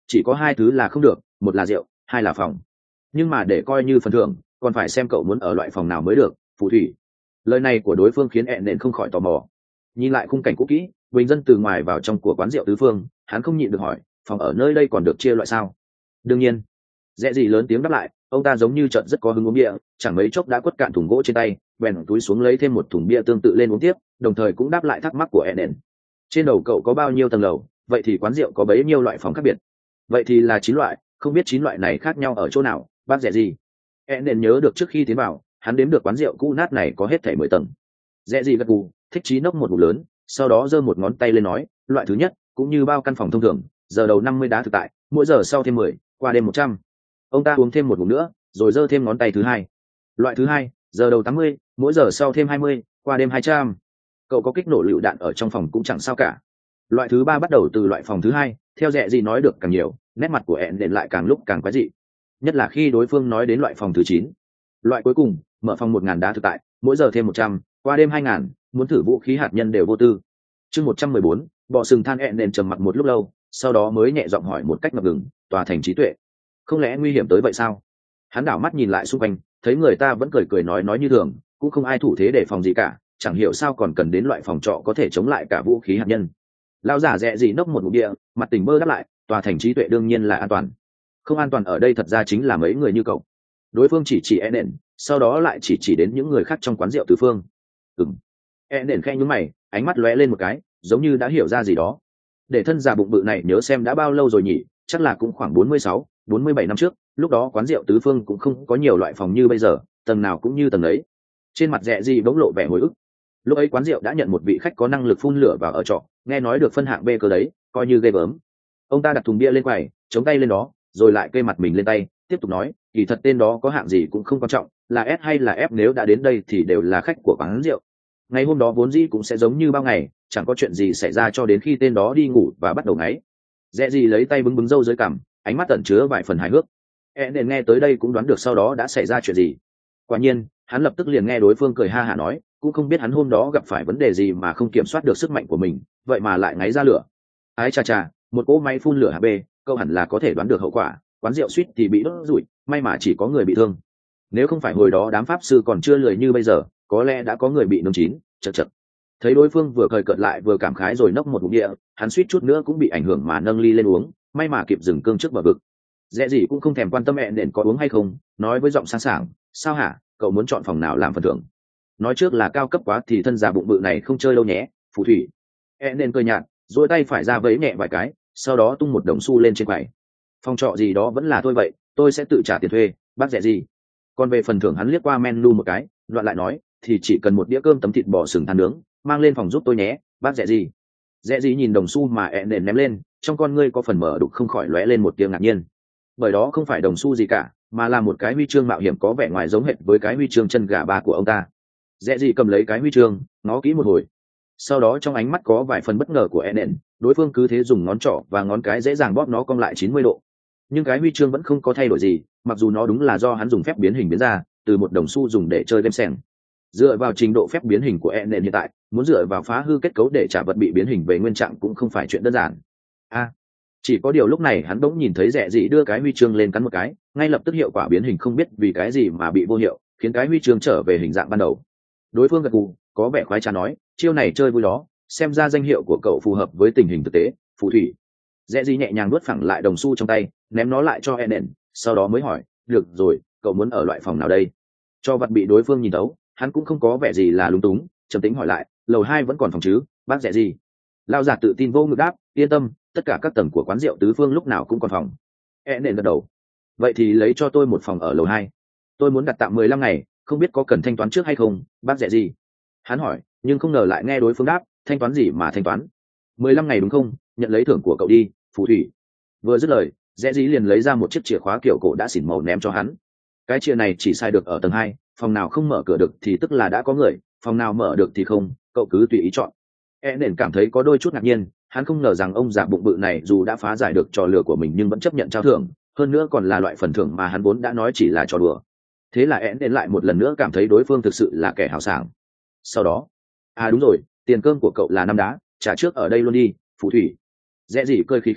[SPEAKER 1] chỉ có hai thứ là không được, một là rượu, hai là phòng. Nhưng mà để coi như phần thưởng, còn phải xem cậu muốn ở loại phòng nào mới được, phù thủy. Lời này của đối phương khiến ẹn nện không khỏi tò mò. Nhìn lại khung cảnh cũ kỹ, bình dân từ ngoài vào trong của quán rượu tứ phương, hắn không nhịn được hỏi, phòng ở nơi đây còn được chia loại sao? Đương nhiên. Dễ gì lớn tiếng đáp lại, ông ta giống như chợt rất có hứng uống bia, chẳng mấy chốc đã quất cạn thùng gỗ trên tay, bèn túi xuống lấy thêm một thùng bia tương tự lên uống tiếp, đồng thời cũng đáp lại thắc mắc của ẹn. Trên đầu cậu có bao nhiêu tầng lầu, vậy thì quán rượu có bấy nhiêu loại phòng khác biệt? Vậy thì là chín loại, không biết chín loại này khác nhau ở chỗ nào, bác dễ gì? ẹn nhớ được trước khi tiến vào, hắn đếm được quán rượu cũ nát này có hết thảy mười tầng. Dễ gì gật gù, thích chí nốc một ngụm lớn, sau đó giơ một ngón tay lên nói, loại thứ nhất, cũng như bao căn phòng thông thường, giờ đầu năm mươi đá thực tại, mỗi giờ sau thêm mười, qua đêm một trăm. Ông ta uống thêm một ngụm nữa, rồi giơ thêm ngón tay thứ hai. Loại thứ hai, giờ đầu tám mươi, mỗi giờ sau thêm hai mươi, qua đêm hai trăm. Cậu có kích nổ lựu đạn ở trong phòng cũng chẳng sao cả. Loại thứ ba bắt đầu từ loại phòng thứ hai, theo Dẹ gì nói được càng nhiều, nét mặt của ẹn đền lại càng lúc càng quái dị. Nhất là khi đối phương nói đến loại phòng thứ chín. Loại cuối cùng, mở phòng một ngàn đá thực tại, mỗi giờ thêm một trăm, qua đêm hai ngàn, muốn thử vũ khí hạt nhân đều vô tư. Chương một trăm mười bốn, bọ sừng than ẹn đền trầm mặc một lúc lâu, sau đó mới nhẹ giọng hỏi một cách ngập ngừng, tòa thành trí tuệ. Không lẽ nguy hiểm tới vậy sao? Hắn đảo mắt nhìn lại xung quanh, thấy người ta vẫn cười cười nói nói như thường, cũng không ai thủ thế để phòng gì cả, chẳng hiểu sao còn cần đến loại phòng trọ có thể chống lại cả vũ khí hạt nhân. Lão giả Dẹ gì nốc một ngụm địa, mặt tỉnh bơ đáp lại, tòa thành trí tuệ đương nhiên là an toàn. Không an toàn ở đây thật ra chính là mấy người như cậu. Đối phương chỉ chỉ ẹn, sau đó lại chỉ chỉ đến những người khác trong quán rượu tứ phương. Ừm. ẹn khẽ nhướng mày, ánh mắt lóe lên một cái, giống như đã hiểu ra gì đó. Để thân già bụng bự này nhớ xem đã bao lâu rồi nhỉ, chắc là cũng khoảng bốn mươi sáu, bốn mươi bảy năm trước, lúc đó quán rượu tứ phương cũng không có nhiều loại phòng như bây giờ, tầng nào cũng như tầng ấy. Trên mặt Dẹ gì bỗng lộ vẻ hồi ức. Lúc ấy quán rượu đã nhận một vị khách có năng lực phun lửa vào ở trọ, nghe nói được phân hạng B cơ đấy, coi như ghê gớm. Ông ta đặt thùng bia lên quầy, chống tay lên đó, rồi lại kê mặt mình lên tay, tiếp tục nói, kỳ thật tên đó có hạng gì cũng không quan trọng, là S hay là F, nếu đã đến đây thì đều là khách của quán rượu. Ngày hôm đó vốn dĩ cũng sẽ giống như bao ngày, chẳng có chuyện gì xảy ra cho đến khi tên đó đi ngủ và bắt đầu ngáy. Dẹ gì lấy tay bưng bưng râu dưới cằm, ánh mắt tẩn chứa vài phần hài hước. Eden nghe tới đây cũng đoán được sau đó đã xảy ra chuyện gì. Quả nhiên, hắn lập tức liền nghe đối phương cười ha hả nói, cũng không biết hắn hôm đó gặp phải vấn đề gì mà không kiểm soát được sức mạnh của mình, vậy mà lại ngáy ra lửa. Ái cha cha, một cỗ máy phun lửa hát bê, câu hẳn là có thể đoán được hậu quả, quán rượu suýt thì bị đốt rủi, may mà chỉ có người bị thương. Nếu không phải hồi đó đám pháp sư còn chưa lười như bây giờ, có lẽ đã có người bị nướng chín. Chật chật. Thấy đối phương vừa cười cợt lại vừa cảm khái rồi nốc một ngụm địa, hắn suýt chút nữa cũng bị ảnh hưởng mà nâng ly lên uống, may mà kịp dừng cương trước bờ vực. Dễ gì cũng không thèm quan tâm ẹn đền có uống hay không, nói với giọng sáng sảng, sao hả, cậu muốn chọn phòng nào làm phần thưởng? Nói trước là cao cấp quá thì thân già bụng bự này không chơi đâu nhé, phù thủy. ẹn đền cười nhạt, duỗi tay phải ra vẫy nhẹ vài cái, sau đó tung một đồng xu lên trên quầy. Phòng trọ gì đó vẫn là thôi vậy, tôi sẽ tự trả tiền thuê, bác Dễ gì. Còn về phần thưởng hắn liếc qua menu một cái, đoạn lại nói, thì chỉ cần một đĩa cơm tấm thịt bò sừng than nướng, mang lên phòng giúp tôi nhé, bác Dễ gì. Dễ gì nhìn đồng xu mà ẹn đền ném lên, trong con ngươi có phần mở đục không khỏi lóe lên một tiếng ngạc nhiên. Bởi đó không phải đồng xu gì cả, mà là một cái huy chương mạo hiểm có vẻ ngoài giống hệt với cái huy chương chân gà ba của ông ta. Dễ gì cầm lấy cái huy chương, ngó kỹ một hồi. Sau đó trong ánh mắt có vài phần bất ngờ của Eden, đối phương cứ thế dùng ngón trỏ và ngón cái dễ dàng bóp nó cong lại chín mươi độ. Nhưng cái huy chương vẫn không có thay đổi gì, mặc dù nó đúng là do hắn dùng phép biến hình biến ra, từ một đồng xu dùng để chơi game sen. Dựa vào trình độ phép biến hình của Eden hiện tại, muốn dựa vào phá hư kết cấu để trả vật bị biến hình về nguyên trạng cũng không phải chuyện đơn giản. A, à, chỉ có điều lúc này hắn bỗng nhìn thấy Rẻ Dị đưa cái huy chương lên cắn một cái, ngay lập tức hiệu quả biến hình không biết vì cái gì mà bị vô hiệu, khiến cái huy chương trở về hình dạng ban đầu. Đối phương gật gù, có vẻ khoái trá nói, chiêu này chơi vui đó, xem ra danh hiệu của cậu phù hợp với tình hình thực tế, phù thủy. Rẽ Dị nhẹ nhàng nuốt phẳng lại đồng xu trong tay, ném nó lại cho Eden, sau đó mới hỏi, được rồi, cậu muốn ở loại phòng nào đây? Cho vật bị đối phương nhìn thấu, hắn cũng không có vẻ gì là lúng túng, trầm tính hỏi lại, lầu hai vẫn còn phòng chứ, bác Rẽ Dị. Lao giả tự tin vô ngực đáp, yên tâm, tất cả các tầng của quán rượu tứ phương lúc nào cũng còn phòng. Eden gật đầu. Vậy thì lấy cho tôi một phòng ở lầu hai. Tôi muốn đặt tạm mười lăm ngày, không biết có cần thanh toán trước hay không, bác Rẽ Dị. Hắn hỏi, nhưng không ngờ lại nghe đối phương đáp, thanh toán gì mà thanh toán? mười lăm ngày đúng không, nhận lấy thưởng của cậu đi, phù thủy. Vừa dứt lời, Rẽ Dĩ liền lấy ra một chiếc chìa khóa kiểu cổ đã xỉn màu ném cho hắn. Cái chìa này chỉ xài được ở tầng hai, phòng nào không mở cửa được thì tức là đã có người, phòng nào mở được thì không, cậu cứ tùy ý chọn. E nền cảm thấy có đôi chút ngạc nhiên, hắn không ngờ rằng ông già bụng bự này dù đã phá giải được trò lừa của mình nhưng vẫn chấp nhận trao thưởng, hơn nữa còn là loại phần thưởng mà hắn vốn đã nói chỉ là trò đùa. Thế là E nền lại một lần nữa cảm thấy đối phương thực sự là kẻ hào sảng. Sau đó, à đúng rồi, tiền cơm của cậu là năm đá, trả trước ở đây luôn đi, phù thủy. Rẽ Dĩ cười khì khì,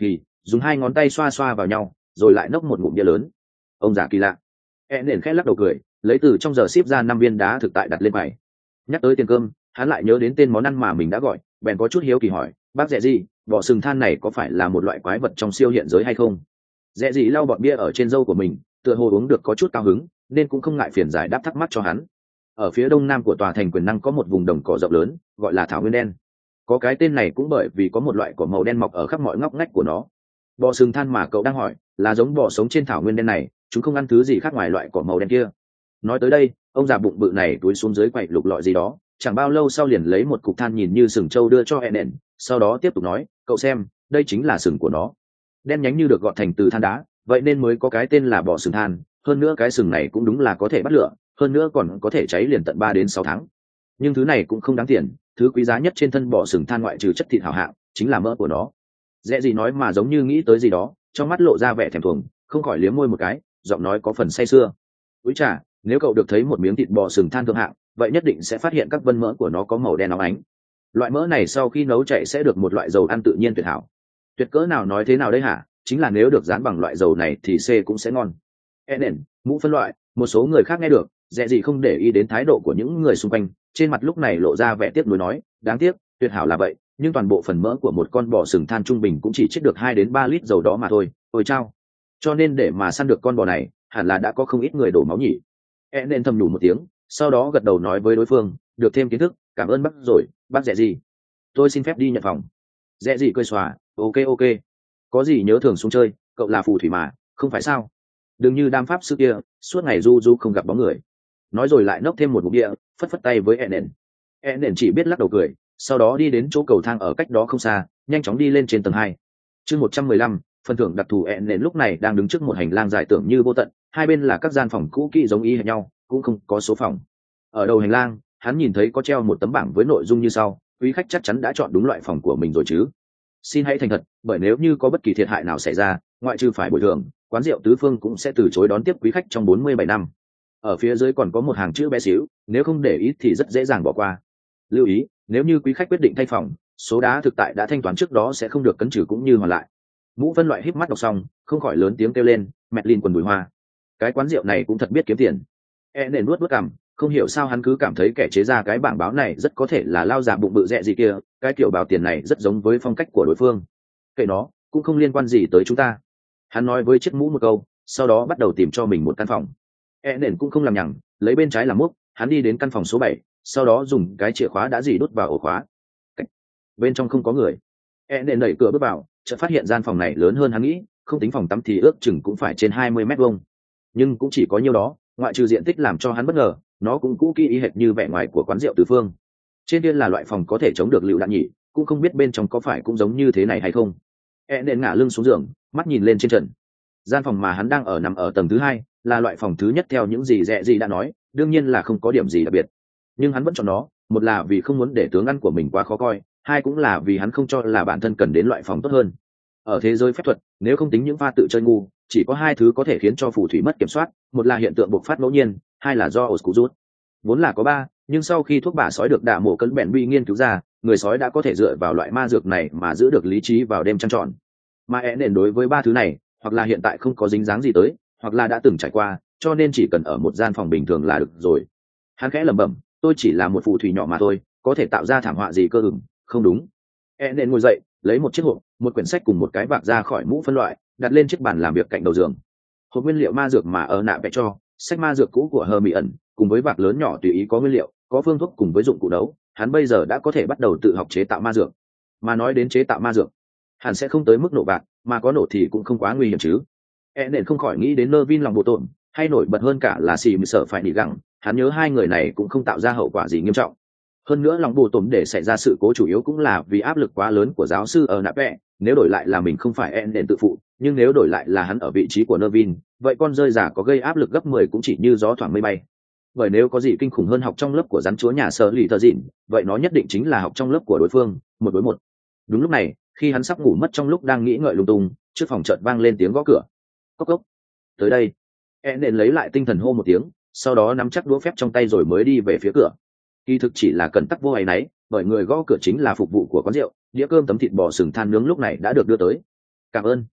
[SPEAKER 1] dùng hai ngón tay xoa xoa vào nhau rồi lại nốc một ngụm bia lớn. Ông già kỳ lạ. E nền khẽ lắc đầu cười, lấy từ trong giờ ship ra năm viên đá thực tại đặt lên bài. Nhắc tới tiền cơm, hắn lại nhớ đến tên món ăn mà mình đã gọi, bèn có chút hiếu kỳ hỏi, bác dẹ gì bọ sừng than này có phải là một loại quái vật trong siêu hiện giới hay không? Dẹ gì lau bọt bia ở trên râu của mình, tựa hồ uống được có chút cao hứng nên cũng không ngại phiền giải đáp thắc mắc cho hắn. Ở phía đông nam của tòa thành quyền năng có một vùng đồng cỏ rộng lớn gọi là thảo nguyên đen. Có cái tên này cũng bởi vì có một loại cỏ màu đen mọc ở khắp mọi ngóc ngách của nó. Bọ sừng than mà cậu đang hỏi là giống bọ sống trên thảo nguyên đen này, chúng không ăn thứ gì khác ngoài loại cỏ màu đen kia. Nói tới đây, ông già bụng bự này túi xuống dưới quậy lục lọi gì đó, chẳng bao lâu sau liền lấy một cục than nhìn như sừng trâu đưa cho Eden, sau đó tiếp tục nói, cậu xem, đây chính là sừng của nó. Đen nhánh như được gọt thành từ than đá, vậy nên mới có cái tên là bọ sừng than. Hơn nữa cái sừng này cũng đúng là có thể bắt lửa, hơn nữa còn có thể cháy liền tận ba đến sáu tháng. Nhưng thứ này cũng không đáng tiền, thứ quý giá nhất trên thân bọ sừng than ngoại trừ chất thịt hảo hạng chính là mỡ của nó. Dễ gì nói mà giống như nghĩ tới gì đó, trong mắt lộ ra vẻ thèm thuồng, không khỏi liếm môi một cái, giọng nói có phần say sưa. Úi chà, nếu cậu được thấy một miếng thịt bò sừng than thượng hạng, vậy nhất định sẽ phát hiện các vân mỡ của nó có màu đen óng ánh. Loại mỡ này sau khi nấu chạy sẽ được một loại dầu ăn tự nhiên tuyệt hảo. Tuyệt cỡ nào nói thế nào đây hả? Chính là nếu được dán bằng loại dầu này thì C cũng sẽ ngon. Eden, mũ phân loại, một số người khác nghe được, dễ gì không để ý đến thái độ của những người xung quanh, trên mặt lúc này lộ ra vẻ tiếc nuối nói, đáng tiếc, tuyệt hảo là vậy, nhưng toàn bộ phần mỡ của một con bò sừng than trung bình cũng chỉ chiết được hai đến ba lít dầu đó mà thôi. Ôi chao. Cho nên để mà săn được con bò này, hẳn là đã có không ít người đổ máu nhỉ. E nên thầm nhủ một tiếng, sau đó gật đầu nói với đối phương, được thêm kiến thức, cảm ơn bác rồi, bác dẹ gì. Tôi xin phép đi nhận phòng. Dẹ gì cười xòa, ok ok. Có gì nhớ thường xuống chơi, cậu là phù thủy mà, không phải sao? Đừng như đam pháp sư kia, suốt ngày du du không gặp bóng người. Nói rồi lại nốc thêm một ngụm bia, phất phất tay với Eden. Eden chỉ biết lắc đầu cười, sau đó đi đến chỗ cầu thang ở cách đó không xa, nhanh chóng đi lên trên tầng hai. Chương một trăm mười lăm, phần thưởng đặc thù. Eden lúc này đang đứng trước một hành lang dài tưởng như vô tận, hai bên là các gian phòng cũ kỹ giống y hệt nhau, cũng không có số phòng. Ở đầu hành lang, hắn nhìn thấy có treo một tấm bảng với nội dung như sau: quý khách chắc chắn đã chọn đúng loại phòng của mình rồi chứ? Xin hãy thành thật, bởi nếu như có bất kỳ thiệt hại nào xảy ra, ngoại trừ phải bồi thường, quán rượu tứ phương cũng sẽ từ chối đón tiếp quý khách trong bốn mươi bảy năm. Ở phía dưới còn có một hàng chữ bé xíu, nếu không để ý thì rất dễ dàng bỏ qua. Lưu ý, nếu như quý khách quyết định thay phòng, số đá thực tại đã thanh toán trước đó sẽ không được cấn trừ cũng như hoàn lại. Mũ phân loại híp mắt đọc xong, không khỏi lớn tiếng kêu lên, mẹ Lin quần bùi hoa. Cái quán rượu này cũng thật biết kiếm tiền. E nền nuốt nuốt cằm, không hiểu sao hắn cứ cảm thấy kẻ chế ra cái bảng báo này rất có thể là lao già bụng bự rẹ gì kia, cái kiểu bào tiền này rất giống với phong cách của đối phương. Kệ nó, cũng không liên quan gì tới chúng ta. Hắn nói với chiếc mũ một câu, sau đó bắt đầu tìm cho mình một căn phòng. E nền cũng không làm nhằng, lấy bên trái làm múc, hắn đi đến căn phòng số bảy, sau đó dùng cái chìa khóa đã dì đút vào ổ khóa. Bên trong không có người. E nền đẩy cửa bước vào, chợt phát hiện gian phòng này lớn hơn hắn nghĩ, không tính phòng tắm thì ước chừng cũng phải trên hai mươi mét vuông. Nhưng cũng chỉ có nhiêu đó, ngoại trừ diện tích làm cho hắn bất ngờ, nó cũng cũ kỹ y hệt như vẻ ngoài của quán rượu tứ phương. Trên kia là loại phòng có thể chống được lựu đạn nhỉ, cũng không biết bên trong có phải cũng giống như thế này hay không. E nền ngả lưng xuống giường, mắt nhìn lên trên trần. Gian phòng mà hắn đang ở nằm ở tầng thứ hai, là loại phòng thứ nhất theo những gì Rẹ gì đã nói, đương nhiên là không có điểm gì đặc biệt. Nhưng hắn vẫn chọn nó, một là vì không muốn để tướng ăn của mình quá khó coi, hai cũng là vì hắn không cho là bản thân cần đến loại phòng tốt hơn. Ở thế giới phép thuật, nếu không tính những pha tự chơi ngu, chỉ có hai thứ có thể khiến cho phù thủy mất kiểm soát, một là hiện tượng bộc phát ngẫu nhiên, hai là do Oscurus. Vốn là có ba, nhưng sau khi thuốc bả sói được đạ mổ cấn bèn bi nghiên cứu ra, người sói đã có thể dựa vào loại ma dược này mà giữ được lý trí vào đêm trăng tròn. Mà é nền đối với ba thứ này, hoặc là hiện tại không có dính dáng gì tới, hoặc là đã từng trải qua, cho nên chỉ cần ở một gian phòng bình thường là được rồi. Hắn khẽ lẩm bẩm, tôi chỉ là một phù thủy nhỏ mà thôi, có thể tạo ra thảm họa gì cơ ửng, không đúng. É nền ngồi dậy, lấy một chiếc hộp, một quyển sách cùng một cái vạc ra khỏi mũ phân loại, đặt lên chiếc bàn làm việc cạnh đầu giường. Hộp nguyên liệu ma dược mà ở nạ vẽ cho, sách ma dược cũ của Hermione, cùng với vạc lớn nhỏ tùy ý có nguyên liệu, có phương thuốc cùng với dụng cụ đấu, hắn bây giờ đã có thể bắt đầu tự học chế tạo ma dược. Mà nói đến chế tạo ma dược, hắn sẽ không tới mức nổ bạc, mà có nổ thì cũng không quá nguy hiểm chứ. E nền không khỏi nghĩ đến Nervin lòng bộ tổn, hay nổi bật hơn cả là xì sợ phải nỉ gặng, hắn nhớ hai người này cũng không tạo ra hậu quả gì nghiêm trọng. Hơn nữa lòng bộ tổn để xảy ra sự cố chủ yếu cũng là vì áp lực quá lớn của giáo sư ở nạ vẽ. Nếu đổi lại là mình không phải E nền tự phụ, nhưng nếu đổi lại là hắn ở vị trí của Nervin, vậy con rơi giả có gây áp lực gấp mười cũng chỉ như gió thoảng mây bay. Bởi nếu có gì kinh khủng hơn học trong lớp của rắn chúa nhà Sở Lì Thợ Dịn, vậy nó nhất định chính là học trong lớp của đối phương, một đối một. Đúng lúc này, khi hắn sắp ngủ mất trong lúc đang nghĩ ngợi lung tung, trước phòng chợt vang lên tiếng gõ cửa. Cốc cốc. Tới đây. E nền lấy lại tinh thần hô một tiếng, sau đó nắm chắc đũa phép trong tay rồi mới đi về phía cửa. Kỳ thực chỉ là cẩn tắc vô áy náy, bởi người gõ cửa chính là phục vụ của quán rượu, đĩa cơm tấm thịt bò sừng than nướng lúc này đã được đưa tới. Cảm ơn.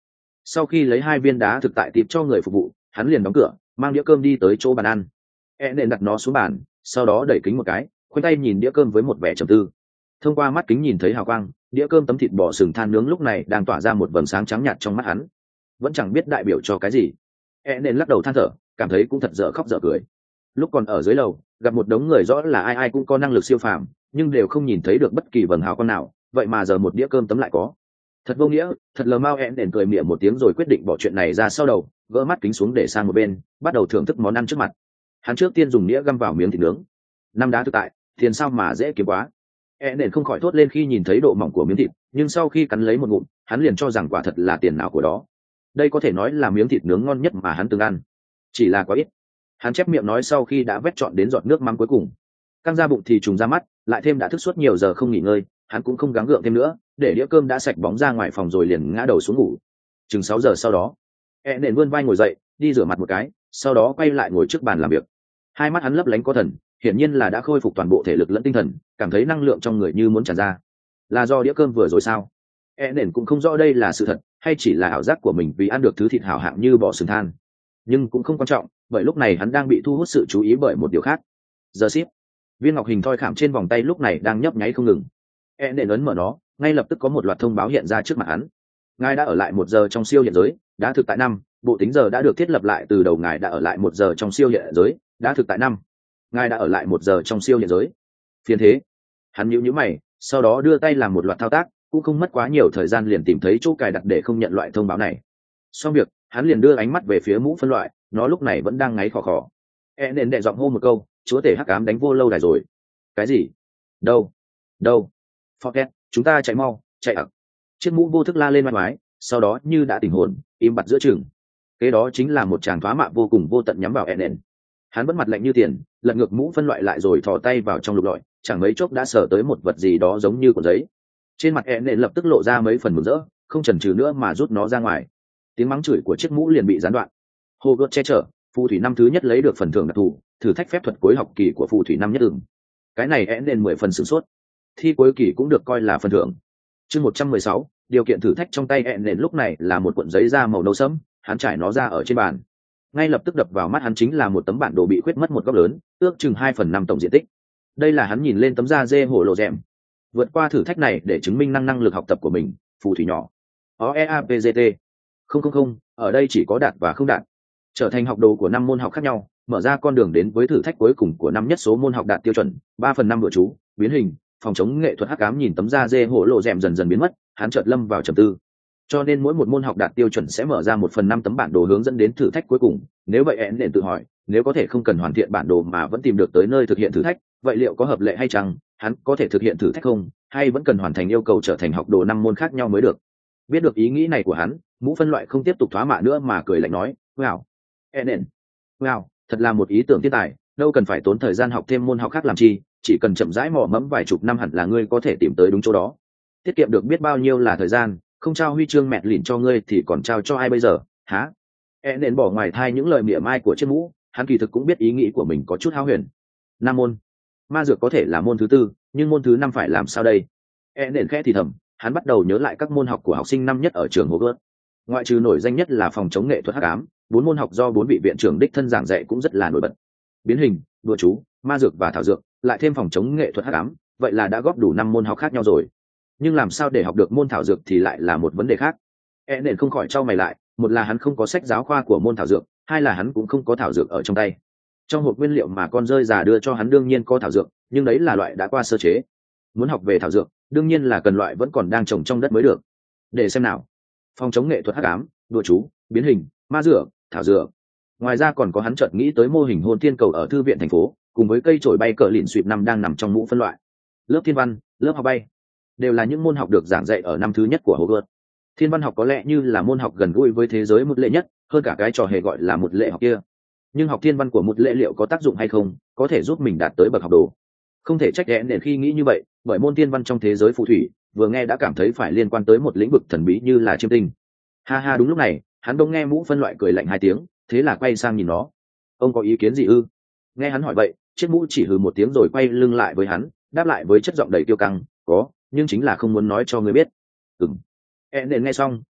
[SPEAKER 1] Sau khi lấy hai viên đá thực tại tiệp cho người phục vụ, hắn liền đóng cửa, mang đĩa cơm đi tới chỗ bàn ăn. E nện đặt nó xuống bàn, sau đó đẩy kính một cái, khoanh tay nhìn đĩa cơm với một vẻ trầm tư. Thông qua mắt kính nhìn thấy hào quang, đĩa cơm tấm thịt bò sừng than nướng lúc này đang tỏa ra một vầng sáng trắng nhạt trong mắt hắn, vẫn chẳng biết đại biểu cho cái gì. E nện lắc đầu than thở, cảm thấy cũng thật dở khóc dở cười. Lúc còn ở dưới lầu, gặp một đống người rõ là ai ai cũng có năng lực siêu phàm, nhưng đều không nhìn thấy được bất kỳ vầng hào quang nào, vậy mà giờ một đĩa cơm tấm lại có. Thật vô nghĩa, thật lờ mau. E nện cười mỉa một tiếng rồi quyết định bỏ chuyện này ra sau đầu, gỡ mắt kính xuống để sang một bên, bắt đầu thưởng thức món ăn trước mặt. Hắn trước tiên dùng đĩa găm vào miếng thịt nướng. Năm đá thực tại, tiền sao mà dễ kiếm quá. E nện không khỏi thốt lên khi nhìn thấy độ mỏng của miếng thịt, nhưng sau khi cắn lấy một ngụm, hắn liền cho rằng quả thật là tiền nào của đó. Đây có thể nói là miếng thịt nướng ngon nhất mà hắn từng ăn, chỉ là quá ít. Hắn chép miệng nói sau khi đã vét trọn đến giọt nước mắm cuối cùng. Căng ra bụng thì trùng ra mắt, lại thêm đã thức suốt nhiều giờ không nghỉ ngơi, hắn cũng không gắng gượng thêm nữa, để đĩa cơm đã sạch bóng ra ngoài phòng rồi liền ngã đầu xuống ngủ. Chừng sáu giờ sau đó, E nện vươn vai ngồi dậy, đi rửa mặt một cái, sau đó quay lại ngồi trước bàn làm việc. Hai mắt hắn lấp lánh có thần, hiển nhiên là đã khôi phục toàn bộ thể lực lẫn tinh thần, cảm thấy năng lượng trong người như muốn tràn ra. Là do đĩa cơm vừa rồi sao? E nện cũng không rõ đây là sự thật hay chỉ là ảo giác của mình vì ăn được thứ thịt hảo hạng như bò sừng than, nhưng cũng không quan trọng, bởi lúc này hắn đang bị thu hút sự chú ý bởi một điều khác. Giờ ship, viên ngọc hình thoi khảm trên vòng tay lúc này đang nhấp nháy không ngừng. E nện ấn mở nó, ngay lập tức có một loạt thông báo hiện ra trước mặt hắn. Ngài đã ở lại một giờ trong siêu hiện giới, đã thực tại năm. Bộ tính giờ đã được thiết lập lại từ đầu. Ngài đã ở lại một giờ trong siêu hiện giới, đã thực tại năm. Ngài đã ở lại một giờ trong siêu hiện giới. Phiền thế. Hắn nhíu nhíu mày, sau đó đưa tay làm một loạt thao tác, cũng không mất quá nhiều thời gian liền tìm thấy chỗ cài đặt để không nhận loại thông báo này. Xong việc, hắn liền đưa ánh mắt về phía mũ phân loại, nó lúc này vẫn đang ngáy khò khò. E nện đệ giọng hô một câu, chúa tể hắc ám đánh vô lâu đài rồi. Cái gì? Đâu? Đâu? Forget, chúng ta chạy mau, chạy ặc. Chiếc mũ vô thức la lên oai oái, sau đó như đã tỉnh hồn, im bặt giữa chừng. Kế đó chính là một tràng thoá mạ vô cùng vô tận nhắm vào E nện. Hắn vẫn mặt lạnh như tiền, lật ngược mũ phân loại lại rồi thò tay vào trong lục lọi, chẳng mấy chốc đã sờ tới một vật gì đó giống như cuộn giấy. Trên mặt E nện lập tức lộ ra mấy phần mừng rỡ, không chần chừ nữa mà rút nó ra ngoài. Tiếng mắng chửi của chiếc mũ liền bị gián đoạn. Hồ gợt che chở, phù thủy năm thứ nhất lấy được phần thưởng đặc thù, thử thách phép thuật cuối học kỳ của phù thủy năm nhất ửng. Cái này E nện mười phần sửng sốt. Thi cuối kỳ cũng được coi là phần thưởng. Chương một trăm mười sáu, điều kiện thử thách trong tay E nện lúc này là một cuộn giấy da màu nâu sẫm, hắn trải nó ra ở trên bàn. Ngay lập tức đập vào mắt hắn chính là một tấm bản đồ bị khuyết mất một góc lớn, ước chừng hai phần năm tổng diện tích. Đây là hắn nhìn lên tấm da dê hổ lộ rèm. Vượt qua thử thách này để chứng minh năng năng lực học tập của mình, phù thủy nhỏ. O E A P G T. Không không không, ở đây chỉ có đạt và không đạt. Trở thành học đồ của năm môn học khác nhau, mở ra con đường đến với thử thách cuối cùng của năm nhất số môn học đạt tiêu chuẩn, ba phần năm bữa chú, biến hình, phòng chống nghệ thuật hắc ám. Nhìn tấm da dê hổ lộ rèm dần dần biến mất, hắn chợt lâm vào trầm tư. Cho nên mỗi một môn học đạt tiêu chuẩn sẽ mở ra một phần năm tấm bản đồ hướng dẫn đến thử thách cuối cùng. Nếu vậy én nên tự hỏi, nếu có thể không cần hoàn thiện bản đồ mà vẫn tìm được tới nơi thực hiện thử thách, vậy liệu có hợp lệ hay chăng? Hắn có thể thực hiện thử thách không, hay vẫn cần hoàn thành yêu cầu trở thành học đồ năm môn khác nhau mới được? Biết được ý nghĩ này của hắn, mũ phân loại không tiếp tục thoá mạ nữa mà cười lạnh nói, wow, enen, wow, thật là một ý tưởng thiên tài, đâu cần phải tốn thời gian học thêm môn học khác làm chi, chỉ cần chậm rãi mò mẫm vài chục năm hẳn là ngươi có thể tìm tới đúng chỗ đó. Tiết kiệm được biết bao nhiêu là thời gian, không trao huy chương mẹ lìn cho ngươi thì còn trao cho ai bây giờ, hả? Enen bỏ ngoài thai những lời mỉa mai của chiếc mũ, hắn kỳ thực cũng biết ý nghĩ của mình có chút hao huyền. Năm môn, ma dược có thể là môn thứ tư, nhưng môn thứ năm phải làm sao đây? Enen khẽ thì thầm, hắn bắt đầu nhớ lại các môn học của học sinh năm nhất ở trường Hogwarts. Ngoại trừ nổi danh nhất là phòng chống nghệ thuật hắc ám, bốn môn học do bốn vị viện trưởng đích thân giảng dạy cũng rất là nổi bật. Biến hình, đùa chú, ma dược và thảo dược, lại thêm phòng chống nghệ thuật hắc ám, vậy là đã góp đủ năm môn học khác nhau rồi. Nhưng làm sao để học được môn thảo dược thì lại là một vấn đề khác. Enen không khỏi trao mày lại, một là hắn không có sách giáo khoa của môn thảo dược, hai là hắn cũng không có thảo dược ở trong tay. Trong hộp nguyên liệu mà con rơi già đưa cho hắn đương nhiên có thảo dược, nhưng đấy là loại đã qua sơ chế. Muốn học về thảo dược, đương nhiên là cần loại vẫn còn đang trồng trong đất mới được. Để xem nào. Phòng chống nghệ thuật hắc ám, đùa chú, biến hình, ma dược, thảo dược. Ngoài ra còn có hắn chợt nghĩ tới mô hình hồn thiên cầu ở thư viện thành phố, cùng với cây chổi bay cờ lìn suỵt năm đang nằm trong mũ phân loại. Lớp thiên văn, lớp học bay, đều là những môn học được giảng dạy ở năm thứ nhất của Hogwarts. Thiên văn học có lẽ như là môn học gần gũi với thế giới một lệ nhất, hơn cả cái trò hề gọi là một lệ học kia. Nhưng học thiên văn của một lệ liệu có tác dụng hay không, có thể giúp mình đạt tới bậc học đồ. Không thể trách ghẽ nền khi nghĩ như vậy, bởi môn thiên văn trong thế giới phù thủy, vừa nghe đã cảm thấy phải liên quan tới một lĩnh vực thần bí như là chiêm tinh. Ha ha, đúng lúc này, hắn bỗng nghe mũ phân loại cười lạnh hai tiếng, thế là quay sang nhìn nó. Ông có ý kiến gì ư? Nghe hắn hỏi vậy, chiếc mũ chỉ hừ một tiếng rồi quay lưng lại với hắn, đáp lại với chất giọng đầy kiêu căng, có, nhưng chính là không muốn nói cho ngươi biết. Ừm. E nền nghe xong,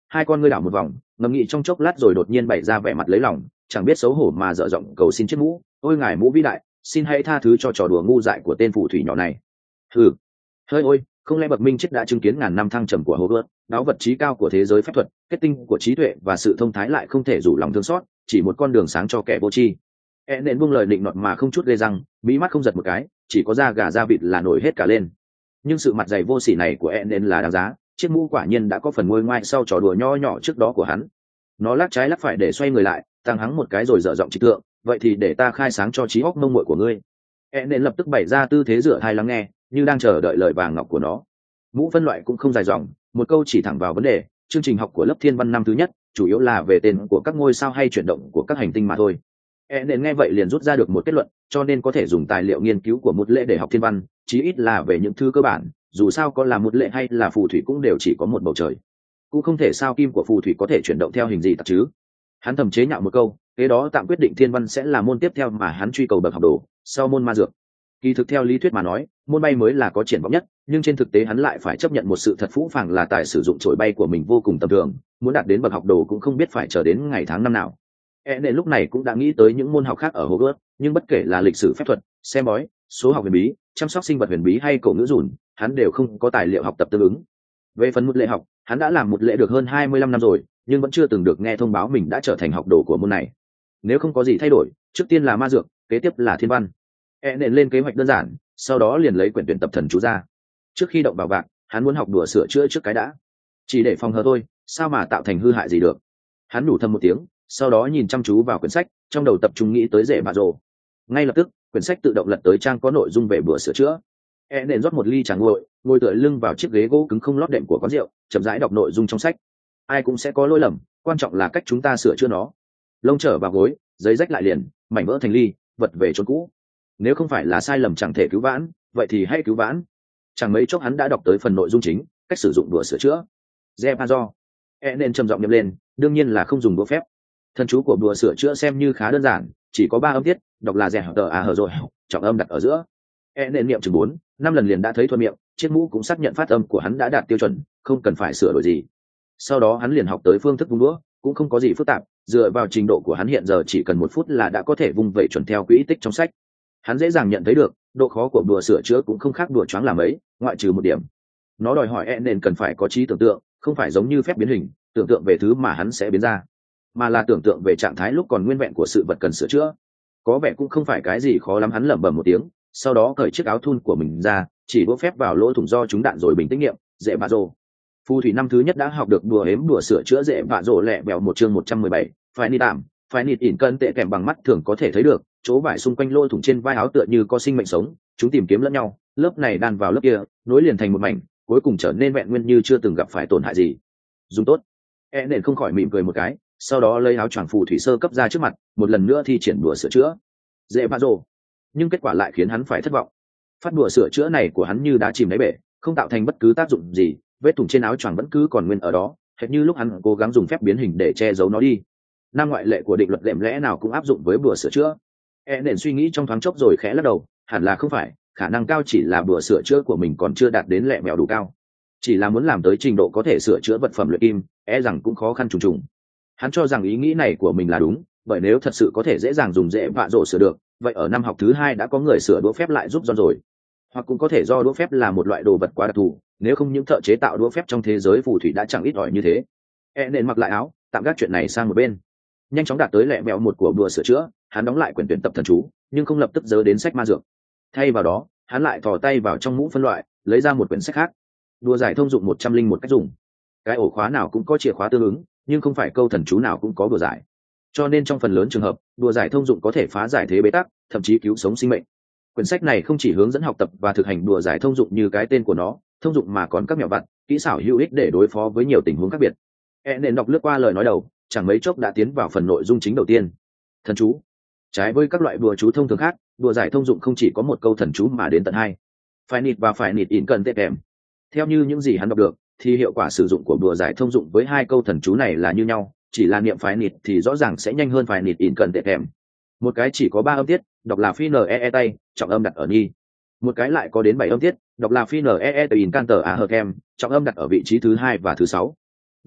[SPEAKER 1] hai con ngươi đảo một vòng, ngẫm nghĩ trong chốc lát rồi đột nhiên bày ra vẻ mặt lấy lòng, chẳng biết xấu hổ mà dở giọng cầu xin chiếc mũ. Ôi ngài mũ vĩ đại, xin hãy tha thứ cho trò đùa ngu dại của tên phù thủy nhỏ này. Hừ, hơi ôi, không lẽ bậc minh chết đã chứng kiến ngàn năm thăng trầm của Hogwarts, đáo vật trí cao của thế giới phép thuật, kết tinh của trí tuệ và sự thông thái lại không thể rủ lòng thương xót, chỉ một con đường sáng cho kẻ vô tri. E nện buông lời định nọt mà không chút gây răng, mí mắt không giật một cái, chỉ có da gà da vịt là nổi hết cả lên. Nhưng sự mặt dày vô sỉ này của E nện là đáng giá, chiếc mũ quả nhiên đã có phần nguôi ngoai sau trò đùa nho nhỏ trước đó của hắn. Nó lắc trái lắc phải để xoay người lại, tăng hắng một cái rồi dở giọng trịch thượng, vậy thì để ta khai sáng cho trí óc mông muội của ngươi. E nện lập tức bày ra tư thế dựa hai lắng nghe, như đang chờ đợi lời vàng ngọc của nó. Mũ phân loại cũng không dài dòng, một câu chỉ thẳng vào vấn đề. Chương trình học của lớp thiên văn năm thứ nhất chủ yếu là về tên của các ngôi sao hay chuyển động của các hành tinh mà thôi. E nện nghe vậy liền rút ra được một kết luận, cho nên có thể dùng tài liệu nghiên cứu của một lệ để học thiên văn, chí ít là về những thứ cơ bản. Dù sao có là một lệ hay là phù thủy cũng đều chỉ có một bầu trời, cũng không thể sao kim của phù thủy có thể chuyển động theo hình gì tặc chứ. Hắn thầm chế nhạo một câu, kế đó tạm quyết định thiên văn sẽ là môn tiếp theo mà hắn truy cầu bậc học đồ sau môn ma dược. Kỳ thực theo lý thuyết mà nói, môn bay mới là có triển vọng nhất, nhưng trên thực tế hắn lại phải chấp nhận một sự thật phũ phàng là tài sử dụng chổi bay của mình vô cùng tầm thường, muốn đạt đến bậc học đồ cũng không biết phải chờ đến ngày tháng năm nào. E nên lúc này cũng đã nghĩ tới những môn học khác ở Hogwarts, nhưng bất kể là lịch sử phép thuật, xem bói, số học huyền bí, chăm sóc sinh vật huyền bí hay cổ ngữ dùn, hắn đều không có tài liệu học tập tương ứng. Về phần một lệ học, hắn đã làm một lệ được hơn hai mươi lăm năm rồi, nhưng vẫn chưa từng được nghe thông báo mình đã trở thành học đồ của môn này. Nếu không có gì thay đổi, trước tiên là ma dược, kế tiếp là thiên văn. E nện lên kế hoạch đơn giản, sau đó liền lấy quyển tuyển tập thần chú ra. Trước khi động vào vạc, hắn muốn học đùa sửa chữa trước cái đã, chỉ để phòng hờ thôi, sao mà tạo thành hư hại gì được. Hắn nhủ thầm một tiếng, sau đó nhìn chăm chú vào quyển sách, trong đầu tập trung nghĩ tới rễ bạ rồ. Ngay lập tức, quyển sách tự động lật tới trang có nội dung về bữa sửa chữa. E nện rót một ly trà nguội, ngồi tựa lưng vào chiếc ghế gỗ cứng không lót đệm của quán rượu, chậm rãi đọc nội dung trong sách. Ai cũng sẽ có lỗi lầm, quan trọng là cách chúng ta sửa chữa nó. Lông trở vào gối, giấy rách lại liền, mảnh vỡ thành ly, vật về chốn cũ. Nếu không phải là sai lầm chẳng thể cứu vãn, vậy thì hãy cứu vãn. Chẳng mấy chốc hắn đã đọc tới phần nội dung chính, cách sử dụng đũa sửa chữa. Zepazo. E nên trầm giọng nhầm lên, đương nhiên là không dùng đũa phép. Thần chú của đũa sửa chữa xem như khá đơn giản, chỉ có ba âm tiết, đọc là rẻ tờ à hờ rồi, trọng âm đặt ở giữa. E nên niệm chừng bốn, năm lần liền đã thấy thuận miệng, chiếc mũ cũng xác nhận phát âm của hắn đã đạt tiêu chuẩn, không cần phải sửa đổi gì. Sau đó hắn liền học tới phương thức vung đũa, cũng không có gì phức tạp, dựa vào trình độ của hắn hiện giờ chỉ cần một phút là đã có thể vung vẩy chuẩn theo quỹ tích trong sách. Hắn dễ dàng nhận thấy được độ khó của đùa sửa chữa cũng không khác đùa choáng làm ấy, ngoại trừ một điểm, nó đòi hỏi e nền cần phải có trí tưởng tượng, không phải giống như phép biến hình tưởng tượng về thứ mà hắn sẽ biến ra, mà là tưởng tượng về trạng thái lúc còn nguyên vẹn của sự vật cần sửa chữa. Có vẻ cũng không phải cái gì khó lắm. Hắn lẩm bẩm một tiếng, sau đó cởi chiếc áo thun của mình ra, chỉ đũa phép vào lỗ thủng do trúng đạn rồi bình tĩnh nghiệm. Dễ bạ rồ. Phù thủy năm thứ nhất đã học được đùa hếm đùa sửa chữa dễ bạ rồ lẹ bèo một chương một trăm mười bảy. Phải nịt tạm, phải nịt ỉn cân tệ kèm bằng mắt thường có thể thấy được, chỗ vải xung quanh lỗ thủng trên vai áo tựa như có sinh mệnh sống, chúng tìm kiếm lẫn nhau, lớp này đan vào lớp kia, nối liền thành một mảnh, cuối cùng trở nên vẹn nguyên như chưa từng gặp phải tổn hại gì. Dùng tốt. E nền không khỏi mỉm cười một cái, sau đó lấy áo choàng phù thủy sơ cấp ra trước mặt, một lần nữa thi triển đùa sửa chữa dễ bạ rồ. Nhưng kết quả lại khiến hắn phải thất vọng. Phát đùa sửa chữa này của hắn như đá chìm đáy bể, không tạo thành bất cứ tác dụng gì, vết thủng trên áo choàng vẫn cứ còn nguyên ở đó, hệt như lúc hắn cố gắng dùng phép biến hình để che giấu nó đi. Năm ngoại lệ của định luật lệm lẽ nào cũng áp dụng với đùa sửa chữa. E nền suy nghĩ trong thoáng chốc rồi khẽ lắc đầu, hẳn là không phải, khả năng cao chỉ là đùa sửa chữa của mình còn chưa đạt đến lẹ mèo đủ cao, chỉ là muốn làm tới trình độ có thể sửa chữa vật phẩm luyện kim, e rằng cũng khó khăn trùng trùng. Hắn cho rằng ý nghĩ này của mình là đúng, bởi nếu thật sự có thể dễ dàng dùng dễ vạ rổ sửa được, vậy ở năm học thứ hai đã có người sửa đũa phép lại giúp John rồi. Hoặc cũng có thể do đũa phép là một loại đồ vật quá đặc thù, nếu không những thợ chế tạo đũa phép trong thế giới phù thủy đã chẳng ít ỏi như thế. E nên mặc lại áo, tạm gác chuyện này sang một bên, nhanh chóng đạt tới lẹ mẹo một của đùa sửa chữa. Hắn đóng lại quyển tuyển tập thần chú, nhưng không lập tức dớ đến sách ma dược. Thay vào đó, hắn lại thò tay vào trong mũ phân loại, lấy ra một quyển sách khác. Đùa giải thông dụng một trăm linh một cách dùng. Cái ổ khóa nào cũng có chìa khóa tương ứng, nhưng không phải câu thần chú nào cũng có đùa giải, cho nên trong phần lớn trường hợp, đùa giải thông dụng có thể phá giải thế bế tắc, thậm chí cứu sống sinh mệnh. Quyển sách này không chỉ hướng dẫn học tập và thực hành đùa giải thông dụng như cái tên của nó, thông dụng mà còn các mẹo vặt, kỹ xảo hữu ích để đối phó với nhiều tình huống khác biệt. E nên đọc lướt qua lời nói đầu, chẳng mấy chốc đã tiến vào phần nội dung chính đầu tiên. Thần chú. Trái với các loại đùa chú thông thường khác, đùa giải thông dụng không chỉ có một câu thần chú mà đến tận hai. Phải nịt và phải nịt ỉn cần tệ kèm. Theo như những gì hắn đọc được, thì hiệu quả sử dụng của đùa giải thông dụng với hai câu thần chú này là như nhau, chỉ là niệm phải nịt thì rõ ràng sẽ nhanh hơn phải nịt ỉn cần tệ kèm. Một cái chỉ có ba âm tiết, đọc là phi n e e tay, trọng âm đặt ở nhi. Một cái lại có đến bảy âm tiết, đọc là phi n e e từ ỉn can tờ á hờ kem, trọng âm đặt ở vị trí thứ hai và thứ sáu.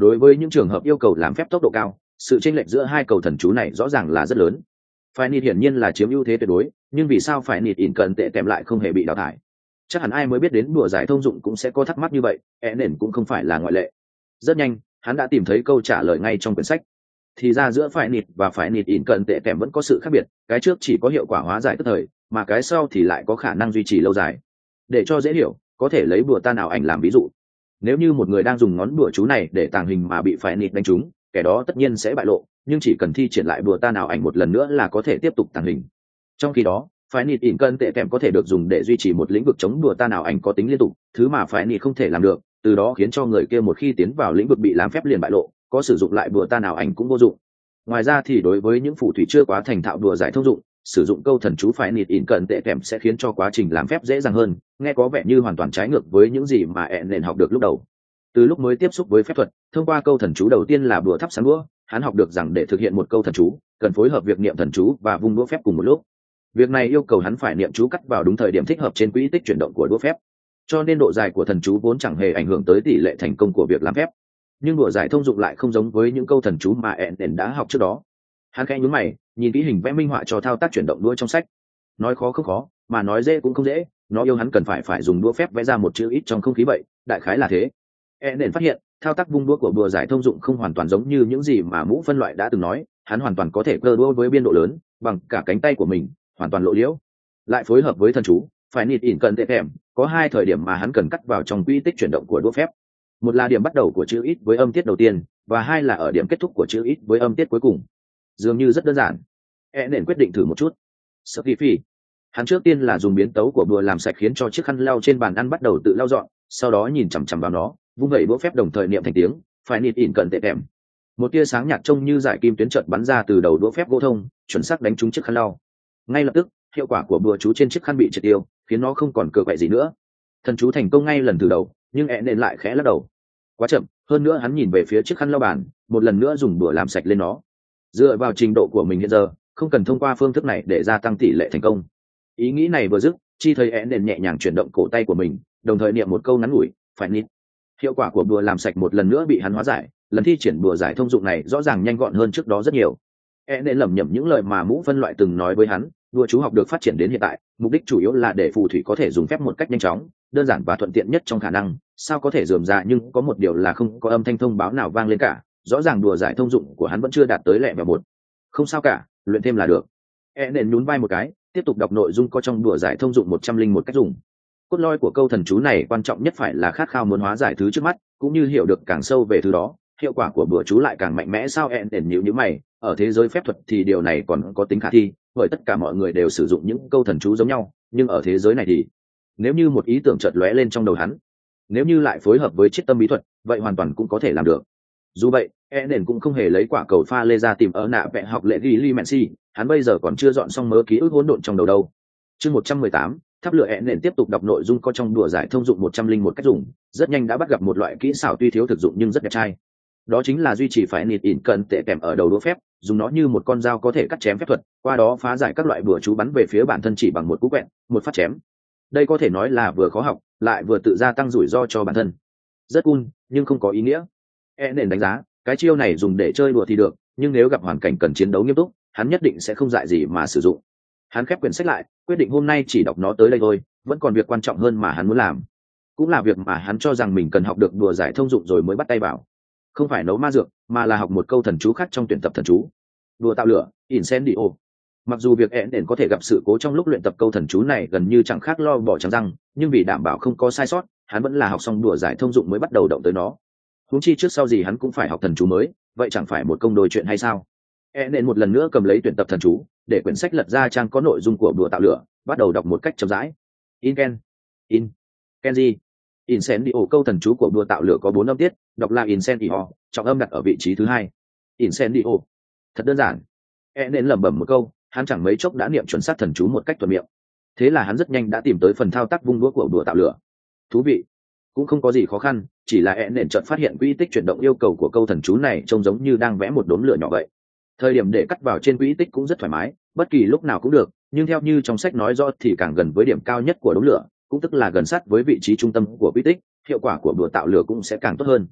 [SPEAKER 1] đối với những trường hợp yêu cầu làm phép tốc độ cao, sự chênh lệch giữa hai cầu thần chú này rõ ràng là rất lớn. Phải nịt hiển nhiên là chiếm ưu thế tuyệt đối, nhưng vì sao phải nịt ỉn cần tệ tèm lại không hề bị đào thải? Chắc hẳn ai mới biết đến đùa giải thông dụng cũng sẽ có thắc mắc như vậy, e nền cũng không phải là ngoại lệ. Rất nhanh, hắn đã tìm thấy câu trả lời ngay trong quyển sách. Thì ra giữa phải nịt và phải nịt ỉn cần tệ tèm vẫn có sự khác biệt, cái trước chỉ có hiệu quả hóa giải tức thời, mà cái sau thì lại có khả năng duy trì lâu dài. Để cho dễ hiểu, có thể lấy bùa tan ảo ảnh làm ví dụ. Nếu như một người đang dùng ngón bùa chú này để tàng hình mà bị phải nịt đánh trúng, kẻ đó tất nhiên sẽ bại lộ, nhưng chỉ cần thi triển lại bùa tan ảo ảnh một lần nữa là có thể tiếp tục tàng hình. Trong khi đó, phải nịt ỉn cân tệ kèm có thể được dùng để duy trì một lĩnh vực chống bùa tan ảo ảnh có tính liên tục, thứ mà phải nịt không thể làm được, từ đó khiến cho người kia một khi tiến vào lĩnh vực bị làm phép liền bại lộ, có sử dụng lại bùa tan ảo ảnh cũng vô dụng. Ngoài ra thì đối với những phù thủy chưa quá thành thạo đùa giải thông dụng, sử dụng câu thần chú phải nịt ỉn cận tệ kèm sẽ khiến cho quá trình làm phép dễ dàng hơn, nghe có vẻ như hoàn toàn trái ngược với những gì mà ẹ nền học được lúc đầu. Từ lúc mới tiếp xúc với phép thuật, thông qua câu thần chú đầu tiên là bùa thắp sáng đũa, hắn học được rằng để thực hiện một câu thần chú cần phối hợp việc niệm thần chú và vung đũa phép cùng một lúc. Việc này yêu cầu hắn phải niệm chú cắt vào đúng thời điểm thích hợp trên quỹ tích chuyển động của đũa phép, cho nên độ dài của thần chú vốn chẳng hề ảnh hưởng tới tỷ lệ thành công của việc làm phép. Nhưng đùa giải thông dụng lại không giống với những câu thần chú mà ẹ nền đã học trước đó. Hắn khẽ nhướng mày, nhìn kỹ hình vẽ minh họa cho thao tác chuyển động đũa trong sách. Nói khó không khó, mà nói dễ cũng không dễ, nó yêu hắn cần phải phải dùng đũa phép vẽ ra một chữ ít trong không khí vậy, đại khái là thế. E nền phát hiện, thao tác vung đũa của đùa giải thông dụng không hoàn toàn giống như những gì mà mũ phân loại đã từng nói, hắn hoàn toàn có thể cơ đũa với biên độ lớn, bằng cả cánh tay của mình, hoàn toàn lộ liễu. Lại phối hợp với thần chú, phải nịt ỉn cần tệ kèm, có hai thời điểm mà hắn cần cắt vào trong quỹ tích chuyển động của đũa phép. Một là điểm bắt đầu của chữ ít với âm tiết đầu tiên, và hai là ở điểm kết thúc của chữ ít với âm tiết cuối cùng. Dường như rất đơn giản. E nền quyết định thử một chút. Sợ kỳ phi. Hắn trước tiên là dùng biến tấu của bùa làm sạch khiến cho chiếc khăn lau trên bàn ăn bắt đầu tự lau dọn, sau đó nhìn chằm chằm vào nó, vung vẩy đũa phép đồng thời niệm thành tiếng, phải nịt ỉn cận tệ kèm. Một tia sáng nhạt trông như dải kim tuyến chợt bắn ra từ đầu đũa phép gỗ thông, chuẩn xác đánh trúng chiếc khăn lau. Ngay lập tức, hiệu quả của bùa chú trên chiếc khăn bị triệt tiêu, khiến nó không còn cựa quậy gì nữa. Thần chú thành công ngay lần từ đầu, nhưng E nền lại khẽ lắc đầu. Quá chậm, hơn nữa hắn nhìn về phía chiếc khăn lau bàn, một lần nữa dùng bùa làm sạch lên nó. Dựa vào trình độ của mình hiện giờ, không cần thông qua phương thức này để gia tăng tỷ lệ thành công. Ý nghĩ này vừa dứt, chi thấy én đền nhẹ nhàng chuyển động cổ tay của mình, đồng thời niệm một câu ngắn ngủi, phải nít. Hiệu quả của bùa làm sạch một lần nữa bị hắn hóa giải, lần thi triển bùa giải thông dụng này rõ ràng nhanh gọn hơn trước đó rất nhiều. én đền lẩm nhẩm những lời mà mũ phân loại từng nói với hắn, đùa chú học được phát triển đến hiện tại, mục đích chủ yếu là để phù thủy có thể dùng phép một cách nhanh chóng, đơn giản và thuận tiện nhất trong khả năng, sao có thể rườm rà nhưng có một điều là không có âm thanh thông báo nào vang lên cả, rõ ràng đùa giải thông dụng của hắn vẫn chưa đạt tới lẹ và một. Không sao cả, luyện thêm là được. E nền nhún vai một cái, tiếp tục đọc nội dung có trong đùa giải thông dụng một trăm linh một cách dùng. Cốt lõi của câu thần chú này quan trọng nhất phải là khát khao muốn hóa giải thứ trước mắt, cũng như hiểu được càng sâu về thứ đó, hiệu quả của bùa chú lại càng mạnh mẽ. Sao E nền nhíu nhíu mày, ở thế giới phép thuật thì điều này còn có tính khả thi, bởi tất cả mọi người đều sử dụng những câu thần chú giống nhau, nhưng ở thế giới này thì nếu như một ý tưởng chợt lóe lên trong đầu hắn, nếu như lại phối hợp với chiết tâm bí thuật, vậy hoàn toàn cũng có thể làm được. Dù vậy, E nền cũng không hề lấy quả cầu pha lê ra tìm ở nạ vẽ học lệ ghi li Messi, hắn bây giờ còn chưa dọn xong mớ ký ức hỗn độn trong đầu đâu. Chương một trăm mười tám, tháp lửa. E nền tiếp tục đọc nội dung có trong đùa giải thông dụng một trăm linh một cách dùng, rất nhanh đã bắt gặp một loại kỹ xảo tuy thiếu thực dụng nhưng rất đẹp trai. Đó chính là duy trì phải nịt ỉn cận tệ kèm ở đầu đũa phép, dùng nó như một con dao có thể cắt chém phép thuật, qua đó phá giải các loại bùa chú bắn về phía bản thân chỉ bằng một cú quẹt, một phát chém. Đây có thể nói là vừa khó học, lại vừa tự gia tăng rủi ro cho bản thân. Rất cool, nhưng không có ý nghĩa. E nền đánh giá, cái chiêu này dùng để chơi đùa thì được, nhưng nếu gặp hoàn cảnh cần chiến đấu nghiêm túc, hắn nhất định sẽ không dại gì mà sử dụng. Hắn khép quyển sách lại, quyết định hôm nay chỉ đọc nó tới đây thôi, vẫn còn việc quan trọng hơn mà hắn muốn làm. Cũng là việc mà hắn cho rằng mình cần học được đùa giải thông dụng rồi mới bắt tay vào. Không phải nấu ma dược, mà là học một câu thần chú khác trong tuyển tập thần chú. Đùa tạo lửa, Incendio. Mặc dù việc ẹn đền có thể gặp sự cố trong lúc luyện tập câu thần chú này gần như chẳng khác lo bỏ trắng răng, nhưng vì đảm bảo không có sai sót, hắn vẫn là học xong đùa giải thông dụng mới bắt đầu động tới nó. Huống chi trước sau gì hắn cũng phải học thần chú mới, vậy chẳng phải một công đôi chuyện hay sao? ẹn đền một lần nữa cầm lấy tuyển tập thần chú, để quyển sách lật ra trang có nội dung của đùa tạo lửa, bắt đầu đọc một cách chậm rãi. Inken, in, Kenji. Incendio. Câu thần chú của đùa tạo lửa có bốn âm tiết, đọc là Incendio, trọng âm đặt ở vị trí thứ hai. Incendio. Thật đơn giản. E nên lẩm bẩm một câu, hắn chẳng mấy chốc đã niệm chuẩn xác thần chú một cách thuận miệng. Thế là hắn rất nhanh đã tìm tới phần thao tác vung đũa của đùa tạo lửa. Thú vị, cũng không có gì khó khăn, chỉ là E nên chợt phát hiện quỹ tích chuyển động yêu cầu của câu thần chú này trông giống như đang vẽ một đốm lửa nhỏ vậy. Thời điểm để cắt vào trên quỹ tích cũng rất thoải mái, bất kỳ lúc nào cũng được, nhưng theo như trong sách nói rõ thì càng gần với điểm cao nhất của đốm lửa, cũng tức là gần sát với vị trí trung tâm của quỹ tích, hiệu quả của đùa tạo lửa cũng sẽ càng tốt hơn.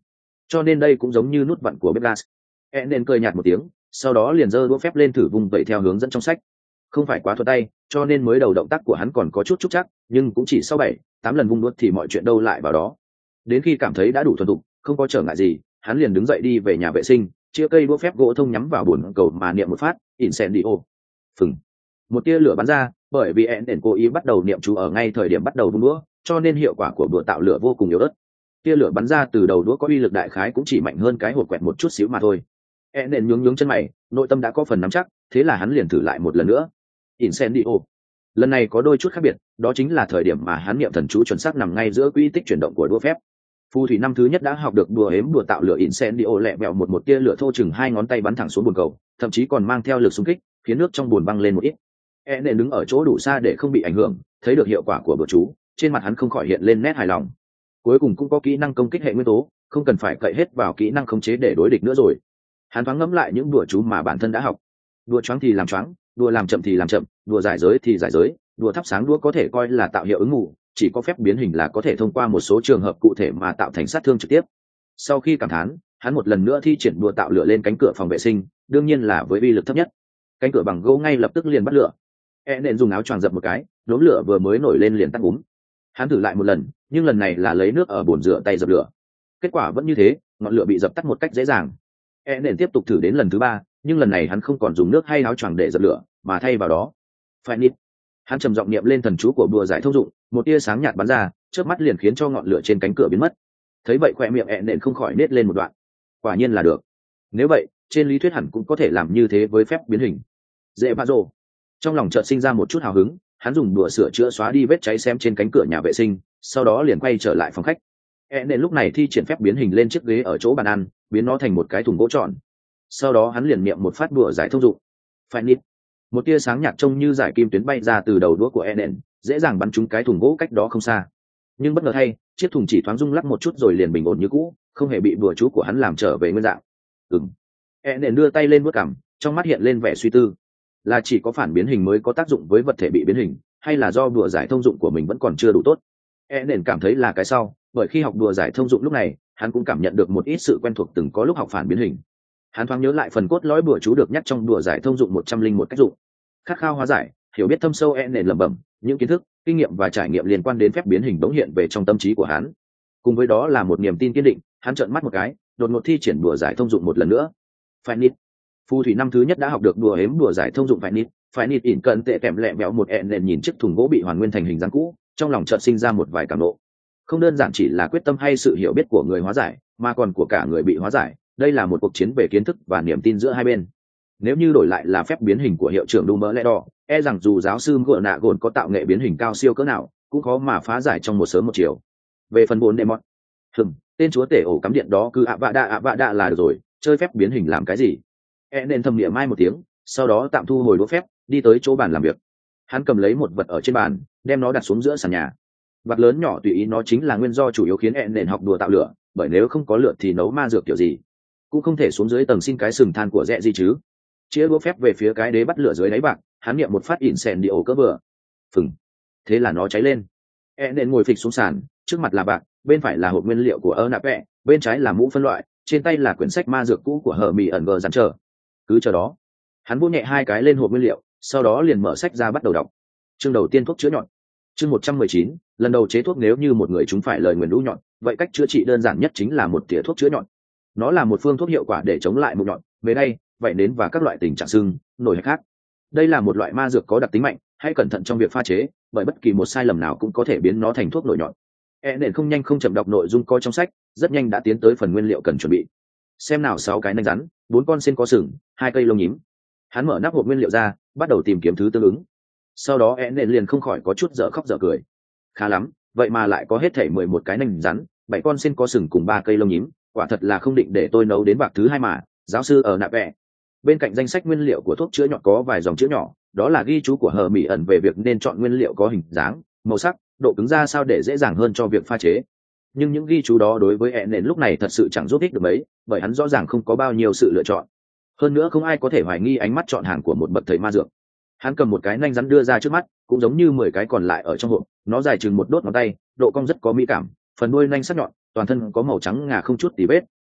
[SPEAKER 1] cho nên đây cũng giống như nút vặn của bếp gas. E nên cười nhạt một tiếng, sau đó liền giơ đũa phép lên thử vùng vẩy theo hướng dẫn trong sách. Không phải quá thuận tay, cho nên mới đầu động tác của hắn còn có chút chút chắc, nhưng cũng chỉ sau bảy, tám lần vung đũa thì mọi chuyện đâu lại vào đó. Đến khi cảm thấy đã đủ thuần thục, không có trở ngại gì, hắn liền đứng dậy đi về nhà vệ sinh, chia cây đũa phép gỗ thông nhắm vào bồn cầu mà niệm một phát, incendio. Phừng. Một tia lửa bắn ra, bởi vì ẹn đền cố ý bắt đầu niệm chú ở ngay thời điểm bắt đầu vung đũa, cho nên hiệu quả của đũa tạo lửa vô cùng yếu ớt. Tia lửa bắn ra từ đầu đũa có uy lực đại khái cũng chỉ mạnh hơn cái hột quẹt một chút xíu mà thôi. ẹn đền nhướng nhướng chân mày, nội tâm đã có phần nắm chắc, thế là hắn liền thử lại một lần nữa. Incendio. Lần này có đôi chút khác biệt, đó chính là thời điểm mà hắn niệm thần chú chuẩn xác nằm ngay giữa quỹ tích chuyển động của đũa phép. Phù thủy năm thứ nhất đã học được đùa ếm đùa tạo lửa incendio lẹ mẹo một một tia lửa thô chừng hai ngón tay bắn thẳng xuống bồn cầu, thậm chí còn mang theo lực xung kích, khiến nước trong bồn băng lên một ít. E nện đứng ở chỗ đủ xa để không bị ảnh hưởng, thấy được hiệu quả của bữa chú, trên mặt hắn không khỏi hiện lên nét hài lòng. Cuối cùng cũng có kỹ năng công kích hệ nguyên tố, không cần phải cậy hết vào kỹ năng khống chế để đối địch nữa rồi. Hắn thoáng ngẫm lại những đùa chú mà bản thân đã học. Đùa choáng thì làm choáng, đùa làm chậm thì làm chậm, đùa giải giới thì giải giới, đùa thắp sáng đũa có thể coi là tạo hiệu ứng mù, chỉ có phép biến hình là có thể thông qua một số trường hợp cụ thể mà tạo thành sát thương trực tiếp. Sau khi cảm thán, hắn một lần nữa thi triển đùa tạo lửa lên cánh cửa phòng vệ sinh, đương nhiên là với uy lực thấp nhất. Cánh cửa bằng gỗ ngay lập tức liền bắt lửa. E nện dùng áo choàng dập một cái, đốm lửa vừa mới nổi lên liền tắt úm. Hắn thử lại một lần, nhưng lần này là lấy nước ở bồn rửa tay dập lửa. Kết quả vẫn như thế, ngọn lửa bị dập tắt một cách dễ dàng. E nện tiếp tục thử đến lần thứ ba, nhưng lần này hắn không còn dùng nước hay áo choàng để dập lửa, mà thay vào đó, phải nít. Hắn trầm giọng niệm lên thần chú của đùa giải thông dụng, một tia sáng nhạt bắn ra, chớp mắt liền khiến cho ngọn lửa trên cánh cửa biến mất. Thấy vậy khóe miệng E nện không khỏi nết lên một đoạn. Quả nhiên là được. Nếu vậy, trên lý thuyết hẳn cũng có thể làm như thế với phép biến hình. Dễ ba rồ. Trong lòng chợt sinh ra một chút hào hứng, hắn dùng đùa sửa chữa xóa đi vết cháy xém trên cánh cửa nhà vệ sinh, sau đó liền quay trở lại phòng khách. E nện lúc này thi triển phép biến hình lên chiếc ghế ở chỗ bàn ăn, biến nó thành một cái thùng gỗ tròn. Sau đó hắn liền niệm một phát đùa giải thông dụng. Phải nít. Một tia sáng nhạt trông như giải kim tuyến bay ra từ đầu đũa của E nện, dễ dàng bắn trúng cái thùng gỗ cách đó không xa. Nhưng bất ngờ thay, chiếc thùng chỉ thoáng rung lắc một chút rồi liền bình ổn như cũ, không hề bị bùa chú của hắn làm trở về nguyên dạng. Ừm. E nện đưa tay lên vuốt cằm, trong mắt hiện lên vẻ suy tư. Là chỉ có phản biến hình mới có tác dụng với vật thể bị biến hình, hay là do đùa giải thông dụng của mình vẫn còn chưa đủ tốt? E nện cảm thấy là cái sau, bởi khi học đùa giải thông dụng lúc này, hắn cũng cảm nhận được một ít sự quen thuộc từng có lúc học phản biến hình. Hắn thoáng nhớ lại phần cốt lõi bùa chú được nhắc trong đùa giải thông dụng một trăm linh một cách dụng. Khát khao hóa giải, hiểu biết thâm sâu. E nện lẩm bẩm, những kiến thức, kinh nghiệm và trải nghiệm liên quan đến phép biến hình bỗng hiện về trong tâm trí của hắn. Cùng với đó là một niềm tin kiên định, hắn trợn mắt một cái, đột ngột thi triển đùa giải thông dụng một lần nữa. Phải nít. Phù thủy năm thứ nhất đã học được đùa hếm đùa giải thông dụng phải nít, phải nít ỉn cận tệ kèm lẹ mẹo một ẹn nện nhìn chiếc thùng gỗ bị hoàn nguyên thành hình dáng cũ, trong lòng chợt sinh ra một vài cảm nộ. Không đơn giản chỉ là quyết tâm hay sự hiểu biết của người hóa giải, mà còn của cả người bị hóa giải. Đây là một cuộc chiến về kiến thức và niềm tin giữa hai bên. Nếu như đổi lại là phép biến hình của hiệu trưởng Dumbledore, e rằng dù giáo sư gợ nạ gồn có tạo nghệ biến hình cao siêu cỡ nào, cũng khó mà phá giải trong một sớm một chiều. Về phần bốn Demon, hừm, tên chúa tể ổ cắm điện đó cứ ạ vạ đạ ạ vạ đạ là được rồi, chơi phép biến hình làm cái gì? E nên thầm niệm mai một tiếng, sau đó tạm thu hồi đũa phép, đi tới chỗ bàn làm việc. Hắn cầm lấy một vật ở trên bàn, đem nó đặt xuống giữa sàn nhà. Vật lớn nhỏ tùy ý nó chính là nguyên do chủ yếu khiến E nên học đùa tạo lửa, bởi nếu không có lửa thì nấu ma dược kiểu gì cũng không thể xuống dưới tầng xin cái sừng than của rẽ gì chứ. Chĩa đũa phép về phía cái đế bắt lửa dưới đáy bạc, hắn niệm một phát ỉn sèn đi ổ cỡ vừa. Phừng. Thế là nó cháy lên. E nên ngồi phịch xuống sàn, trước mặt là bạc, bên phải là hộp nguyên liệu của ơ nạp vẹ, bên trái là mũ phân loại, trên tay là quyển sách ma dược cũ của hờ mì ẩn gờ dặn chờ. Cứ chờ đó. Hắn vỗ nhẹ hai cái lên hộp nguyên liệu, sau đó liền mở sách ra bắt đầu đọc. Chương đầu tiên thuốc chữa nhọn. Chương một trăm mười chín, lần đầu chế thuốc. Nếu như một người chúng phải lời nguyền lũ nhọn, vậy cách chữa trị đơn giản nhất chính là một tỉa thuốc chữa nhọn. Nó là một phương thuốc hiệu quả để chống lại mụn nhọn, về đây, vậy nến và các loại tình trạng sưng, nổi hay khác. Đây là một loại ma dược có đặc tính mạnh, hãy cẩn thận trong việc pha chế, bởi bất kỳ một sai lầm nào cũng có thể biến nó thành thuốc nổi nhọn. E nền không nhanh không chậm đọc nội dung có trong sách, rất nhanh đã tiến tới phần nguyên liệu cần chuẩn bị. Xem nào, sáu cái nanh rắn, bốn con sen có sừng, hai cây lông nhím. Hắn mở nắp hộp nguyên liệu ra, bắt đầu tìm kiếm thứ tương ứng. Sau đó E nền liền không khỏi có chút dở khóc dở cười. Khá lắm, vậy mà lại có hết thảy mười một cái nanh rắn, bảy con sen có sừng cùng ba cây lông nhím, quả thật là không định để tôi nấu đến bạc thứ hai mà. Giáo sư ở nạp vẽ. Bên cạnh danh sách nguyên liệu của thuốc chữa nhọn có vài dòng chữ nhỏ, đó là ghi chú của hờ mỹ ẩn về việc nên chọn nguyên liệu có hình dáng, màu sắc, độ cứng ra sao để dễ dàng hơn cho việc pha chế. Nhưng những ghi chú đó đối với E nền lúc này thật sự chẳng giúp ích được mấy, bởi hắn rõ ràng không có bao nhiêu sự lựa chọn. Hơn nữa không ai có thể hoài nghi ánh mắt chọn hàng của một bậc thầy ma dược. Hắn cầm một cái nanh rắn đưa ra trước mắt, cũng giống như mười cái còn lại ở trong hộp, nó dài chừng một đốt ngón tay, độ cong rất có mỹ cảm, phần đuôi nanh sắc nhọn, toàn thân có màu trắng ngà không chút tì vết,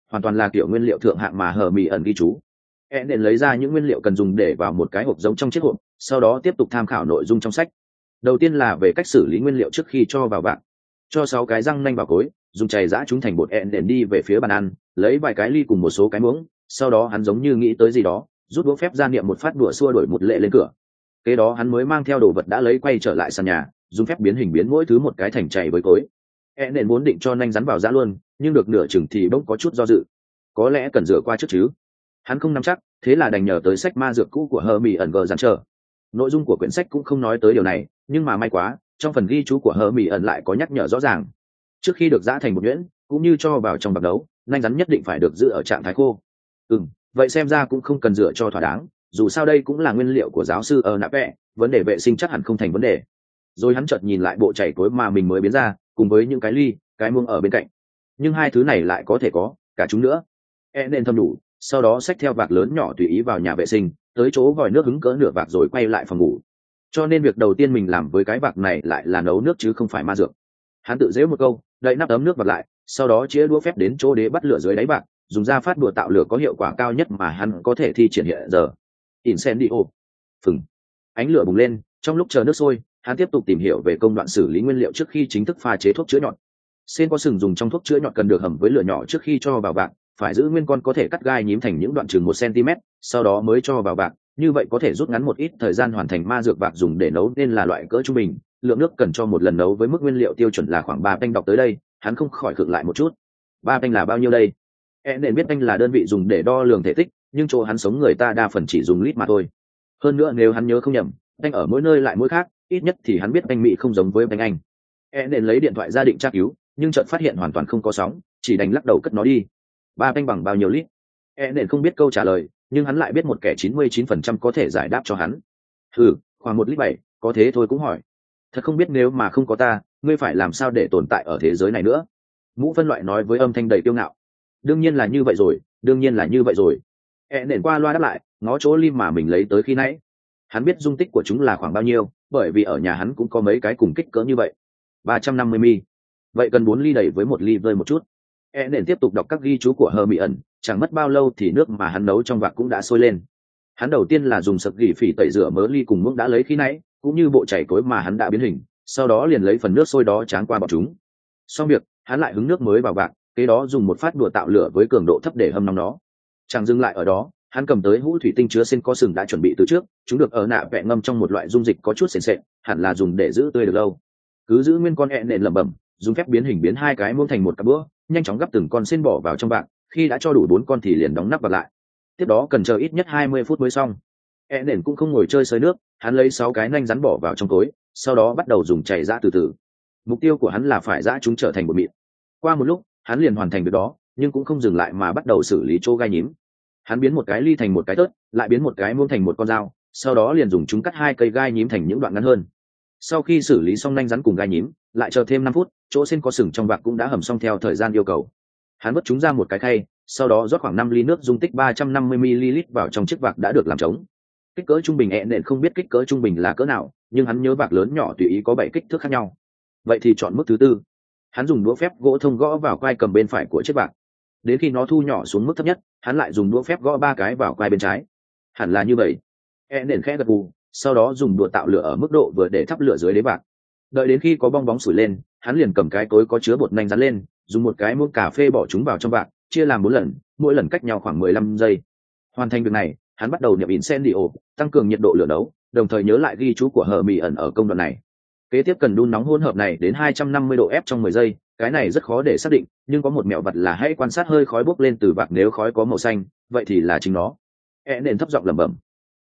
[SPEAKER 1] hoàn toàn là kiểu nguyên liệu thượng hạng mà hờ mỹ ẩn ghi chú. E nên lấy ra những nguyên liệu cần dùng để vào một cái hộp giống trong chiếc hộp, sau đó tiếp tục tham khảo nội dung trong sách. Đầu tiên là về cách xử lý nguyên liệu trước khi cho vào vạc. Cho sáu cái răng nanh vào cối, dùng chày giã chúng thành bột. E nên đi về phía bàn ăn, lấy vài cái ly cùng một số cái muỗng, sau đó hắn giống như nghĩ tới gì đó, rút đũa phép ra niệm một phát đùa xua đổi một lệ lên cửa. Kế đó hắn mới mang theo đồ vật đã lấy quay trở lại sàn nhà, dùng phép biến hình biến mỗi thứ một cái thành chày với cối. E nên muốn định cho nanh rắn vào giã luôn, nhưng được nửa chừng thì bỗng có chút do dự. Có lẽ cần rửa qua trước chứ. Hắn không nắm chắc, thế là đành nhờ tới sách ma dược cũ của Hermione gờ dàn trở. Nội dung của quyển sách cũng không nói tới điều này, nhưng mà may quá, trong phần ghi chú của Hermione lại có nhắc nhở rõ ràng. Trước khi được giã thành một nhuyễn, cũng như cho vào trong bạc đấu, nanh rắn nhất định phải được giữ ở trạng thái khô. Ừm, vậy xem ra cũng không cần rửa cho thỏa đáng, dù sao đây cũng là nguyên liệu của giáo sư ở nạp vẽ, vấn đề vệ sinh chắc hẳn không thành vấn đề. Rồi hắn chợt nhìn lại bộ chảy cối mà mình mới biến ra, cùng với những cái ly, cái muông ở bên cạnh. Nhưng hai thứ này lại có thể có cả chúng nữa. E nên thầm đủ, sau đó xách theo vạc lớn nhỏ tùy ý vào nhà vệ sinh, tới chỗ vòi nước hứng cỡ nửa vạc rồi quay lại phòng ngủ. Cho nên việc đầu tiên mình làm với cái vạc này lại là nấu nước chứ không phải ma dược. Hắn tự giễu một câu, đậy nắp ấm nước vạc lại, sau đó chĩa đũa phép đến chỗ đế bắt lửa dưới đáy vạc, dùng ra phát đùa tạo lửa có hiệu quả cao nhất mà hắn có thể thi triển hiện giờ. Incendio. Phừng. Ánh lửa bùng lên, trong lúc chờ nước sôi, hắn tiếp tục tìm hiểu về công đoạn xử lý nguyên liệu trước khi chính thức pha chế thuốc chữa nhọt. Sen có sừng dùng trong thuốc chữa nhọt cần được hầm với lửa nhỏ trước khi cho vào vạc, phải giữ nguyên con có thể cắt gai nhím thành những đoạn chừng một xăng-ti-mét, sau đó mới cho vào vạc, như vậy có thể rút ngắn một ít thời gian hoàn thành ma dược vạc dùng để nấu nên là loại cỡ trung bình, lượng nước cần cho một lần nấu với mức nguyên liệu tiêu chuẩn là khoảng ba panh. Đọc tới đây, hắn không khỏi khựng lại một chút. Ba panh là bao nhiêu đây? E nên biết panh là đơn vị dùng để đo lường thể tích, nhưng chỗ hắn sống người ta đa phần chỉ dùng lít mà thôi. Hơn nữa nếu hắn nhớ không nhầm, panh ở mỗi nơi lại mỗi khác, ít nhất thì hắn biết panh Mỹ không giống với panh Anh. E nên lấy điện thoại ra định tra cứu, nhưng chợt phát hiện hoàn toàn không có sóng, chỉ đành lắc đầu cất nó đi. Ba panh bằng bao nhiêu lít? E nên không biết câu trả lời, nhưng hắn lại biết một kẻ chín mươi chín phần trăm có thể giải đáp cho hắn. Ừ, khoảng một lít bảy, có thế thôi cũng hỏi. Thật không biết nếu mà không có ta, ngươi phải làm sao để tồn tại ở thế giới này nữa? Mũ phân loại nói với âm thanh đầy kiêu ngạo. Đương nhiên là như vậy rồi, đương nhiên là như vậy rồi. E nền qua loa đáp lại, ngó chỗ lim mà mình lấy tới khi nãy. Hắn biết dung tích của chúng là khoảng bao nhiêu, bởi vì ở nhà hắn cũng có mấy cái cùng kích cỡ như vậy. ba trăm năm mươi mi-li-lít. Vậy cần bốn ly đầy với một ly vơi một chút. E nền tiếp tục đọc các ghi chú của Hermione, chẳng mất bao lâu thì nước mà hắn nấu trong vạc cũng đã sôi lên. Hắn đầu tiên là dùng sập gỉ phỉ tẩy rửa mớ ly cùng muỗng đã lấy khi nãy, cũng như bộ chảy cối mà hắn đã biến hình, sau đó liền lấy phần nước sôi đó tráng qua bọn chúng. Xong việc, hắn lại hứng nước mới vào vạc, kế đó dùng một phát đùa tạo lửa với cường độ thấp để hâm nóng nó. Chẳng dừng lại ở đó, hắn cầm tới hũ thủy tinh chứa sen có sừng đã chuẩn bị từ trước, chúng được ở nạ vẽ ngâm trong một loại dung dịch có chút sền sệt, hẳn là dùng để giữ tươi được lâu. Cứ giữ nguyên con E nền lẩm bẩm, dùng phép biến hình biến hai cái muỗng thành một cặp bữa, nhanh chóng gắp từng con sen bỏ vào trong vạc, khi đã cho đủ bốn con thì liền đóng nắp vào lại. Tiếp đó cần chờ ít nhất hai mươi phút mới xong. E nền cũng không ngồi chơi sới nước, hắn lấy sáu cái nanh rắn bỏ vào trong cối, sau đó bắt đầu dùng chày giã từ từ. Mục tiêu của hắn là phải giã chúng trở thành bột mịn. Qua một lúc, hắn liền hoàn thành việc đó, nhưng cũng không dừng lại mà bắt đầu xử lý chỗ gai nhím. Hắn biến một cái ly thành một cái tớt, lại biến một cái muỗng thành một con dao, sau đó liền dùng chúng cắt hai cây gai nhím thành những đoạn ngắn hơn. Sau khi xử lý xong nanh rắn cùng gai nhím, lại chờ thêm năm phút, chỗ sen có sừng trong vạc cũng đã hầm xong theo thời gian yêu cầu. Hắn vớt chúng ra một cái khay, sau đó rót khoảng năm ly nước dung tích ba trăm năm mươi mi-li-lít vào trong chiếc vạc đã được làm trống. Kích cỡ trung bình E nền không biết kích cỡ trung bình là cỡ nào, nhưng hắn nhớ vạc lớn nhỏ tùy ý có bảy kích thước khác nhau. Vậy thì chọn mức thứ tư. Hắn dùng đũa phép gỗ thông gõ vào quai cầm bên phải của chiếc vạc. Đến khi nó thu nhỏ xuống mức thấp nhất, hắn lại dùng đũa phép gõ ba cái vào quai bên trái. Hẳn là như vậy. E nền khẽ gật gù, sau đó dùng đũa tạo lửa ở mức độ vừa để thắp lửa dưới đế vạc. Đợi đến khi có bong bóng sủi lên, hắn liền cầm cái cối có chứa bột nanh rắn lên, dùng một cái muỗng cà phê bỏ chúng vào trong vạc, chia làm bốn lần, mỗi lần cách nhau khoảng mười lăm giây. Hoàn thành việc này, hắn bắt đầu niệm incendio, tăng cường nhiệt độ lửa nấu, đồng thời nhớ lại ghi chú của Hermione ở công đoạn này. Kế tiếp cần đun nóng hỗn hợp này đến hai trăm năm mươi độ ép trong mười giây, cái này rất khó để xác định, nhưng có một mẹo vặt là hãy quan sát hơi khói bốc lên từ vạc, nếu khói có màu xanh, vậy thì là chính nó. E nền thấp giọng lẩm bẩm,